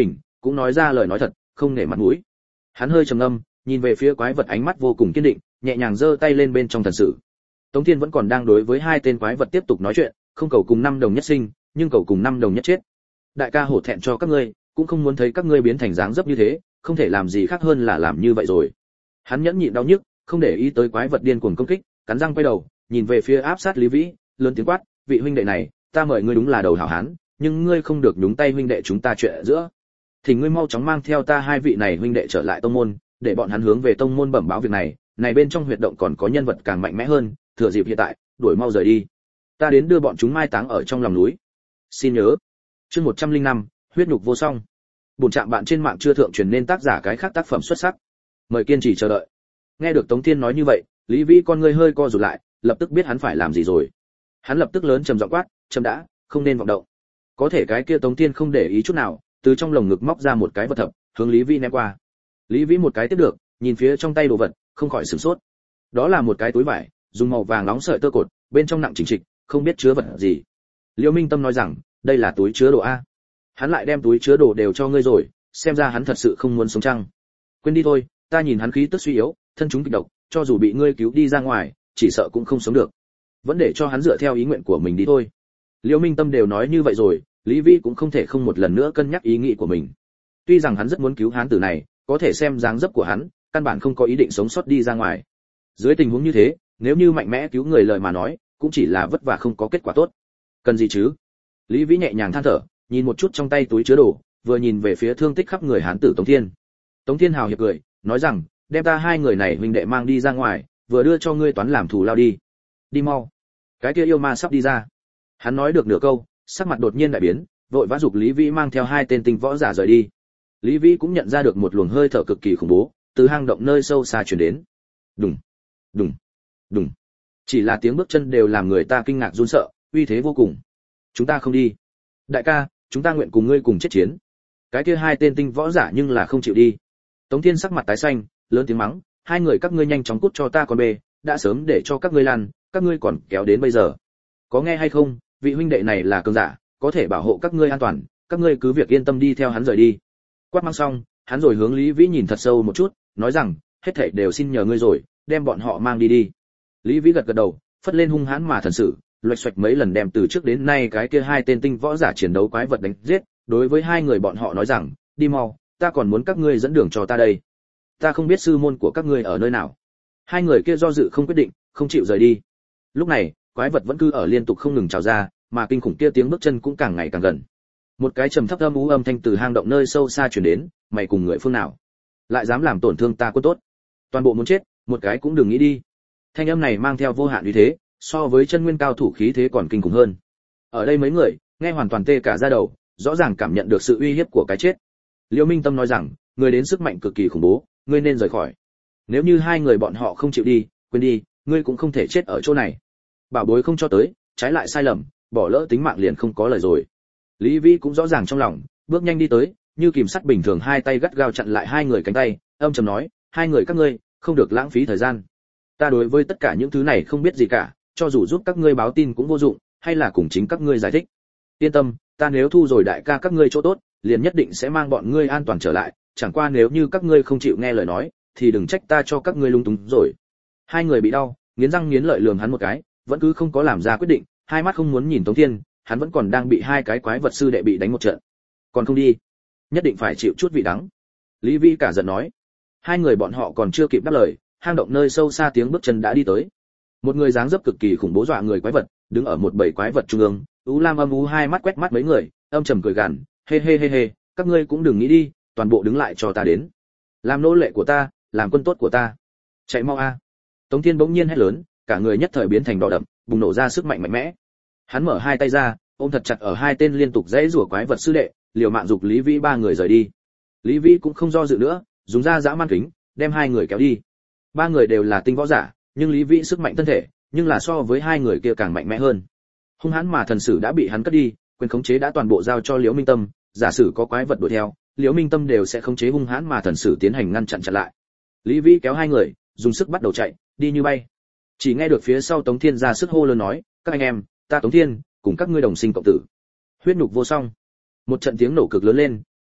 cũng nói ra lời nói thật, không nể mặt mũi. Hắn hơi trầm ngâm, nhìn về phía quái vật ánh mắt vô cùng kiên định, nhẹ nhàng giơ tay lên bên trong thần sử. Tống Thiên vẫn còn đang đối với hai tên quái vật tiếp tục nói chuyện, không cầu cùng 5 đồng nhất sinh, nhưng cầu cùng 5 đồng nhất chết. Đại ca hổ thẹn cho các ngươi, cũng không muốn thấy các ngươi biến thành dáng dấp như thế, không thể làm gì khác hơn là làm như vậy rồi. Hắn nhẫn nhịn đau nhức, không để ý tới quái vật điên cuồng công kích, cắn răng quay đầu, nhìn về phía áp sát Lý Vĩ, lớn tiếng quát, vị huynh đệ này, ta mời ngươi đúng là đầu hảo hán, nhưng ngươi không được nhúng tay huynh đệ chúng ta chuyện giữa. Thì ngươi mau chóng mang theo ta hai vị này huynh đệ trở lại tông môn, để bọn hắn hướng về tông môn bẩm báo việc này, này bên trong huyệt động còn có nhân vật càng mạnh mẽ hơn, thừa dịp hiện tại, đuổi mau rời đi. Ta đến đưa bọn chúng mai táng ở trong lòng núi. Xin nhớ, chương 105, huyết nhục vô song. Bổn trạm bạn trên mạng chưa thượng truyền nên tác giả cái khác tác phẩm xuất sắc. Mời kiên trì chờ đợi. Nghe được Tống Thiên nói như vậy, Lý Vĩ con ngươi hơi co rụt lại, lập tức biết hắn phải làm gì rồi. Hắn lập tức lớn trầm giọng quát, "Trầm đã, không nên vọng động." Có thể cái kia Tống Thiên không để ý chút nào, từ trong lồng ngực móc ra một cái vật thập, hướng Lý Vĩ ném qua. Lý Vĩ một cái tiếp được, nhìn phía trong tay đồ vật, không khỏi sửng sốt. Đó là một cái túi vải, dùng màu vàng nóng sợi tơ cột, bên trong nặng chỉnh trịch, không biết chứa vật gì. Liễu Minh Tâm nói rằng, đây là túi chứa đồ a. Hắn lại đem túi chứa đồ đều cho ngươi rồi, xem ra hắn thật sự không muốn sống chăng? Quên đi thôi, ta nhìn hắn khí tức suy yếu, thân chúng kịch độc, cho dù bị ngươi cứu đi ra ngoài, chỉ sợ cũng không sống được. Vẫn để cho hắn dựa theo ý nguyện của mình đi thôi. Liễu Minh Tâm đều nói như vậy rồi, Lý Vĩ cũng không thể không một lần nữa cân nhắc ý nghĩ của mình. Tuy rằng hắn rất muốn cứu hán tử này, có thể xem dáng dấp của hắn, căn bản không có ý định sống sót đi ra ngoài. Dưới tình huống như thế, nếu như mạnh mẽ cứu người lời mà nói, cũng chỉ là vất vả không có kết quả tốt. Cần gì chứ? Lý Vĩ nhẹ nhàng than thở, nhìn một chút trong tay túi chứa đồ, vừa nhìn về phía thương tích khắp người hán tử Tống Thiên. Tống Thiên hào hiệp cười, nói rằng, đem ta hai người này huynh đệ mang đi ra ngoài, vừa đưa cho ngươi toán làm thù lao đi. Đi mau. Cái kia yêu ma sắp đi ra. Hắn nói được nửa câu, sắc mặt đột nhiên đại biến, vội vã giục Lý Vĩ mang theo hai tên tinh võ giả rời đi. Lý Vĩ cũng nhận ra được một luồng hơi thở cực kỳ khủng bố, từ hang động nơi sâu xa truyền đến. Đùng, đùng, đùng. Chỉ là tiếng bước chân đều làm người ta kinh ngạc run sợ, uy thế vô cùng. Chúng ta không đi. Đại ca, chúng ta nguyện cùng ngươi cùng chết chiến. Cái kia hai tên tinh võ giả nhưng là không chịu đi. Tống Thiên sắc mặt tái xanh, lớn tiếng mắng, hai người các ngươi nhanh chóng cút cho ta con bê, đã sớm để cho các ngươi lăn, các ngươi còn kéo đến bây giờ. Có nghe hay không, vị huynh đệ này là cường giả, có thể bảo hộ các ngươi an toàn, các ngươi cứ việc yên tâm đi theo hắn rời đi. Quát mắng xong, hắn rồi hướng Lý Vĩ nhìn thật sâu một chút, nói rằng, hết thảy đều xin nhờ ngươi rồi, đem bọn họ mang đi đi. Lý Vĩ gật gật đầu, phất lên hung hãn mà thần sử, loạch xoạch mấy lần đem từ trước đến nay cái kia hai tên tinh võ giả chiến đấu quái vật đánh giết, đối với hai người bọn họ nói rằng, đi mau, ta còn muốn các ngươi dẫn đường cho ta đây. Ta không biết sư môn của các ngươi ở nơi nào. Hai người kia do dự không quyết định, không chịu rời đi. Lúc này, quái vật vẫn cứ ở liên tục không ngừng trào ra, mà kinh khủng kia tiếng bước chân cũng càng ngày càng gần. Một cái trầm thấp âm u âm thanh từ hang động nơi sâu xa truyền đến, mày cùng người phương nào? Lại dám làm tổn thương ta quân tốt? Toàn bộ muốn chết, một cái cũng đừng nghĩ đi. Thanh âm này mang theo vô hạn uy thế, so với chân nguyên cao thủ khí thế còn kinh khủng hơn. Ở đây mấy người, nghe hoàn toàn tê cả da đầu, rõ ràng cảm nhận được sự uy hiếp của cái chết. Liễu Minh Tâm nói rằng, người đến sức mạnh cực kỳ khủng bố, ngươi nên rời khỏi. Nếu như hai người bọn họ không chịu đi, quên đi, ngươi cũng không thể chết ở chỗ này. Bảo bối không cho tới, trái lại sai lầm, bỏ lỡ tính mạng liền không có lời rồi. Lý Vĩ cũng rõ ràng trong lòng, bước nhanh đi tới, như kìm sắt bình thường hai tay gắt gao chặn lại hai người cánh tay, âm trầm nói, hai người các ngươi, không được lãng phí thời gian. Ta đối với tất cả những thứ này không biết gì cả, cho dù giúp các ngươi báo tin cũng vô dụng, hay là cùng chính các ngươi giải thích. Yên tâm, ta nếu thu rồi đại ca các ngươi chỗ tốt, liền nhất định sẽ mang bọn ngươi an toàn trở lại, chẳng qua nếu như các ngươi không chịu nghe lời nói, thì đừng trách ta cho các ngươi lung túng rồi. Hai người bị đau, nghiến răng nghiến lợi lườm hắn một cái, vẫn cứ không có làm ra quyết định, hai mắt không muốn nhìn Tống Thiên, hắn vẫn còn đang bị hai cái quái vật sư đệ bị đánh một trận. Còn không đi, nhất định phải chịu chút vị đắng. Lý Vĩ cả giận nói. Hai người bọn họ còn chưa kịp đáp lời, hang động nơi sâu xa tiếng bước chân đã đi tới. Một người dáng dấp cực kỳ khủng bố dọa người quái vật, đứng ở một bầy quái vật trung ương, U Lam âm u hai mắt quét mắt mấy người, âm trầm cười gằn, hê hê hê hê, các ngươi cũng đừng nghĩ đi, toàn bộ đứng lại cho ta đến. Làm nô lệ của ta, làm quân tốt của ta. Chạy mau a. Tống Thiên bỗng nhiên hét lớn, cả người nhất thời biến thành đỏ đậm, bùng nổ ra sức mạnh mạnh mẽ. Hắn mở hai tay ra, ôm thật chặt ở hai tên liên tục giãy giụa quái vật sư đệ, liều mạng dục Lý Vĩ ba người rời đi. Lý Vĩ cũng không do dự nữa, dùng ra dã man kính, đem hai người kéo đi. Ba người đều là tinh võ giả, nhưng Lý Vĩ sức mạnh thân thể, nhưng là so với hai người kia càng mạnh mẽ hơn. Hung hãn mà thần sử đã bị hắn cất đi, quyền khống chế đã toàn bộ giao cho Liễu Minh Tâm, giả sử có quái vật đuổi theo, Liễu Minh Tâm đều sẽ khống chế hung hãn mà thần sử tiến hành ngăn chặn lại. Lý Vĩ kéo hai người, dùng sức bắt đầu chạy, đi như bay. Chỉ nghe được phía sau Tống Thiên ra sức hô lớn nói, các anh em, ta Tống Thiên, cùng các ngươi đồng sinh cộng tử. Huyết nhục vô song. Một trận tiếng nổ cực lớn lên,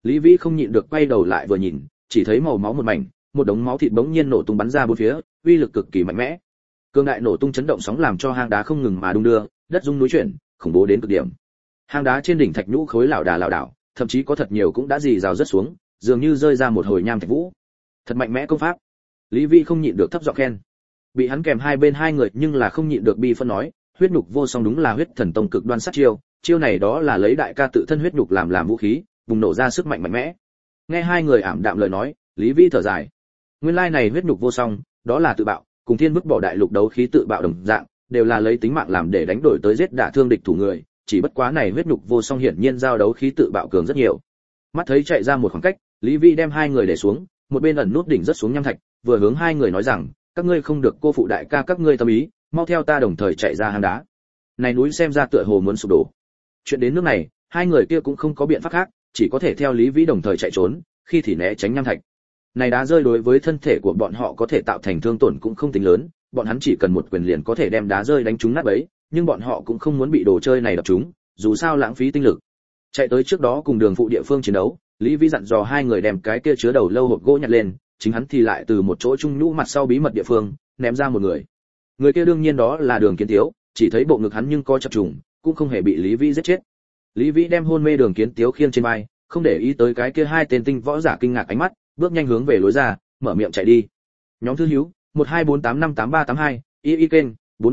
Lý Vĩ không nhịn được quay đầu lại vừa nhìn, chỉ thấy màu máu một mảnh, một đống máu thịt bỗng nhiên nổ tung bắn ra bốn phía, uy lực cực kỳ mạnh mẽ. Cương đại nổ tung chấn động sóng làm cho hang đá không ngừng mà đung đưa, đất rung núi chuyển, khủng bố đến cực điểm. Hang đá trên đỉnh thạch nhũ khối lảo đảo, thậm chí có thật nhiều cũng đã rì rào rất xuống, dường như rơi ra một hồi nham thạch vũ. Thật mạnh mẽ công pháp. Lý Vĩ không nhịn được thấp giọng khen. Bị hắn kèm hai bên hai người nhưng là không nhịn được bi phân nói, huyết nhục vô song đúng là huyết thần tông cực đoan sát chiêu, chiêu này đó là lấy đại ca tự thân huyết nhục làm vũ khí, bùng nổ ra sức mạnh mạnh mẽ. Nghe hai người ảm đạm lời nói, Lý Vĩ thở dài. Nguyên lai này huyết nhục vô song, đó là tự bạo, cùng Thiên Bức Bỏ Đại Lục đấu khí tự bạo đồng dạng, đều là lấy tính mạng làm để đánh đổi tới giết đả thương địch thủ người, chỉ bất quá này huyết nhục vô song hiển nhiên giao đấu khí tự bạo cường rất nhiều. Mắt thấy chạy ra một khoảng cách, Lý Vĩ đem hai người để xuống, một bên ẩn nút đỉnh rất xuống nham thạch, vừa hướng hai người nói rằng, các ngươi không được cô phụ đại ca các ngươi tâm ý, mau theo ta đồng thời chạy ra hang đá. Này núi xem ra tựa hồ muốn sụp đổ. Chuyện đến nước này, hai người kia cũng không có biện pháp khác, chỉ có thể theo Lý Vĩ đồng thời chạy trốn, khi thì né tránh nham thạch. Này đá rơi đối với thân thể của bọn họ có thể tạo thành thương tổn cũng không tính lớn, bọn hắn chỉ cần một quyền liền có thể đem đá rơi đánh trúng nát bấy, nhưng bọn họ cũng không muốn bị đồ chơi này đập trúng, dù sao lãng phí tinh lực. Chạy tới trước đó cùng Đường Phụ địa phương chiến đấu, Lý Vĩ dặn dò hai người đem cái kia chứa đầu lâu hộp gỗ nhặt lên, chính hắn thì lại từ một chỗ trung nhũ mặt sau bí mật địa phương ném ra một người. Người kia đương nhiên đó là Đường Kiến Tiếu, chỉ thấy bộ ngực hắn nhưng có chập trùng, cũng không hề bị Lý Vĩ giết chết. Lý Vĩ đem hôn mê Đường Kiến Tiếu khiêng trên vai, không để ý tới cái kia hai tên tinh võ giả kinh ngạc ánh mắt, bước nhanh hướng về lối ra, mở miệng chạy đi. Nhóm thư hữu 1248558382, y kênh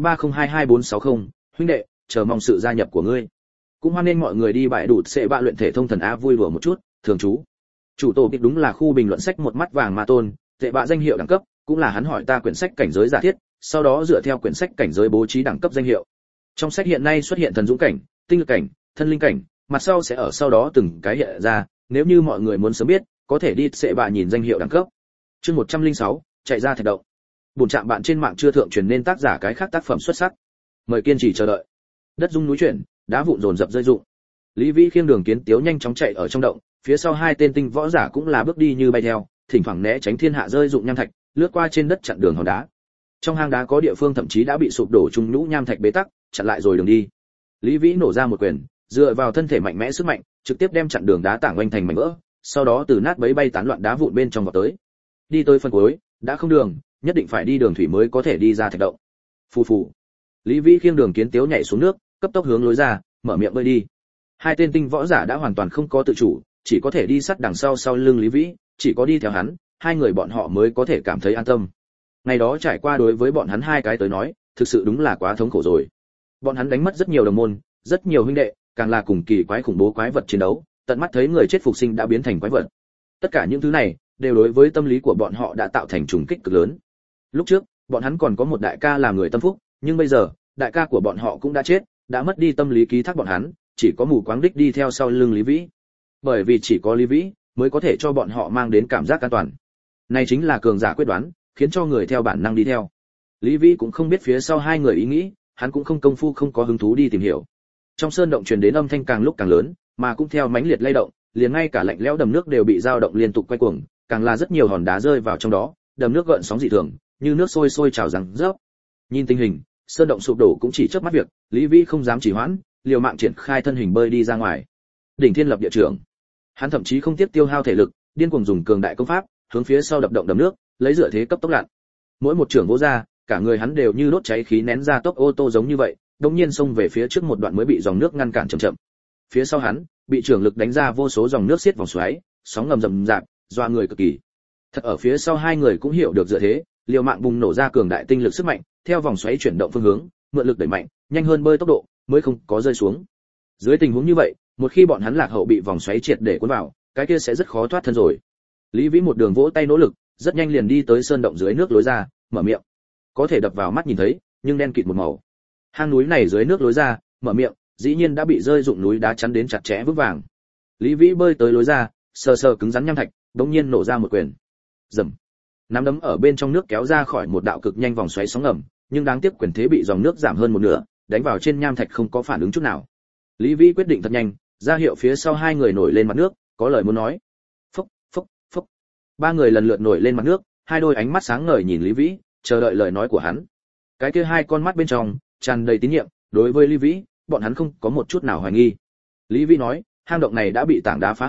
43022460, huynh đệ, chờ mong sự gia nhập của ngươi. Cũng hoan nên mọi người đi bãi đủ sẽ bạ luyện thể thông thần a vui đùa một chút, thường chú. Chủ tổ kịch đúng là khu bình luận sách một mắt vàng ma tôn, tệ bạ danh hiệu đẳng cấp, cũng là hắn hỏi ta quyển sách cảnh giới giả thiết, sau đó dựa theo quyển sách cảnh giới bố trí đẳng cấp danh hiệu. Trong sách hiện nay xuất hiện thần dũng cảnh, tinh lực cảnh, thân linh cảnh, mặt sau sẽ ở sau đó từng cái hiện ra, nếu như mọi người muốn sớm biết, có thể đi sẽ bạ nhìn danh hiệu đẳng cấp. Chương 106, chạy ra thạch động. Buồn chạm bạn trên mạng chưa thượng truyền nên tác giả cái khác tác phẩm xuất sắc. Mời kiên trì chờ đợi. Đất rung núi chuyển, đá vụn dồn dập rơi rụng. Lý Vĩ khiêng Đường Kiến Tiếu nhanh chóng chạy ở trong động, phía sau hai tên tinh võ giả cũng là bước đi như bay theo, thỉnh thoảng né tránh thiên hạ rơi rụng nham thạch, lướt qua trên đất chặn đường hòn đá. Trong hang đá có địa phương thậm chí đã bị sụp đổ trung nhũ nham thạch bế tắc, chặn lại rồi đường đi. Lý Vĩ nổ ra một quyền, dựa vào thân thể mạnh mẽ sức mạnh, trực tiếp đem chặn đường đá tảng oanh thành mảnh vỡ, sau đó từ nát bấy bay tán loạn đá vụn bên trong vào tới. Đi tới phần cuối, đã không đường, nhất định phải đi đường thủy mới có thể đi ra thạch động. Phù phù. Lý Vĩ khiêng Đường Kiến Tiếu nhảy xuống nước, cấp tốc hướng lối ra, mở miệng bơi đi. Hai tên tinh võ giả đã hoàn toàn không có tự chủ, chỉ có thể đi sát đằng sau sau lưng Lý Vĩ, chỉ có đi theo hắn, hai người bọn họ mới có thể cảm thấy an tâm. Ngày đó trải qua đối với bọn hắn hai cái tới nói, thực sự đúng là quá thống khổ rồi. Bọn hắn đánh mất rất nhiều đồng môn, rất nhiều huynh đệ, càng là cùng kỳ quái khủng bố quái vật chiến đấu, tận mắt thấy người chết phục sinh đã biến thành quái vật. Tất cả những thứ này đều đối với tâm lý của bọn họ đã tạo thành trùng kích cực lớn. Lúc trước, bọn hắn còn có một đại ca làm người tâm phúc, nhưng bây giờ, đại ca của bọn họ cũng đã chết, đã mất đi tâm lý ký thác bọn hắn, chỉ có mù quáng đích đi theo sau lưng Lý Vĩ. Bởi vì chỉ có Lý Vĩ mới có thể cho bọn họ mang đến cảm giác an toàn. Này chính là cường giả quyết đoán, khiến cho người theo bản năng đi theo. Lý Vĩ cũng không biết phía sau hai người ý nghĩ, hắn cũng không công phu không có hứng thú đi tìm hiểu. Trong sơn động truyền đến âm thanh càng lúc càng lớn, mà cũng theo mãnh liệt lay động, liền ngay cả lạnh lẽo đầm nước đều bị dao động liên tục quay cuồng, càng là rất nhiều hòn đá rơi vào trong đó, đầm nước gợn sóng dị thường, như nước sôi sôi trào rằng rớp. Nhìn tình hình, sơn động sụp đổ cũng chỉ chớp mắt việc, Lý Vĩ không dám trì hoãn, liều mạng triển khai thân hình bơi đi ra ngoài. Đỉnh Thiên Lập Địa Trưởng, hắn thậm chí không tiếc tiêu hao thể lực, điên cuồng dùng cường đại công pháp, hướng phía sau đập động đầm nước, lấy dựa thế cấp tốc lặn. Mỗi một trưởng vỗ ra, cả người hắn đều như đốt cháy khí nén ra tốc ô tô giống như vậy, đột nhiên xông về phía trước một đoạn mới bị dòng nước ngăn cản chậm chậm. Phía sau hắn, bị trưởng lực đánh ra vô số dòng nước xiết vòng xoáy, sóng ngầm rầm rạp, doa người cực kỳ. Thật ở phía sau hai người cũng hiểu được dựa thế, liều mạng bùng nổ ra cường đại tinh lực sức mạnh, theo vòng xoáy chuyển động phương hướng, mượn lực đẩy mạnh, nhanh hơn bơi tốc độ, mới không có rơi xuống. Dưới tình huống như vậy, một khi bọn hắn lạc hậu bị vòng xoáy triệt để cuốn vào, cái kia sẽ rất khó thoát thân rồi. Lý Vĩ một đường vỗ tay nỗ lực, rất nhanh liền đi tới sơn động dưới nước lối ra, mở miệng. Có thể đập vào mắt nhìn thấy, nhưng đen kịt một màu. Hang núi này dưới nước lối ra, mở miệng, dĩ nhiên đã bị rơi rụng núi đá chắn đến chặt chẽ vững vàng. Lý Vĩ bơi tới lối ra, sờ sờ cứng rắn nham thạch, đống nhiên nổ ra một quyền. Rầm. Nắm đấm ở bên trong nước kéo ra khỏi một đạo cực nhanh vòng xoáy sóng ngầm, nhưng đáng tiếc quyền thế bị dòng nước giảm hơn một nửa, đánh vào trên nham thạch không có phản ứng chút nào. Lý Vĩ quyết định thật nhanh, ra hiệu phía sau hai người nổi lên mặt nước, có lời muốn nói. Phốc, phốc, phốc. Ba người lần lượt nổi lên mặt nước, hai đôi ánh mắt sáng ngời nhìn Lý Vĩ, chờ đợi lời nói của hắn. Cái kia hai con mắt bên trong tràn đầy tín nhiệm, đối với Lý Vĩ, bọn hắn không có một chút nào hoài nghi. Lý Vĩ nói, hang động này đã bị tảng đá phá hỏng,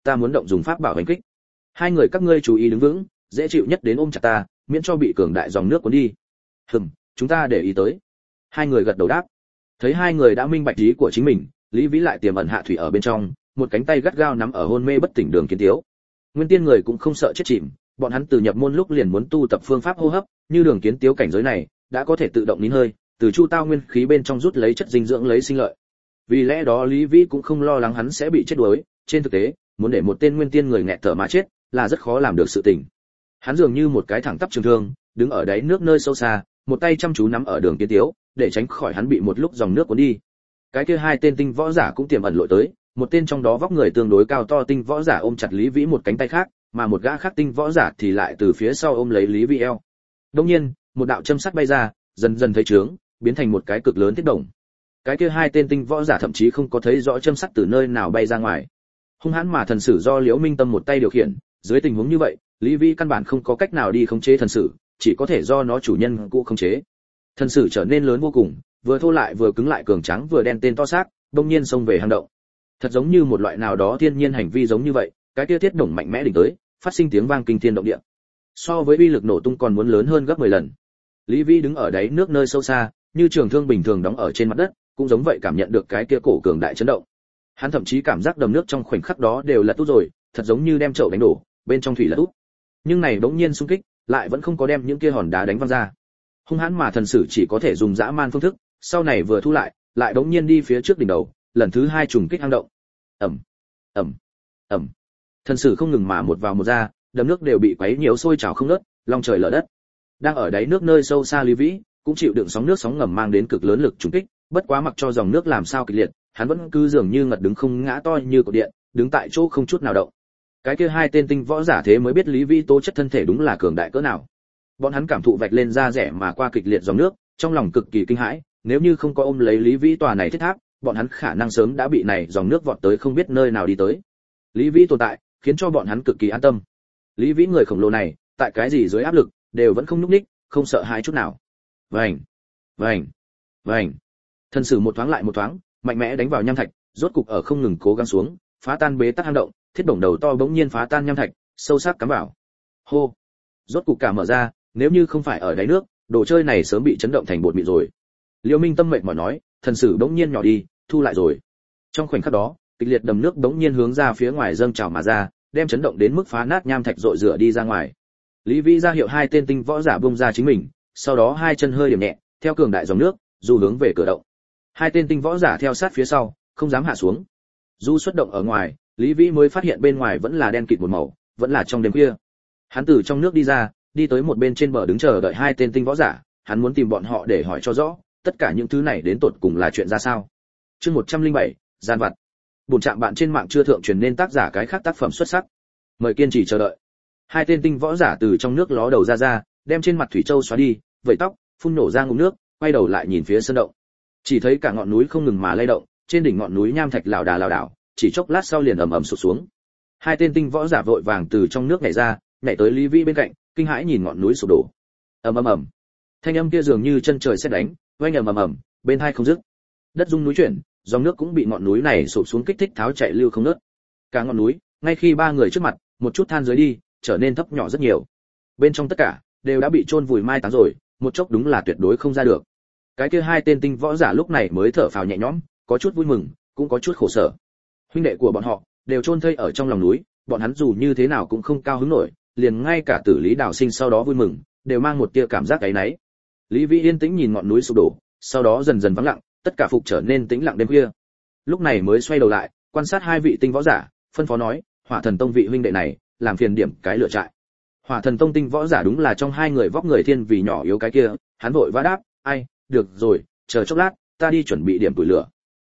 ta muốn động dùng pháp bảo đánh kích. Hai người các ngươi chú ý đứng vững, dễ chịu nhất đến ôm chặt ta, miễn cho bị cường đại dòng nước cuốn đi. Chúng ta để ý tới. Hai người gật đầu đáp. Thấy hai người đã minh bạch ý của chính mình, Lý Vĩ lại tiềm ẩn hạ thủy ở bên trong, một cánh tay gắt gao nắm ở hôn mê bất tỉnh Đường Kiến Tiếu. Nguyên Tiên người cũng không sợ chết chìm, bọn hắn từ nhập môn lúc liền muốn tu tập phương pháp hô hấp, như Đường Kiến Tiếu cảnh giới này, đã có thể tự động nín hơi, từ chu tao nguyên khí bên trong rút lấy chất dinh dưỡng lấy sinh lợi. Vì lẽ đó Lý Vĩ cũng không lo lắng hắn sẽ bị chết đuối, trên thực tế, muốn để một tên Nguyên Tiên người nghẹt thở mà chết, là rất khó làm được sự tình. Hắn dường như một cái thẳng tắp trường thương, đứng ở đáy nước nơi sâu xa, một tay chăm chú nắm ở Đường Kiến Tiếu, để tránh khỏi hắn bị một lúc dòng nước cuốn đi. Cái kia hai tên tinh võ giả cũng tiềm ẩn lội tới, một tên trong đó vóc người tương đối cao to tinh võ giả ôm chặt Lý Vĩ một cánh tay khác, mà một gã khác tinh võ giả thì lại từ phía sau ôm lấy Lý Vĩ eo. Đương nhiên, một đạo châm sắt bay ra, dần dần thấy trướng, biến thành một cái cực lớn thiết động. Cái kia hai tên tinh võ giả thậm chí không có thấy rõ châm sắt từ nơi nào bay ra ngoài. Hung hãn mà thần sử do Liễu Minh Tâm một tay điều khiển, dưới tình huống như vậy, Lý Vĩ căn bản không có cách nào đi khống chế thần sử, chỉ có thể do nó chủ nhân cũ khống chế. Thần sử trở nên lớn vô cùng, vừa thô lại vừa cứng lại cường tráng vừa đen tên to xác, đột nhiên xông về hang động. Thật giống như một loại nào đó thiên nhiên hành vi giống như vậy, cái kia thiết động mạnh mẽ đỉnh tới, phát sinh tiếng vang kinh thiên động địa. So với uy lực nổ tung còn muốn lớn hơn gấp 10 lần. Lý Vĩ đứng ở đáy nước nơi sâu xa, như trường thương bình thường đóng ở trên mặt đất, cũng giống vậy cảm nhận được cái kia cổ cường đại chấn động. Hắn thậm chí cảm giác đầm nước trong khoảnh khắc đó đều lật úp rồi, thật giống như đem chậu đánh đổ, bên trong thủy lật úp. Nhưng này bỗng nhiên xung kích, lại vẫn không có đem những kia hòn đá đánh văng ra. Hung hãn mà thần sử chỉ có thể dùng dã man phương thức, sau này vừa thu lại bỗng nhiên đi phía trước đỉnh đầu, lần thứ hai trùng kích hang động. Ầm, ầm, ầm. Thần sử không ngừng mà một vào một ra, đầm nước đều bị quấy nhiễu sôi trào không ngớt, long trời lở đất. Đang ở đáy nước nơi sâu xa Lý Vĩ, cũng chịu đựng sóng nước sóng ngầm mang đến cực lớn lực trùng kích, bất quá mặc cho dòng nước làm sao kịch liệt, hắn vẫn cứ dường như ngật đứng không ngã to như cột điện, đứng tại chỗ không chút nào động. Cái kia hai tên tinh võ giả thế mới biết Lý Vĩ tố chất thân thể đúng là cường đại cỡ nào. Bọn hắn cảm thụ vạch lên da rẻ mà qua kịch liệt dòng nước, trong lòng cực kỳ kinh hãi, nếu như không có ôm lấy Lý Vĩ tòa này thiết tháp, bọn hắn khả năng sớm đã bị này dòng nước vọt tới không biết nơi nào đi tới. Lý Vĩ tồn tại, khiến cho bọn hắn cực kỳ an tâm. Lý Vĩ người khổng lồ này, tại cái gì dưới áp lực, đều vẫn không nhúc nhích, không sợ hãi chút nào. Vành, vành, vành. Thần sử một thoáng lại một thoáng, mạnh mẽ đánh vào nham thạch, rốt cục ở không ngừng cố gắng xuống, phá tan bế tắc hang động, thiết bổng đầu to bỗng nhiên phá tan nham thạch, sâu sắc cắm vào. Hô, rốt cục cả mở ra, nếu như không phải ở đáy nước, đồ chơi này sớm bị chấn động thành bột mịn rồi. Liêu Minh Tâm mệt mỏi nói, thần sử bỗng nhiên nhỏ đi, thu lại rồi. Trong khoảnh khắc đó, kịch liệt đầm nước bỗng nhiên hướng ra phía ngoài dâng trào mà ra, đem chấn động đến mức phá nát nham thạch rội rửa đi ra ngoài. Lý Vĩ ra hiệu hai tên tinh võ giả bung ra chính mình, sau đó hai chân hơi điểm nhẹ, theo cường đại dòng nước, du hướng về cửa động. Hai tên tinh võ giả theo sát phía sau, không dám hạ xuống. Du xuất động ở ngoài, Lý Vĩ mới phát hiện bên ngoài vẫn là đen kịt một màu, vẫn là trong đêm khuya. Hắn từ trong nước đi ra, đi tới một bên trên bờ đứng chờ đợi hai tên tinh võ giả, hắn muốn tìm bọn họ để hỏi cho rõ, tất cả những thứ này đến tột cùng là chuyện ra sao. Chương 107, gian vặt. Bổn trạm bạn trên mạng chưa thượng truyền nên tác giả cái khác tác phẩm xuất sắc. Mời kiên trì chờ đợi. Hai tên tinh võ giả từ trong nước ló đầu ra, đem trên mặt thủy châu xóa đi, vẩy tóc, phun nổ ra ngụm nước, quay đầu lại nhìn phía sơn động. Chỉ thấy cả ngọn núi không ngừng mà lay động, trên đỉnh ngọn núi nham thạch lảo đảo, chỉ chốc lát sau liền ầm ầm sụp xuống. Hai tên tinh võ giả vội vàng từ trong nước nhảy ra, nhảy tới Lý Vĩ bên cạnh, kinh hãi nhìn ngọn núi sụp đổ. Ầm ầm ầm. Thanh âm kia dường như chân trời sét đánh, oanh ầm ầm, bên hai không dứt. Đất rung núi chuyển, dòng nước cũng bị ngọn núi này sụp xuống kích thích tháo chạy lưu không ngớt. Cả ngọn núi, ngay khi ba người trước mặt, một chút than dưới đi, trở nên thấp nhỏ rất nhiều. Bên trong tất cả đều đã bị chôn vùi mai táng rồi, một chốc đúng là tuyệt đối không ra được. Cái kia hai tên tinh võ giả lúc này mới thở phào nhẹ nhõm, có chút vui mừng, cũng có chút khổ sở. Huynh đệ của bọn họ đều chôn thây ở trong lòng núi, bọn hắn dù như thế nào cũng không cao hứng nổi, liền ngay cả Tử Lý Đào Sinh sau đó vui mừng, đều mang một tia cảm giác áy náy. Lý Vĩ yên tĩnh nhìn ngọn núi sụp đổ, sau đó dần dần vắng lặng, tất cả phục trở nên tĩnh lặng đêm khuya. Lúc này mới xoay đầu lại, quan sát hai vị tinh võ giả, phân phó nói, Hỏa Thần Tông vị huynh đệ này, làm phiền điểm cái lựa trại. Hỏa Thần Tông tinh võ giả đúng là trong hai người vóc người thiên vì nhỏ yếu cái kia, hắn vội vã đáp, ai, được rồi, chờ chốc lát, ta đi chuẩn bị điểm tuổi lửa.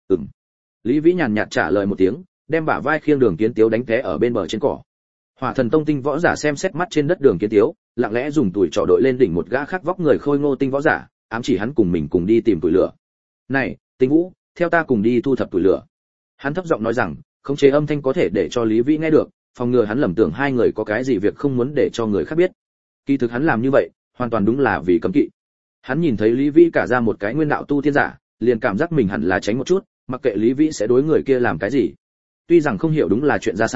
Lý Vĩ nhàn nhạt trả lời một tiếng, đem bả vai khiêng Đường Kiến Tiếu đánh té ở bên bờ trên cỏ. Hỏa Thần Tông tinh võ giả xem xét mắt trên đất Đường Kiến Tiếu, lặng lẽ dùng tuổi trỏ đội lên đỉnh một gã khác vóc người khôi ngô tinh võ giả, ám chỉ hắn cùng mình cùng đi tìm tuổi lửa. Này, Tinh Vũ, theo ta cùng đi thu thập tuổi lửa. Hắn thấp giọng nói rằng, khống chế âm thanh có thể để cho Lý Vĩ nghe được, phòng ngừa hắn lầm tưởng hai người có cái gì việc không muốn để cho người khác biết. Kỳ thực hắn làm như vậy, hoàn toàn đúng là vì cấm kỵ. Hắn nhìn thấy Lý Vĩ cả ra một cái nguyên đạo tu thiên giả, liền cảm giác mình hẳn là tránh một chút, mặc kệ Lý Vĩ sẽ đối người kia làm cái gì. Tuy rằng không hiểu đúng là chuyện ra sao,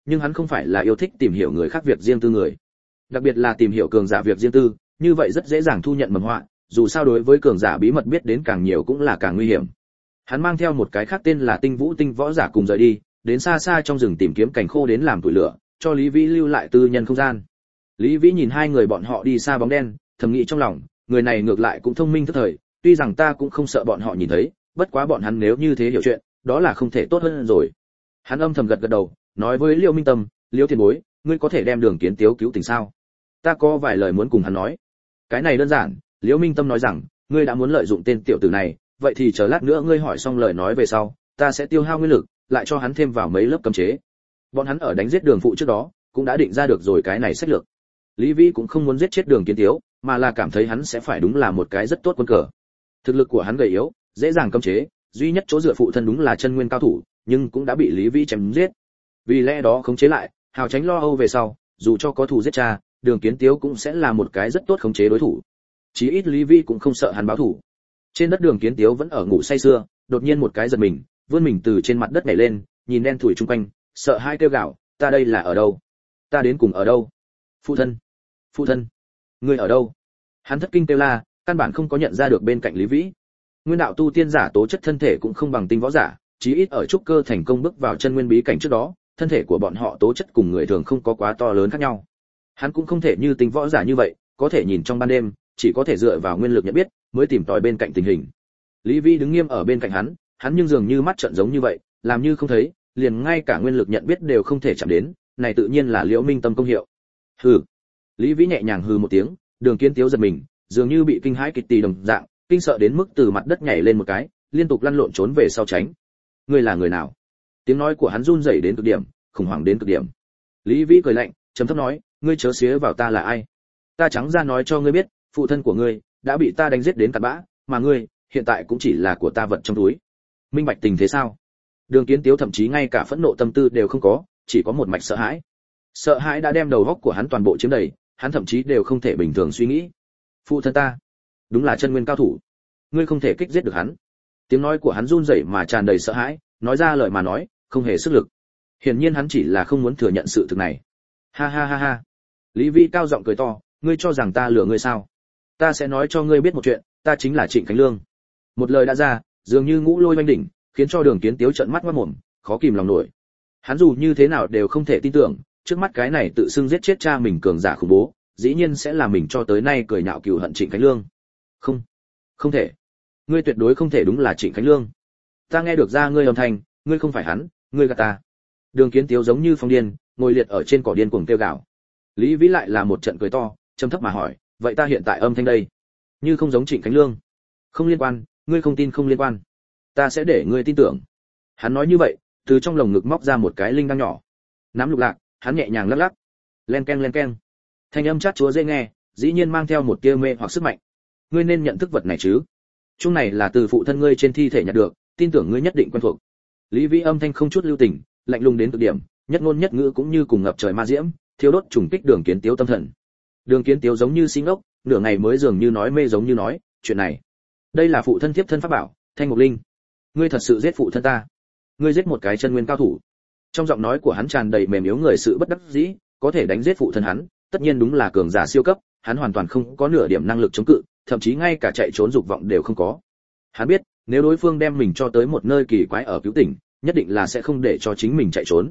nhưng hắn không phải là yêu thích tìm hiểu người khác việc riêng tư người, đặc biệt là tìm hiểu cường giả việc riêng tư, như vậy rất dễ dàng thu nhận mầm họa, dù sao đối với cường giả bí mật biết đến càng nhiều cũng là càng nguy hiểm. Hắn mang theo một cái khác tên là Tinh Vũ tinh võ giả cùng rời đi, đến xa xa trong rừng tìm kiếm cành khô đến làm tuổi lửa, cho Lý Vĩ lưu lại tư nhân không gian. Lý Vĩ nhìn hai người bọn họ đi xa bóng đen, thầm nghĩ trong lòng, người này ngược lại cũng thông minh thức thời, tuy rằng ta cũng không sợ bọn họ nhìn thấy, bất quá bọn hắn nếu như thế hiểu chuyện, đó là không thể tốt hơn rồi. Hắn âm thầm gật gật đầu, nói với Liêu Minh Tâm, Liêu tiền bối, ngươi có thể đem Đường Kiến Tiếu cứu tỉnh sao? Ta có vài lời muốn cùng hắn nói. Cái này đơn giản, Liêu Minh Tâm nói rằng, ngươi đã muốn lợi dụng tên tiểu tử này, vậy thì chờ lát nữa ngươi hỏi xong lời nói về sau, ta sẽ tiêu hao nguyên lực, lại cho hắn thêm vào mấy lớp cấm chế. Bọn hắn ở đánh giết Đường phụ trước đó, cũng đã định ra được rồi cái này sách lược. Lý Vĩ cũng không muốn giết chết Đường Kiến Tiếu, mà là cảm thấy hắn sẽ phải đúng là một cái rất tốt quân cờ. Thực lực của hắn gầy yếu, dễ dàng cấm chế, duy nhất chỗ dựa phụ thân đúng là chân nguyên cao thủ, nhưng cũng đã bị Lý Vĩ chém giết. Vì lẽ đó khống chế lại, hào tránh lo âu về sau, dù cho có thù giết cha, Đường Kiến Tiếu cũng sẽ là một cái rất tốt khống chế đối thủ. Chí ít Lý Vĩ cũng không sợ hắn báo thù. Trên đất Đường Kiến Tiếu vẫn ở ngủ say sưa, đột nhiên một cái giật mình, vươn mình từ trên mặt đất nhảy lên, nhìn đen thủi chung quanh, sợ hai kêu gào, ta đây là ở đâu? Ta đến cùng ở đâu? Phụ thân, phụ thân, ngươi ở đâu? Hắn thất kinh kêu la, căn bản không có nhận ra được bên cạnh Lý Vĩ. Nguyên đạo tu tiên giả tố chất thân thể cũng không bằng tinh võ giả, chí ít ở trúc cơ thành công bước vào chân nguyên bí cảnh trước đó, thân thể của bọn họ tố chất cùng người thường không có quá to lớn khác nhau. Hắn cũng không thể như tinh võ giả như vậy, có thể nhìn trong ban đêm, chỉ có thể dựa vào nguyên lực nhận biết, mới tìm tòi bên cạnh tình hình. Lý Vĩ đứng nghiêm ở bên cạnh hắn nhưng dường như mắt trợn giống như vậy, làm như không thấy, liền ngay cả nguyên lực nhận biết đều không thể chạm đến, này tự nhiên là Liễu Minh Tâm công hiệu. Hừ. Lý Vĩ nhẹ nhàng hừ một tiếng, Đường Kiến Tiếu giật mình, dường như bị kinh hãi kịch tỳ đồng dạng, kinh sợ đến mức từ mặt đất nhảy lên một cái, liên tục lăn lộn trốn về sau tránh. Ngươi là người nào? Tiếng nói của hắn run rẩy đến cực điểm, khủng hoảng đến cực điểm. Lý Vĩ cười lạnh, trầm thấp nói, ngươi chớ xía vào ta là ai? Ta trắng ra nói cho ngươi biết, phụ thân của ngươi đã bị ta đánh giết đến cặn bã, mà ngươi hiện tại cũng chỉ là của ta vật trong túi. Minh bạch tình thế sao? Đường Kiến Tiếu thậm chí ngay cả phẫn nộ tâm tư đều không có, chỉ có một mạch sợ hãi. Sợ hãi đã đem đầu óc của hắn toàn bộ chiếm đầy, hắn thậm chí đều không thể bình thường suy nghĩ. Phụ thân ta, đúng là chân nguyên cao thủ, ngươi không thể kích giết được hắn. Tiếng nói của hắn run rẩy mà tràn đầy sợ hãi, nói ra lời mà nói không hề sức lực. Hiển nhiên hắn chỉ là không muốn thừa nhận sự thực này. Ha ha ha ha. Lý Vĩ cao giọng cười to, ngươi cho rằng ta lừa ngươi sao? Ta sẽ nói cho ngươi biết một chuyện, ta chính là Trịnh Khánh Lương. Một lời đã ra, dường như ngũ lôi oanh đỉnh, khiến cho Đường Kiến Tiếu trợn mắt ngoác mồm, khó kìm lòng nổi. Hắn dù như thế nào đều không thể tin tưởng, trước mắt cái này tự xưng giết chết cha mình cường giả khủng bố, dĩ nhiên sẽ là mình cho tới nay cười nhạo cừu hận Trịnh Khánh Lương. Không, không thể. Ngươi tuyệt đối không thể đúng là Trịnh Khánh Lương. Ta nghe được ra ngươi âm thanh, ngươi không phải hắn, ngươi gạt ta. Đường Kiến Tiếu giống như phong điên, ngồi liệt ở trên cỏ điên cuồng kêu gào. Lý Vĩ lại là một trận cười to, trầm thấp mà hỏi, vậy ta hiện tại âm thanh đây, như không giống Trịnh Khánh Lương? Không liên quan, ngươi không tin không liên quan. Ta sẽ để ngươi tin tưởng. Hắn nói như vậy, từ trong lồng ngực móc ra một cái linh đăng nhỏ. Nắm lục lạc, hắn nhẹ nhàng lắc lắc. Len keng len keng. Thanh âm chát chúa dễ nghe, dĩ nhiên mang theo một tia mê hoặc sức mạnh. Ngươi nên nhận thức vật này chứ? Chung này là từ phụ thân ngươi trên thi thể nhặt được, tin tưởng ngươi nhất định quen thuộc. Lý Vĩ âm thanh không chút lưu tình, lạnh lùng đến cực điểm, nhất ngôn nhất ngữ cũng như cùng ngập trời ma diễm, thiêu đốt trùng kích Đường Kiến Tiếu tâm thần. Đường Kiến Tiếu giống như si ngốc, nửa ngày mới dường như nói mê giống như nói, chuyện này, đây là phụ thân tiếp thân pháp bảo, Thanh Ngọc Linh. Ngươi thật sự giết phụ thân ta? Ngươi giết một cái chân nguyên cao thủ? Trong giọng nói của hắn tràn đầy mềm yếu người sự bất đắc dĩ, có thể đánh giết phụ thân hắn, tất nhiên đúng là cường giả siêu cấp, hắn hoàn toàn không có nửa điểm năng lực chống cự, thậm chí ngay cả chạy trốn dục vọng đều không có. Hắn biết, nếu đối phương đem mình cho tới một nơi kỳ quái ở cứu tỉnh, nhất định là sẽ không để cho chính mình chạy trốn.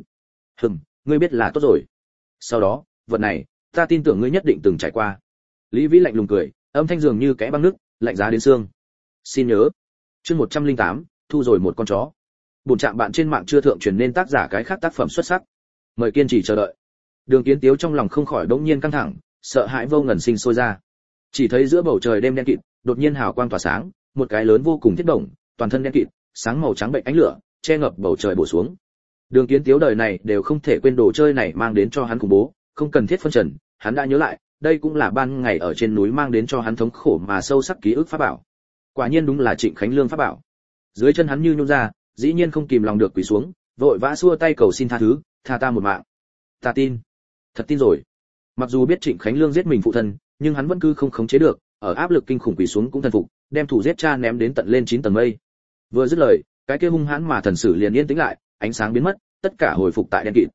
Ngươi biết là tốt rồi. Sau đó, vật này, ta tin tưởng ngươi nhất định từng trải qua. Lý Vĩ lạnh lùng cười, âm thanh dường như kẽ băng nước, lạnh giá đến xương. Xin nhớ, chương 108, thu rồi một con chó. Bổn trạm bạn trên mạng chưa thượng truyền nên tác giả cái khác tác phẩm xuất sắc. Mời kiên trì chờ đợi. Đường Kiến Tiếu trong lòng không khỏi bỗng nhiên căng thẳng, sợ hãi vô ngần sinh sôi ra. Chỉ thấy giữa bầu trời đêm đen kịt, đột nhiên hào quang tỏa sáng, một cái lớn vô cùng thiết động, toàn thân đen kịt, sáng màu trắng bệnh ánh lửa, che ngập bầu trời bổ xuống. Đường Kiến Tiếu đời này đều không thể quên đồ chơi này mang đến cho hắn khủng bố, không cần thiết phân trần, hắn đã nhớ lại, đây cũng là ban ngày ở trên núi mang đến cho hắn thống khổ mà sâu sắc ký ức pháp bảo. Quả nhiên đúng là Trịnh Khánh Lương pháp bảo. Dưới chân hắn như nhún ra, dĩ nhiên không kìm lòng được quỳ xuống, vội vã xua tay cầu xin tha thứ, tha ta một mạng. Ta tin, thật tin rồi. Mặc dù biết Trịnh Khánh Lương giết mình phụ thân, nhưng hắn vẫn cứ không khống chế được, ở áp lực kinh khủng quỳ xuống cũng thần phục, đem thủ giết cha ném đến tận lên 9 tầng mây. Vừa dứt lời, cái kia hung hãn mà thần sử liền yên tĩnh lại, ánh sáng biến mất, tất cả hồi phục tại đen kịt.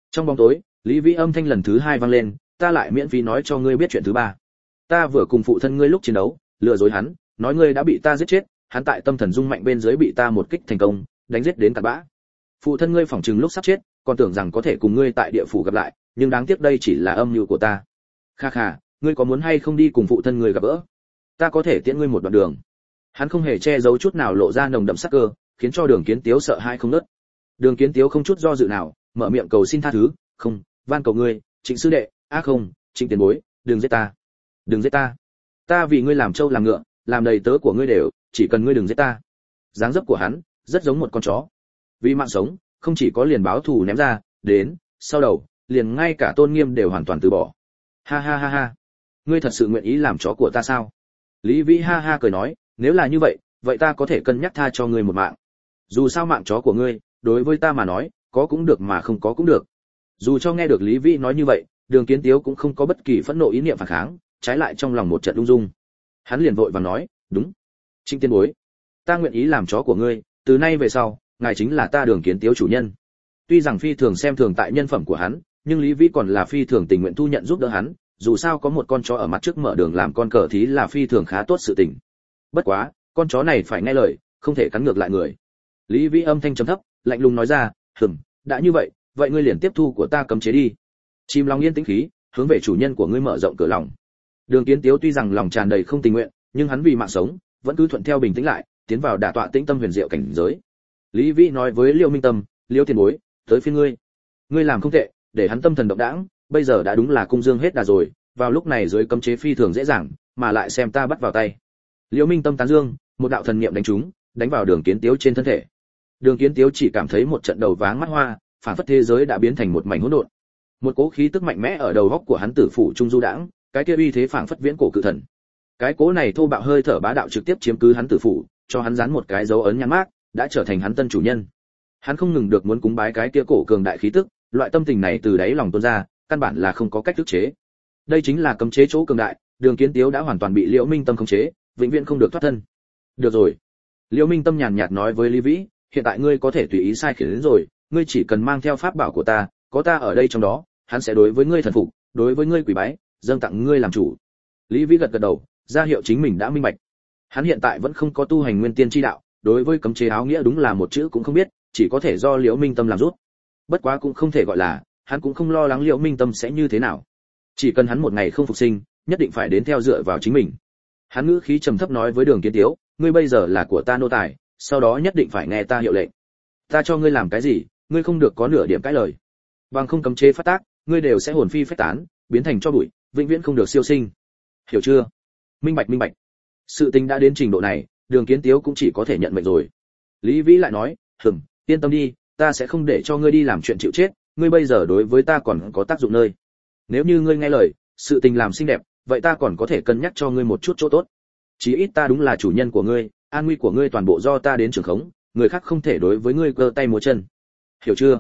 Trong bóng tối, Lý Vĩ âm thanh lần thứ 2 vang lên, ta lại miễn phí nói cho ngươi biết chuyện thứ 3. Ta vừa cùng phụ thân ngươi lúc chiến đấu, lừa dối hắn, nói ngươi đã bị ta giết chết, hắn tại tâm thần rung mạnh bên dưới bị ta một kích thành công, đánh giết đến cặn bã. Phụ thân ngươi phỏng chừng lúc sắp chết, còn tưởng rằng có thể cùng ngươi tại địa phủ gặp lại, nhưng đáng tiếc đây chỉ là âm mưu của ta. Kha kha, ngươi có muốn hay không đi cùng phụ thân ngươi gặp gỡ? Ta có thể tiễn ngươi một đoạn đường. Hắn không hề che giấu chút nào lộ ra nồng đậm sắc cơ, khiến cho Đường Kiến Tiếu sợ hãi không ngớt. Đường Kiến Tiếu không chút do dự nào, mở miệng cầu xin tha thứ, "Không, van cầu ngươi, Trịnh sư đệ, không, Trịnh tiền bối, đừng giết ta. Đừng giết ta. Ta vì ngươi làm trâu làm ngựa, làm đầy tớ của ngươi đều, chỉ cần ngươi đừng giết ta." Dáng dấp của hắn rất giống một con chó. Vì mạng sống, không chỉ có liền báo thù ném ra, đến, sau đầu, liền ngay cả tôn nghiêm đều hoàn toàn từ bỏ. Ha ha ha ha. Ngươi thật sự nguyện ý làm chó của ta sao? Lý Vĩ ha ha cười nói, nếu là như vậy, vậy ta có thể cân nhắc tha cho ngươi một mạng. Dù sao mạng chó của ngươi, đối với ta mà nói, có cũng được mà không có cũng được. Dù cho nghe được Lý Vĩ nói như vậy, Đường Kiến Tiếu cũng không có bất kỳ phẫn nộ ý niệm phản kháng, trái lại trong lòng một trận rung rung. Hắn liền vội vàng nói, "Đúng, Trịnh tiên bối, ta nguyện ý làm chó của ngươi, từ nay về sau, ngài chính là ta Đường Kiến Tiếu chủ nhân." Tuy rằng phi thường xem thường tại nhân phẩm của hắn, nhưng Lý Vĩ còn là phi thường tình nguyện thu nhận giúp đỡ hắn, dù sao có một con chó ở mặt trước mở đường làm con cờ thí là phi thường khá tốt sự tình. Bất quá, con chó này phải nghe lời, không thể cắn ngược lại người. Lý Vĩ âm thanh trầm thấp, lạnh lùng nói ra, đã như vậy, vậy ngươi liền tiếp thu của ta cấm chế đi." Chim lòng yên tĩnh khí, hướng về chủ nhân của ngươi mở rộng cửa lòng. Đường Kiến Tiếu tuy rằng lòng tràn đầy không tình nguyện, nhưng hắn vì mạng sống, vẫn cứ thuận theo bình tĩnh lại, tiến vào đả tọa tĩnh tâm huyền diệu cảnh giới. Lý Vĩ nói với Liêu Minh Tâm, "Liêu tiền bối, tới phiên ngươi. Ngươi làm không tệ, để hắn tâm thần động đãng, bây giờ đã đúng là cung dương hết đà rồi, vào lúc này dưới cấm chế phi thường dễ dàng, mà lại xem ta bắt vào tay." Liêu Minh Tâm tán dương, một đạo thần niệm đánh trúng, đánh vào Đường Kiến Tiếu trên thân thể. Đường Kiến Tiếu chỉ cảm thấy một trận đầu váng mắt hoa, phản phất thế giới đã biến thành một mảnh hỗn độn. Một cỗ khí tức mạnh mẽ ở đầu góc của hắn tử phủ trung du đãng, cái kia uy thế phản phất viễn cổ cự thần. Cái cỗ này thô bạo hơi thở bá đạo trực tiếp chiếm cứ hắn tử phủ, cho hắn dán một cái dấu ấn nhãn mác, đã trở thành hắn tân chủ nhân. Hắn không ngừng được muốn cúng bái cái kia cổ cường đại khí tức, loại tâm tình này từ đáy lòng tuôn ra, căn bản là không có cách ức chế. Đây chính là cấm chế chỗ cường đại, Đường Kiến Tiếu đã hoàn toàn bị Liễu Minh Tâm khống chế, vĩnh viễn không được thoát thân. Được rồi. Liễu Minh Tâm nhàn nhạt nói với Lý Vĩ, hiện tại ngươi có thể tùy ý sai khiến đến rồi, ngươi chỉ cần mang theo pháp bảo của ta, có ta ở đây trong đó, hắn sẽ đối với ngươi thần phục, đối với ngươi quỳ bái, dâng tặng ngươi làm chủ. Lý Vĩ gật gật đầu, ra hiệu chính mình đã minh bạch. Hắn hiện tại vẫn không có tu hành nguyên tiên chi đạo, đối với cấm chế áo nghĩa đúng là một chữ cũng không biết, chỉ có thể do Liễu Minh Tâm làm rút. Bất quá cũng không thể gọi là, hắn cũng không lo lắng Liễu Minh Tâm sẽ như thế nào. Chỉ cần hắn một ngày không phục sinh, nhất định phải đến theo dựa vào chính mình. Hắn ngữ khí trầm thấp nói với Đường Kiến Tiếu, ngươi bây giờ là của ta nô tài, sau đó nhất định phải nghe ta hiệu lệnh. Ta cho ngươi làm cái gì, ngươi không được có nửa điểm cãi lời. Bằng không cấm chế phát tác, ngươi đều sẽ hồn phi phách tán, biến thành tro bụi, vĩnh viễn không được siêu sinh. Hiểu chưa? Minh bạch minh bạch. Sự tình đã đến trình độ này, Đường Kiến Tiếu cũng chỉ có thể nhận mệnh rồi. Lý Vĩ lại nói, yên tâm đi, ta sẽ không để cho ngươi đi làm chuyện chịu chết, ngươi bây giờ đối với ta còn có tác dụng nơi. Nếu như ngươi nghe lời, sự tình làm xinh đẹp, vậy ta còn có thể cân nhắc cho ngươi một chút chỗ tốt. Chí ít ta đúng là chủ nhân của ngươi, an nguy của ngươi toàn bộ do ta đến trưởng khống, người khác không thể đối với ngươi cơ tay múa chân. Hiểu chưa?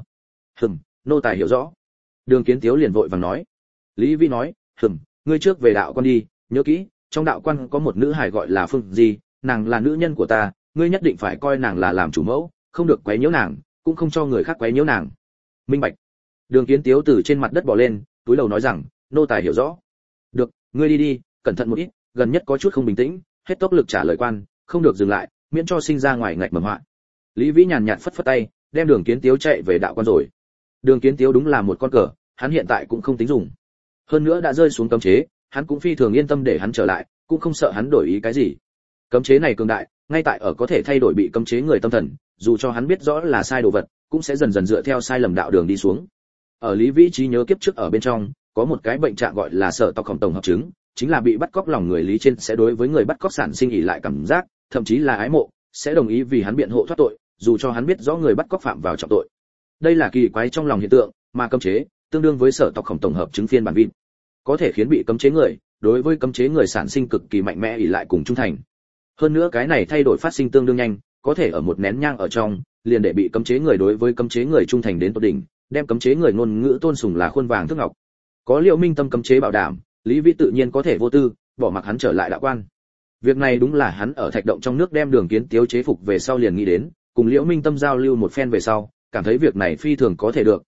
Nô tài hiểu rõ. Đường Kiến Tiếu liền vội vàng nói. Lý Vĩ nói, ngươi trước về đạo quan đi, nhớ kỹ, trong đạo quan có một nữ hài gọi là Phương Di, nàng là nữ nhân của ta, ngươi nhất định phải coi nàng là làm chủ mẫu, không được quấy nhiễu nàng, cũng không cho người khác quấy nhiễu nàng. Minh bạch. Đường Kiến Tiếu từ trên mặt đất bò lên, túi đầu nói rằng, nô tài hiểu rõ. Được, ngươi đi đi, cẩn thận một ít, gần nhất có chút không bình tĩnh, hết tốc lực trả lời quan, không được dừng lại, miễn cho sinh ra ngoài ngạch mầm họa. Lý Vĩ nhàn nhạt phất phất tay, đem Đường Kiến Tiếu chạy về đạo quan rồi. Đường Kiến Tiếu đúng là một con cờ, hắn hiện tại cũng không tính dùng. Hơn nữa đã rơi xuống cấm chế, hắn cũng phi thường yên tâm để hắn trở lại, cũng không sợ hắn đổi ý cái gì. Cấm chế này cường đại, ngay tại ở có thể thay đổi bị cấm chế người tâm thần, dù cho hắn biết rõ là sai đồ vật, cũng sẽ dần dần dựa theo sai lầm đạo đường đi xuống. Ở Lý Vĩ trí nhớ kiếp trước ở bên trong, có một cái bệnh trạng gọi là sở tộc khổng tổng hợp chứng, chính là bị bắt cóc lòng người lý trên sẽ đối với người bắt cóc sản sinh ỷ lại cảm giác, thậm chí là ái mộ, sẽ đồng ý vì hắn biện hộ thoát tội, dù cho hắn biết rõ người bắt cóc phạm vào trọng tội. Đây là kỳ quái trong lòng hiện tượng, mà cấm chế tương đương với sở tộc khổng tổng hợp chứng phiên bản vin, có thể khiến bị cấm chế người đối với cấm chế người sản sinh cực kỳ mạnh mẽ ỷ lại cùng trung thành. Hơn nữa cái này thay đổi phát sinh tương đương nhanh, có thể ở một nén nhang ở trong, liền để bị cấm chế người đối với cấm chế người trung thành đến tột đỉnh, đem cấm chế người ngôn ngữ tôn sùng là khuôn vàng thước ngọc. Có Liễu Minh Tâm cấm chế bảo đảm, Lý Vĩ tự nhiên có thể vô tư, bỏ mặc hắn trở lại đạo quan. Việc này đúng là hắn ở thạch động trong nước đem Đường Kiến Tiếu chế phục về sau liền nghĩ đến, cùng Liễu Minh Tâm giao lưu một phen về sau, cảm thấy việc này phi thường có thể được,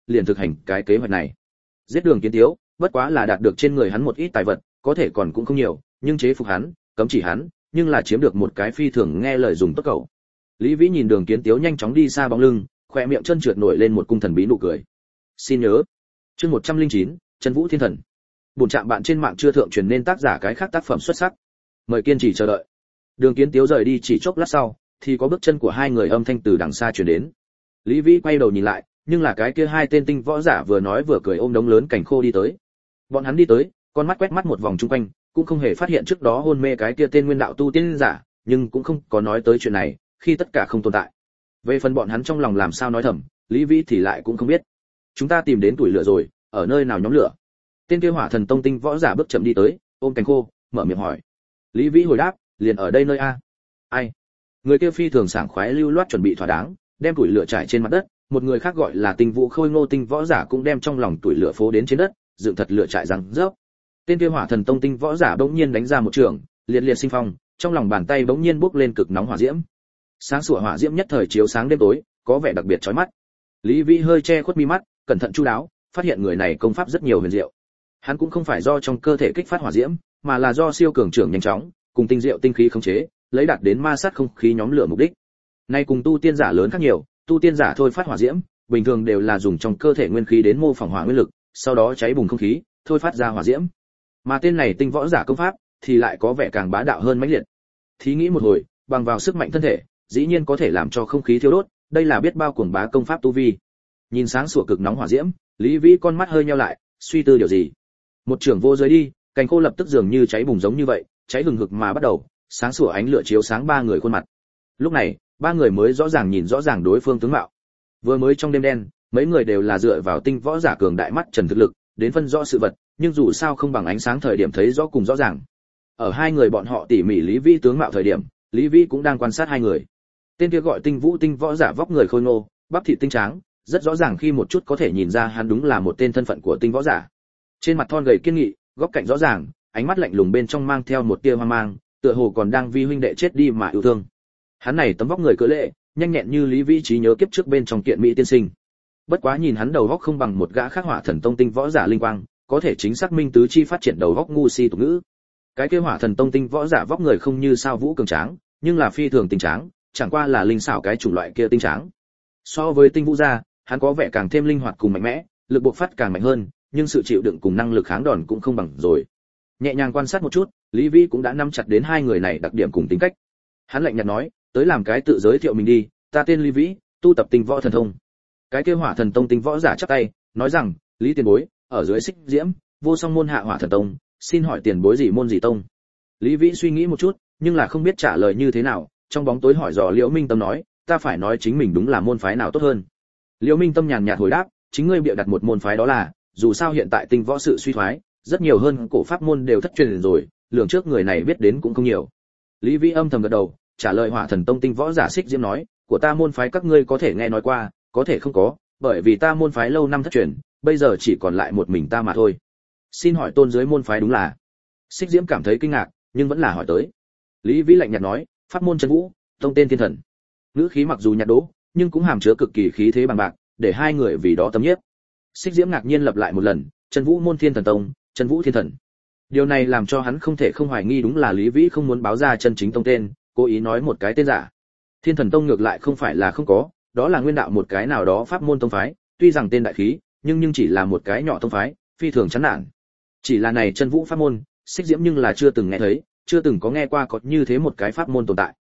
liền thực hành cái kế hoạch này. Giết Đường Kiến Tiếu, bất quá là đạt được trên người hắn một ít tài vật, có thể còn cũng không nhiều, nhưng chế phục hắn, cấm chỉ hắn, nhưng là chiếm được một cái phi thường nghe lời dùng tốt cầu. Lý Vĩ nhìn Đường Kiến Tiếu nhanh chóng đi xa bóng lưng, khóe miệng chân trượt nổi lên một cung thần bí nụ cười. Xin nhớ, chương 109, Chân Vũ Thiên Thần. Buồn trạm bạn trên mạng chưa thượng truyền nên tác giả cái khác tác phẩm xuất sắc. Mời kiên trì chờ đợi. Đường Kiến Tiếu rời đi chỉ chốc lát sau, thì có bước chân của hai người âm thanh từ đằng xa truyền đến. Lý Vĩ quay đầu nhìn lại, nhưng là cái kia hai tên tinh võ giả vừa nói vừa cười ôm đống lớn cảnh khô đi tới. Bọn hắn đi tới, con mắt quét mắt một vòng chung quanh, cũng không hề phát hiện trước đó hôn mê cái kia tên nguyên đạo tu tiên giả, nhưng cũng không có nói tới chuyện này, khi tất cả không tồn tại. Về phần bọn hắn trong lòng làm sao nói thầm, Lý Vĩ thì lại cũng không biết. Chúng ta tìm đến tuổi lửa rồi, ở nơi nào nhóm lửa? Tên kia Hỏa Thần Tông tinh võ giả bước chậm đi tới, ôm cánh khô, mở miệng hỏi. Lý Vĩ hồi đáp, liền ở đây nơi a. Ai? Người kia phi thường sảng khoái lưu loát chuẩn bị thỏa đáng, đem tuổi lửa trải trên mặt đất, một người khác gọi là Tinh Vũ Khôi Ngô tinh võ giả cũng đem trong lòng tuổi lửa phố đến trên đất, dựng thật lửa trại răng rớp. Tên kia Hỏa Thần Tông tinh võ giả bỗng nhiên đánh ra một trường, liệt liệt sinh phong, trong lòng bàn tay bỗng nhiên bốc lên cực nóng hỏa diễm. Sáng sủa hỏa diễm nhất thời chiếu sáng đêm tối, có vẻ đặc biệt chói mắt. Lý Vĩ hơi che khuất mi mắt, cẩn thận chu đáo, phát hiện người này công pháp rất nhiều huyền diệu. Hắn cũng không phải do trong cơ thể kích phát hỏa diễm, mà là do siêu cường trưởng nhanh chóng, cùng tinh diệu tinh khí khống chế, lấy đạt đến ma sát không khí nhóm lửa mục đích. Nay cùng tu tiên giả lớn khác nhiều, tu tiên giả thôi phát hỏa diễm, bình thường đều là dùng trong cơ thể nguyên khí đến mô phỏng hỏa nguyên lực, sau đó cháy bùng không khí, thôi phát ra hỏa diễm. Mà tên này tinh võ giả công pháp thì lại có vẻ càng bá đạo hơn mãnh liệt. Thí nghĩ một hồi, bằng vào sức mạnh thân thể, dĩ nhiên có thể làm cho không khí thiêu đốt, đây là biết bao cuồng bá công pháp tu vi. Nhìn sáng sủa cực nóng hỏa diễm, Lý Vĩ con mắt hơi nheo lại, suy tư điều gì. Một trường vô giới đi, cành khô lập tức dường như cháy bùng giống như vậy, cháy hừng hực mà bắt đầu, sáng sủa ánh lửa chiếu sáng ba người khuôn mặt. Lúc này, ba người mới rõ ràng nhìn rõ ràng đối phương tướng mạo. Vừa mới trong đêm đen, mấy người đều là dựa vào tinh võ giả cường đại mắt trần thực lực, đến phân rõ sự vật, nhưng dù sao không bằng ánh sáng thời điểm thấy rõ cùng rõ ràng. Ở hai người bọn họ tỉ mỉ Lý Vĩ tướng mạo thời điểm, Lý Vĩ cũng đang quan sát hai người. Tên kia gọi Tinh Vũ tinh võ giả vóc người khôi ngô, bắp thịt tinh tráng, rất rõ ràng khi một chút có thể nhìn ra hắn đúng là một tên thân phận của tinh võ giả. Trên mặt thon gầy kiên nghị, góc cạnh rõ ràng, ánh mắt lạnh lùng bên trong mang theo một tia hoang mang, tựa hồ còn đang vì huynh đệ chết đi mà yêu thương. Hắn này tấm vóc người cỡ lệ, nhanh nhẹn như Lý Vĩ trí nhớ kiếp trước bên trong kiện mỹ tiên sinh. Bất quá nhìn hắn đầu góc không bằng một gã khác Hỏa Thần Tông tinh võ giả linh quang, có thể chính xác minh tứ chi phát triển đầu góc ngu si tục ngữ. Cái kia Hỏa Thần Tông tinh võ giả vóc người không như sao vũ cường tráng, nhưng là phi thường tinh tráng, chẳng qua là linh xảo cái chủng loại kia tinh tráng. So với tinh vũ gia, hắn có vẻ càng thêm linh hoạt cùng mạnh mẽ, lực bộc phát càng mạnh hơn, nhưng sự chịu đựng cùng năng lực kháng đòn cũng không bằng rồi. Nhẹ nhàng quan sát một chút, Lý Vĩ cũng đã nắm chặt đến hai người này đặc điểm cùng tính cách. Hắn lạnh nhạt nói, tới làm cái tự giới thiệu mình đi, ta tên Lý Vĩ, tu tập tinh võ thần thông. Cái kia Hỏa Thần Tông tinh võ giả chắp tay, nói rằng, Lý tiền bối, ở dưới Xích Diễm, vô song môn hạ Hỏa Thần Tông, xin hỏi tiền bối gì môn gì tông. Lý Vĩ suy nghĩ một chút, nhưng là không biết trả lời như thế nào, trong bóng tối hỏi dò Liễu Minh Tâm nói, ta phải nói chính mình đúng là môn phái nào tốt hơn. Liễu Minh Tâm nhàn nhạt hồi đáp, chính ngươi bịa đặt một môn phái đó là, dù sao hiện tại tinh võ sự suy thoái, rất nhiều hơn cổ pháp môn đều thất truyền rồi, lường trước người này biết đến cũng không nhiều. Lý Vĩ âm thầm gật đầu, trả lời Hỏa Thần Tông tinh võ giả Xích Diễm nói, của ta môn phái các ngươi có thể nghe nói qua, có thể không có, bởi vì ta môn phái lâu năm thất truyền, bây giờ chỉ còn lại một mình ta mà thôi. Xin hỏi tôn dưới môn phái đúng là? Xích Diễm cảm thấy kinh ngạc, nhưng vẫn là hỏi tới. Lý Vĩ lạnh nhạt nói, pháp môn Chân Vũ, tông tên Thiên Thần. Ngữ khí mặc dù nhạt đố, nhưng cũng hàm chứa cực kỳ khí thế bằng bạc, để hai người vì đó tâm nhiếp. Xích Diễm ngạc nhiên lặp lại một lần, Chân Vũ môn Thiên Thần tông, Chân Vũ Thiên Thần. Điều này làm cho hắn không thể không hoài nghi đúng là Lý Vĩ không muốn báo ra chân chính tông tên, cố ý nói một cái tên giả. Thiên Thần tông ngược lại không phải là không có, đó là nguyên đạo một cái nào đó pháp môn tông phái, tuy rằng tên đại khí, nhưng chỉ là một cái nhỏ tông phái, phi thường chán nản. Chỉ là này Chân Vũ pháp môn, Xích Diễm nhưng là chưa từng nghe thấy, chưa từng có nghe qua có như thế một cái pháp môn tồn tại.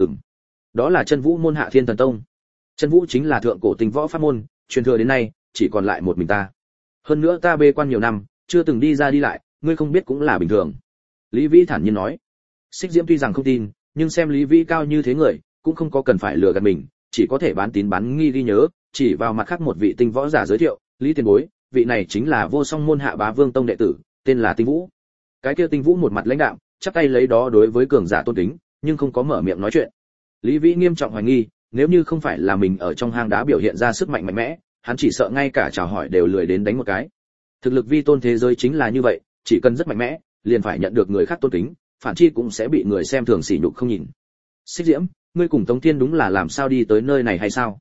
Đó là Chân Vũ môn hạ Thiên Thần tông. Chân Vũ chính là thượng cổ tinh võ pháp môn, truyền thừa đến nay, chỉ còn lại một mình ta. Hơn nữa ta bê quan nhiều năm, chưa từng đi ra đi lại, ngươi không biết cũng là bình thường. Lý Vĩ thản nhiên nói. Xích Diễm tuy rằng không tin, nhưng xem Lý Vĩ cao như thế người, cũng không có cần phải lừa gạt mình, chỉ có thể bán tín bán nghi ghi nhớ, chỉ vào mặt khác một vị tinh võ giả giới thiệu, Lý tiền bối, vị này chính là Vô Song môn hạ Bá Vương tông đệ tử, tên là Tinh Vũ. Cái kia Tinh Vũ một mặt lãnh đạm, chắp tay lấy đó đối với cường giả tôn kính, nhưng không có mở miệng nói chuyện. Lý Vĩ nghiêm trọng hoài nghi, nếu như không phải là mình ở trong hang đá biểu hiện ra sức mạnh mạnh mẽ, hắn chỉ sợ ngay cả chào hỏi đều lười đến đánh một cái. Thực lực vi tôn thế giới chính là như vậy, chỉ cần rất mạnh mẽ, liền phải nhận được người khác tôn kính, phản chi cũng sẽ bị người xem thường sỉ nhục không nhìn. Xích Diễm, ngươi cùng Tống Thiên đúng là làm sao đi tới nơi này hay sao?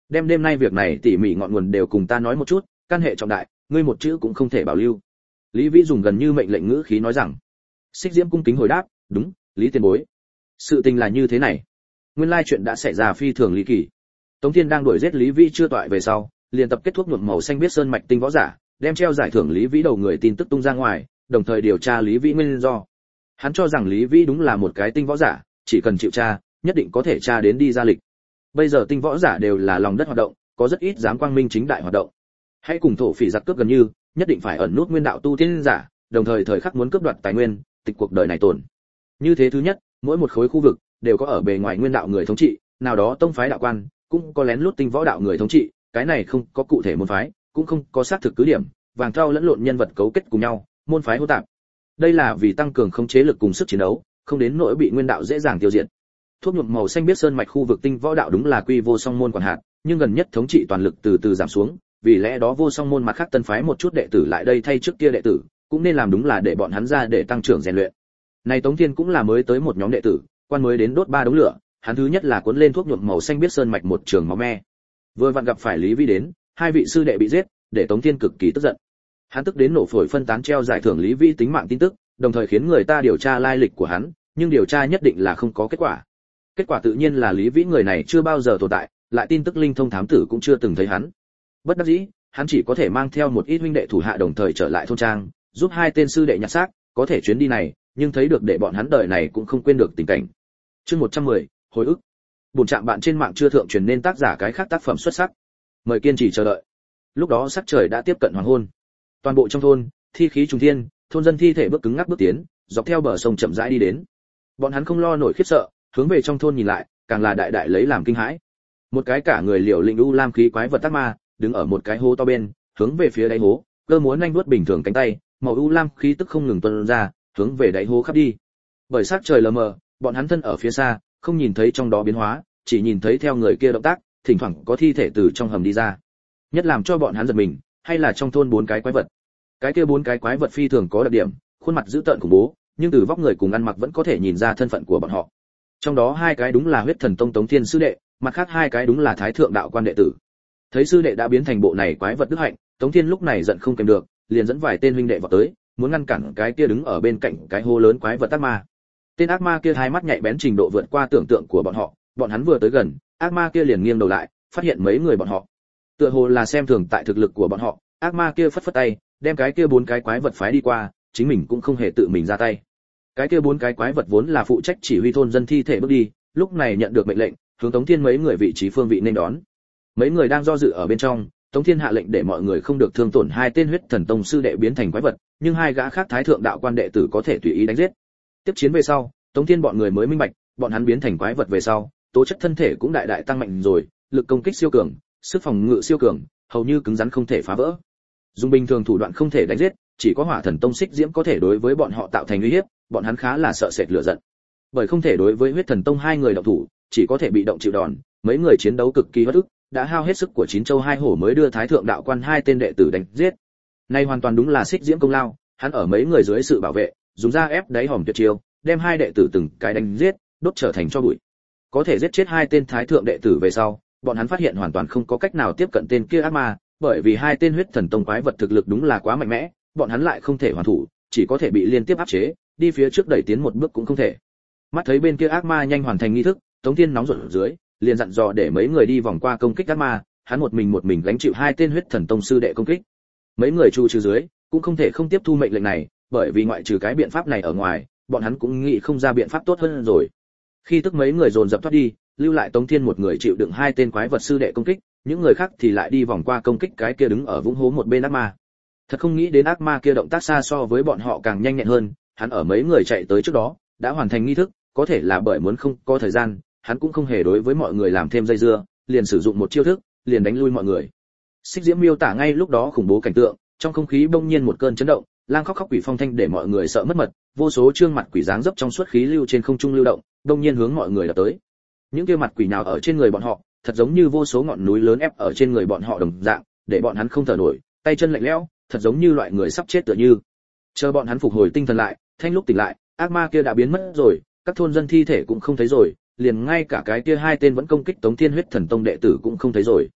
Đem đêm nay việc này tỉ mỉ ngọn nguồn đều cùng ta nói một chút, căn hệ trọng đại, ngươi một chữ cũng không thể bảo lưu. Lý Vĩ dùng gần như mệnh lệnh ngữ khí nói rằng. Xích Diễm cung kính hồi đáp, đúng, Lý tiền bối. Sự tình là như thế này. Nguyên lai chuyện đã xảy ra phi thường lý kỳ. Tống Thiên đang đuổi giết Lý Vĩ chưa toại về sau, liền tập kết thuốc nhuộm màu xanh biết sơn mạch tinh võ giả, đem treo giải thưởng Lý Vĩ đầu người tin tức tung ra ngoài, đồng thời điều tra Lý Vĩ nguyên do. Hắn cho rằng Lý Vĩ đúng là một cái tinh võ giả, chỉ cần chịu tra, nhất định có thể tra đến đi ra lịch. Bây giờ tinh võ giả đều là lòng đất hoạt động, có rất ít dám quang minh chính đại hoạt động. Hãy cùng thổ phỉ giặc cướp gần như, nhất định phải ẩn nút nguyên đạo tu tiên giả, đồng thời thời khắc muốn cướp đoạt tài nguyên, tịch cuộc đời này tồn. Như thế thứ nhất, mỗi một khối khu vực đều có ở bề ngoài nguyên đạo người thống trị, nào đó tông phái đạo quan, cũng có lén lút tinh võ đạo người thống trị, cái này không có cụ thể môn phái, cũng không có xác thực cứ điểm, vàng thau lẫn lộn nhân vật cấu kết cùng nhau, môn phái hỗn tạp. Đây là vì tăng cường khống chế lực cùng sức chiến đấu, không đến nỗi bị nguyên đạo dễ dàng tiêu diệt. Thuốc nhuộm màu xanh biết sơn mạch khu vực tinh võ đạo đúng là quy vô song môn quản hạt, nhưng gần nhất thống trị toàn lực từ từ giảm xuống, vì lẽ đó vô song môn mặt khác tân phái một chút đệ tử lại đây thay trước kia đệ tử, cũng nên làm đúng là để bọn hắn ra để tăng trưởng rèn luyện. Này Tống Thiên cũng là mới tới một nhóm đệ tử, quan mới đến đốt 3 đống lửa, hắn thứ nhất là cuốn lên thuốc nhuộm màu xanh biết sơn mạch một trường máu me. Vừa vặn gặp phải Lý Vĩ đến, hai vị sư đệ bị giết, để Tống Thiên cực kỳ tức giận. Hắn tức đến nổ phổi phân tán treo giải thưởng Lý Vĩ tính mạng tin tức, đồng thời khiến người ta điều tra lai lịch của hắn, nhưng điều tra nhất định là không có kết quả. Kết quả tự nhiên là Lý Vĩ người này chưa bao giờ tồn tại, lại tin tức linh thông thám tử cũng chưa từng thấy hắn. Bất đắc dĩ, hắn chỉ có thể mang theo một ít huynh đệ thủ hạ đồng thời trở lại thôn trang, giúp hai tên sư đệ nhặt xác, có thể chuyến đi này, nhưng thấy được để bọn hắn đời này cũng không quên được tình cảnh. Chương 110, hồi ức. Buồn trạm bạn trên mạng chưa thượng truyền nên tác giả cái khác tác phẩm xuất sắc. Mời kiên trì chờ đợi. Lúc đó sắc trời đã tiếp cận hoàng hôn. Toàn bộ trong thôn, thi khí trùng thiên, thôn dân thi thể bước cứng ngắc bước tiến, dọc theo bờ sông chậm rãi đi đến. Bọn hắn không lo nổi khiếp sợ, hướng về trong thôn nhìn lại, càng là đại đại lấy làm kinh hãi. Một cái cả người liều lĩnh u lam khí quái vật tắc ma, đứng ở một cái hố to bên, hướng về phía đáy hố, cơ múa nhanh vuốt bình thường cánh tay, màu u lam khí tức không ngừng tuôn ra, hướng về đáy hố khắp đi. Bởi sắc trời lờ mờ, bọn hắn thân ở phía xa, không nhìn thấy trong đó biến hóa, chỉ nhìn thấy theo người kia động tác, thỉnh thoảng có thi thể từ trong hầm đi ra. Nhất làm cho bọn hắn giật mình, hay là trong thôn 4 cái quái vật. Cái kia 4 cái quái vật phi thường có đặc điểm, khuôn mặt dữ tợn khủng bố, nhưng từ vóc người cùng ăn mặc vẫn có thể nhìn ra thân phận của bọn họ. Trong đó 2 cái đúng là Huyết Thần Tông Tống Thiên sư đệ, mặt khác 2 cái đúng là Thái Thượng đạo quan đệ tử. Thấy sư đệ đã biến thành bộ này quái vật đức hạnh, Tống Thiên lúc này giận không kềm được, liền dẫn vài tên huynh đệ vào tới, muốn ngăn cản cái kia đứng ở bên cạnh cái hố lớn quái vật ác ma. Tên ác ma kia hai mắt nhạy bén trình độ vượt qua tưởng tượng của bọn hắn vừa tới gần, ác ma kia liền nghiêng đầu lại, phát hiện mấy người bọn họ. Tựa hồ là xem thường tại thực lực của bọn họ, ác ma kia phất phất tay, đem cái kia 4 cái quái vật phái đi qua, chính mình cũng không hề tự mình ra tay. Cái kia 4 cái quái vật vốn là phụ trách chỉ huy thôn dân thi thể bước đi, lúc này nhận được mệnh lệnh, hướng Tống Thiên mấy người vị trí phương vị nên đón. Mấy người đang do dự ở bên trong, Tống Thiên hạ lệnh để mọi người không được thương tổn 2 tên Huyết Thần Tông sư đệ biến thành quái vật, nhưng 2 gã khác Thái Thượng đạo quan đệ tử có thể tùy ý đánh giết. Tiếp chiến về sau, Tống Thiên bọn người mới minh bạch, bọn hắn biến thành quái vật về sau, tố chất thân thể cũng đại đại tăng mạnh rồi, lực công kích siêu cường, sức phòng ngự siêu cường, hầu như cứng rắn không thể phá vỡ. Dùng bình thường thủ đoạn không thể đánh giết, chỉ có Hỏa Thần Tông Xích Diễm có thể đối với bọn họ tạo thành uy hiếp, bọn hắn khá là sợ sệt lửa giận. Bởi không thể đối với Huyết Thần Tông 2 người động thủ, chỉ có thể bị động chịu đòn, mấy người chiến đấu cực kỳ bất ức, đã hao hết sức của 9 châu 2 hổ mới đưa Thái Thượng đạo quan 2 tên đệ tử đánh giết. Nay hoàn toàn đúng là Xích Diễm công lao, hắn ở mấy người dưới sự bảo vệ, dùng ra ép đáy hòm tuyệt chiêu, đem 2 đệ tử từng cái đánh giết, đốt trở thành tro bụi. Có thể giết chết 2 tên Thái Thượng đệ tử về sau, bọn hắn phát hiện hoàn toàn không có cách nào tiếp cận tên kia ác ma, bởi vì 2 tên Huyết Thần Tông quái vật thực lực đúng là quá mạnh mẽ, bọn hắn lại không thể hoàn thủ, chỉ có thể bị liên tiếp áp chế, đi phía trước đẩy tiến một bước cũng không thể. Mắt thấy bên kia ác ma nhanh hoàn thành nghi thức, Tống Thiên nóng ruột ở dưới, liền dặn dò để mấy người đi vòng qua công kích ác ma, hắn một mình gánh chịu 2 tên Huyết Thần Tông sư đệ công kích. Mấy người trụ trừ dưới, cũng không thể không tiếp thu mệnh lệnh này, bởi vì ngoại trừ cái biện pháp này ở ngoài, bọn hắn cũng nghĩ không ra biện pháp tốt hơn rồi. Khi tức mấy người dồn dập thoát đi, lưu lại Tống Thiên một người chịu đựng 2 tên quái vật sư đệ công kích, những người khác thì lại đi vòng qua công kích cái kia đứng ở vũng hố một bên ác ma. Thật không nghĩ đến ác ma kia động tác xa so với bọn họ càng nhanh nhẹn hơn, hắn ở mấy người chạy tới trước đó, đã hoàn thành nghi thức, có thể là bởi muốn không có thời gian, hắn cũng không hề đối với mọi người làm thêm dây dưa, liền sử dụng một chiêu thức, liền đánh lui mọi người. Xích Diễm miêu tả ngay lúc đó khủng bố cảnh tượng, trong không khí bỗng nhiên một cơn chấn động, lang khóc khóc quỷ phong thanh để mọi người sợ mất mật, vô số trương mặt quỷ dáng dấp trong suốt khí lưu trên không trung lưu động, bỗng nhiên hướng mọi người đập tới. Những kia mặt quỷ nào ở trên người bọn họ, thật giống như vô số ngọn núi lớn ép ở trên người bọn họ đồng dạng, để bọn hắn không thở nổi, tay chân lạnh lẽo, thật giống như loại người sắp chết tựa như. Chờ bọn hắn phục hồi tinh thần lại, thanh lúc tỉnh lại, ác ma kia đã biến mất rồi, các thôn dân thi thể cũng không thấy rồi, liền ngay cả cái kia 2 tên vẫn công kích Tống Thiên Huyết Thần Tông đệ tử cũng không thấy rồi.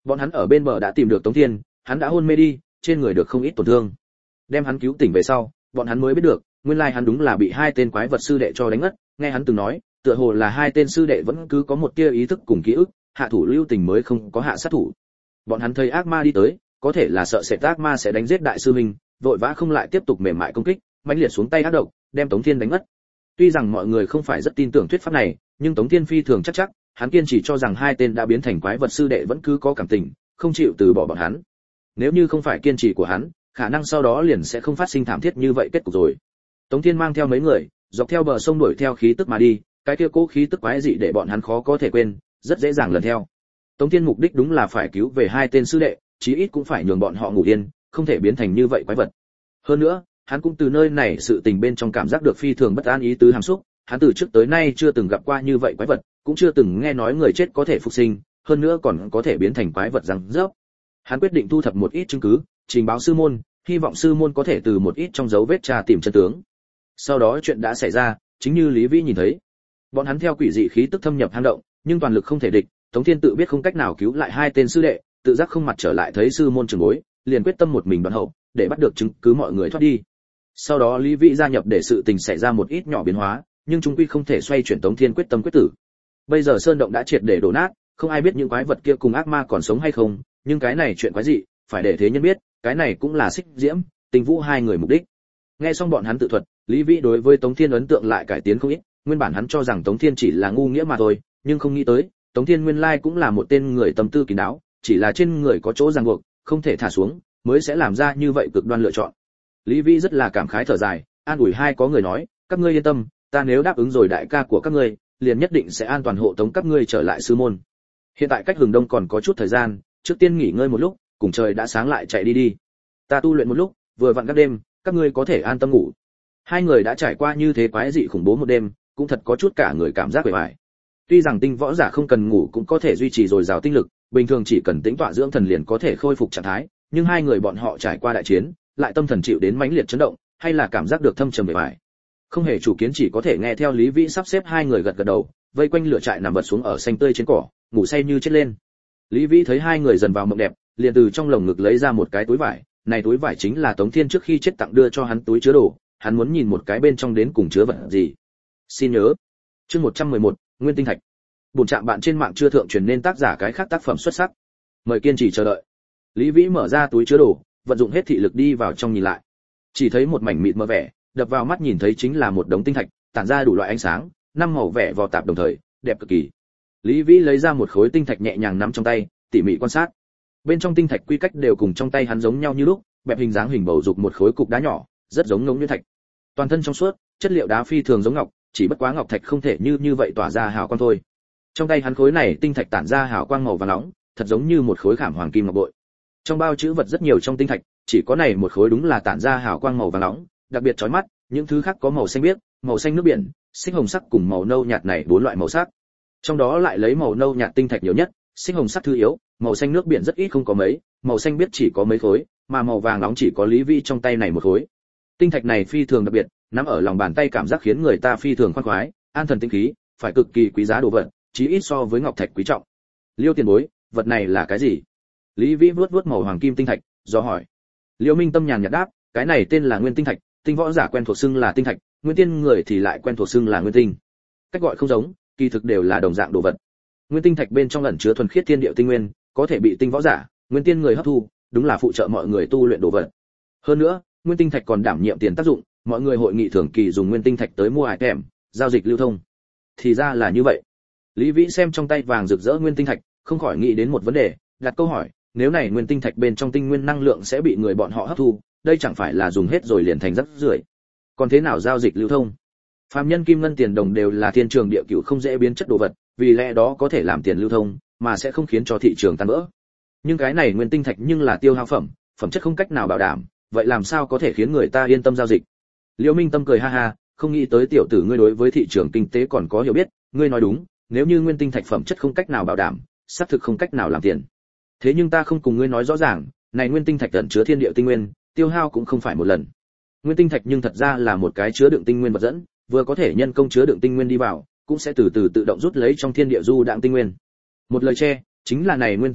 Bọn hắn ở bên bờ đã tìm được Tống Thiên, hắn đã hôn mê đi, trên người được không ít tổn thương. Đem hắn cứu tỉnh về sau, bọn hắn mới biết được, nguyên lai hắn đúng là bị hai tên quái vật sư đệ cho đánh ngất, nghe hắn từng nói, tựa hồ là hai tên sư đệ vẫn cứ có một tia ý thức cùng ký ức, hạ thủ lưu tình mới không có hạ sát thủ. Bọn hắn thấy ác ma đi tới, có thể là sợ sệt ác ma sẽ đánh giết đại sư mình, vội vã không lại tiếp tục mềm mại công kích, mãnh liệt xuống tay ác độc, đem Tống Thiên đánh ngất. Tuy rằng mọi người không phải rất tin tưởng thuyết pháp này, nhưng Tống Thiên phi thường chắc, hắn kiên trì cho rằng hai tên đã biến thành quái vật sư đệ vẫn cứ có cảm tình, không chịu từ bỏ bọn hắn. Nếu như không phải kiên trì của hắn, khả năng sau đó liền sẽ không phát sinh thảm thiết như vậy kết cục rồi. Tống Thiên mang theo mấy người, dọc theo bờ sông đuổi theo khí tức mà đi, cái kia cố khí tức quái dị để bọn hắn khó có thể quên, rất dễ dàng lần theo. Tống Thiên mục đích đúng là phải cứu về hai tên sư đệ, chí ít cũng phải nhường bọn họ ngủ yên, không thể biến thành như vậy quái vật. Hơn nữa, hắn cũng từ nơi này sự tình bên trong cảm giác được phi thường bất an ý tứ hàm xúc, hắn từ trước tới nay chưa từng gặp qua như vậy quái vật, cũng chưa từng nghe nói người chết có thể phục sinh, hơn nữa còn có thể biến thành quái vật răng rớp. Hắn quyết định thu thập một ít chứng cứ, trình báo sư môn, hy vọng sư môn có thể từ một ít trong dấu vết tra tìm chân tướng. Sau đó chuyện đã xảy ra, chính như Lý Vĩ nhìn thấy. Bọn hắn theo quỷ dị khí tức thâm nhập hang động, nhưng toàn lực không thể địch, Tống Thiên tự biết không cách nào cứu lại hai tên sư đệ, tự giác không mặt trở lại thấy sư môn trường bối, liền quyết tâm một mình đoạn hậu, để bắt được chứng cứ mọi người thoát đi. Sau đó Lý Vĩ gia nhập để sự tình xảy ra một ít nhỏ biến hóa, nhưng chung quy không thể xoay chuyển Tống Thiên quyết tâm quyết tử. Bây giờ sơn động đã triệt để đổ nát, không ai biết những quái vật kia cùng ác ma còn sống hay không, nhưng cái này chuyện quái dị, phải để thế nhân biết, cái này cũng là Xích Diễm, Tình Vũ hai người mục đích. Nghe xong bọn hắn tự thuật, Lý Vĩ đối với Tống Thiên ấn tượng lại cải tiến không ít, nguyên bản hắn cho rằng Tống Thiên chỉ là ngu nghĩa mà thôi, nhưng không nghĩ tới, Tống Thiên nguyên lai cũng là một tên người tâm tư kín đáo, chỉ là trên người có chỗ ràng buộc, không thể thả xuống, mới sẽ làm ra như vậy cực đoan lựa chọn. Lý Vĩ rất là cảm khái thở dài, an ủi hai có người nói, các ngươi yên tâm, ta nếu đáp ứng rồi đại ca của các ngươi, liền nhất định sẽ an toàn hộ tống các ngươi trở lại sư môn. Hiện tại cách hừng đông còn có chút thời gian, trước tiên nghỉ ngơi một lúc, cùng trời đã sáng lại chạy đi đi. Ta tu luyện một lúc, vừa vặn các đêm, các ngươi có thể an tâm ngủ. Hai người đã trải qua như thế quái dị khủng bố một đêm, cũng thật có chút cả người cảm giác uể oải. Tuy rằng tinh võ giả không cần ngủ cũng có thể duy trì dồi dào tinh lực, bình thường chỉ cần tĩnh tọa dưỡng thần liền có thể khôi phục trạng thái, nhưng hai người bọn họ trải qua đại chiến, lại tâm thần chịu đến mãnh liệt chấn động, hay là cảm giác được thâm trầm uể oải. Không hề chủ kiến, chỉ có thể nghe theo Lý Vĩ sắp xếp hai người gật gật đầu, vây quanh lửa trại nằm vật xuống ở xanh tươi trên cỏ, ngủ say như chết lên. Lý Vĩ thấy hai người dần vào mộng đẹp, liền từ trong lồng ngực lấy ra một cái túi vải, này túi vải chính là Tống Thiên trước khi chết tặng đưa cho hắn túi chứa đồ, hắn muốn nhìn một cái bên trong đến cùng chứa vật gì. Xin nhớ, chương 111, Nguyên tinh thạch. Bổn trạm bạn trên mạng chưa thượng truyền nên tác giả cái khác tác phẩm xuất sắc. Mời kiên trì chờ đợi. Lý Vĩ mở ra túi chứa đồ, vận dụng hết thị lực đi vào trong nhìn lại. Chỉ thấy một mảnh mịt mờ vẻ, đập vào mắt nhìn thấy chính là một đống tinh thạch, tản ra đủ loại ánh sáng, năm màu vẻ vò tạp đồng thời, đẹp cực kỳ. Lý Vĩ lấy ra một khối tinh thạch nhẹ nhàng nắm trong tay, tỉ mỉ quan sát. Bên trong tinh thạch quy cách đều cùng trong tay hắn giống nhau như lúc, bẹp hình dáng hình bầu dục một khối cục đá nhỏ, rất giống ngỗng nguyên thạch. Toàn thân trong suốt, chất liệu đá phi thường giống ngọc, chỉ bất quá ngọc thạch không thể như vậy tỏa ra hào quang thôi. Trong tay hắn khối này tinh thạch tản ra hào quang màu vàng nóng, thật giống như một khối khảm hoàng kim ngọc bội. Trong bao chữ vật rất nhiều trong tinh thạch, chỉ có này một khối đúng là tản ra hào quang màu vàng nóng, đặc biệt chói mắt, những thứ khác có màu xanh biếc, màu xanh nước biển, xích hồng sắc cùng màu nâu nhạt này bốn loại màu sắc. Trong đó lại lấy màu nâu nhạt tinh thạch nhiều nhất, xích hồng sắc thứ yếu, màu xanh nước biển rất ít không có mấy, màu xanh biếc chỉ có mấy khối, mà màu vàng nóng chỉ có Lý Vĩ trong tay này một khối. Tinh thạch này phi thường đặc biệt, nắm ở lòng bàn tay cảm giác khiến người ta phi thường khoan khoái, an thần tinh khí, phải cực kỳ quý giá đồ vật, chí ít so với ngọc thạch quý trọng. Liêu tiền bối, vật này là cái gì? Lý Vĩ vuốt màu hoàng kim tinh thạch, do hỏi. Liêu Minh Tâm nhàn nhạt đáp, cái này tên là Nguyên tinh thạch, tinh võ giả quen thuộc xưng là tinh thạch, nguyên tiên người thì lại quen thuộc xưng là nguyên tinh. Cách gọi không giống, kỳ thực đều là đồng dạng đồ vật. Nguyên tinh thạch bên trong ẩn chứa thuần khiết thiên địa tinh nguyên, có thể bị tinh võ giả, nguyên tiên người hấp thu, đúng là phụ trợ mọi người tu luyện đồ vật. Hơn nữa, nguyên tinh thạch còn đảm nhiệm tiền tác dụng, mọi người hội nghị thường kỳ dùng nguyên tinh thạch tới mua item, giao dịch lưu thông. Thì ra là như vậy. Lý Vĩ xem trong tay vàng rực rỡ nguyên tinh thạch, không khỏi nghĩ đến một vấn đề, đặt câu hỏi, nếu này nguyên tinh thạch bên trong tinh nguyên năng lượng sẽ bị người bọn họ hấp thu, đây chẳng phải là dùng hết rồi liền thành rác rưởi. Còn thế nào giao dịch lưu thông? Phàm nhân kim ngân tiền đồng đều là thiên trường địa cửu không dễ biến chất đồ vật, vì lẽ đó có thể làm tiền lưu thông, mà sẽ không khiến cho thị trường tan vỡ. Nhưng cái này nguyên tinh thạch nhưng là tiêu hao phẩm, phẩm chất không cách nào bảo đảm, vậy làm sao có thể khiến người ta yên tâm giao dịch? Liễu Minh Tâm cười ha ha, không nghĩ tới tiểu tử ngươi đối với thị trường kinh tế còn có hiểu biết, ngươi nói đúng, nếu như nguyên tinh thạch phẩm chất không cách nào bảo đảm, xác thực không cách nào làm tiền. Thế nhưng ta không cùng ngươi nói rõ ràng, này nguyên tinh thạch ẩn chứa thiên địa tinh nguyên, tiêu hao cũng không phải một lần. Nguyên tinh thạch nhưng thật ra là một cái chứa đựng tinh nguyên vật dẫn, vừa có thể nhân công chứa đựng tinh nguyên đi vào, cũng sẽ từ từ tự động rút lấy trong thiên địa du đãng tinh nguyên. Một lời che, chính là này nguyên tinh thạch,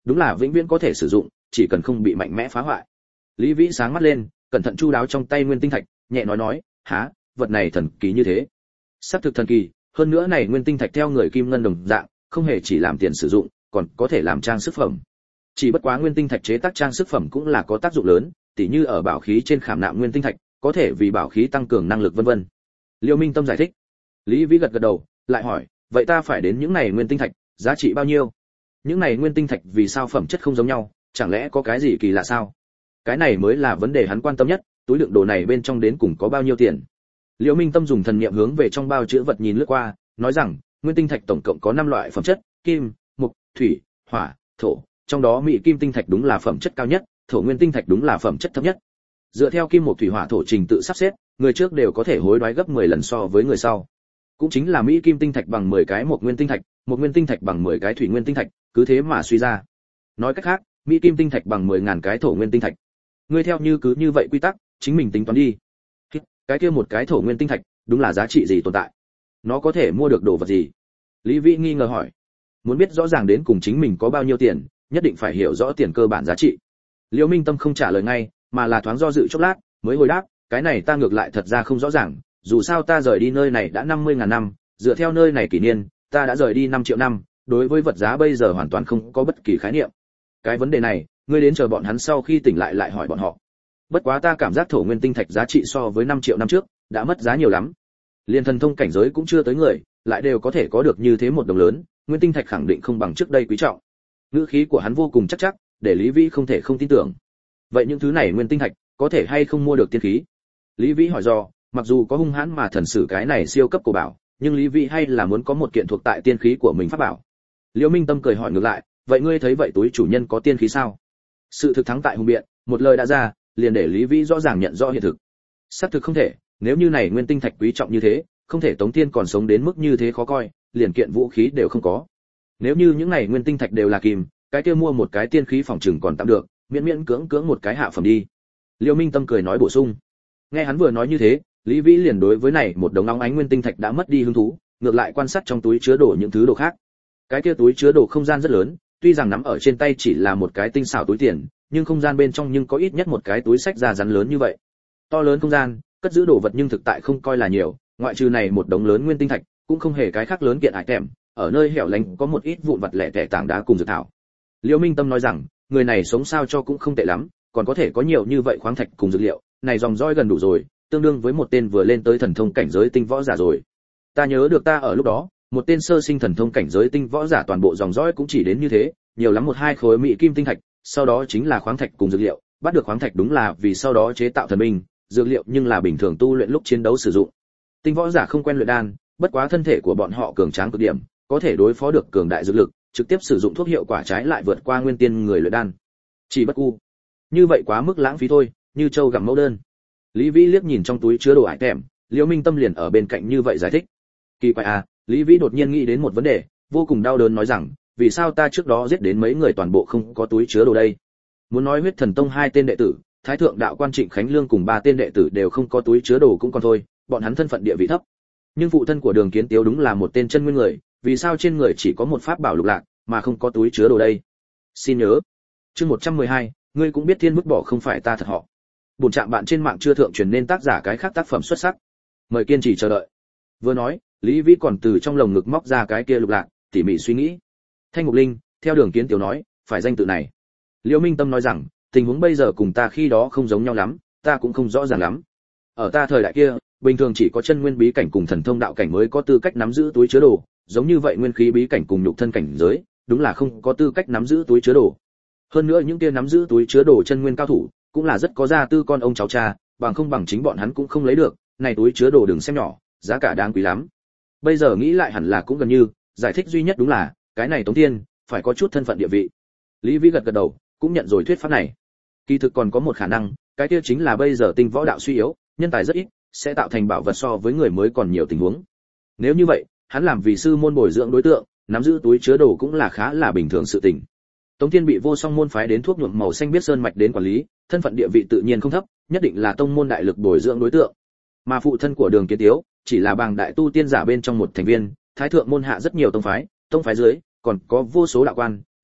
đúng là vĩnh viễn có thể sử dụng, chỉ cần không bị mạnh mẽ phá hoại. Lý Vĩ sáng mắt lên, cẩn thận chu đáo trong tay nguyên tinh thạch, nhẹ nói, há, vật này thần kỳ như thế. Sắp thực thần kỳ, hơn nữa này nguyên tinh thạch theo người kim ngân đồng dạng, không hề chỉ làm tiền sử dụng, còn có thể làm trang sức phẩm. Chỉ bất quá nguyên tinh thạch chế tác trang sức phẩm cũng là có tác dụng lớn, tỉ như ở bảo khí trên khảm nạm nguyên tinh thạch, có thể vì bảo khí tăng cường năng lực vân vân. Liêu Minh Tâm giải thích. Lý Vĩ gật đầu, lại hỏi, vậy ta phải đến những này nguyên tinh thạch, giá trị bao nhiêu? Những này nguyên tinh thạch vì sao phẩm chất không giống nhau, chẳng lẽ có cái gì kỳ lạ sao? Cái này mới là vấn đề hắn quan tâm nhất, túi đựng đồ này bên trong đến cùng có bao nhiêu tiền? Liễu Minh Tâm dùng thần niệm hướng về trong bao chứa vật nhìn lướt qua, nói rằng, nguyên tinh thạch tổng cộng có 5 loại phẩm chất, kim, mộc, thủy, hỏa, thổ, trong đó mỹ kim tinh thạch đúng là phẩm chất cao nhất, thổ nguyên tinh thạch đúng là phẩm chất thấp nhất. Dựa theo kim mộc thủy hỏa thổ trình tự sắp xếp, người trước đều có thể hối đoái gấp 10 lần so với người sau. Cũng chính là mỹ kim tinh thạch bằng 10 cái mộc nguyên tinh thạch bằng 10 cái thủy nguyên tinh thạch, cứ thế mà suy ra. Nói cách khác, mỹ kim tinh thạch bằng 10.000 cái thổ nguyên tinh thạch. Ngươi theo cứ như vậy quy tắc, chính mình tính toán đi. Cái kia một cái thổ nguyên tinh thạch, đúng là giá trị gì tồn tại? Nó có thể mua được đồ vật gì? Lý Vĩ nghi ngờ hỏi. Muốn biết rõ ràng đến cùng chính mình có bao nhiêu tiền, nhất định phải hiểu rõ tiền cơ bản giá trị. Liễu Minh Tâm không trả lời ngay, mà là thoáng do dự chốc lát, mới hồi đáp, cái này ta ngược lại thật ra không rõ ràng, dù sao ta rời đi nơi này đã 50.000 năm, dựa theo nơi này kỷ niên, ta đã rời đi 5 triệu năm, đối với vật giá bây giờ hoàn toàn không có bất kỳ khái niệm. Cái vấn đề này, ngươi đến chờ bọn hắn sau khi tỉnh lại hỏi bọn họ. Bất quá ta cảm giác thổ nguyên tinh thạch giá trị so với 5 triệu năm trước đã mất giá nhiều lắm. Liên thần thông cảnh giới cũng chưa tới người, lại đều có thể có được như thế một đồng lớn, nguyên tinh thạch khẳng định không bằng trước đây quý trọng. Ngữ khí của hắn vô cùng chắc, để Lý Vĩ không thể không tin tưởng. Vậy những thứ này nguyên tinh thạch có thể hay không mua được tiên khí? Lý Vĩ hỏi do, mặc dù có hung hãn mà thần sử cái này siêu cấp cổ bảo, nhưng Lý Vĩ hay là muốn có một kiện thuộc tại tiên khí của mình pháp bảo. Liễu Minh Tâm cười hỏi ngược lại, vậy ngươi thấy vậy túi chủ nhân có tiên khí sao? Sự thực thắng tại hùng biện, một lời đã ra, liền để Lý Vĩ rõ ràng nhận rõ hiện thực. Xác thực không thể, nếu như này nguyên tinh thạch quý trọng như thế, không thể Tống Thiên còn sống đến mức như thế khó coi, liền kiện vũ khí đều không có. Nếu như những này nguyên tinh thạch đều là kim, cái kia mua một cái tiên khí phòng trừng còn tạm được, miễn cưỡng một cái hạ phẩm đi. Liêu Minh Tâm cười nói bổ sung. Nghe hắn vừa nói như thế, Lý Vĩ liền đối với này một đống nóng ánh nguyên tinh thạch đã mất đi hứng thú, ngược lại quan sát trong túi chứa đồ những thứ đồ khác. Cái kia túi chứa đồ không gian rất lớn, tuy rằng nắm ở trên tay chỉ là một cái tinh xảo túi tiền, nhưng không gian bên trong nhưng có ít nhất một cái túi sách da rắn lớn như vậy. To lớn không gian, cất giữ đồ vật nhưng thực tại không coi là nhiều, ngoại trừ này một đống lớn nguyên tinh thạch, cũng không hề cái khác lớn kiện hại kèm, ở nơi hẻo lánh có một ít vụn vặt lẻ tẻ tảng đá cùng dược thảo. Liễu Minh Tâm nói rằng, người này sống sao cho cũng không tệ lắm, còn có thể có nhiều như vậy khoáng thạch cùng dược liệu, này dòng dõi gần đủ rồi, tương đương với một tên vừa lên tới thần thông cảnh giới tinh võ giả rồi. Ta nhớ được ta ở lúc đó, một tên sơ sinh thần thông cảnh giới tinh võ giả toàn bộ dòng dõi cũng chỉ đến như thế, nhiều lắm 1-2 khối mỹ kim tinh thạch, sau đó chính là khoáng thạch cùng dược liệu, bắt được khoáng thạch đúng là vì sau đó chế tạo thần binh, dược liệu nhưng là bình thường tu luyện lúc chiến đấu sử dụng. Tinh võ giả không quen luyện đan, bất quá thân thể của bọn họ cường tráng cực điểm, có thể đối phó được cường đại dược lực, trực tiếp sử dụng thuốc hiệu quả trái lại vượt qua nguyên tiên người luyện đan. Chỉ bất u, như vậy quá mức lãng phí thôi, như châu gặm mẫu đơn. Lý Vĩ liếc nhìn trong túi chứa đồ ải tèm, Liễu Minh Tâm liền ở bên cạnh như vậy giải thích. Kỳ quái à, Lý Vĩ đột nhiên nghĩ đến một vấn đề, vô cùng đau đớn nói rằng, vì sao ta trước đó giết đến mấy người toàn bộ không có túi chứa đồ đây? Muốn nói Huyết Thần Tông 2 tên đệ tử, Thái thượng đạo quan Trịnh Khánh Lương cùng 3 tên đệ tử đều không có túi chứa đồ cũng còn thôi, bọn hắn thân phận địa vị thấp. Nhưng phụ thân của Đường Kiến Tiếu đúng là một tên chân nguyên người, vì sao trên người chỉ có một pháp bảo lục lạc, mà không có túi chứa đồ đây? Xin nhớ, chương 112, ngươi cũng biết thiên mức bỏ không phải ta thật họ. Bổn trạm bạn trên mạng chưa thượng truyền nên tác giả cái khác tác phẩm xuất sắc. Mời kiên trì chờ đợi. Vừa nói, Lý Vĩ còn từ trong lồng ngực móc ra cái kia lục lạc, tỉ mỉ suy nghĩ. Thanh Ngục Linh, theo Đường Kiến Tiếu nói, phải danh tự này. Liễu Minh Tâm nói rằng, tình huống bây giờ cùng ta khi đó không giống nhau lắm, ta cũng không rõ ràng lắm. Ở ta thời đại kia, bình thường chỉ có chân nguyên bí cảnh cùng thần thông đạo cảnh mới có tư cách nắm giữ túi chứa đồ, giống như vậy nguyên khí bí cảnh cùng nhục thân cảnh giới, đúng là không có tư cách nắm giữ túi chứa đồ. Hơn nữa những kia nắm giữ túi chứa đồ chân nguyên cao thủ, cũng là rất có gia tư con ông cháu cha, bằng không bằng chính bọn hắn cũng không lấy được, này túi chứa đồ đừng xem nhỏ, giá cả đáng quý lắm. Bây giờ nghĩ lại hẳn là cũng gần như, giải thích duy nhất đúng là, cái này Tống Thiên, phải có chút thân phận địa vị. Lý Vĩ gật đầu, cũng nhận rồi thuyết pháp này. Kỳ thực còn có một khả năng, cái kia chính là bây giờ tinh võ đạo suy yếu, nhân tài rất ít, sẽ tạo thành bảo vật so với người mới còn nhiều tình huống. Nếu như vậy, hắn làm vì sư môn bồi dưỡng đối tượng, nắm giữ túi chứa đồ cũng là khá là bình thường sự tình. Tống Thiên bị Vô Song môn phái đến thuốc nhuộm màu xanh biết sơn mạch đến quản lý, thân phận địa vị tự nhiên không thấp, nhất định là tông môn đại lực bồi dưỡng đối tượng. Mà phụ thân của Đường Kiến Tiếu, chỉ là bàng đại tu tiên giả bên trong một thành viên, thái thượng môn hạ rất nhiều tông phái dưới còn có vô số đạo quan,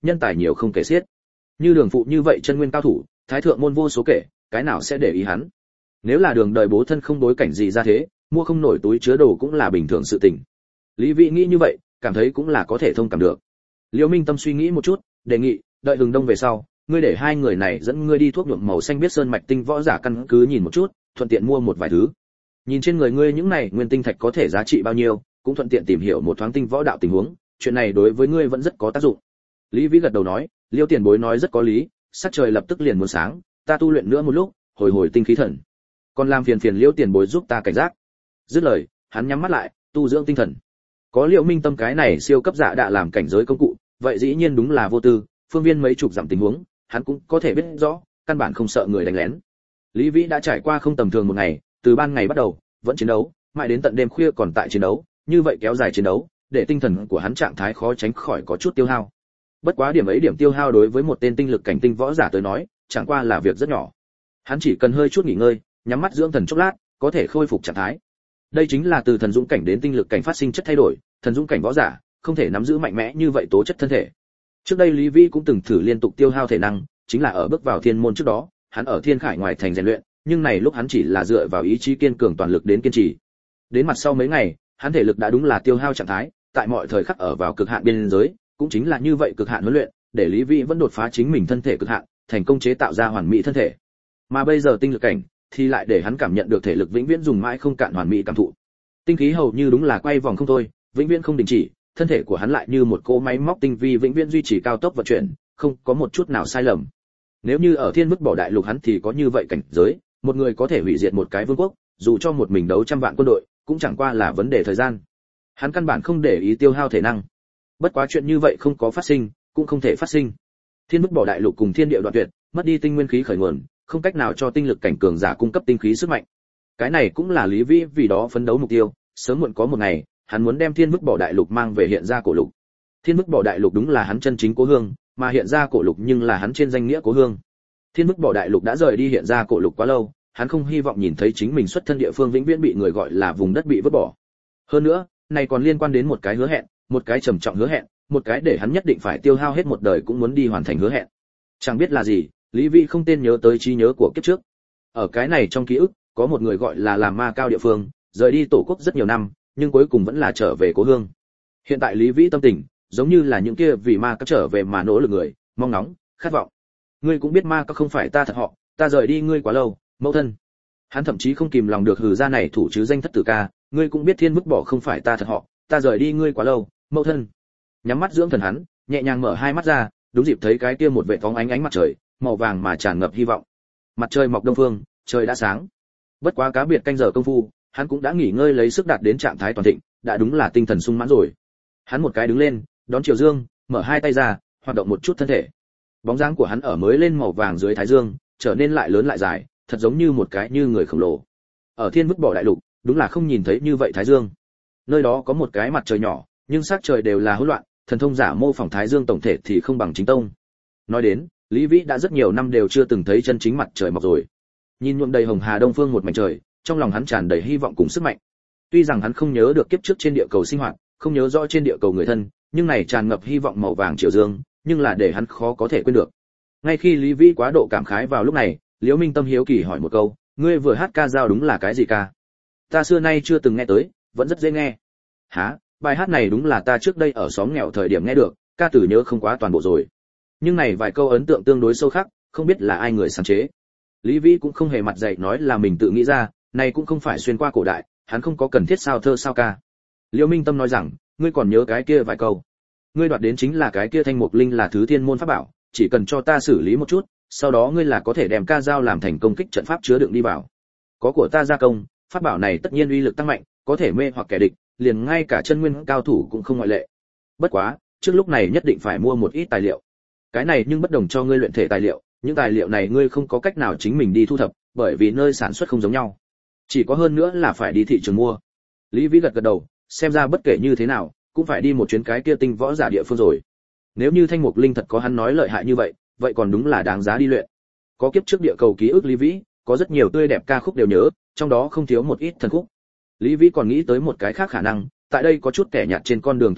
nhân tài nhiều không kể xiết. Như Đường Phụ như vậy chân nguyên cao thủ, thái thượng môn vô số kể, cái nào sẽ để ý hắn. Nếu là Đường đời bố thân không đối cảnh gì ra thế, mua không nổi túi chứa đồ cũng là bình thường sự tình. Lý Vĩ nghĩ như vậy, cảm thấy cũng là có thể thông cảm được. Liễu Minh Tâm suy nghĩ một chút, đề nghị, đợi Hừng Đông về sau, ngươi để hai người này dẫn ngươi đi thuốc nhuộm màu xanh biết sơn mạch tinh võ giả căn cứ nhìn một chút, thuận tiện mua một vài thứ. Nhìn trên người ngươi những này nguyên tinh thạch có thể giá trị bao nhiêu, cũng thuận tiện tìm hiểu một thoáng tinh võ đạo tình huống, chuyện này đối với ngươi vẫn rất có tác dụng. Lý Vĩ gật đầu nói, Liêu tiền bối nói rất có lý, sắc trời lập tức liền muốn sáng, ta tu luyện nữa một lúc, hồi hồi tinh khí thần. Còn làm phiền Liêu tiền bối giúp ta cảnh giác. Dứt lời, hắn nhắm mắt lại, tu dưỡng tinh thần. Có Liễu Minh Tâm cái này siêu cấp dạ đã làm cảnh giới công cụ, vậy dĩ nhiên đúng là vô tư, phương viên mấy chục dặm tình huống, hắn cũng có thể biết rõ, căn bản không sợ người đánh lén. Lý Vĩ đã trải qua không tầm thường một ngày, từ ban ngày bắt đầu, vẫn chiến đấu, mãi đến tận đêm khuya còn tại chiến đấu, như vậy kéo dài chiến đấu, để tinh thần của hắn trạng thái khó tránh khỏi có chút tiêu hao. Bất quá điểm ấy điểm tiêu hao đối với một tên tinh lực cảnh tinh võ giả tới nói, chẳng qua là việc rất nhỏ. Hắn chỉ cần hơi chút nghỉ ngơi, nhắm mắt dưỡng thần chốc lát, có thể khôi phục trạng thái. Đây chính là từ thần dũng cảnh đến tinh lực cảnh phát sinh chất thay đổi, thần dũng cảnh võ giả không thể nắm giữ mạnh mẽ như vậy tố chất thân thể. Trước đây Lý Vĩ cũng từng thử liên tục tiêu hao thể năng, chính là ở bước vào thiên môn trước đó, hắn ở thiên khải ngoài thành rèn luyện, nhưng này lúc hắn chỉ là dựa vào ý chí kiên cường toàn lực đến kiên trì. Đến mặt sau mấy ngày, hắn thể lực đã đúng là tiêu hao trạng thái, tại mọi thời khắc ở vào cực hạn biên giới, cũng chính là như vậy cực hạn huấn luyện, để Lý Vĩ vẫn đột phá chính mình thân thể cực hạn, thành công chế tạo ra hoàn mỹ thân thể. Mà bây giờ tinh lực cảnh thì lại để hắn cảm nhận được thể lực vĩnh viễn dùng mãi không cạn hoàn mỹ cảm thụ. Tinh khí hầu như đúng là quay vòng không thôi, vĩnh viễn không đình chỉ, thân thể của hắn lại như một cỗ máy móc tinh vi vĩnh viễn duy trì cao tốc vận chuyển, không có một chút nào sai lầm. Nếu như ở Thiên Vứt Bỏ Đại Lục hắn thì có như vậy cảnh giới, một người có thể hủy diệt một cái vương quốc, dù cho một mình đấu trăm vạn quân đội, cũng chẳng qua là vấn đề thời gian. Hắn căn bản không để ý tiêu hao thể năng. Bất quá chuyện như vậy không có phát sinh, cũng không thể phát sinh. Thiên Vứt Bỏ Đại Lục cùng thiên địa đoạn tuyệt, mất đi tinh nguyên khí khởi nguồn, không cách nào cho tinh lực cảnh cường giả cung cấp tinh khí sức mạnh. Cái này cũng là Lý Vĩ vì đó phấn đấu mục tiêu, sớm muộn có một ngày, hắn muốn đem Thiên Vứt Bỏ Đại Lục mang về hiện ra cổ lục. Thiên Vứt Bỏ Đại Lục đúng là hắn chân chính cố hương, mà hiện ra cổ lục nhưng là hắn trên danh nghĩa cố hương. Thiên Vứt Bỏ Đại Lục đã rời đi hiện ra cổ lục quá lâu, hắn không hy vọng nhìn thấy chính mình xuất thân địa phương vĩnh viễn bị người gọi là vùng đất bị vứt bỏ. Hơn nữa, này còn liên quan đến một cái hứa hẹn, một cái trầm trọng hứa hẹn, một cái để hắn nhất định phải tiêu hao hết một đời cũng muốn đi hoàn thành hứa hẹn. Chẳng biết là gì, Lý Vĩ không tên nhớ tới trí nhớ của kiếp trước. Ở cái này trong ký ức, có một người gọi là làm ma cao địa phương, rời đi tổ quốc rất nhiều năm, nhưng cuối cùng vẫn là trở về cố hương. Hiện tại Lý Vĩ tâm tình, giống như là những kia vì ma các trở về mà nỗ lực người, mong ngóng, khát vọng. Ngươi cũng biết ma các không phải ta thật họ, ta rời đi ngươi quá lâu, mẫu thân. Hắn thậm chí không kìm lòng được hừ ra này thủ chứ danh thất tử ca, ngươi cũng biết Thiên Vứt Bỏ không phải ta thật họ, ta rời đi ngươi quá lâu, mẫu thân. Nhắm mắt dưỡng thần hắn, nhẹ nhàng mở hai mắt ra, đúng dịp thấy cái kia một vệt phóng ánh mặt trời, màu vàng mà tràn ngập hy vọng. Mặt trời mọc đông phương, trời đã sáng. Bất quá cá biệt canh giờ công phu, hắn cũng đã nghỉ ngơi lấy sức đạt đến trạng thái toàn thịnh, đã đúng là tinh thần sung mãn rồi. Hắn một cái đứng lên, đón chiều dương, mở hai tay ra, hoạt động một chút thân thể. Bóng dáng của hắn ở mới lên màu vàng dưới thái dương, trở nên lại lớn lại dài, thật giống như một cái như người khổng lồ. Ở Thiên Vứt Bỏ Đại Lục, đúng là không nhìn thấy như vậy thái dương. Nơi đó có một cái mặt trời nhỏ, nhưng sắc trời đều là hỗn loạn, thần thông giả mô phỏng thái dương tổng thể thì không bằng chính tông. Nói đến, Lý Vĩ đã rất nhiều năm đều chưa từng thấy chân chính mặt trời mọc rồi. Nhìn nhuộm đầy hồng hà đông phương một mảnh trời, trong lòng hắn tràn đầy hy vọng cùng sức mạnh. Tuy rằng hắn không nhớ được kiếp trước trên địa cầu sinh hoạt, không nhớ rõ trên địa cầu người thân, nhưng này tràn ngập hy vọng màu vàng chiều dương, nhưng là để hắn khó có thể quên được. Ngay khi Lý Vĩ quá độ cảm khái vào lúc này, Liễu Minh Tâm hiếu kỳ hỏi một câu, ngươi vừa hát ca dao đúng là cái gì ca? Ta xưa nay chưa từng nghe tới, vẫn rất dễ nghe. Hả, bài hát này đúng là ta trước đây ở xóm nghèo thời điểm nghe được, ca từ nhớ không quá toàn bộ rồi. Nhưng này vài câu ấn tượng tương đối sâu khắc, không biết là ai người sáng chế. Lý Vĩ cũng không hề mặt dày nói là mình tự nghĩ ra, này cũng không phải xuyên qua cổ đại, hắn không có cần thiết sao thơ sao ca. Liễu Minh Tâm nói rằng, ngươi còn nhớ cái kia vài câu. Ngươi đoạt đến chính là cái kia thanh mục linh là thứ thiên môn pháp bảo, chỉ cần cho ta xử lý một chút, sau đó ngươi là có thể đem ca dao làm thành công kích trận pháp chứa đựng đi vào. Có của ta gia công, pháp bảo này tất nhiên uy lực tăng mạnh, có thể mê hoặc kẻ địch, liền ngay cả chân nguyên cao thủ cũng không ngoại lệ. Bất quá, trước lúc này nhất định phải mua một ít tài liệu. Cái này nhưng bất đồng cho ngươi luyện thể tài liệu, những tài liệu này ngươi không có cách nào chính mình đi thu thập, bởi vì nơi sản xuất không giống nhau. Chỉ có hơn nữa là phải đi thị trường mua. Lý Vĩ gật gật đầu, xem ra bất kể như thế nào, cũng phải đi một chuyến cái kia tinh võ giả địa phương rồi. Nếu như thanh mục linh thật có hắn nói lợi hại như vậy, vậy còn đúng là đáng giá đi luyện. Có kiếp trước địa cầu ký ức Lý Vĩ, có rất nhiều tươi đẹp ca khúc đều nhớ, trong đó không thiếu một ít thần khúc. Lý Vĩ còn nghĩ tới một cái khác khả năng, tại đây có chút kẻ nhạt trên con đường tu luyện,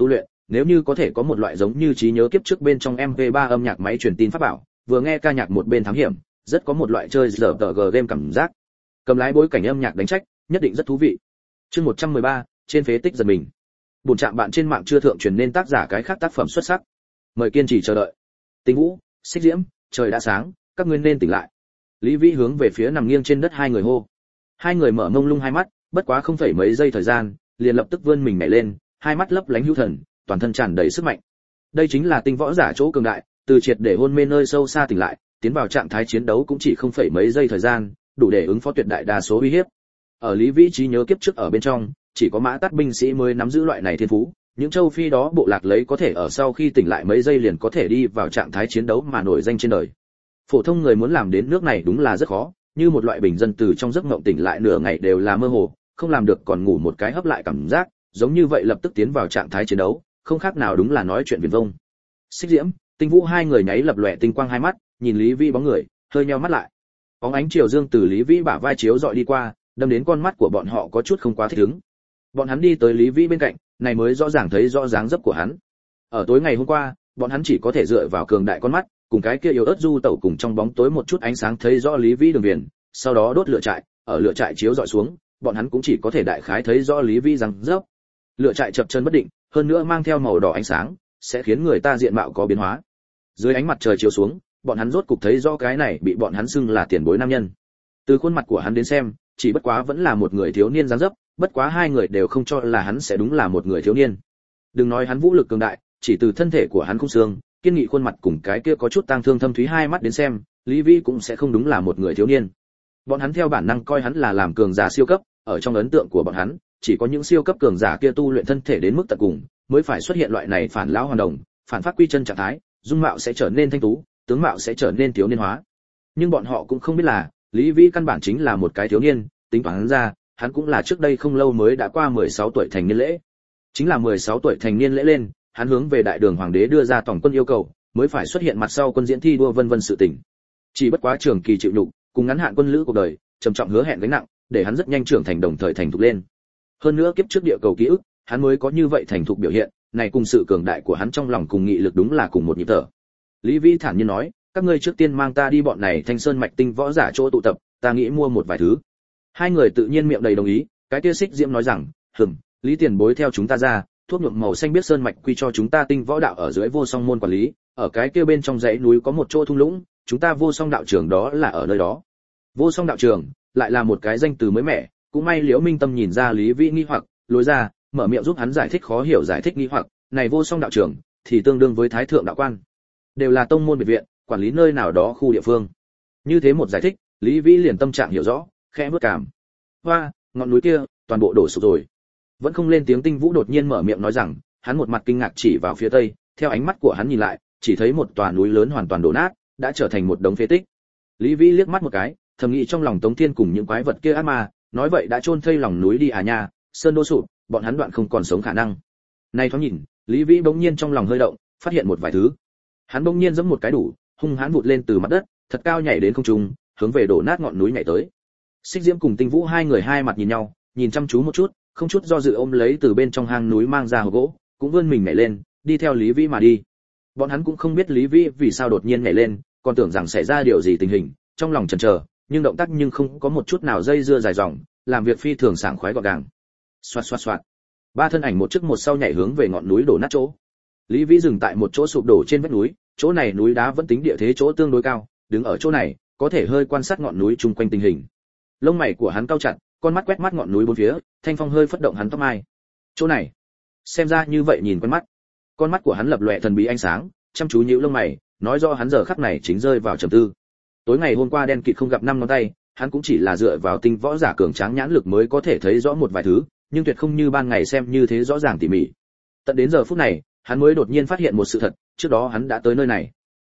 nếu như có thể có một loại giống như trí nhớ kiếp trước bên trong MP3 âm nhạc máy truyền tin pháp bảo, vừa nghe ca nhạc một bên thám hiểm, rất có một loại chơi RPG game cảm giác. Cầm lái bối cảnh âm nhạc đánh trách, nhất định rất thú vị. Chương 113, trên phế tích giật mình. Buồn chạm bạn trên mạng chưa thượng truyền nên tác giả cái khác tác phẩm xuất sắc. Mời kiên trì chờ đợi. Tinh Vũ, Xích Diễm, trời đã sáng, các ngươi nên tỉnh lại. Lý Vĩ hướng về phía nằm nghiêng trên đất hai người hô. Hai người mở mông lung hai mắt, bất quá không phải mấy giây thời gian, liền lập tức vươn mình nhảy lên, hai mắt lấp lánh hữu thần, toàn thân tràn đầy sức mạnh. Đây chính là tinh võ giả chỗ cường đại, từ triệt để hôn mê nơi sâu xa tỉnh lại, tiến vào trạng thái chiến đấu cũng chỉ không phải mấy giây thời gian, đủ để ứng phó tuyệt đại đa số uy hiếp. Ở Lý Vĩ trí nhớ kiếp trước ở bên trong, chỉ có Mã Tát binh sĩ mới nắm giữ loại này thiên phú, những châu phi đó bộ lạc lấy có thể ở sau khi tỉnh lại mấy giây liền có thể đi vào trạng thái chiến đấu mà nổi danh trên đời. Phổ thông người muốn làm đến nước này đúng là rất khó, như một loại bình dân từ trong giấc mộng tỉnh lại nửa ngày đều là mơ hồ, không làm được còn ngủ một cái hấp lại cảm giác, giống như vậy lập tức tiến vào trạng thái chiến đấu, không khác nào đúng là nói chuyện viển vông. Xích Diễm, Tinh Vũ hai người nháy lập lòe tinh quang hai mắt, nhìn Lý Vĩ bóng người, hơi nheo mắt lại. Bóng ánh chiều dương từ Lý Vĩ bả vai chiếu dọi đi qua, đâm đến con mắt của bọn họ có chút không quá thích ứng. Bọn hắn đi tới Lý Vĩ bên cạnh, này mới rõ ràng thấy rõ dáng dấp của hắn. Ở tối ngày hôm qua, bọn hắn chỉ có thể dựa vào cường đại con mắt, cùng cái kia yếu ớt du tẩu cùng trong bóng tối một chút ánh sáng thấy rõ Lý Vĩ đường viền, sau đó đốt lửa trại, ở lửa trại chiếu dọi xuống, bọn hắn cũng chỉ có thể đại khái thấy rõ Lý Vĩ dáng dấp. Lửa trại chập chân bất định, hơn nữa mang theo màu đỏ ánh sáng, sẽ khiến người ta diện mạo có biến hóa. Dưới ánh mặt trời chiếu xuống, bọn hắn rốt cục thấy rõ cái này bị bọn hắn xưng là tiền bối nam nhân. Từ khuôn mặt của hắn đến xem, chỉ bất quá vẫn là một người thiếu niên dáng dấp, bất quá hai người đều không cho là hắn sẽ đúng là một người thiếu niên. Đừng nói hắn vũ lực cường đại, chỉ từ thân thể của hắn khung xương, kiên nghị khuôn mặt cùng cái kia có chút tang thương thâm thúy hai mắt đến xem, Lý Vĩ cũng sẽ không đúng là một người thiếu niên. Bọn hắn theo bản năng coi hắn là làm cường giả siêu cấp, ở trong ấn tượng của bọn hắn, chỉ có những siêu cấp cường giả kia tu luyện thân thể đến mức tận cùng, mới phải xuất hiện loại này phản lão hoàn đồng, phản phát quy chân trạng thái, dung mạo sẽ trở nên thanh tú, tướng mạo sẽ trở nên thiếu niên hóa. Nhưng bọn họ cũng không biết là, Lý Vĩ căn bản chính là một cái thiếu niên, tính toán ra, hắn cũng là trước đây không lâu mới đã qua 16 tuổi thành niên lễ. Chính là 16 tuổi thành niên lễ lên, hắn hướng về đại đường hoàng đế đưa ra tổng quân yêu cầu, mới phải xuất hiện mặt sau quân diễn thi đua vân vân sự tình. Chỉ bất quá trường kỳ chịu nhục, cùng ngắn hạn quân lữ cuộc đời, trầm trọng hứa hẹn gánh nặng, để hắn rất nhanh trưởng thành đồng thời thành thục lên. Hơn nữa kiếp trước địa cầu ký ức, hắn mới có như vậy thành thục biểu hiện, này cùng sự cường đại của hắn trong lòng cùng nghị lực đúng là cùng một nhịp thở. Lý Vĩ thản nhiên nói, các ngươi trước tiên mang ta đi bọn này Thanh Sơn mạch tinh võ giả chỗ tụ tập, ta nghĩ mua một vài thứ. Hai người tự nhiên miệng đầy đồng ý, cái kia Xích Diễm nói rằng, Lý tiền bối theo chúng ta ra, thuốc nhuộm màu xanh biết sơn mạch quy cho chúng ta tinh võ đạo ở dưới Vô Song môn quản lý, ở cái kia bên trong dãy núi có một chỗ thung lũng, chúng ta Vô Song đạo trường đó là ở nơi đó. Vô Song đạo trường, lại là một cái danh từ mới mẻ, cũng may Liễu Minh Tâm nhìn ra Lý Vĩ nghi hoặc, lối ra, mở miệng giúp hắn giải thích khó hiểu giải thích nghi hoặc, này Vô Song đạo trường thì tương đương với Thái thượng đạo quan, đều là tông môn biệt viện, quản lý nơi nào đó khu địa phương. Như thế một giải thích, Lý Vĩ liền tâm trạng hiểu rõ, khẽ bước cảm. Hoa, ngọn núi kia, toàn bộ đổ sụp rồi. Vẫn không lên tiếng Tinh Vũ đột nhiên mở miệng nói rằng, hắn một mặt kinh ngạc chỉ vào phía tây, theo ánh mắt của hắn nhìn lại, chỉ thấy một tòa núi lớn hoàn toàn đổ nát, đã trở thành một đống phế tích. Lý Vĩ liếc mắt một cái, thầm nghĩ trong lòng Tống Thiên cùng những quái vật kia ác ma, nói vậy đã chôn thây lòng núi đi à nha, sơn đô sụp, bọn hắn đoạn không còn sống khả năng. Này thoáng nhìn, Lý Vĩ bỗng nhiên trong lòng hơi động, phát hiện một vài thứ. Hắn bỗng nhiên giẫm một cái đủ, hung hãn vụt lên từ mặt đất, thật cao nhảy đến không trung, hướng về đổ nát ngọn núi nhảy tới. Xích Diễm cùng Tinh Vũ hai người hai mặt nhìn nhau, nhìn chăm chú một chút, không chút do dự ôm lấy từ bên trong hang núi mang ra hộp gỗ, cũng vươn mình nhảy lên, đi theo Lý Vĩ mà đi. Bọn hắn cũng không biết Lý Vĩ vì sao đột nhiên nhảy lên, còn tưởng rằng xảy ra điều gì tình hình, trong lòng chần chờ, nhưng động tác nhưng không có một chút nào dây dưa dài dòng, làm việc phi thường sảng khoái gọn gàng. Xoạt xoạt xoạt. Ba thân ảnh một trước một sau nhảy hướng về ngọn núi đổ nát chỗ. Lý Vĩ dừng tại một chỗ sụp đổ trên vách núi, chỗ này núi đá vẫn tính địa thế chỗ tương đối cao, đứng ở chỗ này, có thể hơi quan sát ngọn núi chung quanh tình hình. Lông mày của hắn cau chặt, con mắt quét mắt ngọn núi bốn phía, thanh phong hơi phất động hắn tóc mai. Chỗ này, xem ra như vậy nhìn quen mắt. Con mắt của hắn lập lòe thần bí ánh sáng, chăm chú nhíu lông mày, nói rõ hắn giờ khắc này chính rơi vào trầm tư. Tối ngày hôm qua đen kịt không gặp năm ngón tay, hắn cũng chỉ là dựa vào tinh võ giả cường tráng nhãn lực mới có thể thấy rõ một vài thứ, nhưng tuyệt không như ban ngày xem như thế rõ ràng tỉ mỉ. Tận đến giờ phút này, hắn mới đột nhiên phát hiện một sự thật, trước đó hắn đã tới nơi này.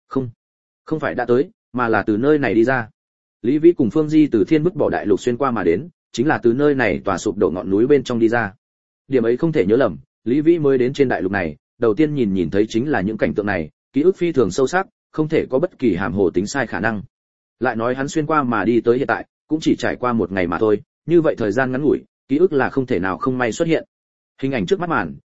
Không phải đã tới, mà là từ nơi này đi ra. Lý Vĩ cùng Phương Di từ Thiên Bức Bỏ Đại Lục xuyên qua mà đến, chính là từ nơi này tòa sụp đổ ngọn núi bên trong đi ra. Điểm ấy không thể nhớ lầm, Lý Vĩ mới đến trên đại lục này, đầu tiên nhìn thấy chính là những cảnh tượng này, ký ức phi thường sâu sắc, không thể có bất kỳ hàm hồ tính sai khả năng. Lại nói hắn xuyên qua mà đi tới hiện tại, cũng chỉ trải qua một ngày mà thôi, như vậy thời gian ngắn ngủi, ký ức là không thể nào không may xuất hiện. Hình ảnh trước mắt màn,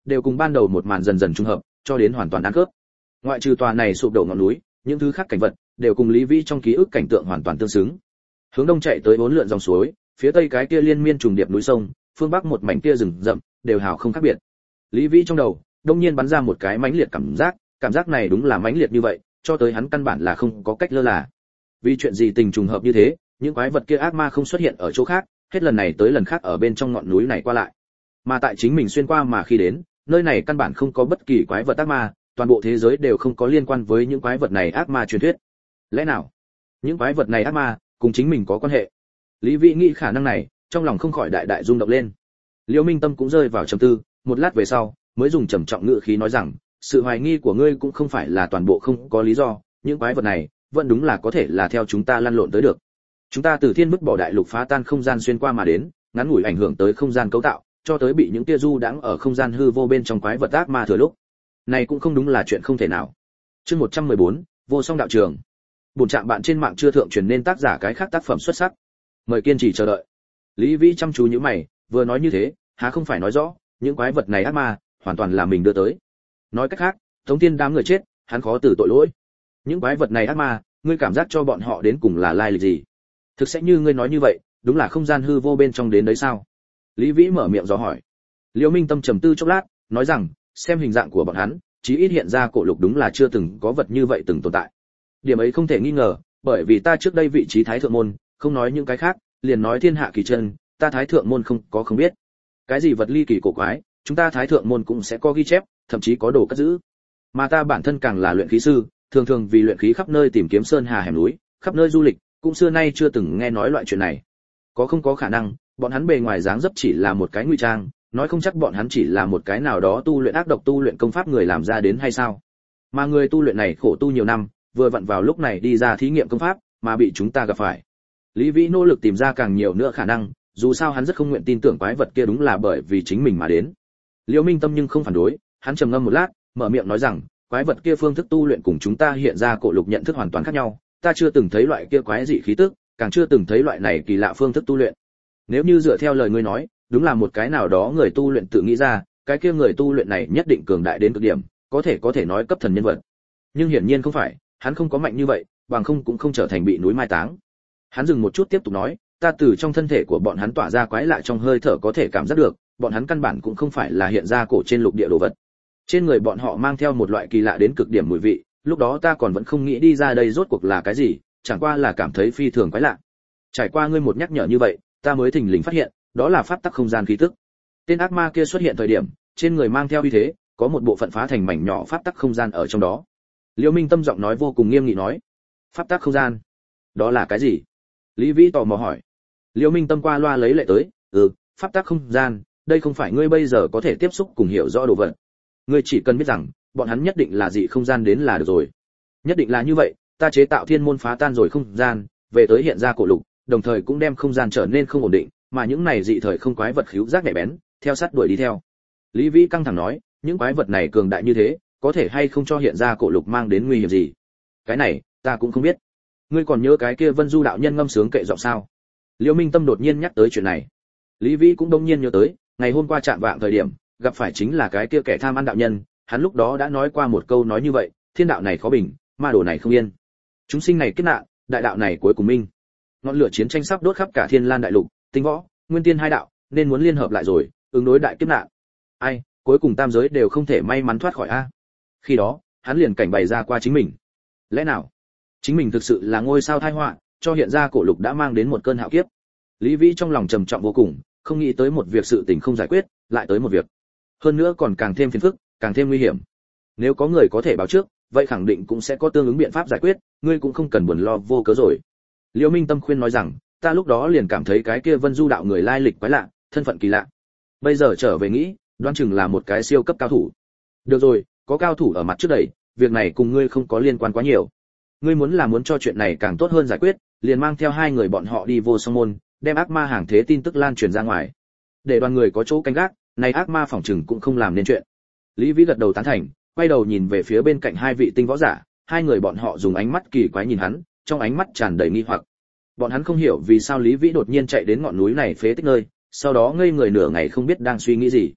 đều cùng ban đầu một màn dần dần trùng hợp, cho đến hoàn toàn ăn khớp. Ngoại trừ tòa này sụp đổ ngọn núi, những thứ khác cảnh vật đều cùng Lý Vĩ trong ký ức cảnh tượng hoàn toàn tương xứng. Hướng đông chạy tới 4 lượn dòng suối, phía tây cái kia liên miên trùng điệp núi sông, phương bắc một mảnh kia rừng rậm, đều hào không khác biệt. Lý Vĩ trong đầu đông nhiên bắn ra một cái mãnh liệt cảm giác này đúng là mãnh liệt như vậy, cho tới hắn căn bản là không có cách lơ là. Vì chuyện gì tình trùng hợp như thế, những quái vật kia ác ma không xuất hiện ở chỗ khác, hết lần này tới lần khác ở bên trong ngọn núi này qua lại. Mà tại chính mình xuyên qua mà khi đến, nơi này căn bản không có bất kỳ quái vật ác ma, toàn bộ thế giới đều không có liên quan với những quái vật này ác ma truyền thuyết. Lẽ nào những quái vật này ác ma cùng chính mình có quan hệ? Lý Vĩ nghĩ khả năng này, trong lòng không khỏi đại đại rung động lên. Liễu Minh Tâm cũng rơi vào trầm tư, một lát về sau, mới dùng trầm trọng ngữ khí nói rằng, sự hoài nghi của ngươi cũng không phải là toàn bộ không có lý do, những quái vật này vẫn đúng là có thể là theo chúng ta lăn lộn tới được. Chúng ta từ thiên bức bỏ đại lục phá tan không gian xuyên qua mà đến, ngắn ngủi ảnh hưởng tới không gian cấu tạo, cho tới bị những tia du đãng ở không gian hư vô bên trong quái vật ác ma thừa lúc. Này cũng không đúng là chuyện không thể nào. Chương 114, Vô Song đạo trường. Buồn trạm bạn trên mạng chưa thượng truyền nên tác giả cái khác tác phẩm xuất sắc. Mời kiên trì chờ đợi. Lý Vĩ chăm chú nhíu mày, vừa nói như thế, há không phải nói rõ, những quái vật này ác ma, hoàn toàn là mình đưa tới. Nói cách khác, Tống Tiên đám người chết, hắn khó từ tội lỗi. Những quái vật này ác ma, ngươi cảm giác cho bọn họ đến cùng là lai lịch gì? Thực sẽ như ngươi nói như vậy, đúng là không gian hư vô bên trong đến đấy sao? Lý Vĩ mở miệng dò hỏi. Liễu Minh Tâm trầm tư chốc lát, nói rằng, xem hình dạng của bọn hắn, chí ít hiện ra cổ lục đúng là chưa từng có vật như vậy từng tồn tại. Điểm ấy không thể nghi ngờ, bởi vì ta trước đây vị trí thái thượng môn, không nói những cái khác, liền nói thiên hạ kỳ chân, ta thái thượng môn không biết. Cái gì vật ly kỳ cổ quái, chúng ta thái thượng môn cũng sẽ có ghi chép, thậm chí có đồ cất giữ. Mà ta bản thân càng là luyện khí sư, thường thường vì luyện khí khắp nơi tìm kiếm sơn hà hẻm núi, khắp nơi du lịch, cũng xưa nay chưa từng nghe nói loại chuyện này. Có không có khả năng, bọn hắn bề ngoài dáng dấp chỉ là một cái ngụy trang, nói không chắc bọn hắn chỉ là một cái nào đó tu luyện ác độc tu luyện công pháp người làm ra đến hay sao? Mà người tu luyện này khổ tu nhiều năm, vừa vặn vào lúc này đi ra thí nghiệm công pháp, mà bị chúng ta gặp phải. Lý Vĩ nỗ lực tìm ra càng nhiều nữa khả năng, dù sao hắn rất không nguyện tin tưởng quái vật kia đúng là bởi vì chính mình mà đến. Liễu Minh Tâm nhưng không phản đối, hắn trầm ngâm một lát, mở miệng nói rằng, quái vật kia phương thức tu luyện cùng chúng ta hiện ra cổ lục nhận thức hoàn toàn khác nhau, ta chưa từng thấy loại kia quái dị khí tức, càng chưa từng thấy loại này kỳ lạ phương thức tu luyện. Nếu như dựa theo lời ngươi nói, đúng là một cái nào đó người tu luyện tự nghĩ ra, cái kia người tu luyện này nhất định cường đại đến cực điểm, có thể nói cấp thần nhân vật. Nhưng hiển nhiên không phải, hắn không có mạnh như vậy, bằng không cũng không trở thành bị núi mai táng. Hắn dừng một chút tiếp tục nói, ta từ trong thân thể của bọn hắn tỏa ra quái lạ trong hơi thở có thể cảm giác được, bọn hắn căn bản cũng không phải là hiện ra cổ trên lục địa đồ vật. Trên người bọn họ mang theo một loại kỳ lạ đến cực điểm mùi vị, lúc đó ta còn vẫn không nghĩ đi ra đây rốt cuộc là cái gì, chẳng qua là cảm thấy phi thường quái lạ. Trải qua ngươi một nhắc nhở như vậy, ta mới thình lình phát hiện, đó là pháp tắc không gian khí tức. Tên ác ma kia xuất hiện thời điểm, trên người mang theo uy thế, có một bộ phận phá thành mảnh nhỏ pháp tắc không gian ở trong đó. Liễu Minh Tâm giọng nói vô cùng nghiêm nghị nói, pháp tắc không gian, đó là cái gì? Lý Vĩ tò mò hỏi. Liễu Minh Tâm qua loa lấy lệ tới, pháp tắc không gian, đây không phải ngươi bây giờ có thể tiếp xúc cùng hiểu rõ đồ vật. Ngươi chỉ cần biết rằng, bọn hắn nhất định là dị không gian đến là được rồi. Nhất định là như vậy, ta chế tạo thiên môn phá tan rồi không gian, về tới hiện ra cổ lục, đồng thời cũng đem không gian trở nên không ổn định, mà những này dị thời không quái vật khíu giác nhạy bén, theo sát đuổi đi theo. Lý Vĩ căng thẳng nói, những quái vật này cường đại như thế, có thể hay không cho hiện ra cổ lục mang đến nguy hiểm gì? Cái này, ta cũng không biết. Ngươi còn nhớ cái kia Vân Du đạo nhân ngâm sướng kệ giọng sao? Liễu Minh Tâm đột nhiên nhắc tới chuyện này. Lý Vĩ cũng đông nhiên nhớ tới, ngày hôm qua chạm vạng thời điểm, gặp phải chính là cái kia kẻ tham ăn đạo nhân, hắn lúc đó đã nói qua một câu nói như vậy, thiên đạo này khó bình, ma đồ này không yên. Chúng sinh này kết nạn, đại đạo này cuối cùng minh. Ngọn lửa chiến tranh sắp đốt khắp cả Thiên Lan đại lục, tinh võ, nguyên tiên hai đạo, nên muốn liên hợp lại rồi, ứng đối đại kiếp nạn. Ai, cuối cùng tam giới đều không thể may mắn thoát khỏi a. Khi đó, hắn liền cảnh bày ra qua chính mình. Lẽ nào, chính mình thực sự là ngôi sao tai họa, cho hiện ra cổ lục đã mang đến một cơn hạo kiếp. Lý Vĩ trong lòng trầm trọng vô cùng, không nghĩ tới một việc sự tình không giải quyết, lại tới một việc. Hơn nữa còn càng thêm phiền phức, càng thêm nguy hiểm. Nếu có người có thể báo trước, vậy khẳng định cũng sẽ có tương ứng biện pháp giải quyết, ngươi cũng không cần buồn lo vô cớ rồi. Liễu Minh Tâm khuyên nói rằng, ta lúc đó liền cảm thấy cái kia Vân Du đạo người lai lịch quái lạ, thân phận kỳ lạ. Bây giờ trở về nghĩ, đoán chừng là một cái siêu cấp cao thủ. Được rồi, có cao thủ ở mặt trước đẩy, việc này cùng ngươi không có liên quan quá nhiều. Ngươi muốn cho chuyện này càng tốt hơn giải quyết, liền mang theo hai người bọn họ đi Vô Song môn, đem ác ma hàng thế tin tức lan truyền ra ngoài. Để đoàn người có chỗ canh gác, này ác ma phỏng chừng cũng không làm nên chuyện. Lý Vĩ gật đầu tán thành, quay đầu nhìn về phía bên cạnh hai vị tinh võ giả, hai người bọn họ dùng ánh mắt kỳ quái nhìn hắn, trong ánh mắt tràn đầy nghi hoặc. Bọn hắn không hiểu vì sao Lý Vĩ đột nhiên chạy đến ngọn núi này phế tích nơi, sau đó ngây người nửa ngày không biết đang suy nghĩ gì.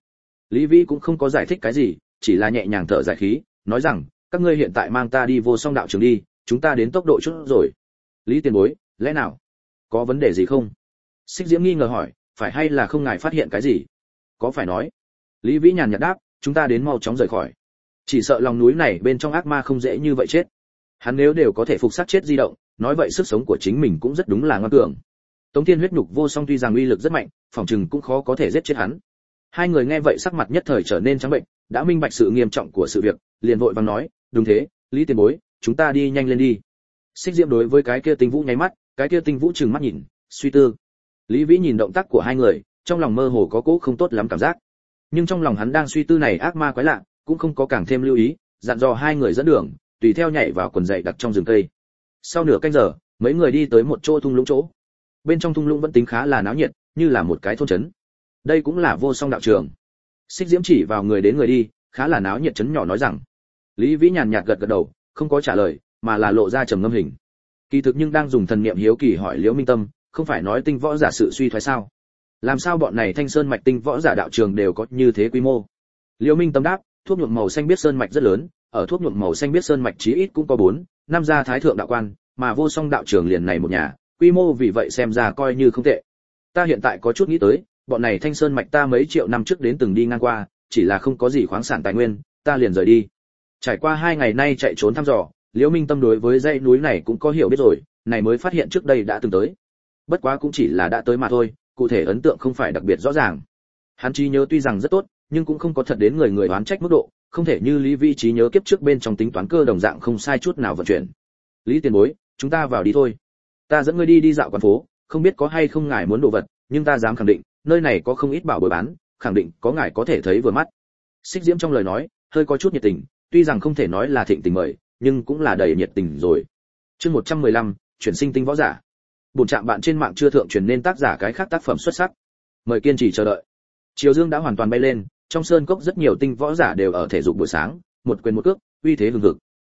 Lý Vĩ cũng không có giải thích cái gì, chỉ là nhẹ nhàng thở dài khí, nói rằng, các ngươi hiện tại mang ta đi Vô Song đạo trường đi, chúng ta đến tốc độ chút rồi. Lý tiền bối, lẽ nào có vấn đề gì không? Xích Diễm nghi ngờ hỏi, phải hay là không ngài phát hiện cái gì? Có phải nói? Lý Vĩ nhàn nhạt đáp, chúng ta đến mau chóng rời khỏi. Chỉ sợ lòng núi này bên trong ác ma không dễ như vậy chết. Hắn nếu đều có thể phục sát chết di động, nói vậy sức sống của chính mình cũng rất đúng là ngoan cường. Tống Thiên huyết nhục vô song tuy rằng uy lực rất mạnh, phòng trừng cũng khó có thể giết chết hắn. Hai người nghe vậy sắc mặt nhất thời trở nên trắng bệnh, đã minh bạch sự nghiêm trọng của sự việc, liền vội vàng nói, đúng thế, Lý tiền bối, chúng ta đi nhanh lên đi. Xích Diễm đối với cái kia Tinh Vũ nháy mắt, cái kia Tinh Vũ trừng mắt nhìn, suy tư. Lý Vĩ nhìn động tác của hai người, trong lòng mơ hồ có cố không tốt lắm cảm giác. Nhưng trong lòng hắn đang suy tư này ác ma quái lạ, cũng không có càng thêm lưu ý, dặn dò hai người dẫn đường, tùy theo nhảy vào quần dậy đặc trong rừng cây. Sau nửa canh giờ, mấy người đi tới một chỗ thung lũng chỗ. Bên trong thung lũng vẫn tính khá là náo nhiệt, như là một cái thôn trấn. Đây cũng là Vô Song đạo trường. Xích Diễm chỉ vào người đến người đi, khá là náo nhiệt trấn nhỏ nói rằng. Lý Vĩ nhàn nhạt gật gật đầu, không có trả lời, mà là lộ ra trầm ngâm hình. Kỳ thực nhưng đang dùng thần niệm hiếu kỳ hỏi Liễu Minh Tâm, không phải nói tinh võ giả sự suy thoái sao? Làm sao bọn này Thanh Sơn mạch tinh võ giả đạo trường đều có như thế quy mô? Liễu Minh Tâm đáp, thuốc nhuộm màu xanh biết sơn mạch rất lớn, ở thuốc nhuộm màu xanh biết sơn mạch chí ít cũng có 4, 5 gia thái thượng đạo quan, mà Vô Song đạo trường liền này một nhà, quy mô vì vậy xem ra coi như không tệ. Ta hiện tại có chút nghĩ tới, bọn này Thanh Sơn mạch ta mấy triệu năm trước đến từng đi ngang qua, chỉ là không có gì khoáng sản tài nguyên, ta liền rời đi. Trải qua 2 ngày nay chạy trốn thăm dò, Liễu Minh Tâm đối với dãy núi này cũng có hiểu biết rồi, này mới phát hiện trước đây đã từng tới. Bất quá cũng chỉ là đã tới mà thôi, cụ thể ấn tượng không phải đặc biệt rõ ràng. Hắn trí nhớ tuy rằng rất tốt, nhưng cũng không có thật đến người oán trách mức độ, không thể như Lý Vĩ trí nhớ kiếp trước bên trong tính toán cơ đồng dạng không sai chút nào vận chuyển. Lý tiền bối, chúng ta vào đi thôi. Ta dẫn ngươi đi đi dạo quán phố, không biết có hay không ngài muốn đồ vật, nhưng ta dám khẳng định, nơi này có không ít bảo bối bán, khẳng định có ngài có thể thấy vừa mắt. Xích Diễm trong lời nói, hơi có chút nhiệt tình, tuy rằng không thể nói là thịnh tình mời, nhưng cũng là đầy nhiệt tình rồi. Chương 115, chuyển sinh tinh võ giả. Bổn trạm bạn trên mạng chưa thượng truyền nên tác giả cái khác tác phẩm xuất sắc. Mời kiên trì chờ đợi. Chiều dương đã hoàn toàn bay lên, trong sơn cốc rất nhiều tinh võ giả đều ở thể dục buổi sáng, một quyền một cước, uy thế hùng hực.